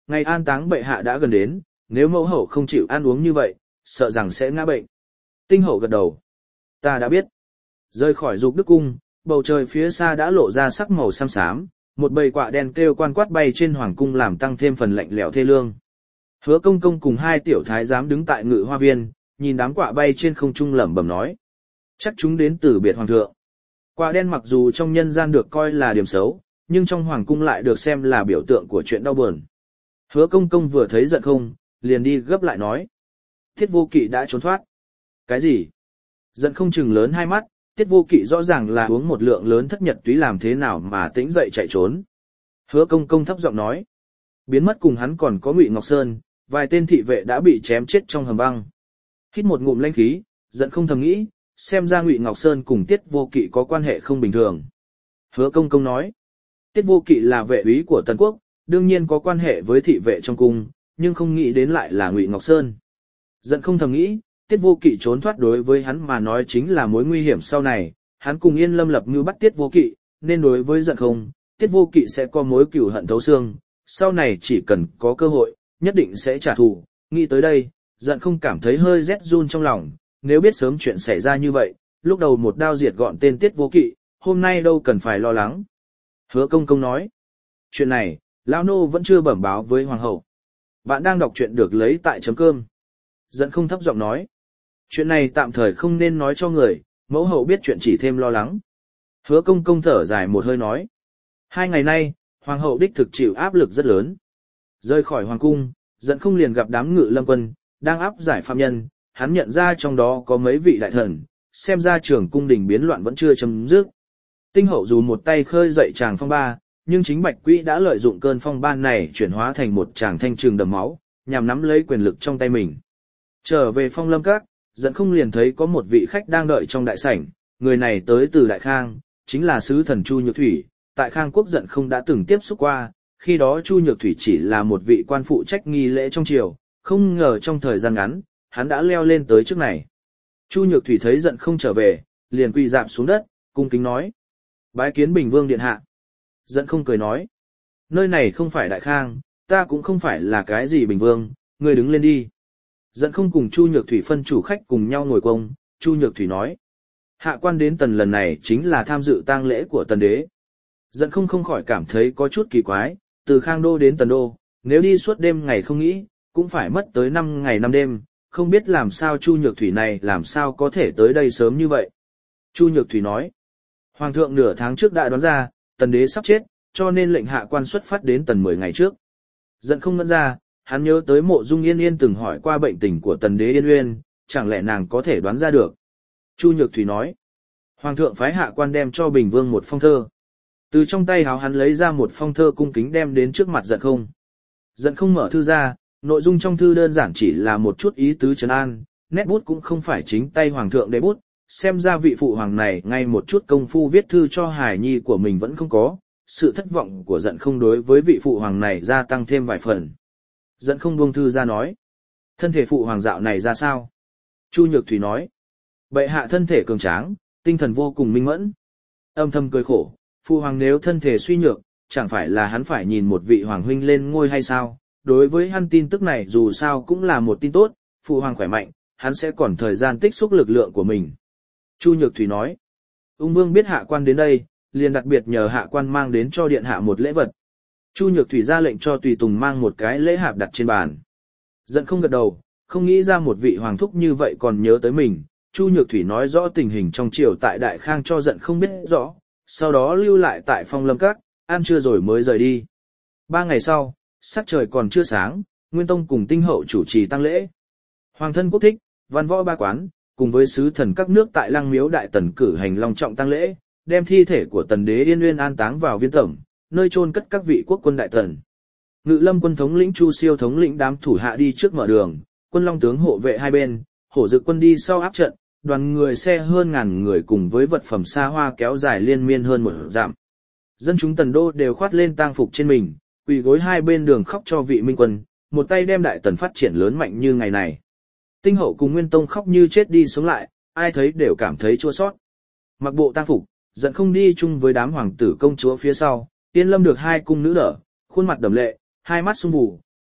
ngày an táng bệ hạ đã gần đến, nếu mẫu hậu không chịu ăn uống như vậy, sợ rằng sẽ ngã bệnh. Tinh hậu gật đầu. Ta đã biết. Rời khỏi dục đức cung, bầu trời phía xa đã lộ ra sắc màu xám xám, một bầy quạ đen kêu quan quát bay trên hoàng cung làm tăng thêm phần lạnh lẽo thê lương. Hứa công công cùng hai tiểu thái giám đứng tại ngự hoa viên, nhìn đám quạ bay trên không trung lẩm bẩm nói. Chắc chúng đến từ biệt hoàng thượng. Quạ đen mặc dù trong nhân gian được coi là điểm xấu, nhưng trong hoàng cung lại được xem là biểu tượng của chuyện đau buồn. Hứa công công vừa thấy giận không, liền đi gấp lại nói. Tiết vô kỵ đã trốn thoát. Cái gì? Giận không chừng lớn hai mắt, tiết vô kỵ rõ ràng là uống một lượng lớn thất nhật túy làm thế nào mà tĩnh dậy chạy trốn. Hứa công công thấp giọng nói. Biến mất cùng hắn còn có Ngụy Ngọc Sơn, vài tên thị vệ đã bị chém chết trong hầm băng. Hít một ngụm lãnh khí, giận không thầm nghĩ, xem ra Ngụy Ngọc Sơn cùng tiết vô kỵ có quan hệ không bình thường. Hứa công công nói. Tiết vô kỵ là vệ úy của Tần Quốc, đương nhiên có quan hệ với thị vệ trong cung, nhưng không nghĩ đến lại là Ngụy Ngọc Sơn. Giận không thầm nghĩ, tiết vô kỵ trốn thoát đối với hắn mà nói chính là mối nguy hiểm sau này, hắn cùng Yên Lâm lập mưu bắt tiết vô kỵ, nên đối với giận không, tiết vô kỵ sẽ có mối cừu hận thấu xương, sau này chỉ cần có cơ hội, nhất định sẽ trả thù. Nghĩ tới đây, giận không cảm thấy hơi rét run trong lòng, nếu biết sớm chuyện xảy ra như vậy, lúc đầu một đao diệt gọn tên tiết vô kỵ, hôm nay đâu cần phải lo lắng. Hứa công công nói, chuyện này, lão nô vẫn chưa bẩm báo với hoàng hậu. Bạn đang đọc truyện được lấy tại chấm cơm. Giận không thấp giọng nói, chuyện này tạm thời không nên nói cho người, mẫu hậu biết chuyện chỉ thêm lo lắng. Hứa công công thở dài một hơi nói, hai ngày nay, hoàng hậu đích thực chịu áp lực rất lớn. Rời khỏi hoàng cung, giận không liền gặp đám ngự lâm quân, đang áp giải phạm nhân, hắn nhận ra trong đó có mấy vị đại thần, xem ra trường cung đình biến loạn vẫn chưa chấm dứt. Tinh hậu dù một tay khơi dậy tràng phong ba, nhưng chính Bạch Quỹ đã lợi dụng cơn phong ban này chuyển hóa thành một tràng thanh trường đầm máu, nhằm nắm lấy quyền lực trong tay mình. Trở về Phong Lâm Các, giận không liền thấy có một vị khách đang đợi trong đại sảnh, người này tới từ Đại Khang, chính là sứ thần Chu Nhược Thủy. Tại Khang Quốc giận không đã từng tiếp xúc qua, khi đó Chu Nhược Thủy chỉ là một vị quan phụ trách nghi lễ trong triều, không ngờ trong thời gian ngắn, hắn đã leo lên tới trước này. Chu Nhược Thủy thấy giận không trở về, liền quỳ rạp xuống đất, cung kính nói. Bái kiến Bình Vương điện hạ. Giận không cười nói. Nơi này không phải Đại Khang, ta cũng không phải là cái gì Bình Vương, ngươi đứng lên đi. Giận không cùng Chu Nhược Thủy phân chủ khách cùng nhau ngồi công, Chu Nhược Thủy nói. Hạ quan đến Tần lần này chính là tham dự tang lễ của Tần đế. Giận không không khỏi cảm thấy có chút kỳ quái, từ Khang Đô đến Tần Đô, nếu đi suốt đêm ngày không nghĩ, cũng phải mất tới năm ngày năm đêm, không biết làm sao Chu Nhược Thủy này làm sao có thể tới đây sớm như vậy. Chu Nhược Thủy nói. Hoàng thượng nửa tháng trước đã đoán ra, Tần đế sắp chết, cho nên lệnh hạ quan xuất phát đến Tần mười ngày trước. Giận không ngân ra, hắn nhớ tới Mộ Dung Yên Yên từng hỏi qua bệnh tình của Tần đế Yên Uyên, chẳng lẽ nàng có thể đoán ra được. Chu Nhược Thủy nói. Hoàng thượng phái hạ quan đem cho Bình Vương một phong thơ. Từ trong tay háo hắn lấy ra một phong thơ cung kính đem đến trước mặt giận không. Giận không mở thư ra, nội dung trong thư đơn giản chỉ là một chút ý tứ trấn an, nét bút cũng không phải chính tay hoàng thượng để bút, xem ra vị phụ hoàng này ngay một chút công phu viết thư cho hài nhi của mình vẫn không có, sự thất vọng của giận không đối với vị phụ hoàng này gia tăng thêm vài phần. Giận không buông thư ra nói, thân thể phụ hoàng dạo này ra sao? Chu Nhược Thủy nói, bệ hạ thân thể cường tráng, tinh thần vô cùng minh mẫn. Âm thầm cười khổ, phụ hoàng nếu thân thể suy nhược, chẳng phải là hắn phải nhìn một vị hoàng huynh lên ngôi hay sao? Đối với hắn tin tức này dù sao cũng là một tin tốt, phụ hoàng khỏe mạnh, hắn sẽ còn thời gian tích xúc lực lượng của mình. Chu Nhược Thủy nói, ung vương biết hạ quan đến đây, liền đặc biệt nhờ hạ quan mang đến cho điện hạ một lễ vật. Chu Nhược Thủy ra lệnh cho tùy tùng mang một cái lễ hạp đặt trên bàn. Giận không gật đầu, không nghĩ ra một vị hoàng thúc như vậy còn nhớ tới mình. Chu Nhược Thủy nói rõ tình hình trong triều tại Đại Khang cho giận không biết rõ, sau đó lưu lại tại Phong Lâm Các, ăn trưa rồi mới rời đi. Ba ngày sau, sắc trời còn chưa sáng, Nguyên Tông cùng Tinh hậu chủ trì tang lễ. Hoàng thân quốc thích, văn võ ba quán, cùng với sứ thần các nước tại Lăng Miếu Đại Tần cử hành long trọng tang lễ, đem thi thể của Tần đế Yên Uyên an táng vào Viên Tẩm, nơi chôn cất các vị quốc quân đại tần. Ngự Lâm quân thống lĩnh Chu Siêu thống lĩnh đám thủ hạ đi trước mở đường, quân long tướng hộ vệ hai bên, hổ dực quân đi sau áp trận, đoàn người xe hơn ngàn người cùng với vật phẩm xa hoa kéo dài liên miên hơn một dặm. Dân chúng Tần đô đều khoát lên tang phục trên mình, quỳ gối hai bên đường khóc cho vị minh quân, một tay đem đại tần phát triển lớn mạnh như ngày này. Tinh hậu cùng Nguyên Tông khóc như chết đi sống lại, ai thấy đều cảm thấy chua xót. Mặc bộ tang phục, giận không đi chung với đám hoàng tử công chúa phía sau, Yên Lâm được hai cung nữ đỡ, khuôn mặt đầm lệ, hai mắt sung vù,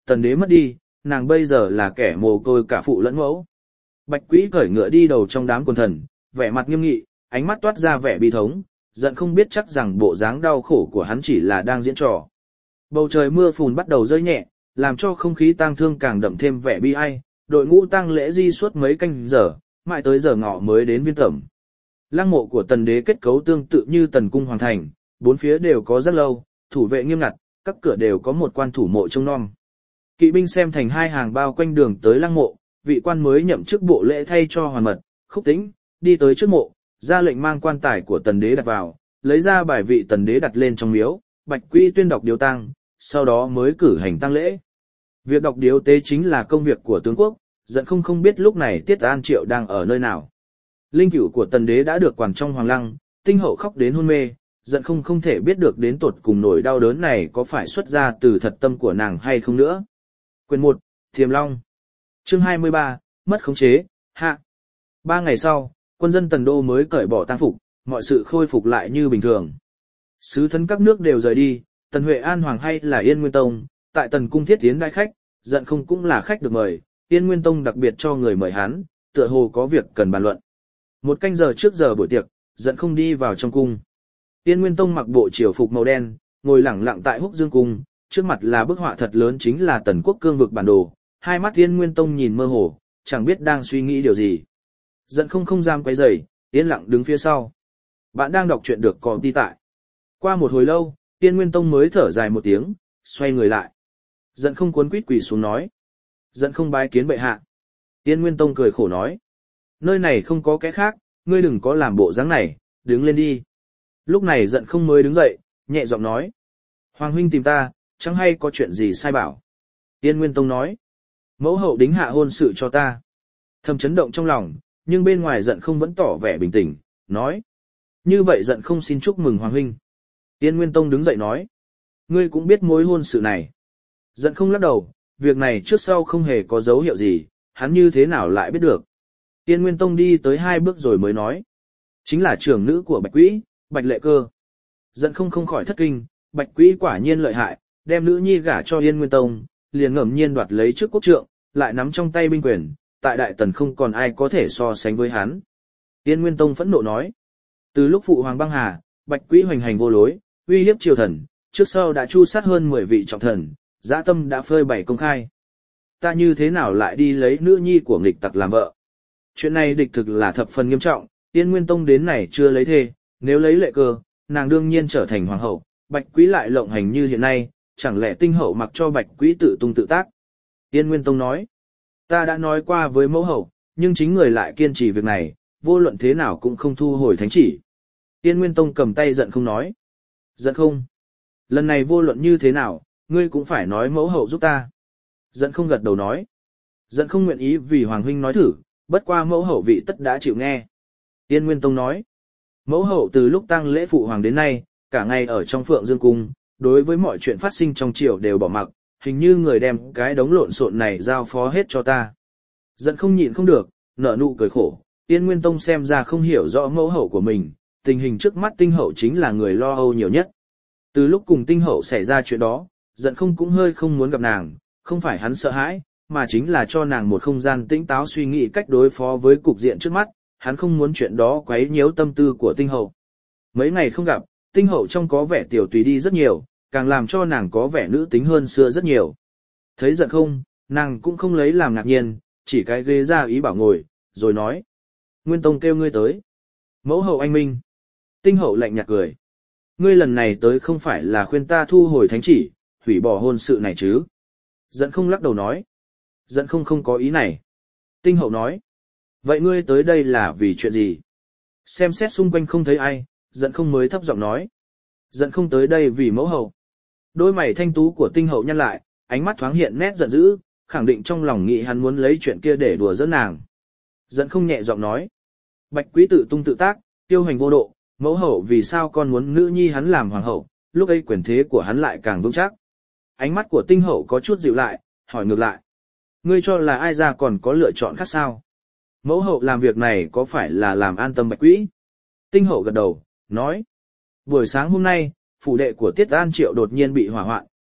tần đế mất đi, nàng bây giờ là kẻ mồ côi cả phụ lẫn mẫu. Bạch Quý cởi ngựa đi đầu trong đám quần thần, vẻ mặt nghiêm nghị, ánh mắt toát ra vẻ bi thống, giận không biết chắc rằng bộ dáng đau khổ của hắn chỉ là đang diễn trò. Bầu trời mưa phùn bắt đầu rơi nhẹ, làm cho không khí tang thương càng đậm thêm vẻ bi ai, đội ngũ tang lễ di suốt mấy canh giờ, mãi tới giờ ngọ mới đến viên tẩm. Lăng mộ của tần đế kết cấu tương tự như tần cung hoàng thành, bốn phía đều có rất lâu, thủ vệ nghiêm ngặt, các cửa đều có một quan thủ mộ trông nom. Kỵ binh xem thành hai hàng bao quanh đường tới lăng mộ, vị quan mới nhậm chức bộ lễ thay cho Hoàn Mật, Khúc Tĩnh, đi tới trước mộ, ra lệnh mang quan tài của tần đế đặt vào, lấy ra bài vị tần đế đặt lên trong miếu, Bạch Quý tuyên đọc điếu tang, sau đó mới cử hành tang lễ. Việc đọc điếu tế chính là công việc của tướng quốc, giận không không biết lúc này Tiết An Triệu đang ở nơi nào. Linh cữu của tần đế đã được quàng trong hoàng lăng, Tinh hậu khóc đến hôn mê, giận không không thể biết được đến tột cùng nỗi đau đớn này có phải xuất ra từ thật tâm của nàng hay không nữa. Quyền một, Thiềm Long. Chương hai mươi ba, mất khống chế, hạ. Ba ngày sau, quân dân Tần Đô mới cởi bỏ tang phục, mọi sự khôi phục lại như bình thường. Sứ thân các nước đều rời đi, Tần Huệ An Hoàng hay là Yên Nguyên Tông, tại Tần Cung thiết tiến đãi khách, giận không cũng là khách được mời, Yên Nguyên Tông đặc biệt cho người mời hắn, tựa hồ có việc cần bàn luận. Một canh giờ trước giờ buổi tiệc, giận không đi vào trong cung. Yên Nguyên Tông mặc bộ triều phục màu đen, ngồi lẳng lặng tại Húc Dương cung, trước mặt là bức họa thật lớn chính là Tần Quốc cương vực bản đồ, hai mắt Yên Nguyên Tông nhìn mơ hồ, chẳng biết đang suy nghĩ điều gì. Giận không không dám quấy rầy, yên lặng đứng phía sau. Bạn đang đọc truyện được có đi tại. Qua một hồi lâu, Yên Nguyên Tông mới thở dài một tiếng, xoay người lại. Giận không cuốn quýt quỳ xuống nói. Giận không bái kiến bệ hạ. Yên Nguyên Tông cười khổ nói. Nơi này không có cái khác, ngươi đừng có làm bộ dáng này, đứng lên đi. Lúc này giận không mới đứng dậy, nhẹ giọng nói. Hoàng huynh tìm ta, chẳng hay có chuyện gì sai bảo. Yên Nguyên Tông nói. Mẫu hậu đính hạ hôn sự cho ta. Thầm chấn động trong lòng, nhưng bên ngoài giận không vẫn tỏ vẻ bình tĩnh, nói. Như vậy giận không xin chúc mừng Hoàng huynh. Yên Nguyên Tông đứng dậy nói. Ngươi cũng biết mối hôn sự này. Giận không lắc đầu, việc này trước sau không hề có dấu hiệu gì, hắn như thế nào lại biết được. Yên Nguyên Tông đi tới hai bước rồi mới nói. Chính là trưởng nữ của Bạch Quý, Bạch Lệ Cơ. Giận không không khỏi thất kinh, Bạch Quý quả nhiên lợi hại, đem nữ nhi gả cho Yên Nguyên Tông, liền ngẫm nhiên đoạt lấy chức quốc trượng, lại nắm trong tay binh quyền, tại Đại Tần không còn ai có thể so sánh với hắn. Yên Nguyên Tông phẫn nộ nói. Từ lúc phụ hoàng băng hà, Bạch Quý hoành hành vô lối, uy hiếp triều thần, trước sau đã chu sát hơn mười vị trọng thần, dã tâm đã phơi bày công khai. Ta như thế nào lại đi lấy nữ nhi của nghịch tặc làm vợ? Chuyện này địch thực là thập phần nghiêm trọng, Yên Nguyên Tông đến này chưa lấy thê, nếu lấy Lệ Cơ, nàng đương nhiên trở thành hoàng hậu, Bạch Quý lại lộng hành như hiện nay, chẳng lẽ Tinh hậu mặc cho Bạch Quý tự tung tự tác? Yên Nguyên Tông nói, ta đã nói qua với mẫu hậu, nhưng chính người lại kiên trì việc này, vô luận thế nào cũng không thu hồi thánh chỉ. Yên Nguyên Tông cầm tay giận không nói. Giận không? Lần này vô luận như thế nào, ngươi cũng phải nói mẫu hậu giúp ta. Giận không gật đầu nói. Giận không nguyện ý vì Hoàng huynh nói thử, bất qua mẫu hậu vị tất đã chịu nghe. Yên Nguyên Tông nói. Mẫu hậu từ lúc tang lễ phụ hoàng đến nay, cả ngày ở trong Phượng Dương Cung, đối với mọi chuyện phát sinh trong triều đều bỏ mặc, hình như người đem cái đống lộn xộn này giao phó hết cho ta. Giận không nhịn không được, nở nụ cười khổ. Yên Nguyên Tông xem ra không hiểu rõ mẫu hậu của mình, tình hình trước mắt Tinh hậu chính là người lo âu nhiều nhất. Từ lúc cùng Tinh hậu xảy ra chuyện đó, giận không cũng hơi không muốn gặp nàng, không phải hắn sợ hãi, mà chính là cho nàng một không gian tĩnh táo suy nghĩ cách đối phó với cục diện trước mắt, hắn không muốn chuyện đó quấy nhiễu tâm tư của Tinh hậu. Mấy ngày không gặp, Tinh hậu trông có vẻ tiểu tùy đi rất nhiều, càng làm cho nàng có vẻ nữ tính hơn xưa rất nhiều. Thấy giận không, nàng cũng không lấy làm ngạc nhiên, chỉ cái ghế ra ý bảo ngồi, rồi nói. Nguyên Tông kêu ngươi tới. Mẫu hậu anh minh. Tinh hậu lạnh nhạt cười. Ngươi lần này tới không phải là khuyên ta thu hồi thánh chỉ, hủy bỏ hôn sự này chứ? Giận không lắc đầu nói. Giận không không có ý này. Tinh hậu nói. Vậy ngươi tới đây là vì chuyện gì? Xem xét xung quanh không thấy ai, giận không mới thấp giọng nói. Giận không tới đây vì mẫu hậu. Đôi mày thanh tú của Tinh hậu nhăn lại, ánh mắt thoáng hiện nét giận dữ, khẳng định trong lòng nghĩ hắn muốn lấy chuyện kia để đùa giỡn nàng. Giận không nhẹ giọng nói. Bạch Quý tự tung tự tác, tiêu hành vô độ, mẫu hậu vì sao con muốn nữ nhi hắn làm hoàng hậu, lúc ấy quyền thế của hắn lại càng vững chắc. Ánh mắt của Tinh hậu có chút dịu lại, hỏi ngược lại. Ngươi cho là ai ra còn có lựa chọn khác sao? Mẫu hậu làm việc này có phải là làm an tâm Bạch Quý? Tinh hậu gật đầu, nói. Buổi sáng hôm nay, phủ đệ của Tiết An Triệu đột nhiên bị hỏa hoạn,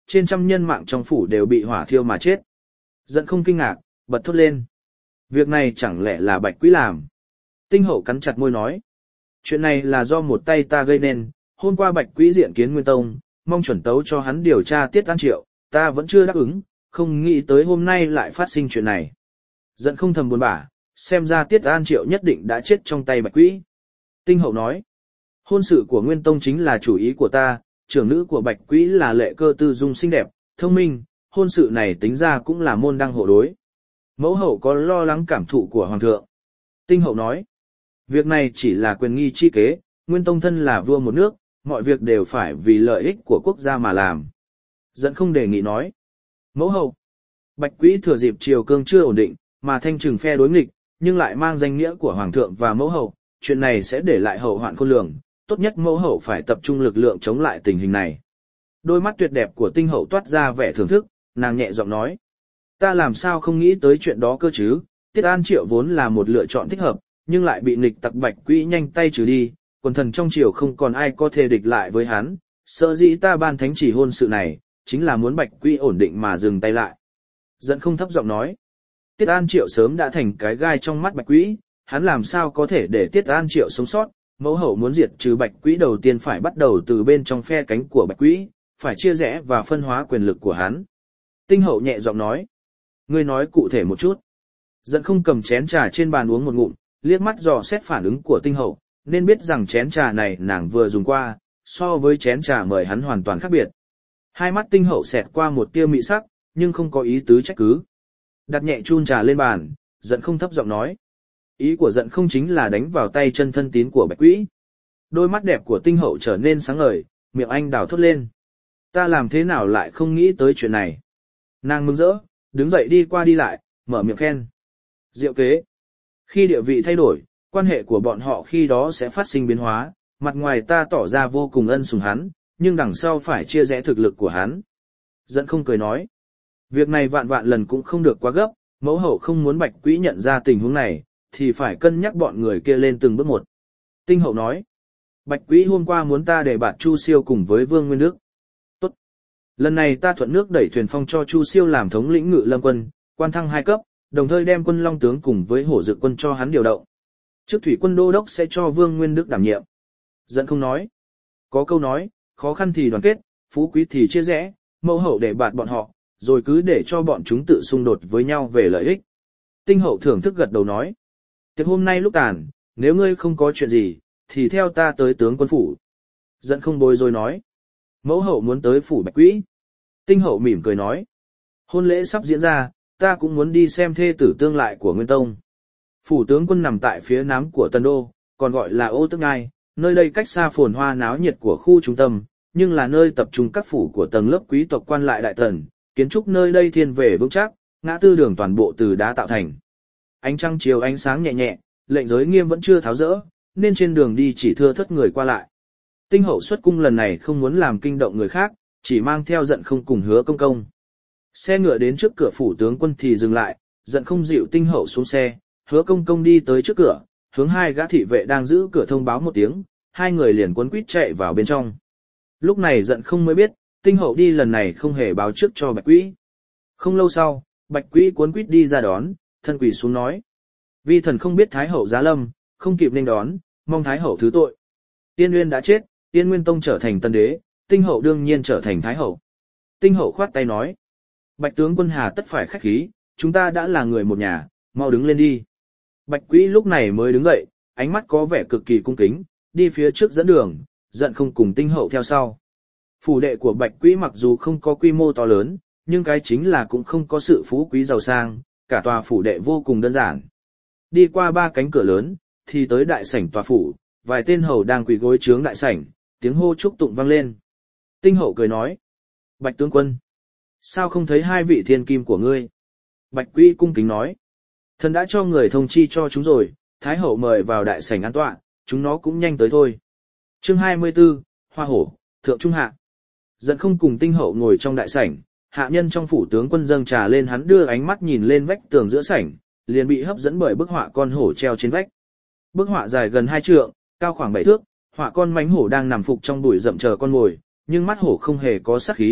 trên trăm nhân mạng trong phủ đều bị hỏa thiêu mà chết. Giận không kinh ngạc, bật thốt lên. Việc này chẳng lẽ là Bạch Quý làm? Tinh Hậu cắn chặt môi nói. Chuyện này là do một tay ta gây nên, hôm qua Bạch Quý diện kiến Nguyên Tông, mong chuẩn tấu cho hắn điều tra Tiết An Triệu, ta vẫn chưa đáp ứng, không nghĩ tới hôm nay lại phát sinh chuyện này. Giận không thầm buồn bã, xem ra Tiết An Triệu nhất định đã chết trong tay Bạch Quý. Tinh Hậu nói, hôn sự của Nguyên Tông chính là chủ ý của ta, trưởng nữ của Bạch Quý là Lệ Cơ tư dung xinh đẹp, thông minh, hôn sự này tính ra cũng là môn đăng hộ đối. Mẫu hậu có lo lắng cảm thụ của Hoàng thượng. Tinh Hậu nói, việc này chỉ là quyền nghi chi kế, Nguyên Tông thân là vua một nước, mọi việc đều phải vì lợi ích của quốc gia mà làm. Giận không đề nghị nói, mẫu hậu, Bạch Quý thừa dịp triều cương chưa ổn định, mà thanh trừng phe đối nghịch, nhưng lại mang danh nghĩa của Hoàng thượng và mẫu hậu, chuyện này sẽ để lại hậu hoạn khôn lường, tốt nhất mẫu hậu phải tập trung lực lượng chống lại tình hình này. Đôi mắt tuyệt đẹp của Tinh Hậu toát ra vẻ thưởng thức, nàng nhẹ giọng nói, ta làm sao không nghĩ tới chuyện đó cơ chứ, Tiết An Triệu vốn là một lựa chọn thích hợp, nhưng lại bị nghịch tặc Bạch Quý nhanh tay trừ đi, quần thần trong triều không còn ai có thể địch lại với hắn, sợ dĩ ta ban thánh chỉ hôn sự này, chính là muốn Bạch Quý ổn định mà dừng tay lại. Giận không thấp giọng nói, Tiết An Triệu sớm đã thành cái gai trong mắt Bạch Quý, hắn làm sao có thể để Tiết An Triệu sống sót, mẫu hậu muốn diệt trừ Bạch Quý đầu tiên phải bắt đầu từ bên trong phe cánh của Bạch Quý, phải chia rẽ và phân hóa quyền lực của hắn. Tinh Hậu nhẹ giọng nói, ngươi nói cụ thể một chút. Giận không cầm chén trà trên bàn uống một ngụm, liếc mắt dò xét phản ứng của Tinh Hậu, nên biết rằng chén trà này nàng vừa dùng qua, so với chén trà mời hắn hoàn toàn khác biệt. Hai mắt Tinh Hậu xẹt qua một tia mị sắc, nhưng không có ý tứ trách cứ. Đặt nhẹ chun trà lên bàn, Giận không thấp giọng nói, ý của Giận không chính là đánh vào tay chân thân tín của Bạch Quý. Đôi mắt đẹp của Tinh Hậu trở nên sáng ngời, miệng anh đào thốt lên, ta làm thế nào lại không nghĩ tới chuyện này. Nàng mừng rỡ, đứng dậy đi qua đi lại, mở miệng khen, diệu kế. Khi địa vị thay đổi, quan hệ của bọn họ khi đó sẽ phát sinh biến hóa, mặt ngoài ta tỏ ra vô cùng ân sủng hắn, nhưng đằng sau phải chia rẽ thực lực của hắn. Giận không cười nói, việc này vạn vạn lần cũng không được quá gấp, mẫu hậu không muốn Bạch Quý nhận ra tình huống này, thì phải cân nhắc bọn người kia lên từng bước một. Tinh Hậu nói, Bạch Quý hôm qua muốn ta để bạt Chu Siêu cùng với Vương Nguyên Đức. Tốt. Lần này ta thuận nước đẩy thuyền phong cho Chu Siêu làm thống lĩnh Ngự Lâm quân, quan thăng hai cấp, đồng thời đem quân Long tướng cùng với Hổ Dực quân cho hắn điều động. Trước thủy quân đô đốc sẽ cho Vương Nguyên Đức đảm nhiệm. Giận không nói. Có câu nói, khó khăn thì đoàn kết, phú quý thì chia rẽ, mẫu hậu để bạt bọn họ, rồi cứ để cho bọn chúng tự xung đột với nhau về lợi ích. Tinh Hậu thưởng thức gật đầu nói, tiệc hôm nay lúc tàn, nếu ngươi không có chuyện gì, thì theo ta tới tướng quân phủ. Giận không bối rồi nói, mẫu hậu muốn tới phủ Bạch Quý. Tinh Hậu mỉm cười nói, hôn lễ sắp diễn ra, ta cũng muốn đi xem thê tử tương lại của Nguyên Tông. Phủ tướng quân nằm tại phía nam của Tần Đô, còn gọi là Ô Tước Ngai, nơi đây cách xa phồn hoa náo nhiệt của khu trung tâm, nhưng là nơi tập trung các phủ của tầng lớp quý tộc quan lại đại tần, kiến trúc nơi đây thiên về vững chắc, ngã tư đường toàn bộ từ đá tạo thành. Ánh trăng chiều ánh sáng nhẹ nhẹ, lệnh giới nghiêm vẫn chưa tháo dỡ, nên trên đường đi chỉ thưa thớt người qua lại. Tinh Hậu xuất cung lần này không muốn làm kinh động người khác, chỉ mang theo Giận không cùng Hứa Công Công. Xe ngựa đến trước cửa phủ tướng quân thì dừng lại, Giận không dịu Tinh Hậu xuống xe, Hứa Công Công đi tới trước cửa, hướng hai gã thị vệ đang giữ cửa thông báo một tiếng, hai người liền cuốn quýt chạy vào bên trong. Lúc này Giận không mới biết, Tinh Hậu đi lần này không hề báo trước cho Bạch Quý. Không lâu sau, Bạch Quý cuốn quýt đi ra đón, thân quỳ xuống nói, vi thần không biết Thái Hậu giá lâm, không kịp nên đón, mong Thái Hậu thứ tội. Tiên Nguyên đã chết, Tiên Nguyên Tông trở thành tân đế, Tinh Hậu đương nhiên trở thành Thái Hậu. Tinh Hậu khoát tay nói, Bạch tướng quân hà tất phải khách khí, chúng ta đã là người một nhà, mau đứng lên đi. Bạch Quý lúc này mới đứng dậy, ánh mắt có vẻ cực kỳ cung kính, đi phía trước dẫn đường, Giận không cùng Tinh Hậu theo sau. Phủ đệ của Bạch Quý mặc dù không có quy mô to lớn, nhưng cái chính là cũng không có sự phú quý giàu sang, cả tòa phủ đệ vô cùng đơn giản. Đi qua ba cánh cửa lớn, thì tới đại sảnh tòa phủ, vài tên hầu đang quỳ gối trướng đại sảnh, tiếng hô chúc tụng vang lên. Tinh Hậu cười nói, Bạch tướng quân, sao không thấy hai vị thiên kim của ngươi? Bạch Quý cung kính nói, thần đã cho người thông chi cho chúng rồi, Thái Hậu mời vào đại sảnh an tọa, chúng nó cũng nhanh tới thôi. Chương hai mươi tư, Hoa Hổ, Thượng Trung Hạ. Giận không cùng Tinh Hậu ngồi trong đại sảnh, hạ nhân trong phủ tướng quân dâng trà lên, hắn đưa ánh mắt nhìn lên vách tường giữa sảnh, liền bị hấp dẫn bởi bức họa con hổ treo trên vách. Bức họa dài gần hai trượng, cao khoảng bảy thước, họa con mánh hổ đang nằm phục trong bụi rậm chờ con mồi, nhưng mắt hổ không hề có sát khí,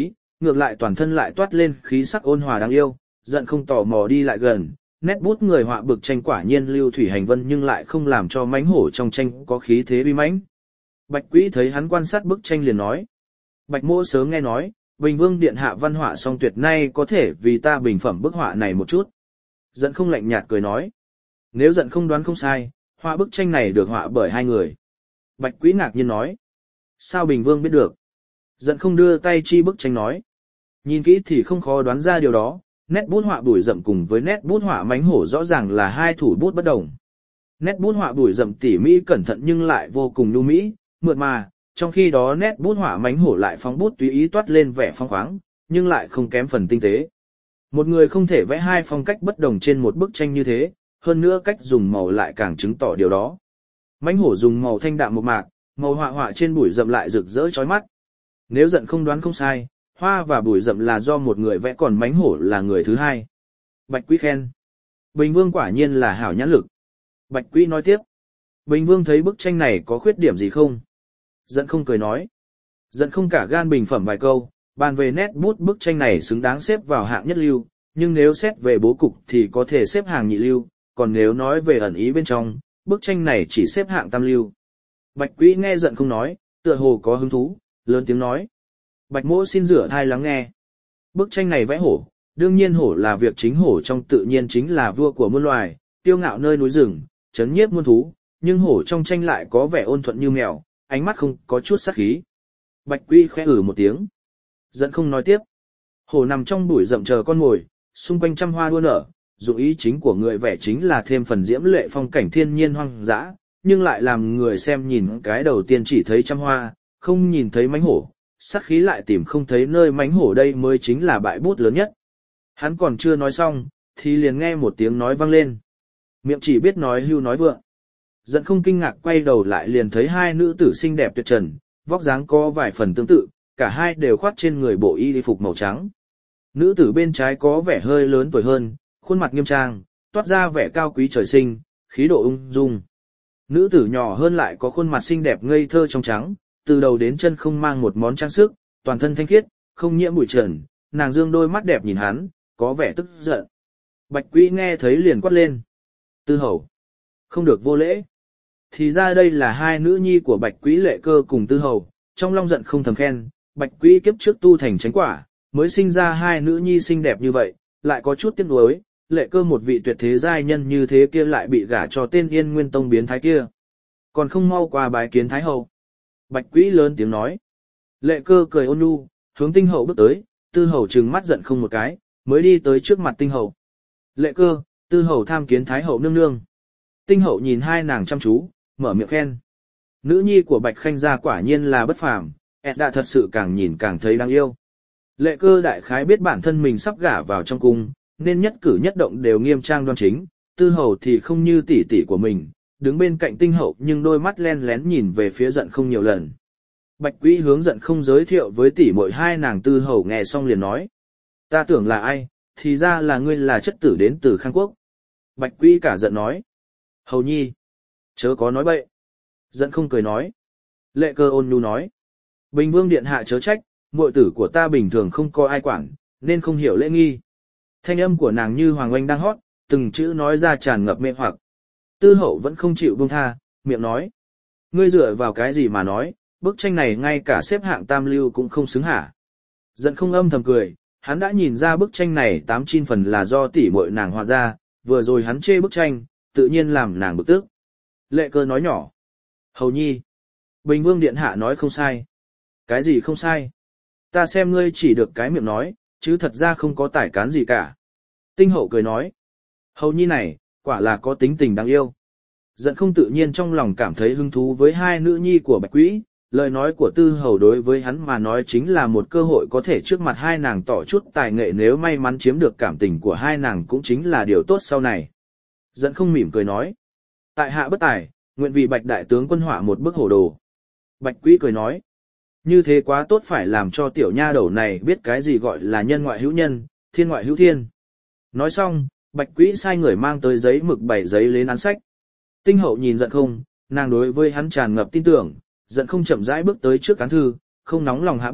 ngược lại toàn thân lại toát lên khí sắc ôn hòa đáng yêu, giận không tò mò đi lại gần, nét bút người họa bực tranh quả nhiên lưu thủy hành vân nhưng lại không làm cho mãnh hổ trong tranh có khí thế uy mãnh. Bạch Quý thấy hắn quan sát bức tranh liền nói. Bạch Mỗ sớm nghe nói, Bình Vương điện hạ văn họa song tuyệt, nay có thể vì ta bình phẩm bức họa này một chút. Giận không lạnh nhạt cười nói. Nếu giận không đoán không sai, họa bức tranh này được họa bởi hai người. Bạch Quý ngạc nhiên nói. Sao Bình Vương biết được? Giận không đưa tay chi bức tranh nói. Nhìn kỹ thì không khó đoán ra điều đó, nét bút họa bùi rậm cùng với nét bút họa mãnh hổ rõ ràng là hai thủ bút bất đồng. Nét bút họa bùi rậm tỉ mỹ cẩn thận nhưng lại vô cùng nhu mỹ, mượt mà, trong khi đó nét bút họa mãnh hổ lại phóng bút tùy ý toát lên vẻ phong khoáng, nhưng lại không kém phần tinh tế. Một người không thể vẽ hai phong cách bất đồng trên một bức tranh như thế, hơn nữa cách dùng màu lại càng chứng tỏ điều đó. Mãnh hổ dùng màu thanh đạm mộc mạc, màu họa họa trên bùi rậm lại rực rỡ chói mắt. Nếu giận không đoán không sai, hoa và bùi rậm là do một người vẽ còn mãnh hổ là người thứ hai. Bạch Quý khen. Bình Vương quả nhiên là hảo nhãn lực. Bạch Quý nói tiếp. Bình Vương thấy bức tranh này có khuyết điểm gì không? Giận không cười nói. Giận không cả gan bình phẩm vài câu, bàn về nét bút bức tranh này xứng đáng xếp vào hạng nhất lưu, nhưng nếu xét về bố cục thì có thể xếp hàng nhị lưu, còn nếu nói về ẩn ý bên trong, bức tranh này chỉ xếp hạng tam lưu. Bạch Quý nghe giận không nói, tựa hồ có hứng thú, lớn tiếng nói. Bạch Mỗ xin rửa thai lắng nghe. Bức tranh này vẽ hổ, đương nhiên hổ là việc chính, hổ trong tự nhiên chính là vua của muôn loài, tiêu ngạo nơi núi rừng, chấn nhiếp muôn thú, nhưng hổ trong tranh lại có vẻ ôn thuận như mèo, ánh mắt không có chút sát khí. Bạch Quý khẽ ử một tiếng. Giận không nói tiếp. Hổ nằm trong bụi rậm chờ con mồi, xung quanh trăm hoa đua nở, dụng ý chính của người vẽ chính là thêm phần diễm lệ phong cảnh thiên nhiên hoang dã, nhưng lại làm người xem nhìn cái đầu tiên chỉ thấy trăm hoa, không nhìn thấy mãnh hổ, sát khí lại tìm không thấy nơi mãnh hổ, đây mới chính là bại bút lớn nhất. Hắn còn chưa nói xong, thì liền nghe một tiếng nói vang lên. Miệng chỉ biết nói hưu nói vượng. Giận không kinh ngạc quay đầu lại liền thấy hai nữ tử xinh đẹp tuyệt trần, vóc dáng có vài phần tương tự, cả hai đều khoác trên người bộ y phục màu trắng. Nữ tử bên trái có vẻ hơi lớn tuổi hơn, khuôn mặt nghiêm trang, toát ra vẻ cao quý trời sinh, khí độ ung dung. Nữ tử nhỏ hơn lại có khuôn mặt xinh đẹp ngây thơ trong trắng, từ đầu đến chân không mang một món trang sức, toàn thân thanh khiết, không nhiễm bụi trần, nàng dương đôi mắt đẹp nhìn hắn, có vẻ tức giận. Bạch Quý nghe thấy liền quát lên. Tư hầu, không được vô lễ. Thì ra đây là hai nữ nhi của Bạch Quý, Lệ Cơ cùng Tư hầu, trong lòng giận không thầm khen, Bạch Quý kiếp trước tu thành chánh quả, mới sinh ra hai nữ nhi xinh đẹp như vậy, lại có chút tiếc nuối, Lệ Cơ một vị tuyệt thế giai nhân như thế kia lại bị gả cho tên Yên Nguyên Tông biến thái kia. Còn không mau qua bái kiến thái hậu. Bạch Quý lớn tiếng nói. Lệ Cơ cười ôn nhu, hướng Tinh hậu bước tới, Tư hầu trừng mắt giận không một cái, mới đi tới trước mặt Tinh hậu. Lệ Cơ, Tư hầu tham kiến thái hậu nương nương. Tinh hậu nhìn hai nàng chăm chú, mở miệng khen. Nữ nhi của Bạch Khanh gia quả nhiên là bất phàm, Edda thật sự càng nhìn càng thấy đáng yêu. Lệ Cơ đại khái biết bản thân mình sắp gả vào trong cung, nên nhất cử nhất động đều nghiêm trang đoan chính, Tư hầu thì không như tỷ tỷ của mình, đứng bên cạnh Tinh hậu nhưng đôi mắt len lén nhìn về phía giận không nhiều lần. Bạch Quý hướng giận không giới thiệu với tỷ muội hai nàng. Tư hầu nghe xong liền nói. Ta tưởng là ai, thì ra là ngươi, là chất tử đến từ Khang Quốc. Bạch Quý cả giận nói. Hầu nhi, chớ có nói bậy. Giận không cười nói. Lệ Cơ ôn nhu nói. Bình Vương điện hạ chớ trách, muội tử của ta bình thường không có ai quản, nên không hiểu lễ nghi. Thanh âm của nàng như hoàng oanh đang hót, từng chữ nói ra tràn ngập mê hoặc. Tư hậu vẫn không chịu buông tha, miệng nói. Ngươi dựa vào cái gì mà nói, bức tranh này ngay cả xếp hạng tam lưu cũng không xứng hả. Giận không âm thầm cười, hắn đã nhìn ra bức tranh này tám chín phần là do tỷ muội nàng họa ra, vừa rồi hắn chê bức tranh, tự nhiên làm nàng bực tức. Lệ Cơ nói nhỏ. Hầu nhi, Bình Vương điện hạ nói không sai. Cái gì không sai? Ta xem ngươi chỉ được cái miệng nói, chứ thật ra không có tài cán gì cả. Tinh hậu cười nói. Hầu nhi này, quả là có tính tình đáng yêu. Giận không tự nhiên trong lòng cảm thấy hứng thú với hai nữ nhi của Bạch Quý, lời nói của Tư hầu đối với hắn mà nói chính là một cơ hội có thể trước mặt hai nàng tỏ chút tài nghệ, nếu may mắn chiếm được cảm tình của hai nàng cũng chính là điều tốt sau này. Giận không mỉm cười nói. Tại hạ bất tài, nguyện vì Bạch đại tướng quân họa một bức hổ đồ. Bạch Quý cười nói. Như thế quá tốt, phải làm cho tiểu nha đầu này biết cái gì gọi là nhân ngoại hữu nhân, thiên ngoại hữu thiên. Nói xong, Bạch Quý sai người mang tới giấy mực bảy giấy lên án sách. Tinh hậu nhìn giận không, nàng đối với hắn tràn ngập tin tưởng, giận không chậm rãi bước tới trước cán thư, không nóng lòng hạ bút,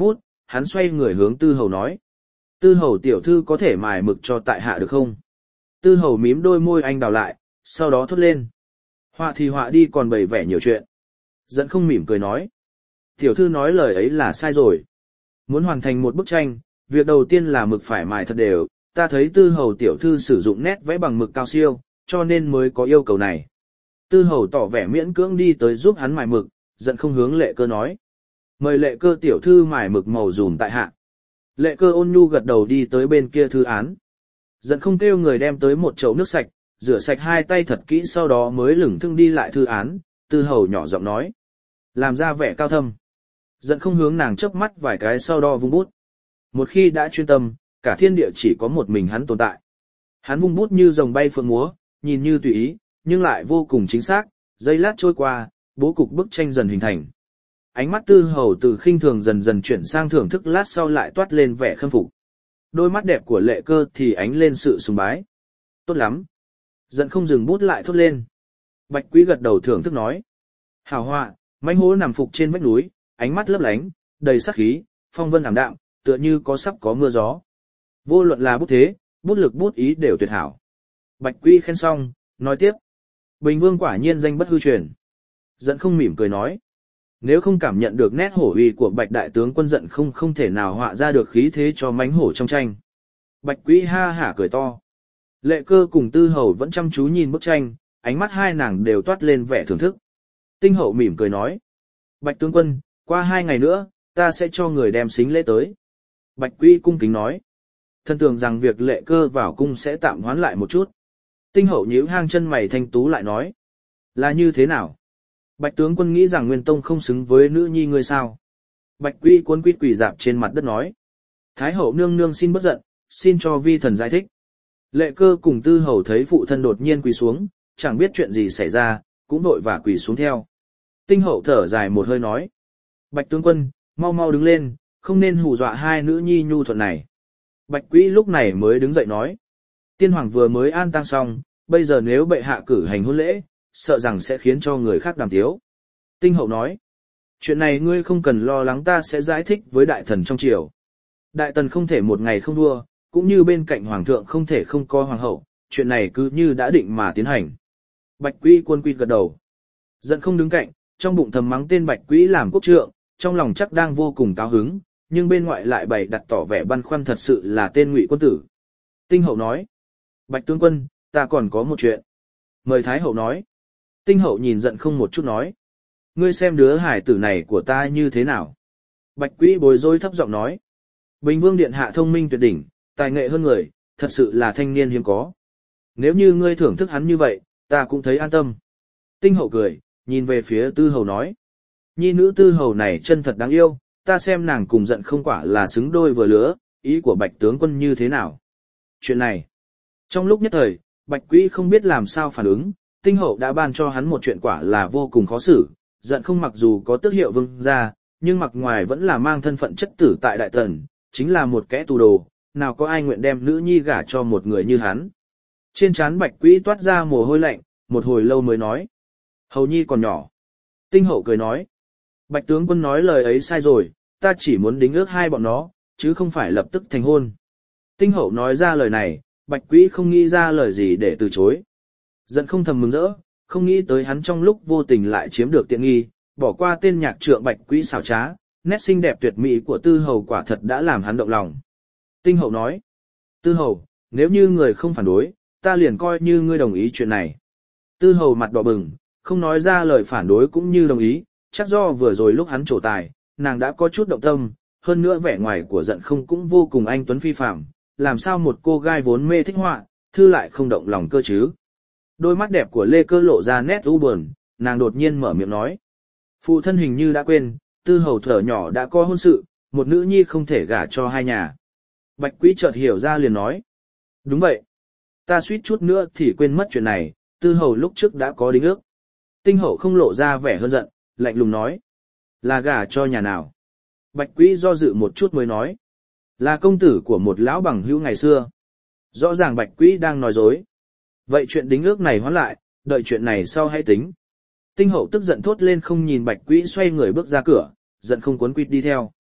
hắn xoay người hướng tư hầu nói. Tư hầu tiểu thư có thể mài mực cho tại hạ được không? Tư hầu mím đôi môi anh đào lại, sau đó thốt lên. Họa thì họa đi còn bày vẻ nhiều chuyện. Dẫn không mỉm cười nói. Tiểu thư nói lời ấy là sai rồi. Muốn hoàn thành một bức tranh, việc đầu tiên là mực phải mài thật đều, ta thấy tư hầu tiểu thư sử dụng nét vẽ bằng mực cao siêu, cho nên mới có yêu cầu này. Tư hầu tỏ vẻ miễn cưỡng đi tới giúp hắn mài mực, giận không hướng lệ cơ nói. Mời lệ cơ tiểu thư mài mực màu dùm tại hạ. Lệ cơ ôn nhu gật đầu đi tới bên kia thư án. Giận không kêu người đem tới một chậu nước sạch, rửa sạch hai tay thật kỹ sau đó mới lửng thưng đi lại thư án, tư hầu nhỏ giọng nói. Làm ra vẻ cao thâm. Giận không hướng nàng chớp mắt vài cái sau đó vung bút. Một khi đã chuyên tâm, cả thiên địa chỉ có một mình hắn tồn tại. Hắn vung bút như rồng bay phượng múa, nhìn như tùy ý, nhưng lại vô cùng chính xác, giây lát trôi qua, bố cục bức tranh dần hình thành. Ánh mắt tư hầu từ khinh thường dần dần chuyển sang thưởng thức lát sau lại toát lên vẻ khâm phục. Đôi mắt đẹp của lệ cơ thì ánh lên sự sùng bái. Tốt lắm. Giận không dừng bút lại thốt lên. Bạch Quý gật đầu thưởng thức nói. Hào họa, mãnh hố nằm phục trên vách núi, ánh mắt lấp lánh, đầy sắc khí, phong vân ảm đạm, tựa như có sắp có mưa gió. Vô luận là bút thế, bút lực bút ý đều tuyệt hảo. Bạch Quý khen xong, nói tiếp. Bình Vương quả nhiên danh bất hư truyền. Giận không mỉm cười nói. Nếu không cảm nhận được nét hổ uy của Bạch đại tướng quân giận không không thể nào họa ra được khí thế cho mãnh hổ trong tranh. Bạch Quý ha hả cười to. Lệ cơ cùng tư hầu vẫn chăm chú nhìn bức tranh, ánh mắt hai nàng đều toát lên vẻ thưởng thức. Tinh hậu mỉm cười nói. Bạch tướng quân, qua hai ngày nữa, ta sẽ cho người đem xính lễ tới. Bạch Quý cung kính nói. Thân tưởng rằng việc lệ cơ vào cung sẽ tạm hoãn lại một chút. Tinh hậu nhíu hang chân mày thanh tú lại nói. Là như thế nào? Bạch tướng quân nghĩ rằng Nguyên Tông không xứng với nữ nhi ngươi sao? Bạch Quý cuốn quýt quỳ dạp trên mặt đất nói. Thái hậu nương nương xin bất giận, xin cho vi thần giải thích. Lệ cơ cùng tư hầu thấy phụ thân đột nhiên quỳ xuống, chẳng biết chuyện gì xảy ra, cũng vội và quỳ xuống theo. Tinh hậu thở dài một hơi nói. Bạch tướng quân, mau mau đứng lên, không nên hù dọa hai nữ nhi nhu thuận này. Bạch Quý lúc này mới đứng dậy nói. Tiên hoàng vừa mới an táng xong, bây giờ nếu bệ hạ cử hành hôn lễ, sợ rằng sẽ khiến cho người khác đàm tiếu. Tinh hậu nói. Chuyện này ngươi không cần lo lắng, ta sẽ giải thích với đại thần trong triều. Đại tần không thể một ngày không đua, cũng như bên cạnh hoàng thượng không thể không có hoàng hậu, chuyện này cứ như đã định mà tiến hành. Bạch Quý quân quy gật đầu. Giận không đứng cạnh, trong bụng thầm mắng tên Bạch Quý làm quốc trượng, trong lòng chắc đang vô cùng cao hứng, nhưng bên ngoại lại bày đặt tỏ vẻ băn khoăn thật sự là tên Ngụy quân tử. Tinh hậu nói. Bạch tướng quân, ta còn có một chuyện. Mời Thái hậu nói. Tinh hậu nhìn giận không một chút nói. Ngươi xem đứa hải tử này của ta như thế nào. Bạch Quý bối rối thấp giọng nói. Bình Vương điện hạ thông minh tuyệt đỉnh, tài nghệ hơn người, thật sự là thanh niên hiếm có. Nếu như ngươi thưởng thức hắn như vậy, ta cũng thấy an tâm. Tinh hậu cười, nhìn về phía tư hầu nói. Nhi nữ tư hầu này chân thật đáng yêu, ta xem nàng cùng giận không quả là xứng đôi vừa lứa, ý của Bạch tướng quân như thế nào. Chuyện này, trong lúc nhất thời, Bạch Quý không biết làm sao phản ứng, tinh hậu đã ban cho hắn một chuyện quả là vô cùng khó xử, giận không mặc dù có tước hiệu vương gia, nhưng mặc ngoài vẫn là mang thân phận chất tử tại đại tần, chính là một kẻ tù đồ, nào có ai nguyện đem nữ nhi gả cho một người như hắn. Trên trán Bạch Quý toát ra mồ hôi lạnh, một hồi lâu mới nói. Hầu nhi còn nhỏ. Tinh hậu cười nói. Bạch tướng quân nói lời ấy sai rồi, ta chỉ muốn đính ước hai bọn nó, chứ không phải lập tức thành hôn. Tinh hậu nói ra lời này, Bạch Quý không nghĩ ra lời gì để từ chối. Giận không thầm mừng rỡ, không nghĩ tới hắn trong lúc vô tình lại chiếm được tiện nghi, bỏ qua tên nhạc trượng Bạch Quý xảo trá, nét xinh đẹp tuyệt mỹ của tư hầu quả thật đã làm hắn động lòng. Tinh hậu nói, tư hầu, nếu như người không phản đối, ta liền coi như ngươi đồng ý chuyện này. Tư hầu mặt đỏ bừng, không nói ra lời phản đối cũng như đồng ý, chắc do vừa rồi lúc hắn trổ tài, nàng đã có chút động tâm, hơn nữa vẻ ngoài của giận không cũng vô cùng anh tuấn phi phàm, làm sao một cô gái vốn mê thích họa, thư lại không động lòng cơ chứ. Đôi mắt đẹp của Lê Cơ lộ ra nét u buồn, nàng đột nhiên mở miệng nói. Phụ thân hình như đã quên, tư hầu thở nhỏ đã có hôn sự, một nữ nhi không thể gả cho hai nhà. Bạch Quý chợt hiểu ra liền nói. Đúng vậy. Ta suýt chút nữa thì quên mất chuyện này, tư hầu lúc trước đã có đính ước. Tinh hậu không lộ ra vẻ hơn giận, lạnh lùng nói. Là gả cho nhà nào? Bạch Quý do dự một chút mới nói. Là công tử của một lão bằng hữu ngày xưa. Rõ ràng Bạch Quý đang nói dối. Vậy chuyện đính ước này hoãn lại, đợi chuyện này sau hãy tính. Tinh hậu tức giận thốt lên không nhìn Bạch Quý xoay người bước ra cửa, giận không cuốn quýt đi theo.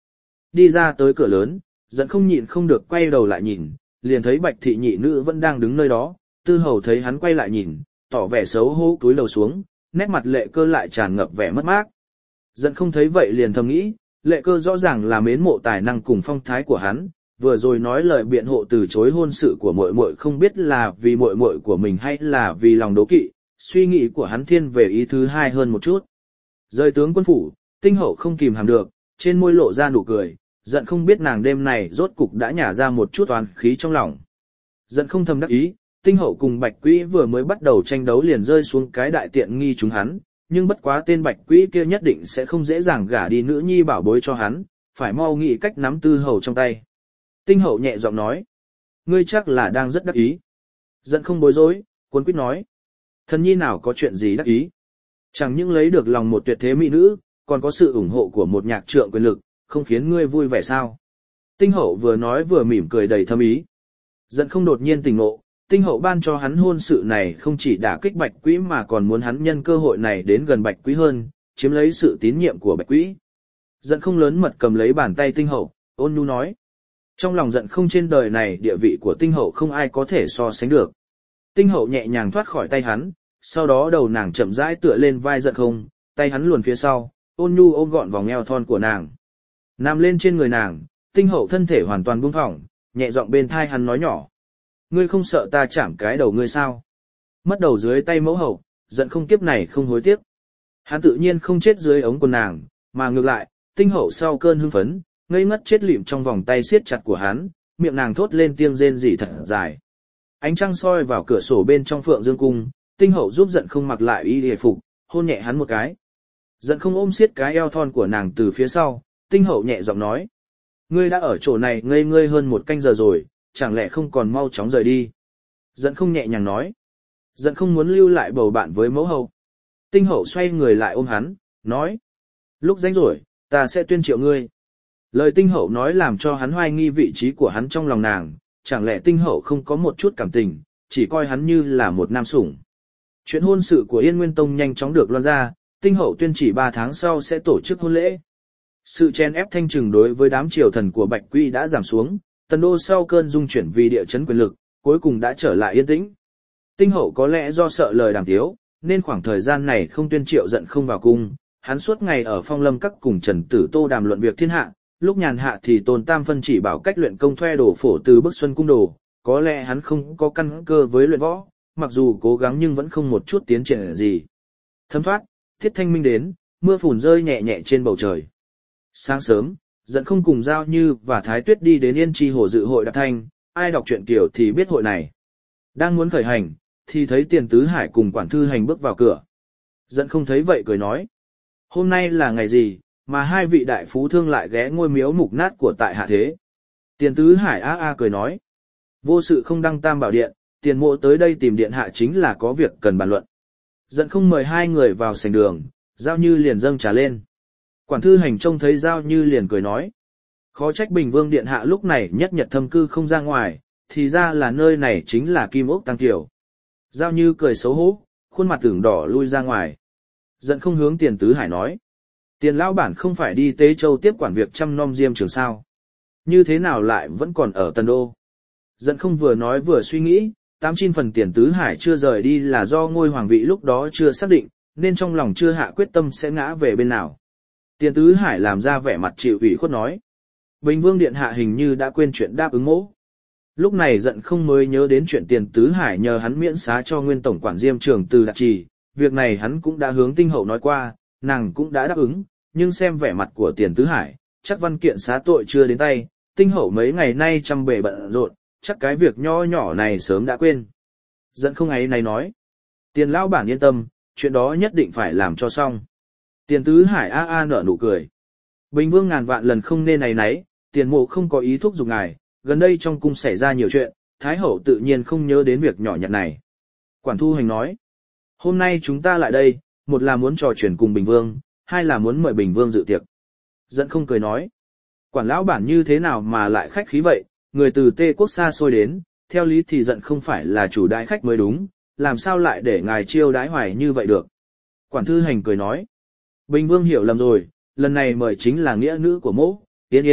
đi ra tới cửa lớn, giận không nhịn không được quay đầu lại nhìn, liền thấy Bạch thị nhị nữ vẫn đang đứng nơi đó, Tư Hầu thấy hắn quay lại nhìn, tỏ vẻ xấu hổ cúi đầu xuống, nét mặt Lệ Cơ lại tràn ngập vẻ mất mát. Giận không thấy vậy liền thầm nghĩ, Lệ Cơ rõ ràng là mến mộ tài năng cùng phong thái của hắn, vừa rồi nói lời biện hộ từ chối hôn sự của muội muội không biết là vì muội muội của mình hay là vì lòng đố kỵ, suy nghĩ của hắn thiên về ý thứ hai hơn một chút. Rời tướng quân phủ, Tinh Hậu không kìm hàm được, trên môi lộ ra nụ cười, giận không biết nàng đêm này rốt cục đã nhả ra một chút oán khí trong lòng. Giận không thầm đắc ý, Tinh Hậu cùng Bạch Quỹ vừa mới bắt đầu tranh đấu liền rơi xuống cái đại tiện nghi chúng hắn, nhưng bất quá tên Bạch Quỹ kia nhất định sẽ không dễ dàng gả đi nữ nhi bảo bối cho hắn, phải mau nghĩ cách nắm Tư Hầu trong tay. Tinh Hậu nhẹ giọng nói, ngươi chắc là đang rất đắc ý. Giận không bối rối, cuốn quýt nói, thần nhi nào có chuyện gì đắc ý. Chẳng những lấy được lòng một tuyệt thế mỹ nữ, còn có sự ủng hộ của một nhạc trượng quyền lực, không khiến ngươi vui vẻ sao? Tinh Hậu vừa nói vừa mỉm cười đầy thâm ý. Giận không đột nhiên tỉnh ngộ, Tinh Hậu ban cho hắn hôn sự này không chỉ đả kích Bạch Quỹ mà còn muốn hắn nhân cơ hội này đến gần Bạch Quỹ hơn, chiếm lấy sự tín nhiệm của Bạch Quỹ. Giận không lớn mật cầm lấy bàn tay Tinh Hậu, ôn nhu nói. Trong lòng giận không trên đời này địa vị của Tinh Hậu không ai có thể so sánh được. Tinh Hậu nhẹ nhàng thoát khỏi tay hắn, sau đó đầu nàng chậm rãi tựa lên vai giận không, tay hắn luồn phía sau, ôn nhu ôm gọn vòng eo thon của nàng. Nằm lên trên người nàng, Tinh Hậu thân thể hoàn toàn buông thõng, nhẹ giọng bên thai hắn nói nhỏ. Ngươi không sợ ta chạm cái đầu ngươi sao? Mất đầu dưới tay mẫu hậu, giận không kiếp này không hối tiếc. Hắn tự nhiên không chết dưới ống quần nàng, mà ngược lại, Tinh Hậu sau cơn hưng phấn, ngây ngất chết lịm trong vòng tay siết chặt của hắn, miệng nàng thốt lên tiếng rên rỉ thật dài. Ánh trăng soi vào cửa sổ bên trong Phượng Dương cung, Tinh Hậu giúp giận không mặc lại y hề phục, hôn nhẹ hắn một cái. Giận không ôm siết cái eo thon của nàng từ phía sau, Tinh Hậu nhẹ giọng nói. Ngươi đã ở chỗ này ngây ngơi hơn một canh giờ rồi, chẳng lẽ không còn mau chóng rời đi. Giận không nhẹ nhàng nói. Giận không muốn lưu lại bầu bạn với mẫu hậu. Tinh Hậu xoay người lại ôm hắn, nói. Lúc rảnh rỗi, ta sẽ tuyên triệu ngươi. Lời Tinh Hậu nói làm cho hắn hoài nghi vị trí của hắn trong lòng nàng, chẳng lẽ Tinh Hậu không có một chút cảm tình, chỉ coi hắn như là một nam sủng. Chuyện hôn sự của Yên Nguyên Tông nhanh chóng được loan ra, Tinh Hậu tuyên chỉ ba tháng sau sẽ tổ chức hôn lễ. Sự chen ép thanh trừng đối với đám triều thần của Bạch Quy đã giảm xuống, Tần Đô sau cơn dung chuyển vì địa chấn quyền lực, cuối cùng đã trở lại yên tĩnh. Tinh Hậu có lẽ do sợ lời đàm tiếu, nên khoảng thời gian này không tuyên triệu giận không vào cung, hắn suốt ngày ở Phong Lâm Các cùng Trần Tử Tô đàm luận việc thiên hạ, lúc nhàn hạ thì Tôn Tam phân chỉ bảo cách luyện công thuê đồ phổ từ Bức Xuân cung đồ, có lẽ hắn không có căn cơ với luyện võ, mặc dù cố gắng nhưng vẫn không một chút tiến triển gì. Thấm thoát, Thiết Thanh Minh đến, mưa phùn rơi nhẹ nhẹ trên bầu trời. Sáng sớm, Giận không cùng Giao Như và Thái Tuyết đi đến Yên Chi Hồ dự hội đạp thanh, ai đọc truyện kiểu thì biết hội này. Đang muốn khởi hành, thì thấy Tiền Tứ Hải cùng Quản Thư Hành bước vào cửa. Giận không thấy vậy cười nói. Hôm nay là ngày gì, mà hai vị đại phú thương lại ghé ngôi miếu mục nát của tại hạ thế. Tiền Tứ Hải a a cười nói. Vô sự không đăng tam bảo điện, Tiền mộ tới đây tìm điện hạ chính là có việc cần bàn luận. Giận không mời hai người vào sảnh đường, Giao Như liền dâng trà lên. Quản Thư Hành trông thấy Giao Như liền cười nói. Khó trách Bình Vương điện hạ lúc này nhất nhật thâm cư không ra ngoài, thì ra là nơi này chính là Kim Ốc Tăng Tiểu. Giao Như cười xấu hổ, khuôn mặt tưởng đỏ lui ra ngoài. Giận không hướng Tiền Tứ Hải nói. Tiền lão bản không phải đi Tế Châu tiếp quản việc chăm nom Diêm Trường sao? Như thế nào lại vẫn còn ở Tần Đô? Giận không vừa nói vừa suy nghĩ, tám chín phần Tiền Tứ Hải chưa rời đi là do ngôi hoàng vị lúc đó chưa xác định, nên trong lòng chưa hạ quyết tâm sẽ ngã về bên nào. Tiền Tứ Hải làm ra vẻ mặt chịu ủy khuất nói. Bình Vương điện hạ hình như đã quên chuyện đáp ứng mỗ. Lúc này Giận không mới nhớ đến chuyện Tiền Tứ Hải nhờ hắn miễn xá cho nguyên tổng quản Diêm Trường từ Đạt Trì, việc này hắn cũng đã hướng Tinh Hậu nói qua, nàng cũng đã đáp ứng, nhưng xem vẻ mặt của Tiền Tứ Hải, chắc văn kiện xá tội chưa đến tay, Tinh Hậu mấy ngày nay chăm bề bận rộn, chắc cái việc nho nhỏ này sớm đã quên. Giận không ấy này nói. Tiền lão bản yên tâm, chuyện đó nhất định phải làm cho xong. Tiền Tứ Hải a a nở nụ cười. Bình Vương ngàn vạn lần không nên này nấy, Tiền mộ không có ý thúc giục ngài, gần đây trong cung xảy ra nhiều chuyện, Thái hậu tự nhiên không nhớ đến việc nhỏ nhặt này. Quản Thu Hành nói. Hôm nay chúng ta lại đây, một là muốn trò chuyện cùng Bình Vương, hai là muốn mời Bình Vương dự tiệc. Giận không cười nói. Quản lão bản như thế nào mà lại khách khí vậy, người từ Tê Quốc xa xôi đến, theo lý thì Giận không phải là chủ đãi khách mới đúng, làm sao lại để ngài chiêu đãi hoài như vậy được. Quản Thư Hành cười nói. Bình Vương hiểu lầm rồi, lần này mời chính là nghĩa nữ của mỗ, Yên Yên,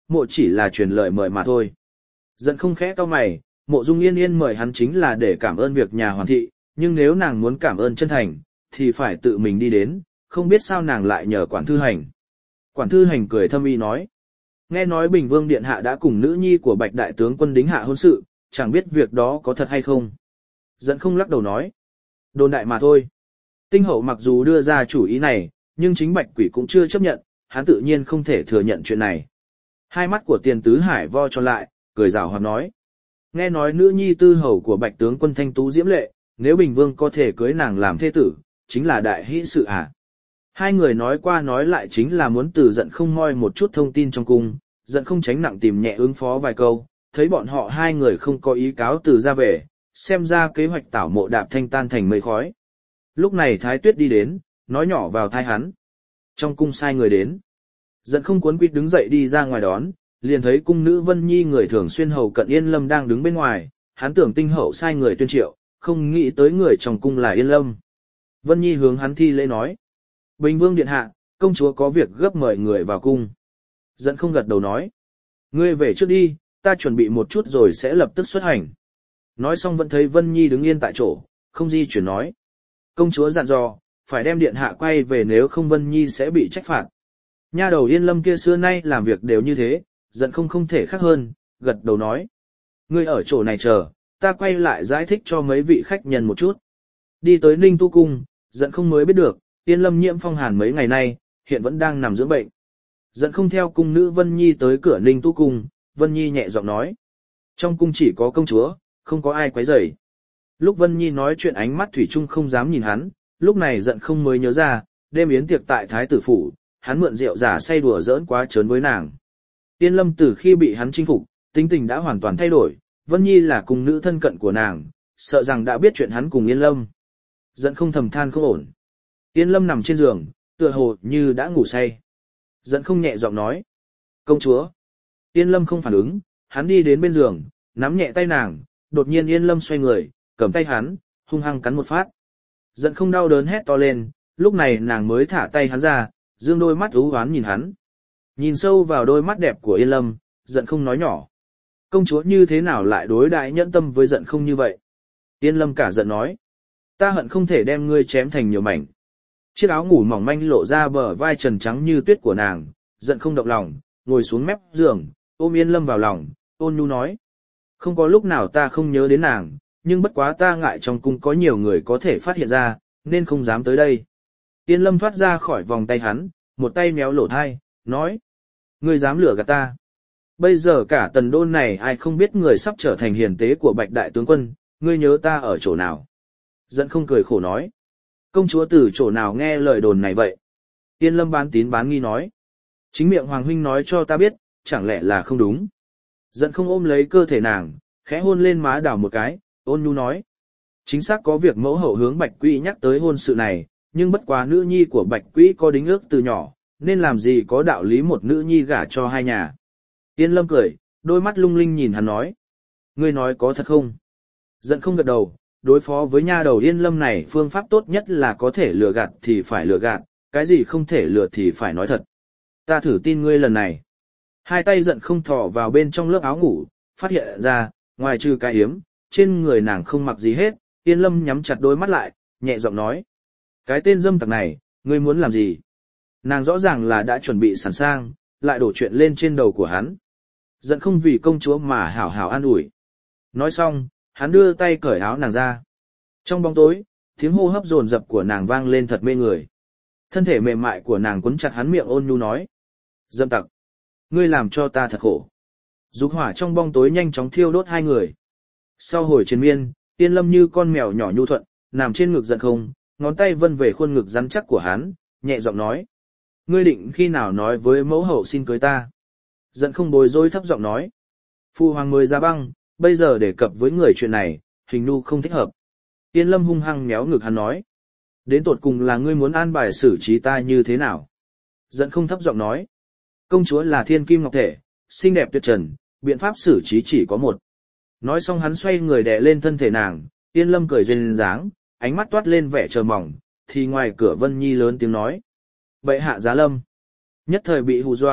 mộ chỉ là truyền lời mời mà thôi. Giận không khẽ cau mày, Mộ Dung Yên Yên mời hắn chính là để cảm ơn việc nhà hoàn thị, nhưng nếu nàng muốn cảm ơn chân thành, thì phải tự mình đi đến, không biết sao nàng lại nhờ Quản Thư Hành. Quản Thư Hành cười thâm ý nói, nghe nói Bình Vương Điện Hạ đã cùng nữ nhi của Bạch Đại Tướng quân đính hạ hôn sự, chẳng biết việc đó có thật hay không. Giận không lắc đầu nói, đồn đại mà thôi. Tinh Hậu mặc dù đưa ra chủ ý này, nhưng chính Bạch Quỷ cũng chưa chấp nhận, hắn tự nhiên không thể thừa nhận chuyện này. Hai mắt của Tiền Tứ Hải vo tròn lại, cười rào hoạt nói, nghe nói nữ nhi tư hầu của Bạch tướng quân thanh tú diễm lệ, nếu Bình Vương có thể cưới nàng làm thê tử, chính là đại hỷ sự à. Hai người nói qua nói lại chính là muốn từ Giận không moi một chút thông tin trong cung, Giận không tránh nặng tìm nhẹ ứng phó vài câu, thấy bọn họ hai người không có ý cáo từ ra về, xem ra kế hoạch tảo mộ đạp thanh tan thành mây khói. Lúc này Thái Tuyết đi đến, nói nhỏ vào tai hắn. Trong cung sai người đến. Giận không cuốn quýt đứng dậy đi ra ngoài đón, liền thấy cung nữ Vân Nhi người thường xuyên hầu cận Yên Lâm đang đứng bên ngoài, hắn tưởng Tinh Hậu sai người tuyên triệu, không nghĩ tới người trong cung là Yên Lâm. Vân Nhi hướng hắn thi lễ nói, Bình Vương điện hạ, công chúa có việc gấp mời người vào cung. Giận không gật đầu nói, ngươi về trước đi, ta chuẩn bị một chút rồi sẽ lập tức xuất hành. Nói xong vẫn thấy Vân Nhi đứng yên tại chỗ, không di chuyển nói, công chúa dặn dò, phải đem điện hạ quay về nếu không Vân Nhi sẽ bị trách phạt. Nha đầu Yên Lâm kia xưa nay làm việc đều như thế, Giận không không thể khác hơn, gật đầu nói, ngươi ở chỗ này chờ, ta quay lại giải thích cho mấy vị khách nhân một chút. Đi tới Ninh Tu cung, Giận không mới biết được, Yên Lâm nhiễm phong hàn mấy ngày nay, hiện vẫn đang nằm dưỡng bệnh. Giận không theo cung nữ Vân Nhi tới cửa Ninh Tu cung, Vân Nhi nhẹ giọng nói, trong cung chỉ có công chúa, không có ai quấy rầy. Lúc Vân Nhi nói chuyện ánh mắt thủy chung không dám nhìn hắn, lúc này Giận không mới nhớ ra, đêm yến tiệc tại Thái tử phủ, hắn mượn rượu giả say đùa giỡn quá trớn với nàng. Yên Lâm từ khi bị hắn chinh phục, tính tình đã hoàn toàn thay đổi, Vân Nhi là cung nữ thân cận của nàng, sợ rằng đã biết chuyện hắn cùng Yên Lâm. Giận không thầm than không ổn. Yên Lâm nằm trên giường, tựa hồ như đã ngủ say. Giận không nhẹ giọng nói, công chúa. Yên Lâm không phản ứng, hắn đi đến bên giường, nắm nhẹ tay nàng, đột nhiên Yên Lâm xoay người, cầm tay hắn, hung hăng cắn một phát. Giận không đau đớn hét to lên, lúc này nàng mới thả tay hắn ra, dương đôi mắt u hoán nhìn hắn. Nhìn sâu vào đôi mắt đẹp của Yên Lâm, Giận không nói nhỏ, công chúa như thế nào lại đối đãi nhẫn tâm với Giận không như vậy. Yên Lâm cả giận nói, ta hận không thể đem ngươi chém thành nhiều mảnh. Chiếc áo ngủ mỏng manh lộ ra bờ vai trần trắng như tuyết của nàng, Giận không động lòng, ngồi xuống mép giường, ôm Yên Lâm vào lòng, ôn nhu nói, không có lúc nào ta không nhớ đến nàng, nhưng bất quá ta ngại trong cung có nhiều người có thể phát hiện ra, nên không dám tới đây. Yên Lâm thoát ra khỏi vòng tay hắn, một tay méo lỗ thai, nói, ngươi dám lừa gạt ta. Bây giờ cả Tần Đôn này ai không biết người sắp trở thành hiền tế của Bạch Đại Tướng quân, ngươi nhớ ta ở chỗ nào. Giận không cười khổ nói, công chúa từ chỗ nào nghe lời đồn này vậy. Yên Lâm bán tín bán nghi nói, chính miệng Hoàng huynh nói cho ta biết, chẳng lẽ là không đúng. Giận không ôm lấy cơ thể nàng, khẽ hôn lên má đảo một cái, ôn nhu nói, chính xác có việc mẫu hậu hướng Bạch Quỹ nhắc tới hôn sự này, nhưng bất quá nữ nhi của Bạch Quỹ có đính ước từ nhỏ, nên làm gì có đạo lý một nữ nhi gả cho hai nhà. Yên Lâm cười, đôi mắt lung linh nhìn hắn nói, ngươi nói có thật không? Giận không gật đầu, đối phó với nha đầu Yên Lâm này phương pháp tốt nhất là có thể lừa gạt thì phải lừa gạt, cái gì không thể lừa thì phải nói thật. Ta thử tin ngươi lần này. Hai tay Giận không thò vào bên trong lớp áo ngủ, phát hiện ra, ngoài trừ cái yếm, trên người nàng không mặc gì hết. Yên Lâm nhắm chặt đôi mắt lại, nhẹ giọng nói, cái tên dâm tặc này, ngươi muốn làm gì? Nàng rõ ràng là đã chuẩn bị sẵn sàng, lại đổ chuyện lên trên đầu của hắn. Giận không vì công chúa mà hảo hảo an ủi. Nói xong, hắn đưa tay cởi áo nàng ra. Trong bóng tối, tiếng hô hấp dồn dập của nàng vang lên thật mê người. Thân thể mềm mại của nàng quấn chặt hắn miệng ôn nhu nói, dâm tặc, ngươi làm cho ta thật khổ. Dục hỏa trong bóng tối nhanh chóng thiêu đốt hai người. Sau hồi triền miên, Yên Lâm như con mèo nhỏ nhu thuận, nằm trên ngực Giận không, ngón tay vân về khuôn ngực rắn chắc của hắn, nhẹ giọng nói, ngươi định khi nào nói với mẫu hậu xin cưới ta? Giận không bối rối thấp giọng nói, phu hoàng mới ra băng, bây giờ đề cập với người chuyện này, hình nu không thích hợp. Yên Lâm hung hăng méo ngực hắn nói, đến tột cùng là ngươi muốn an bài xử trí ta như thế nào? Giận không thấp giọng nói, công chúa là thiên kim ngọc thể, xinh đẹp tuyệt trần, biện pháp xử trí chỉ có một. Nói xong hắn xoay người đè lên thân thể nàng, Yên Lâm cười duyên dáng, ánh mắt toát lên vẻ chờ mong, thì ngoài cửa Vân Nhi lớn tiếng nói, bệ hạ giá lâm. Nhất thời bị hù dọa,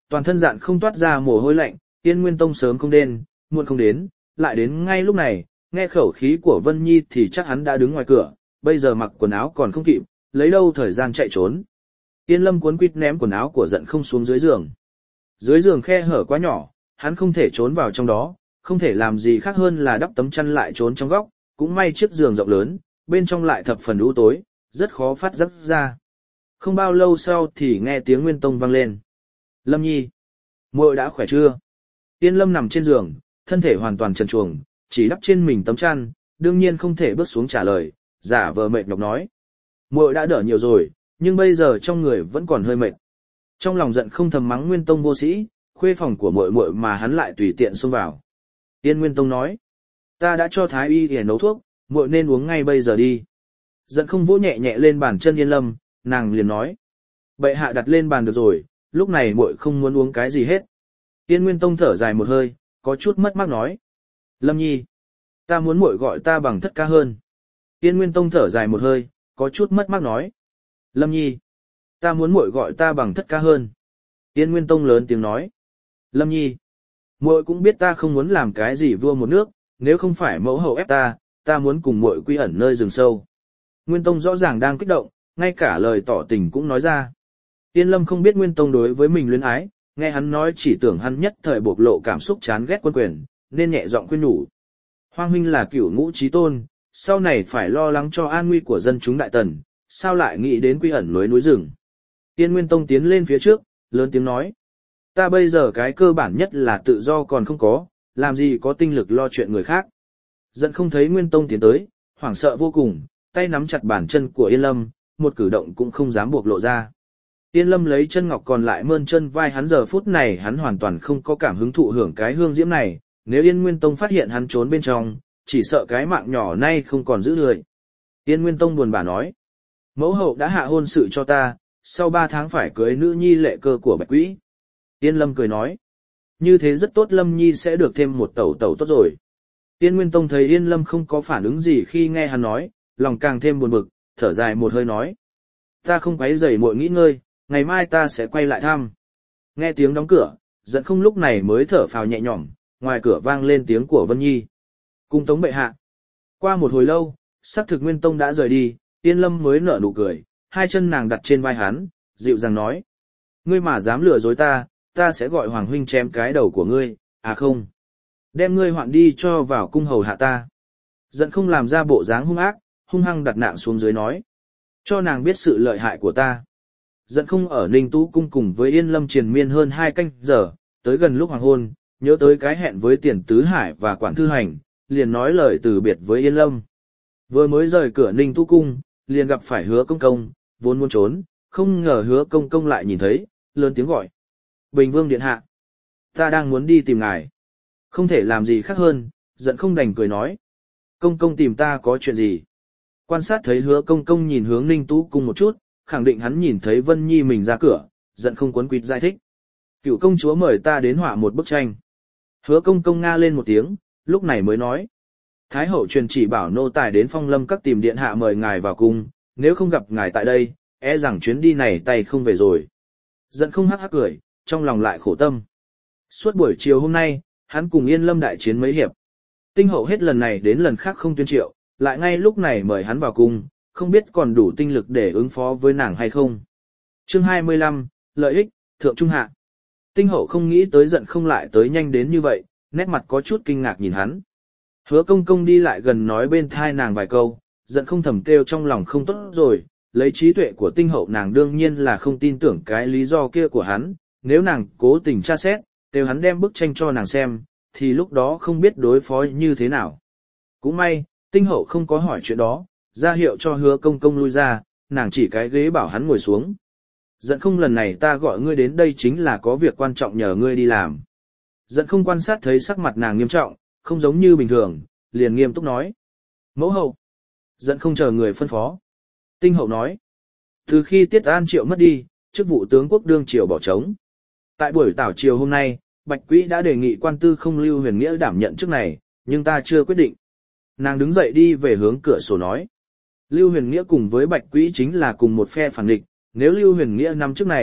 toàn thân dạn không toát ra mồ hôi lạnh, Yên Nguyên Tông sớm không đến, muộn không đến, lại đến ngay lúc này, nghe khẩu khí của Vân Nhi thì chắc hắn đã đứng ngoài cửa, bây giờ mặc quần áo còn không kịp, lấy đâu thời gian chạy trốn. Yên Lâm cuốn quýt ném quần áo của Dận Không xuống dưới giường. Dưới giường khe hở quá nhỏ, hắn không thể trốn vào trong đó, không thể làm gì khác hơn là đắp tấm chăn lại trốn trong góc, cũng may chiếc giường rộng lớn, bên trong lại thập phần u tối, rất khó phát giác ra. Không bao lâu sau thì nghe tiếng Nguyên Tông vang lên. Lâm Nhi, muội đã khỏe chưa? Yên Lâm nằm trên giường, thân thể hoàn toàn trần truồng, chỉ đắp trên mình tấm chăn, đương nhiên không thể bước xuống trả lời, giả vờ mệt nhọc nói. Muội đã đỡ nhiều rồi, nhưng bây giờ trong người vẫn còn hơi mệt. Trong lòng giận không thầm mắng Nguyên Tông vô sĩ, khuê phòng của muội muội mà hắn lại tùy tiện xông vào. Yên Nguyên Tông nói, ta đã cho Thái Y để nấu thuốc, muội nên uống ngay bây giờ đi. Giận không vỗ nhẹ nhẹ lên bàn chân Yên Lâm, nàng liền nói, bệ hạ đặt lên bàn được rồi, lúc này muội không muốn uống cái gì hết. Yên Nguyên Tông thở dài một hơi, có chút mất mát nói, Lâm Nhi, ta muốn muội gọi ta bằng thất ca hơn. Yên Nguyên Tông thở dài một hơi, có chút mất mát nói, Lâm Nhi, ta muốn muội gọi ta bằng thất ca hơn. Yên Nguyên Tông lớn tiếng nói, Lâm Nhi, muội cũng biết ta không muốn làm cái gì vua một nước, nếu không phải mẫu hậu ép ta, ta muốn cùng muội quy ẩn nơi rừng sâu. Nguyên Tông rõ ràng đang kích động, ngay cả lời tỏ tình cũng nói ra. Yên Lâm không biết Nguyên Tông đối với mình luyến ái, nghe hắn nói chỉ tưởng hắn nhất thời bộc lộ cảm xúc chán ghét quân quyền, nên nhẹ giọng khuyên nhủ. Hoang huynh là cửu ngũ chí tôn, sau này phải lo lắng cho an nguy của dân chúng Đại Tần, sao lại nghĩ đến quy ẩn núi núi rừng. Yên Nguyên Tông tiến lên phía trước, lớn tiếng nói. Ta bây giờ cái cơ bản nhất là tự do còn không có, làm gì có tinh lực lo chuyện người khác. Giận không thấy Nguyên Tông tiến tới, hoảng sợ vô cùng, tay nắm chặt bàn chân của Yên Lâm, một cử động cũng không dám buộc lộ ra. Yên Lâm lấy chân ngọc còn lại mơn chân vai hắn, giờ phút này hắn hoàn toàn không có cảm hứng thụ hưởng cái hương diễm này, nếu Yên Nguyên Tông phát hiện hắn trốn bên trong, chỉ sợ cái mạng nhỏ nay không còn giữ lười. Yên Nguyên Tông buồn bã nói, mẫu hậu đã hạ hôn sự cho ta, sau ba tháng phải cưới nữ nhi Lệ Cơ của Bạch Quỹ. Yên Lâm cười nói, như thế rất tốt, Lâm Nhi sẽ được thêm một tẩu tẩu tốt rồi. Yên Nguyên Tông thấy Yên Lâm không có phản ứng gì khi nghe hắn nói, lòng càng thêm buồn bực, thở dài một hơi nói, ta không quấy rầy muội nghỉ ngơi, ngày mai ta sẽ quay lại thăm. Nghe tiếng đóng cửa, Giận không lúc này mới thở phào nhẹ nhõm, ngoài cửa vang lên tiếng của Vân Nhi. Cung tống bệ hạ. Qua một hồi lâu, sắc thực Nguyên Tông đã rời đi, Yên Lâm mới nở nụ cười, hai chân nàng đặt trên vai hắn, dịu dàng nói, ngươi mà dám lừa dối ta, ta sẽ gọi Hoàng huynh chém cái đầu của ngươi, à không, đem ngươi hoạn đi cho vào cung hầu hạ ta. Giận không làm ra bộ dáng hung ác, hung hăng đặt nạng xuống dưới nói, cho nàng biết sự lợi hại của ta. Giận không ở Ninh Tú cung cùng với Yên Lâm triền miên hơn hai canh giờ, tới gần lúc hoàng hôn, nhớ tới cái hẹn với Tiền Tứ Hải và Quản Thư Hành, liền nói lời từ biệt với Yên Lâm. Vừa mới rời cửa Ninh Tú cung, liền gặp phải Hứa Công Công, vốn muốn trốn, không ngờ Hứa Công Công lại nhìn thấy, lớn tiếng gọi. Bình Vương điện hạ, ta đang muốn đi tìm ngài. Không thể làm gì khác hơn, Giận không đành cười nói. Công Công tìm ta có chuyện gì? Quan sát thấy Hứa Công Công nhìn hướng Ninh Tú cung một chút, khẳng định hắn nhìn thấy Vân Nhi mình ra cửa, Giận không quấn quýt giải thích. Cựu công chúa mời ta đến họa một bức tranh. Hứa Công Công nga lên một tiếng, lúc này mới nói. Thái hậu truyền chỉ bảo nô tài đến Phong Lâm các tìm điện hạ mời ngài vào cung, nếu không gặp ngài tại đây, e rằng chuyến đi này tay không về rồi. Giận không hắc hắc cười, trong lòng lại khổ tâm. Suốt buổi chiều hôm nay, hắn cùng Yên Lâm đại chiến mấy hiệp. Tinh hậu hết lần này đến lần khác không tuyên triệu, lại ngay lúc này mời hắn vào cung, không biết còn đủ tinh lực để ứng phó với nàng hay không. Chương hai mươi lăm, lợi ích, thượng trung hạ. Tinh hậu không nghĩ tới Giận không lại tới nhanh đến như vậy, nét mặt có chút kinh ngạc nhìn hắn. Hứa Công Công đi lại gần nói bên thai nàng vài câu, Giận không thầm kêu trong lòng không tốt rồi, lấy trí tuệ của tinh hậu nàng đương nhiên là không tin tưởng cái lý do kia của hắn, nếu nàng cố tình tra xét, kêu hắn đem bức tranh cho nàng xem, thì lúc đó không biết đối phó như thế nào. Cũng may, tinh hậu không có hỏi chuyện đó, ra hiệu cho Hứa Công Công lui ra, nàng chỉ cái ghế bảo hắn ngồi xuống. Giận không, lần này ta gọi ngươi đến đây chính là có việc quan trọng nhờ ngươi đi làm. Giận không quan sát thấy sắc mặt nàng nghiêm trọng, không giống như bình thường, liền nghiêm túc nói. Mẫu hậu. Giận không chờ người phân phó. Tinh hậu nói. Từ khi Tiết An Triệu mất đi, chức vụ tướng quốc đương triều bỏ trống. Tại buổi tảo triều hôm nay, Bạch Quỹ đã đề nghị quan tư không Lưu Huyền Nghĩa đảm nhận chức này, nhưng ta chưa quyết định. Nàng đứng dậy đi về hướng cửa sổ nói. Lưu Huyền Nghĩa cùng với Bạch Quỹ chính là cùng một phe phản địch, nếu Lưu Huyền Nghĩa nắm chức này,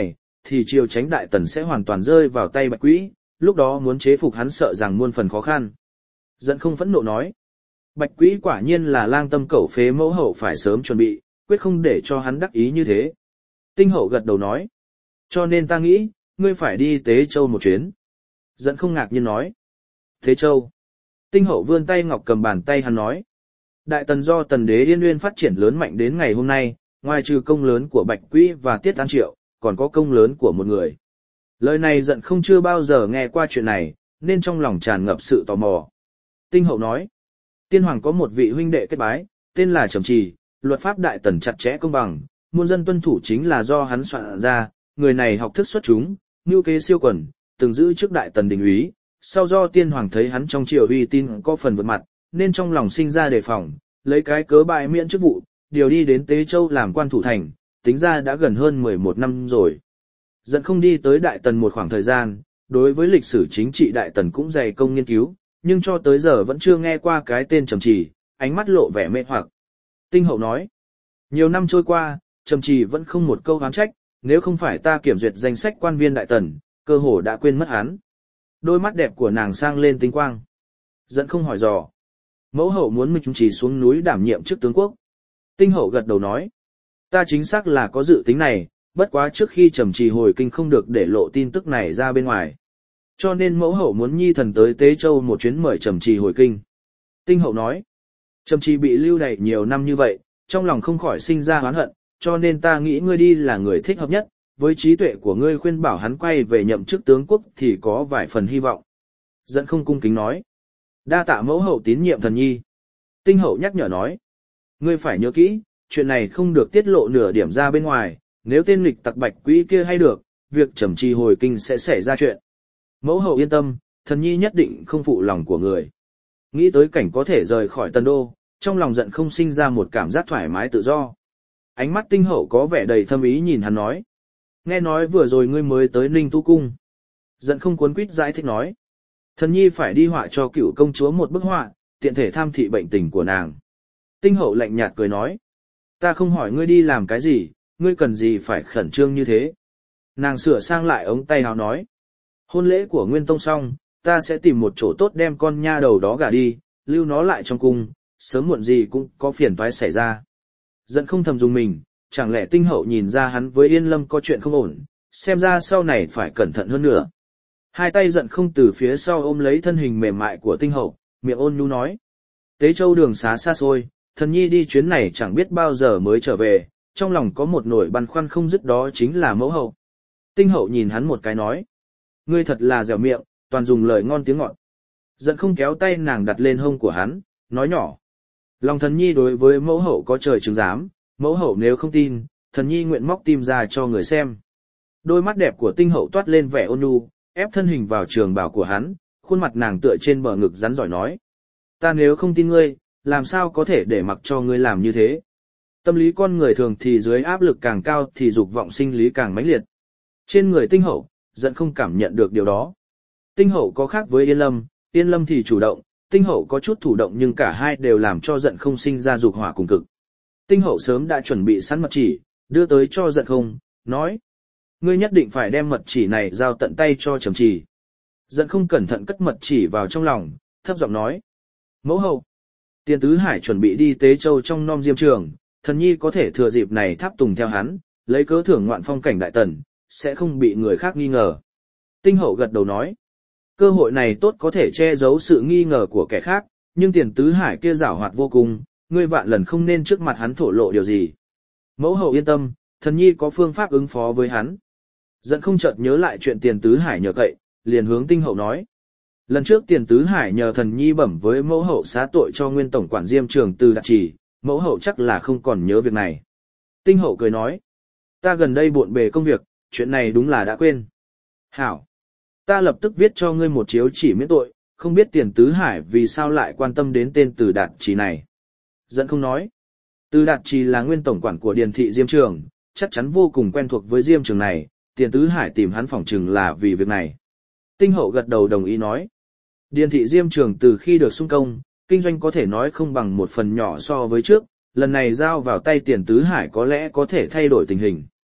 thì triều tránh đại tần sẽ hoàn toàn rơi vào tay Bạch Quý, lúc đó muốn chế phục hắn sợ rằng muôn phần khó khăn. Giận không phẫn nộ nói. Bạch Quý quả nhiên là lang tâm cẩu phế, mẫu hậu phải sớm chuẩn bị, quyết không để cho hắn đắc ý như thế. Tinh hậu gật đầu nói. Cho nên ta nghĩ, ngươi phải đi Tế Châu một chuyến. Giận không ngạc nhiên nói. Tế Châu. Tinh hậu vươn tay ngọc cầm bàn tay hắn nói. Đại tần do tần đế Yên Uyên phát triển lớn mạnh đến ngày hôm nay, ngoài trừ công lớn của Bạch Quý và Tiết An Triệu, còn có công lớn của một người. Lời này Giận không chưa bao giờ nghe qua chuyện này, nên trong lòng tràn ngập sự tò mò. Tinh hậu nói. Tiên hoàng có một vị huynh đệ kết bái, tên là Trầm Trì, luật pháp đại tần chặt chẽ công bằng, muôn dân tuân thủ chính là do hắn soạn ra, người này học thức xuất chúng, ngưu kế siêu quần, từng giữ chức đại tần đình úy, sau do tiên hoàng thấy hắn trong triều uy tín có phần vượt mặt, nên trong lòng sinh ra đề phòng, lấy cái cớ bại miễn chức vụ, điều đi đến Tế Châu làm quan thủ thành, tính ra đã gần hơn mười một năm rồi. Giận không đi tới đại tần một khoảng thời gian, đối với lịch sử chính trị đại tần cũng dày công nghiên cứu, nhưng cho tới giờ vẫn chưa nghe qua cái tên Trầm Trì, ánh mắt lộ vẻ mê hoặc. Tinh hậu nói, nhiều năm trôi qua, Trầm Trì vẫn không một câu oán trách, nếu không phải ta kiểm duyệt danh sách quan viên đại tần, cơ hồ đã quên mất hắn. Đôi mắt đẹp của nàng sang lên tinh quang. Giận không hỏi dò. Mẫu hậu muốn Trầm Trì xuống núi đảm nhiệm chức tướng quốc. Tinh hậu gật đầu nói, ta chính xác là có dự tính này, bất quá trước khi Trầm Trì hồi kinh không được để lộ tin tức này ra bên ngoài. Cho nên mẫu hậu muốn nhi thần tới Tế Châu một chuyến mời Trầm Trì hồi kinh. Tinh hậu nói, Trầm Trì bị lưu đày nhiều năm như vậy, trong lòng không khỏi sinh ra oán hận, cho nên ta nghĩ ngươi đi là người thích hợp nhất, với trí tuệ của ngươi khuyên bảo hắn quay về nhậm chức tướng quốc thì có vài phần hy vọng. Giận không cung kính nói, đa tạ mẫu hậu tín nhiệm thần nhi. Tinh hậu nhắc nhở nói, ngươi phải nhớ kỹ, chuyện này không được tiết lộ nửa điểm ra bên ngoài, nếu tên nghịch tặc Bạch Quý kia hay được, việc Trầm Trì hồi kinh sẽ xảy ra chuyện. Mẫu hậu yên tâm, thần nhi nhất định không phụ lòng của người. Nghĩ tới cảnh có thể rời khỏi Tần Đô, trong lòng Giận không sinh ra một cảm giác thoải mái tự do. Ánh mắt tinh hậu có vẻ đầy thâm ý nhìn hắn nói. Nghe nói vừa rồi ngươi mới tới Ninh Tu Cung. Giận không cuốn quýt giải thích nói. Thần nhi phải đi họa cho cửu công chúa một bức họa, tiện thể tham thị bệnh tình của nàng. Tinh hậu lạnh nhạt cười nói. Ta không hỏi ngươi đi làm cái gì, ngươi cần gì phải khẩn trương như thế. Nàng sửa sang lại ống tay áo nói. Hôn lễ của Nguyên Tông xong, ta sẽ tìm một chỗ tốt đem con nha đầu đó gả đi, lưu nó lại trong cung, sớm muộn gì cũng có phiền toái xảy ra. Giận không thầm dùng mình, chẳng lẽ tinh hậu nhìn ra hắn với Yên Lâm có chuyện không ổn, xem ra sau này phải cẩn thận hơn nữa. Hai tay Giận không từ phía sau ôm lấy thân hình mềm mại của tinh hậu, miệng ôn nhu nói. Tế Châu đường xá xa xôi, thần nhi đi chuyến này chẳng biết bao giờ mới trở về, trong lòng có một nỗi băn khoăn không dứt, đó chính là mẫu hậu. Tinh hậu nhìn hắn một cái nói. Ngươi thật là dẻo miệng, toàn dùng lời ngon tiếng ngọt. Giận không kéo tay nàng đặt lên hông của hắn, nói nhỏ. Lòng thần nhi đối với mẫu hậu có trời chứng giám, mẫu hậu nếu không tin, thần nhi nguyện móc tim ra cho người xem. Đôi mắt đẹp của tinh hậu toát lên vẻ ôn nhu, ép thân hình vào trường bào của hắn, khuôn mặt nàng tựa trên bờ ngực rắn giỏi nói. Ta nếu không tin ngươi, làm sao có thể để mặc cho ngươi làm như thế? Tâm lý con người thường thì dưới áp lực càng cao thì dục vọng sinh lý càng mãnh liệt. Trên người tinh hậu, Giận không cảm nhận được điều đó. Tinh hậu có khác với Yên Lâm, Yên Lâm thì chủ động, tinh hậu có chút thủ động, nhưng cả hai đều làm cho Giận không sinh ra dục hỏa cùng cực. Tinh hậu sớm đã chuẩn bị sẵn mật chỉ, đưa tới cho Giận không, nói. Ngươi nhất định phải đem mật chỉ này giao tận tay cho Trầm Trì. Giận không cẩn thận cất mật chỉ vào trong lòng, thấp giọng nói. Mẫu hậu, Tiền Tứ Hải chuẩn bị đi Tế Châu trong Nom Diêm Trường, thần nhi có thể thừa dịp này tháp tùng theo hắn, lấy cớ thưởng ngoạn phong cảnh đại tần, sẽ không bị người khác nghi ngờ. Tinh hậu gật đầu nói. Cơ hội này tốt có thể che giấu sự nghi ngờ của kẻ khác, nhưng Tiền Tứ Hải kia giảo hoạt vô cùng, ngươi vạn lần không nên trước mặt hắn thổ lộ điều gì. Mẫu hậu yên tâm, thần nhi có phương pháp ứng phó với hắn. Giận không chợt nhớ lại chuyện Tiền Tứ Hải nhờ cậy, liền hướng tinh hậu nói. Lần trước Tiền Tứ Hải nhờ thần nhi bẩm với mẫu hậu xá tội cho nguyên tổng quản Diêm Trường Từ Đạt Trì, mẫu hậu chắc là không còn nhớ việc này. Tinh hậu cười nói. Ta gần đây bộn bề công việc, chuyện này đúng là đã quên. Hảo. Ta lập tức viết cho ngươi một chiếu chỉ miễn tội, không biết Tiền Tứ Hải vì sao lại quan tâm đến tên Từ Đạt Trì này. Giận không nói. Từ Đạt Trì là nguyên tổng quản của Điền thị Diêm Trường, chắc chắn vô cùng quen thuộc với Diêm Trường này, Tiền Tứ Hải tìm hắn phỏng chừng là vì việc này. Tinh hậu gật đầu đồng ý nói. Điền thị Diêm Trường từ khi được xung công, kinh doanh có thể nói không bằng một phần nhỏ so với trước, lần này giao vào tay Tiền Tứ Hải có lẽ có thể thay đổi tình hình.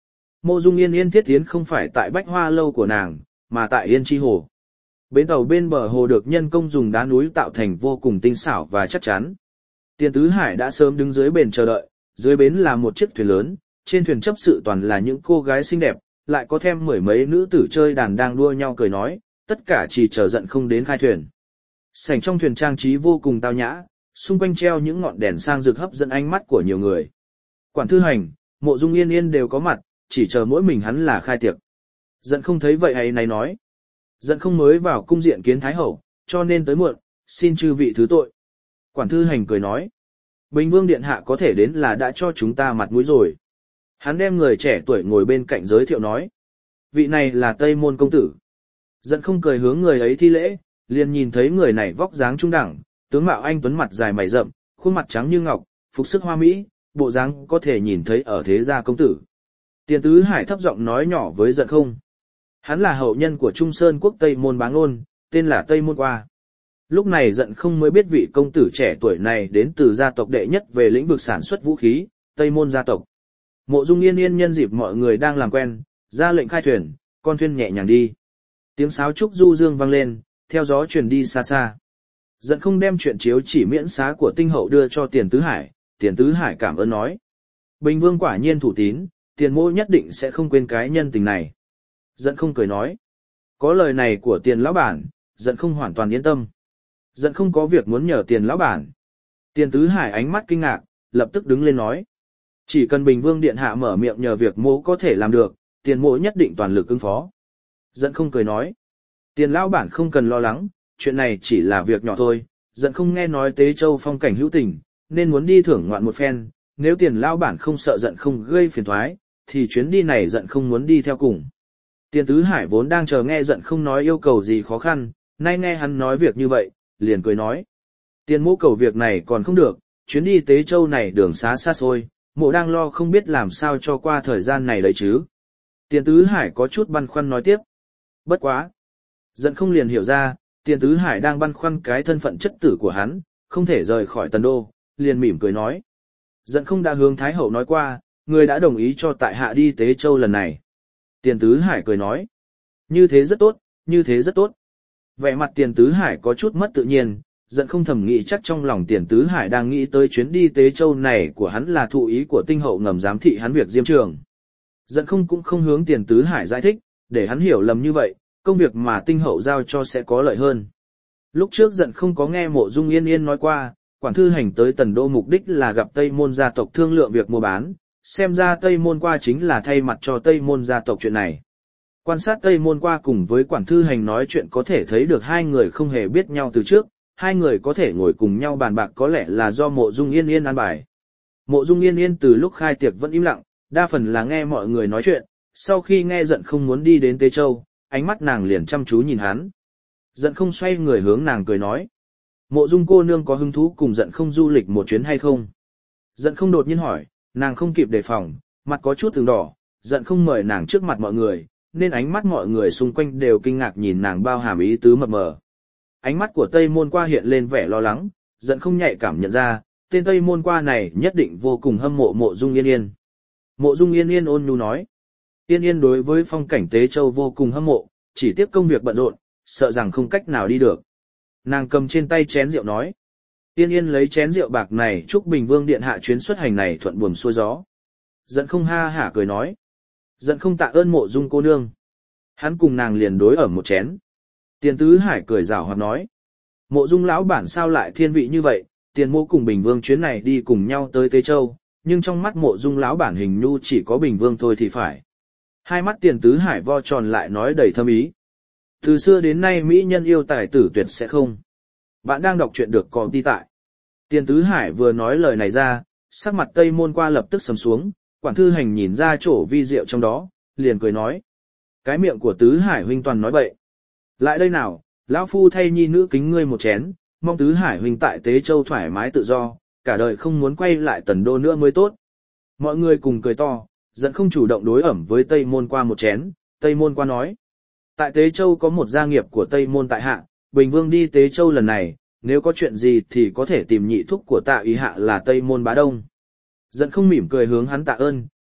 Mộ Dung Yên Yên thiết tiến không phải tại Bách Hoa lâu của nàng, mà tại Yên Chi Hồ. Bến tàu bên bờ hồ được nhân công dùng đá núi tạo thành vô cùng tinh xảo và chắc chắn. Tiền Tứ Hải đã sớm đứng dưới bến chờ đợi, dưới bến là một chiếc thuyền lớn, trên thuyền chấp sự toàn là những cô gái xinh đẹp, lại có thêm mười mấy nữ tử chơi đàn đang đua nhau cười nói, tất cả chỉ chờ giận không đến khai thuyền. Sảnh trong thuyền trang trí vô cùng tao nhã, xung quanh treo những ngọn đèn sang rực hấp dẫn ánh mắt của nhiều người. Quản Thư Hành, Mộ Dung Yên Yên đều có mặt, chỉ chờ mỗi mình hắn là khai tiệc. Giận không thấy vậy hay này nói. Giận không mới vào cung diện kiến Thái Hậu, cho nên tới muộn, xin chư vị thứ tội. Quản Thư Hành cười nói. Bình Vương Điện Hạ có thể đến là đã cho chúng ta mặt mũi rồi. Hắn đem người trẻ tuổi ngồi bên cạnh giới thiệu nói. Vị này là Tây Môn Công Tử. Giận không cười hướng người ấy thi lễ, liền nhìn thấy người này vóc dáng trung đẳng, tướng mạo anh tuấn mặt dài mày rậm, khuôn mặt trắng như ngọc, phục sức hoa mỹ, bộ dáng có thể nhìn thấy ở thế gia công tử. Tiền Tứ Hải thấp giọng nói nhỏ với Giận không. Hắn là hậu nhân của Trung Sơn quốc Tây Môn Bá Ngôn, tên là Tây Môn Qua. Lúc này Giận không mới biết vị công tử trẻ tuổi này đến từ gia tộc đệ nhất về lĩnh vực sản xuất vũ khí, Tây Môn gia tộc. Mộ Dung Yên Yên nhân dịp mọi người đang làm quen, ra lệnh khai thuyền, con thuyền nhẹ nhàng đi. Tiếng sáo trúc du dương vang lên, theo gió truyền đi xa xa. Giận không đem chuyện chiếu chỉ miễn xá của Tinh Hậu đưa cho Tiền Tứ Hải, Tiền Tứ Hải cảm ơn nói. Bình Vương quả nhiên thủ tín, Tiền mô nhất định sẽ không quên cái nhân tình này. Giận không cười nói. Có lời này của Tiền lão bản, Giận không hoàn toàn yên tâm. Giận không có việc muốn nhờ Tiền lão bản. Tiền Tứ Hải ánh mắt kinh ngạc, lập tức đứng lên nói. Chỉ cần Bình Vương Điện Hạ mở miệng nhờ việc mô có thể làm được, Tiền mô nhất định toàn lực ứng phó. Giận không cười nói. Tiền lão bản không cần lo lắng, chuyện này chỉ là việc nhỏ thôi. Giận không nghe nói Tế Châu phong cảnh hữu tình, nên muốn đi thưởng ngoạn một phen. Nếu Tiền lão bản không sợ Giận không gây phiền toái, thì chuyến đi này Giận không muốn đi theo cùng. Tiền Tứ Hải vốn đang chờ nghe Giận không nói yêu cầu gì khó khăn, nay nghe hắn nói việc như vậy, liền cười nói. Tiền mô cầu việc này còn không được, chuyến đi Tế Châu này đường xá xa xôi, mộ đang lo không biết làm sao cho qua thời gian này đấy chứ. Tiền Tứ Hải có chút băn khoăn nói tiếp. Bất quá. Giận không liền hiểu ra, Tiền Tứ Hải đang băn khoăn cái thân phận chất tử của hắn, không thể rời khỏi Tần Đô, liền mỉm cười nói. Giận không đã hướng Thái Hậu nói qua, người đã đồng ý cho tại hạ đi Tế Châu lần này. Tiền Tứ Hải cười nói. Như thế rất tốt, như thế rất tốt. Vẻ mặt Tiền Tứ Hải có chút mất tự nhiên, Giận không thầm nghĩ chắc trong lòng Tiền Tứ Hải đang nghĩ tới chuyến đi Tế Châu này của hắn là thụ ý của Tinh Hậu ngầm giám thị hắn việc diêm trường. Giận không cũng không hướng Tiền Tứ Hải giải thích, để hắn hiểu lầm như vậy, công việc mà Tinh Hậu giao cho sẽ có lợi hơn. Lúc trước Giận không có nghe Mộ Dung Yên Yên nói qua, Quản Thư Hành tới Tần Đô mục đích là gặp Tây Môn gia tộc thương lượng việc mua bán, xem ra Tây Môn Qua chính là thay mặt cho Tây Môn gia tộc chuyện này. Quan sát Tây Môn Qua cùng với Quản Thư Hành nói chuyện có thể thấy được hai người không hề biết nhau từ trước, hai người có thể ngồi cùng nhau bàn bạc có lẽ là do Mộ Dung Yên Yên an bài. Mộ Dung Yên Yên từ lúc khai tiệc vẫn im lặng, đa phần là nghe mọi người nói chuyện, sau khi nghe Giận không muốn đi đến Tế Châu, ánh mắt nàng liền chăm chú nhìn hắn. Giận không xoay người hướng nàng cười nói. Mộ Dung cô nương có hứng thú cùng Giận không du lịch một chuyến hay không? Giận không đột nhiên hỏi, nàng không kịp đề phòng, mặt có chút từng đỏ, Giận không mời nàng trước mặt mọi người, nên ánh mắt mọi người xung quanh đều kinh ngạc nhìn nàng bao hàm ý tứ mập mờ. Ánh mắt của Tây Môn Qua hiện lên vẻ lo lắng, Giận không nhạy cảm nhận ra, tên Tây Môn Qua này nhất định vô cùng hâm mộ Mộ Dung Yên Yên. Mộ Dung Yên Yên ôn nhu nói. Yên Yên đối với phong cảnh Tế Châu vô cùng hâm mộ, chỉ tiếc công việc bận rộn, sợ rằng không cách nào đi được. Nàng cầm trên tay chén rượu nói. Yên Yên lấy chén rượu bạc này chúc Bình Vương Điện Hạ chuyến xuất hành này thuận buồm xuôi gió. Giận không ha hả cười nói. Giận không tạ ơn Mộ Dung cô nương. Hắn cùng nàng liền đối ở một chén. Tiền Tứ Hải cười rảo hoạt nói. Mộ Dung lão bản sao lại thiên vị như vậy, Tiền mô cùng Bình Vương chuyến này đi cùng nhau tới Tế Châu, nhưng trong mắt Mộ Dung lão bản hình nhu chỉ có Bình Vương thôi thì phải. Hai mắt Tiền Tứ Hải vo tròn lại nói đầy thâm ý. Từ xưa đến nay mỹ nhân yêu tài tử tuyệt sẽ không. Bạn đang đọc truyện được có đi tại. Tiền Tứ Hải vừa nói lời này ra, sắc mặt Tây Môn Qua lập tức sầm xuống, Quản Thư Hành nhìn ra chỗ vi diệu trong đó, liền cười nói. Cái miệng của Tứ Hải huynh toàn nói bậy. Lại đây nào, lão phu thay nhi nữ kính ngươi một chén, mong Tứ Hải huynh tại Tế Châu thoải mái tự do, cả đời không muốn quay lại Tần Đô nữa mới tốt. Mọi người cùng cười to, Giận không chủ động đối ẩm với Tây Môn Qua một chén, Tây Môn Qua nói. Tại Tế Châu có một gia nghiệp của Tây Môn tại hạ, Bình Vương đi Tế Châu lần này, nếu có chuyện gì thì có thể tìm nhị thúc của tạ ý hạ là Tây Môn Bá Đông. Giận không mỉm cười hướng hắn tạ ơn,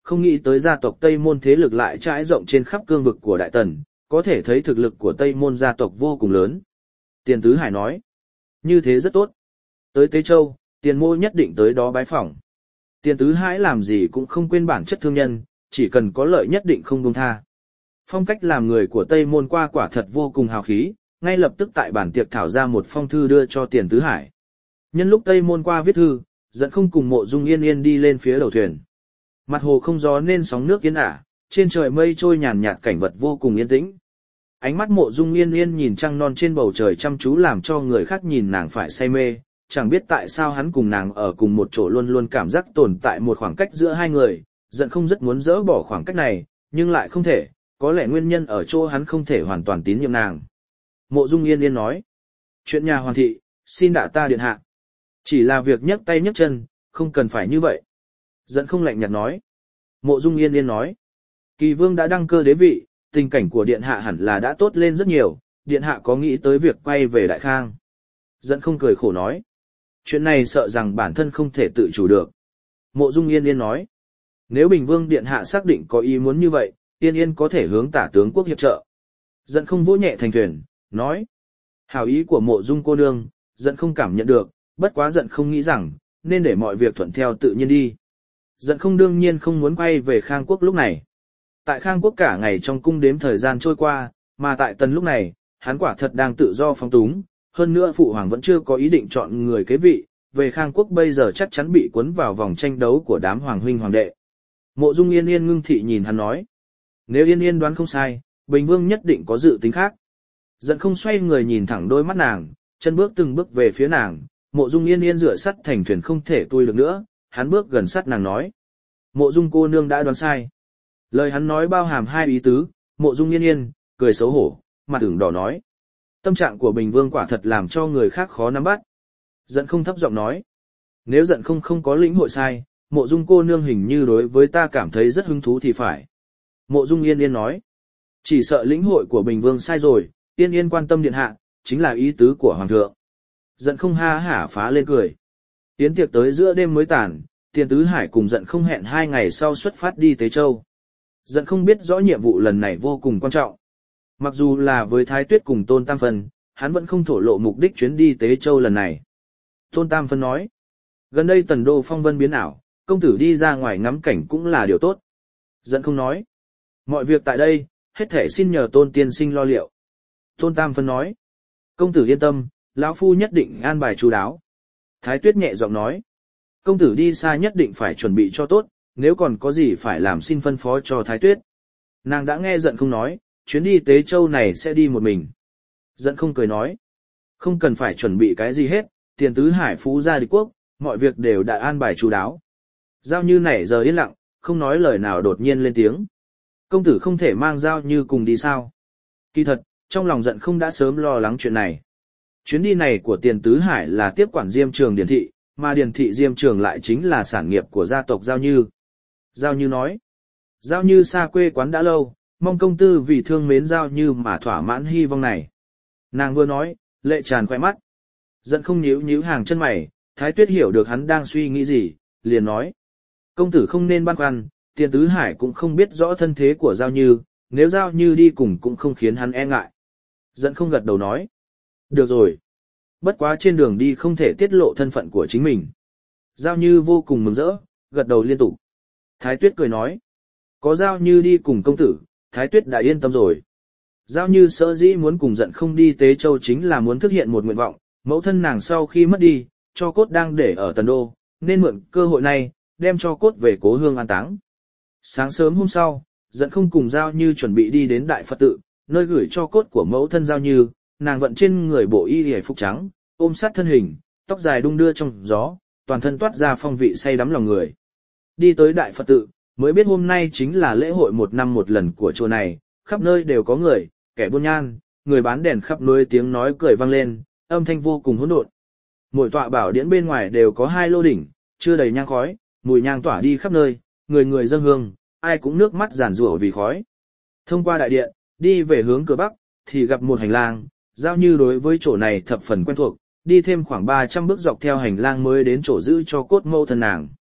không nghĩ tới gia tộc Tây Môn thế lực lại trải rộng trên khắp cương vực của Đại Tần, có thể thấy thực lực của Tây Môn gia tộc vô cùng lớn. Tiền Tứ Hải nói, như thế rất tốt. Tới Tế Châu, Tiền Mô nhất định tới đó bái phỏng. Tiền Tứ Hải làm gì cũng không quên bản chất thương nhân, chỉ cần có lợi nhất định không buông tha. Phong cách làm người của Tây Môn qua quả thật vô cùng hào khí, ngay lập tức tại bản tiệc thảo ra một phong thư đưa cho Tiền Tứ Hải. Nhân lúc Tây Môn qua viết thư, dẫn không cùng Mộ Dung Yên Yên đi lên phía đầu thuyền. Mặt hồ không gió nên sóng nước yên ả, trên trời mây trôi nhàn nhạt cảnh vật vô cùng yên tĩnh. Ánh mắt Mộ Dung Yên Yên nhìn trăng non trên bầu trời chăm chú làm cho người khác nhìn nàng phải say mê, chẳng biết tại sao hắn cùng nàng ở cùng một chỗ luôn luôn cảm giác tồn tại một khoảng cách giữa hai người, giận không rất muốn dỡ bỏ khoảng cách này, nhưng lại không thể, có lẽ nguyên nhân ở chỗ hắn không thể hoàn toàn tín nhiệm nàng. Mộ Dung Yên Yên nói, chuyện nhà Hoàng thị, xin đạ ta điện hạ. Chỉ là việc nhấc tay nhấc chân, không cần phải như vậy. Giận không lạnh nhạt nói. Mộ Dung Yên Yên nói, Kỳ Vương đã đăng cơ đế vị, tình cảnh của điện hạ hẳn là đã tốt lên rất nhiều, điện hạ có nghĩ tới việc quay về Đại Khang. Giận không cười khổ nói, chuyện này sợ rằng bản thân không thể tự chủ được. Mộ Dung Yên Yên nói, nếu Bình Vương điện hạ xác định có ý muốn như vậy, Yên Yên có thể hướng Tả tướng quốc hiệp trợ. Giận không vỗ nhẹ thành thuyền, nói, hảo ý của Mộ Dung cô nương, giận không cảm nhận được, bất quá giận không nghĩ rằng, nên để mọi việc thuận theo tự nhiên đi. Giận không đương nhiên không muốn quay về Khang quốc lúc này. Tại Khang quốc cả ngày trong cung đếm thời gian trôi qua, mà tại Tần lúc này, hắn quả thật đang tự do phóng túng, hơn nữa phụ hoàng vẫn chưa có ý định chọn người kế vị, về Khang quốc bây giờ chắc chắn bị cuốn vào vòng tranh đấu của đám hoàng huynh hoàng đệ. Mộ Dung Yên Yên ngưng thị nhìn hắn nói, nếu Yên Yên đoán không sai, Bình Vương nhất định có dự tính khác. Giận không xoay người nhìn thẳng đôi mắt nàng, chân bước từng bước về phía nàng, Mộ Dung Yên Yên dựa sắt thành thuyền không thể tui được nữa, hắn bước gần sát nàng nói, Mộ Dung cô nương đã đoán sai. Lời hắn nói bao hàm hai ý tứ, Mộ Dung Yên Yên cười xấu hổ, mặt ửng đỏ nói, tâm trạng của Bình Vương quả thật làm cho người khác khó nắm bắt. Giận không thấp giọng nói, nếu giận không không có lĩnh hội sai, Mộ Dung cô nương hình như đối với ta cảm thấy rất hứng thú thì phải. Mộ Dung Yên Yên nói, chỉ sợ lĩnh hội của Bình Vương sai rồi, Yên Yên quan tâm điện hạ, chính là ý tứ của Hoàng thượng. Giận không ha hả phá lên cười. Tiến tiệc tới giữa đêm mới tàn, Tiền Tứ Hải cùng giận không hẹn hai ngày sau xuất phát đi Tế Châu. Giận không biết rõ nhiệm vụ lần này vô cùng quan trọng. Mặc dù là với Thái Tuyết cùng Tôn Tam Phân, hắn vẫn không thổ lộ mục đích chuyến đi Tế Châu lần này. Tôn Tam Phân nói, gần đây Tần đô phong vân biến ảo, công tử đi ra ngoài ngắm cảnh cũng là điều tốt. Giận không nói, mọi việc tại đây, hết thể xin nhờ Tôn tiên sinh lo liệu. Tôn Tam Phân nói, công tử yên tâm, lão phu nhất định an bài chú đáo. Thái Tuyết nhẹ giọng nói, công tử đi xa nhất định phải chuẩn bị cho tốt, nếu còn có gì phải làm xin phân phó cho Thái Tuyết. Nàng đã nghe giận không nói, chuyến đi Tế Châu này sẽ đi một mình. Giận không cười nói, không cần phải chuẩn bị cái gì hết, Tiền Tứ Hải phú gia địch quốc, mọi việc đều đã an bài chú đáo. Giao Như nảy giờ yên lặng, không nói lời nào đột nhiên lên tiếng. Công tử không thể mang Giao Như cùng đi sao? Kỳ thật, trong lòng giận không đã sớm lo lắng chuyện này. Chuyến đi này của Tiền Tứ Hải là tiếp quản Diêm Trường Điền Thị, mà Điền Thị Diêm Trường lại chính là sản nghiệp của gia tộc Giao Như. Giao Như nói, Giao Như xa quê quán đã lâu, mong công tử vì thương mến Giao Như mà thỏa mãn hy vọng này. Nàng vừa nói, lệ tràn khoe mắt. Giận không nhíu nhíu hàng chân mày, Thái Tuyết hiểu được hắn đang suy nghĩ gì, liền nói, công tử không nên băn khoăn, Tiền Tứ Hải cũng không biết rõ thân thế của Giao Như, nếu Giao Như đi cùng cũng không khiến hắn e ngại. Giận không gật đầu nói, được rồi. Bất quá trên đường đi không thể tiết lộ thân phận của chính mình. Giao Như vô cùng mừng rỡ, gật đầu liên tục. Thái Tuyết cười nói, có Giao Như đi cùng công tử, Thái Tuyết đã yên tâm rồi. Giao Như sở dĩ muốn cùng giận không đi Tế Châu chính là muốn thực hiện một nguyện vọng, mẫu thân nàng sau khi mất đi, cho cốt đang để ở Tần Đô, nên mượn cơ hội này, đem cho cốt về cố hương an táng. Sáng sớm hôm sau, giận không cùng Giao Như chuẩn bị đi đến Đại Phật tự, nơi gửi cho cốt của mẫu thân Giao Như, nàng vận trên người bộ y hề phục trắng, ôm sát thân hình, tóc dài đung đưa trong gió, toàn thân toát ra phong vị say đắm lòng người. Đi tới Đại Phật tự, mới biết hôm nay chính là lễ hội một năm một lần của chùa này, khắp nơi đều có người, kẻ buôn nhan, người bán đèn khắp nơi tiếng nói cười vang lên, âm thanh vô cùng hỗn độn. Mỗi tọa bảo điển bên ngoài đều có hai lô đỉnh, chưa đầy nhang khói, mùi nhang tỏa đi khắp nơi, người người dâng hương, ai cũng nước mắt giàn rủa vì khói. Thông qua đại điện, đi về hướng cửa bắc, thì gặp một hành lang, Giao Như đối với chỗ này thập phần quen thuộc, đi thêm khoảng ba trăm bước dọc theo hành lang mới đến chỗ giữ cho cốt mẫu thân nàng.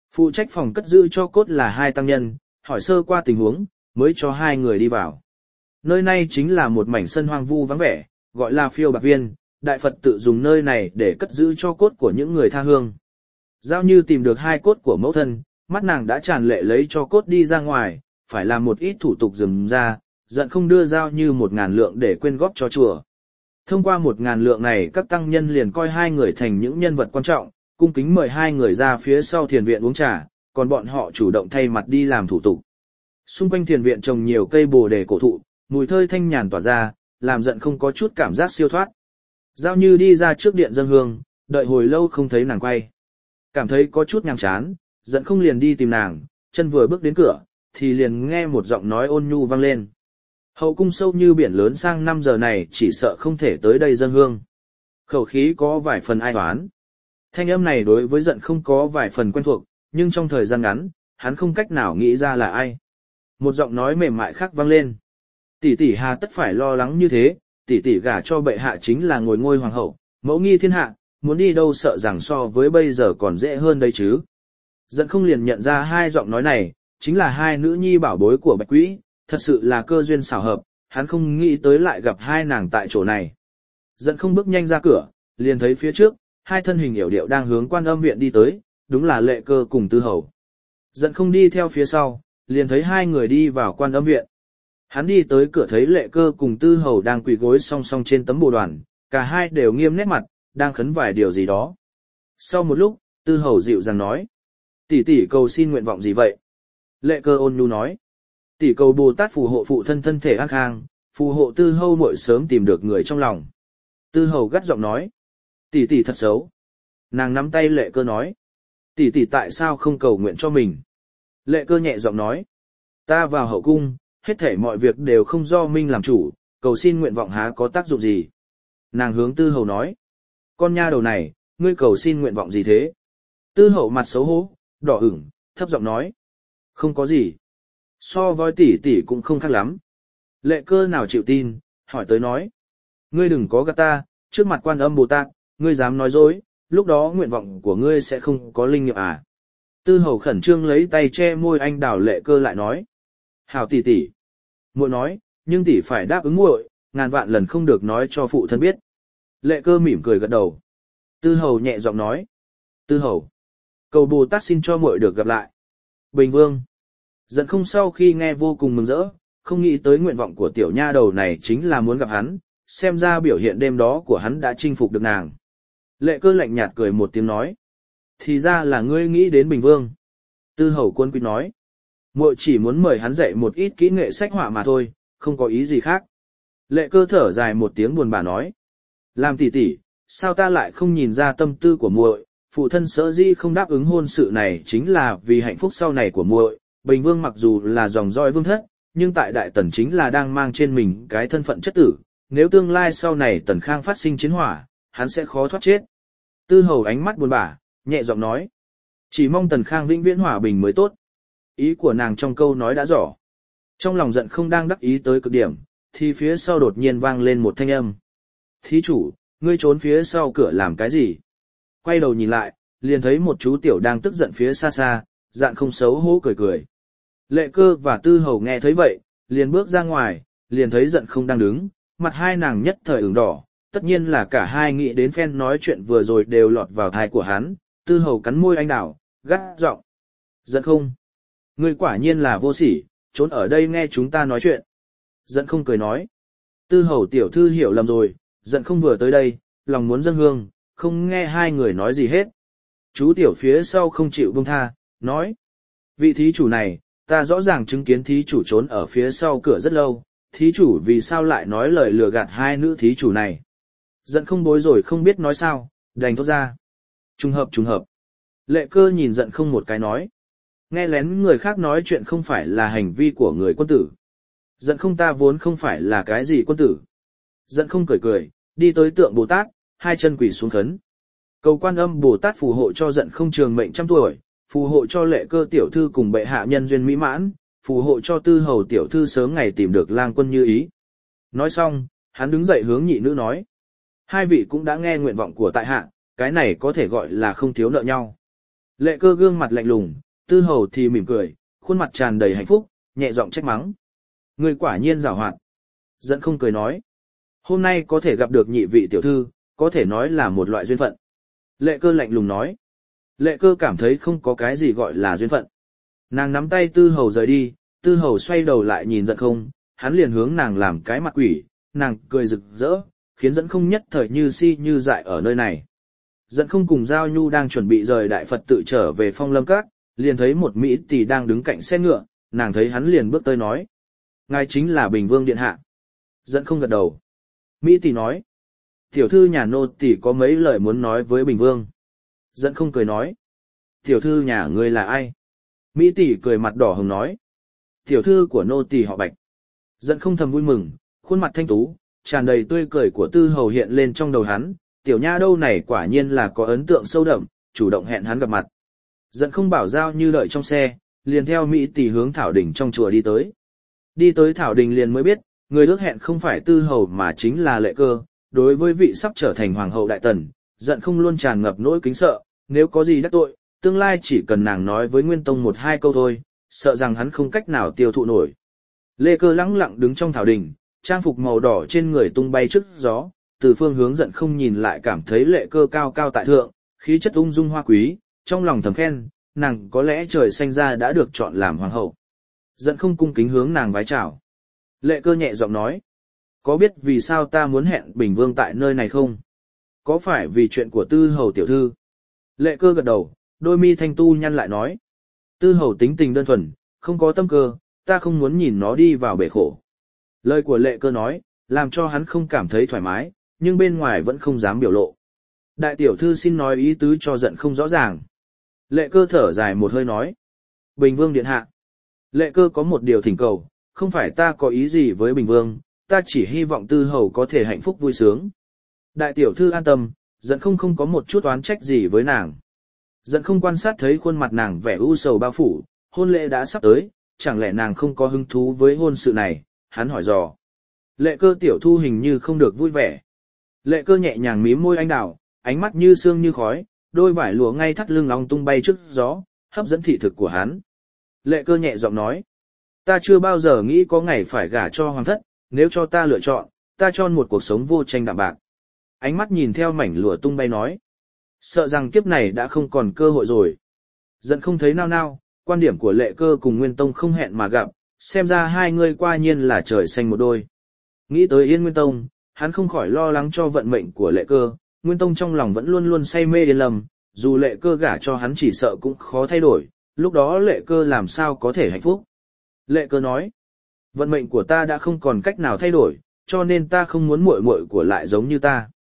Phụ trách phòng cất giữ cho cốt là hai tăng nhân, hỏi sơ qua tình huống, mới cho hai người đi vào. Nơi này chính là một mảnh sân hoang vu vắng vẻ, gọi là phiêu bạc viên, đại Phật tự dùng nơi này để cất giữ cho cốt của những người tha hương. Giao Như tìm được hai cốt của mẫu thân, mắt nàng đã tràn lệ lấy cho cốt đi ra ngoài, phải làm một ít thủ tục dừng ra, giận không đưa Giao Như một ngàn lượng để quyên góp cho chùa. Thông qua một ngàn lượng này các tăng nhân liền coi hai người thành những nhân vật quan trọng, cung kính mời hai người ra phía sau thiền viện uống trà, còn bọn họ chủ động thay mặt đi làm thủ tục. Xung quanh thiền viện trồng nhiều cây bồ đề cổ thụ, mùi thơm thanh nhàn tỏa ra, làm giận không có chút cảm giác siêu thoát. Giao Như đi ra trước điện dâng hương, đợi hồi lâu không thấy nàng quay. Cảm thấy có chút nhàm chán, giận không liền đi tìm nàng, chân vừa bước đến cửa, thì liền nghe một giọng nói ôn nhu vang lên. Hậu cung sâu như biển lớn, sang năm giờ này chỉ sợ không thể tới đây dâng hương. Khẩu khí có vài phần ai oán. Thanh âm này đối với giận không có vài phần quen thuộc, nhưng trong thời gian ngắn, hắn không cách nào nghĩ ra là ai. Một giọng nói mềm mại khác vang lên. Tỷ tỷ hà tất phải lo lắng như thế, tỷ tỷ gả cho bệ hạ chính là ngồi ngôi hoàng hậu, mẫu nghi thiên hạ, muốn đi đâu sợ rằng so với bây giờ còn dễ hơn đây chứ. Giận không liền nhận ra hai giọng nói này, chính là hai nữ nhi bảo bối của Bạch Quỹ, thật sự là cơ duyên xảo hợp, hắn không nghĩ tới lại gặp hai nàng tại chỗ này. Giận không bước nhanh ra cửa, liền thấy phía trước, hai thân hình yểu điệu đang hướng Quan Âm viện đi tới, đúng là Lệ Cơ cùng Tư Hầu. Giận không đi theo phía sau, liền thấy hai người đi vào Quan Âm viện. Hắn đi tới cửa thấy Lệ Cơ cùng Tư Hầu đang quỳ gối song song trên tấm bồ đoàn, cả hai đều nghiêm nét mặt, đang khấn vài điều gì đó. Sau một lúc, Tư Hầu dịu dàng nói: "Tỷ tỷ cầu xin nguyện vọng gì vậy?" Lệ Cơ ôn nhu nói: "Tỷ cầu Bồ Tát phù hộ phụ thân thân thể an khang, phù hộ Tư Hầu muội sớm tìm được người trong lòng." Tư Hầu gắt giọng nói: "Tỷ tỷ thật xấu." Nàng nắm tay Lệ Cơ nói: "Tỷ tỷ tại sao không cầu nguyện cho mình?" Lệ Cơ nhẹ giọng nói: "Ta vào hậu cung, hết thảy mọi việc đều không do Minh làm chủ, cầu xin nguyện vọng há có tác dụng gì." Nàng hướng Tư Hầu nói: "Con nha đầu này, ngươi cầu xin nguyện vọng gì thế?" Tư Hầu mặt xấu hổ, đỏ ửng, thấp giọng nói: "Không có gì. So với tỷ tỷ cũng không khác lắm." Lệ Cơ nào chịu tin, hỏi tới nói: "Ngươi đừng có gạt ta, trước mặt Quan Âm Bồ Tát, ngươi dám nói dối, lúc đó nguyện vọng của ngươi sẽ không có linh nghiệm à?" Tư Hầu khẩn trương lấy tay che môi anh đào. Lệ Cơ lại nói: "Hảo tỷ tỷ." Muội nói, nhưng tỷ phải đáp ứng muội, ngàn vạn lần không được nói cho phụ thân biết. Lệ Cơ mỉm cười gật đầu. Tư Hầu nhẹ giọng nói: "Tư Hầu, cầu Bồ Tát xin cho muội được gặp lại." Bình Vương. Giận không sau khi nghe vô cùng mừng rỡ, không nghĩ tới nguyện vọng của tiểu nha đầu này chính là muốn gặp hắn, xem ra biểu hiện đêm đó của hắn đã chinh phục được nàng. Lệ Cơ lạnh nhạt cười một tiếng nói: "Thì ra là ngươi nghĩ đến Bình Vương." Tư Hầu quân quý nói: "Muội chỉ muốn mời hắn dạy một ít kỹ nghệ sách họa mà thôi, không có ý gì khác." Lệ Cơ thở dài một tiếng buồn bã nói: "Làm tỷ tỷ, sao ta lại không nhìn ra tâm tư của muội? Phụ thân sở dĩ không đáp ứng hôn sự này chính là vì hạnh phúc sau này của muội. Bình Vương mặc dù là dòng dõi vương thất, nhưng tại Đại Tần chính là đang mang trên mình cái thân phận chất tử, nếu tương lai sau này Tần Khang phát sinh chiến hỏa, hắn sẽ khó thoát chết." Tư Hầu ánh mắt buồn bã, nhẹ giọng nói: "Chỉ mong Tần Khang vĩnh viễn hòa bình mới tốt." Ý của nàng trong câu nói đã rõ. Trong lòng giận không đang đắc ý tới cực điểm, thì phía sau đột nhiên vang lên một thanh âm: "Thí chủ, ngươi trốn phía sau cửa làm cái gì?" Quay đầu nhìn lại, liền thấy một chú tiểu đang tức giận phía xa xa, dạn không xấu hổ cười cười. Lệ Cơ và Tư Hầu nghe thấy vậy, liền bước ra ngoài, liền thấy giận không đang đứng, mặt hai nàng nhất thời ửng đỏ, tất nhiên là cả hai nghĩ đến phen nói chuyện vừa rồi đều lọt vào tai của hắn. Tư Hầu cắn môi anh đào, gắt giọng: "Giận không, ngươi quả nhiên là vô sỉ, trốn ở đây nghe chúng ta nói chuyện." Giận không cười nói: "Tư Hầu tiểu thư hiểu lầm rồi, giận không vừa tới đây, lòng muốn dâng hương, không nghe hai người nói gì hết." Chú tiểu phía sau không chịu buông tha, nói: "Vị thí chủ này, ta rõ ràng chứng kiến thí chủ trốn ở phía sau cửa rất lâu, thí chủ vì sao lại nói lời lừa gạt hai nữ thí chủ này?" Giận không bối rồi không biết nói sao, đành thốt ra: "Trùng hợp trùng hợp." Lệ Cơ nhìn giận không một cái nói: "Nghe lén người khác nói chuyện không phải là hành vi của người quân tử." Giận không ta vốn không phải là cái gì quân tử. Giận không cười cười, đi tới tượng Bồ Tát, hai chân quỳ xuống khấn. Cầu Quan Âm Bồ Tát phù hộ cho giận không trường mệnh trăm tuổi, phù hộ cho Lệ Cơ tiểu thư cùng bệ hạ nhân duyên mỹ mãn, phù hộ cho Tư Hầu tiểu thư sớm ngày tìm được lang quân như ý. Nói xong, hắn đứng dậy hướng nhị nữ nói: "Hai vị cũng đã nghe nguyện vọng của tại hạ, cái này có thể gọi là không thiếu nợ nhau." Lệ Cơ gương mặt lạnh lùng, Tư Hầu thì mỉm cười, khuôn mặt tràn đầy hạnh phúc, nhẹ giọng trách mắng. Người quả nhiên giàu hoạt. Giận không cười nói. Hôm nay có thể gặp được nhị vị tiểu thư, có thể nói là một loại duyên phận. Lệ Cơ lạnh lùng nói. Lệ Cơ cảm thấy không có cái gì gọi là duyên phận. Nàng nắm tay Tư Hầu rời đi, Tư Hầu xoay đầu lại nhìn Giận Không, hắn liền hướng nàng làm cái mặt quỷ, nàng cười rực rỡ, khiến Giận Không nhất thời như si như dại ở nơi này. Giận Không cùng Giao Nhu đang chuẩn bị rời Đại Phật tự trở về Phong Lâm Các, liền thấy một Mỹ tỷ đang đứng cạnh xe ngựa, nàng thấy hắn liền bước tới nói. Ngài chính là Bình Vương Điện Hạ. Giận Không gật đầu. Mỹ tỷ nói. Tiểu thư nhà nô tỷ có mấy lời muốn nói với Bình Vương. Giận Không cười nói. Tiểu thư nhà ngươi là ai? Mỹ tỷ cười mặt đỏ hồng nói. Tiểu thư của nô tỷ họ Bạch. Giận Không thầm vui mừng, khuôn mặt thanh tú, tràn đầy tươi cười của Tư Hầu hiện lên trong đầu hắn. Tiểu nha đâu này quả nhiên là có ấn tượng sâu đậm, chủ động hẹn hắn gặp mặt. Giận Không bảo Giao Như đợi trong xe, liền theo Mỹ tỷ hướng Thảo Đình trong chùa đi tới. Đi tới Thảo Đình liền mới biết, người ước hẹn không phải Tư Hầu mà chính là Lệ Cơ. Đối với vị sắp trở thành hoàng hậu đại tần, Giận Không luôn tràn ngập nỗi kính sợ, nếu có gì đắc tội, tương lai chỉ cần nàng nói với Nguyên Tông một hai câu thôi, sợ rằng hắn không cách nào tiêu thụ nổi. Lệ Cơ lẳng lặng đứng trong Thảo Đình, trang phục màu đỏ trên người tung bay trước gió, từ phương hướng Giận Không nhìn lại cảm thấy Lệ Cơ cao cao tại thượng, khí chất ung dung hoa quý, trong lòng thầm khen, nàng có lẽ trời sinh ra đã được chọn làm hoàng hậu. Giận Không cung kính hướng nàng vái chào. Lệ Cơ nhẹ giọng nói, có biết vì sao ta muốn hẹn Bình Vương tại nơi này không? Có phải vì chuyện của Tư Hầu tiểu thư? Lệ Cơ gật đầu, đôi mi thanh tu nhăn lại nói. Tư Hầu tính tình đơn thuần, không có tâm cơ, ta không muốn nhìn nó đi vào bể khổ. Lời của Lệ Cơ nói, làm cho hắn không cảm thấy thoải mái, nhưng bên ngoài vẫn không dám biểu lộ. Đại tiểu thư xin nói ý tứ cho Giận Không rõ ràng. Lệ Cơ thở dài một hơi nói. Bình Vương điện hạ. Lệ Cơ có một điều thỉnh cầu, không phải ta có ý gì với Bình Vương, ta chỉ hy vọng Tư Hầu có thể hạnh phúc vui sướng. Đại tiểu thư an tâm, Giận Không không có một chút oán trách gì với nàng. Giận Không quan sát thấy khuôn mặt nàng vẻ u sầu bao phủ, hôn lễ đã sắp tới, chẳng lẽ nàng không có hứng thú với hôn sự này, hắn hỏi dò. Lệ Cơ tiểu thư hình như không được vui vẻ. Lệ Cơ nhẹ nhàng mím môi anh đào, ánh mắt như sương như khói, đôi vải lụa ngay thắt lưng long tung bay trước gió, hấp dẫn thị thực của hắn. Lệ Cơ nhẹ giọng nói, ta chưa bao giờ nghĩ có ngày phải gả cho hoàng thất, nếu cho ta lựa chọn, ta chọn một cuộc sống vô tranh đạm bạc. Ánh mắt nhìn theo mảnh lụa tung bay nói, sợ rằng kiếp này đã không còn cơ hội rồi. Giận Không thấy nao nao, quan điểm của Lệ Cơ cùng Nguyên Tông không hẹn mà gặp, xem ra hai người qua nhiên là trời xanh một đôi. Nghĩ tới Yên Nguyên Tông, hắn không khỏi lo lắng cho vận mệnh của Lệ Cơ, Nguyên Tông trong lòng vẫn luôn luôn say mê Yên Lâm, dù Lệ Cơ gả cho hắn chỉ sợ cũng khó thay đổi, lúc đó Lệ Cơ làm sao có thể hạnh phúc. Lệ Cơ nói, vận mệnh của ta đã không còn cách nào thay đổi, cho nên ta không muốn muội muội của lại giống như ta.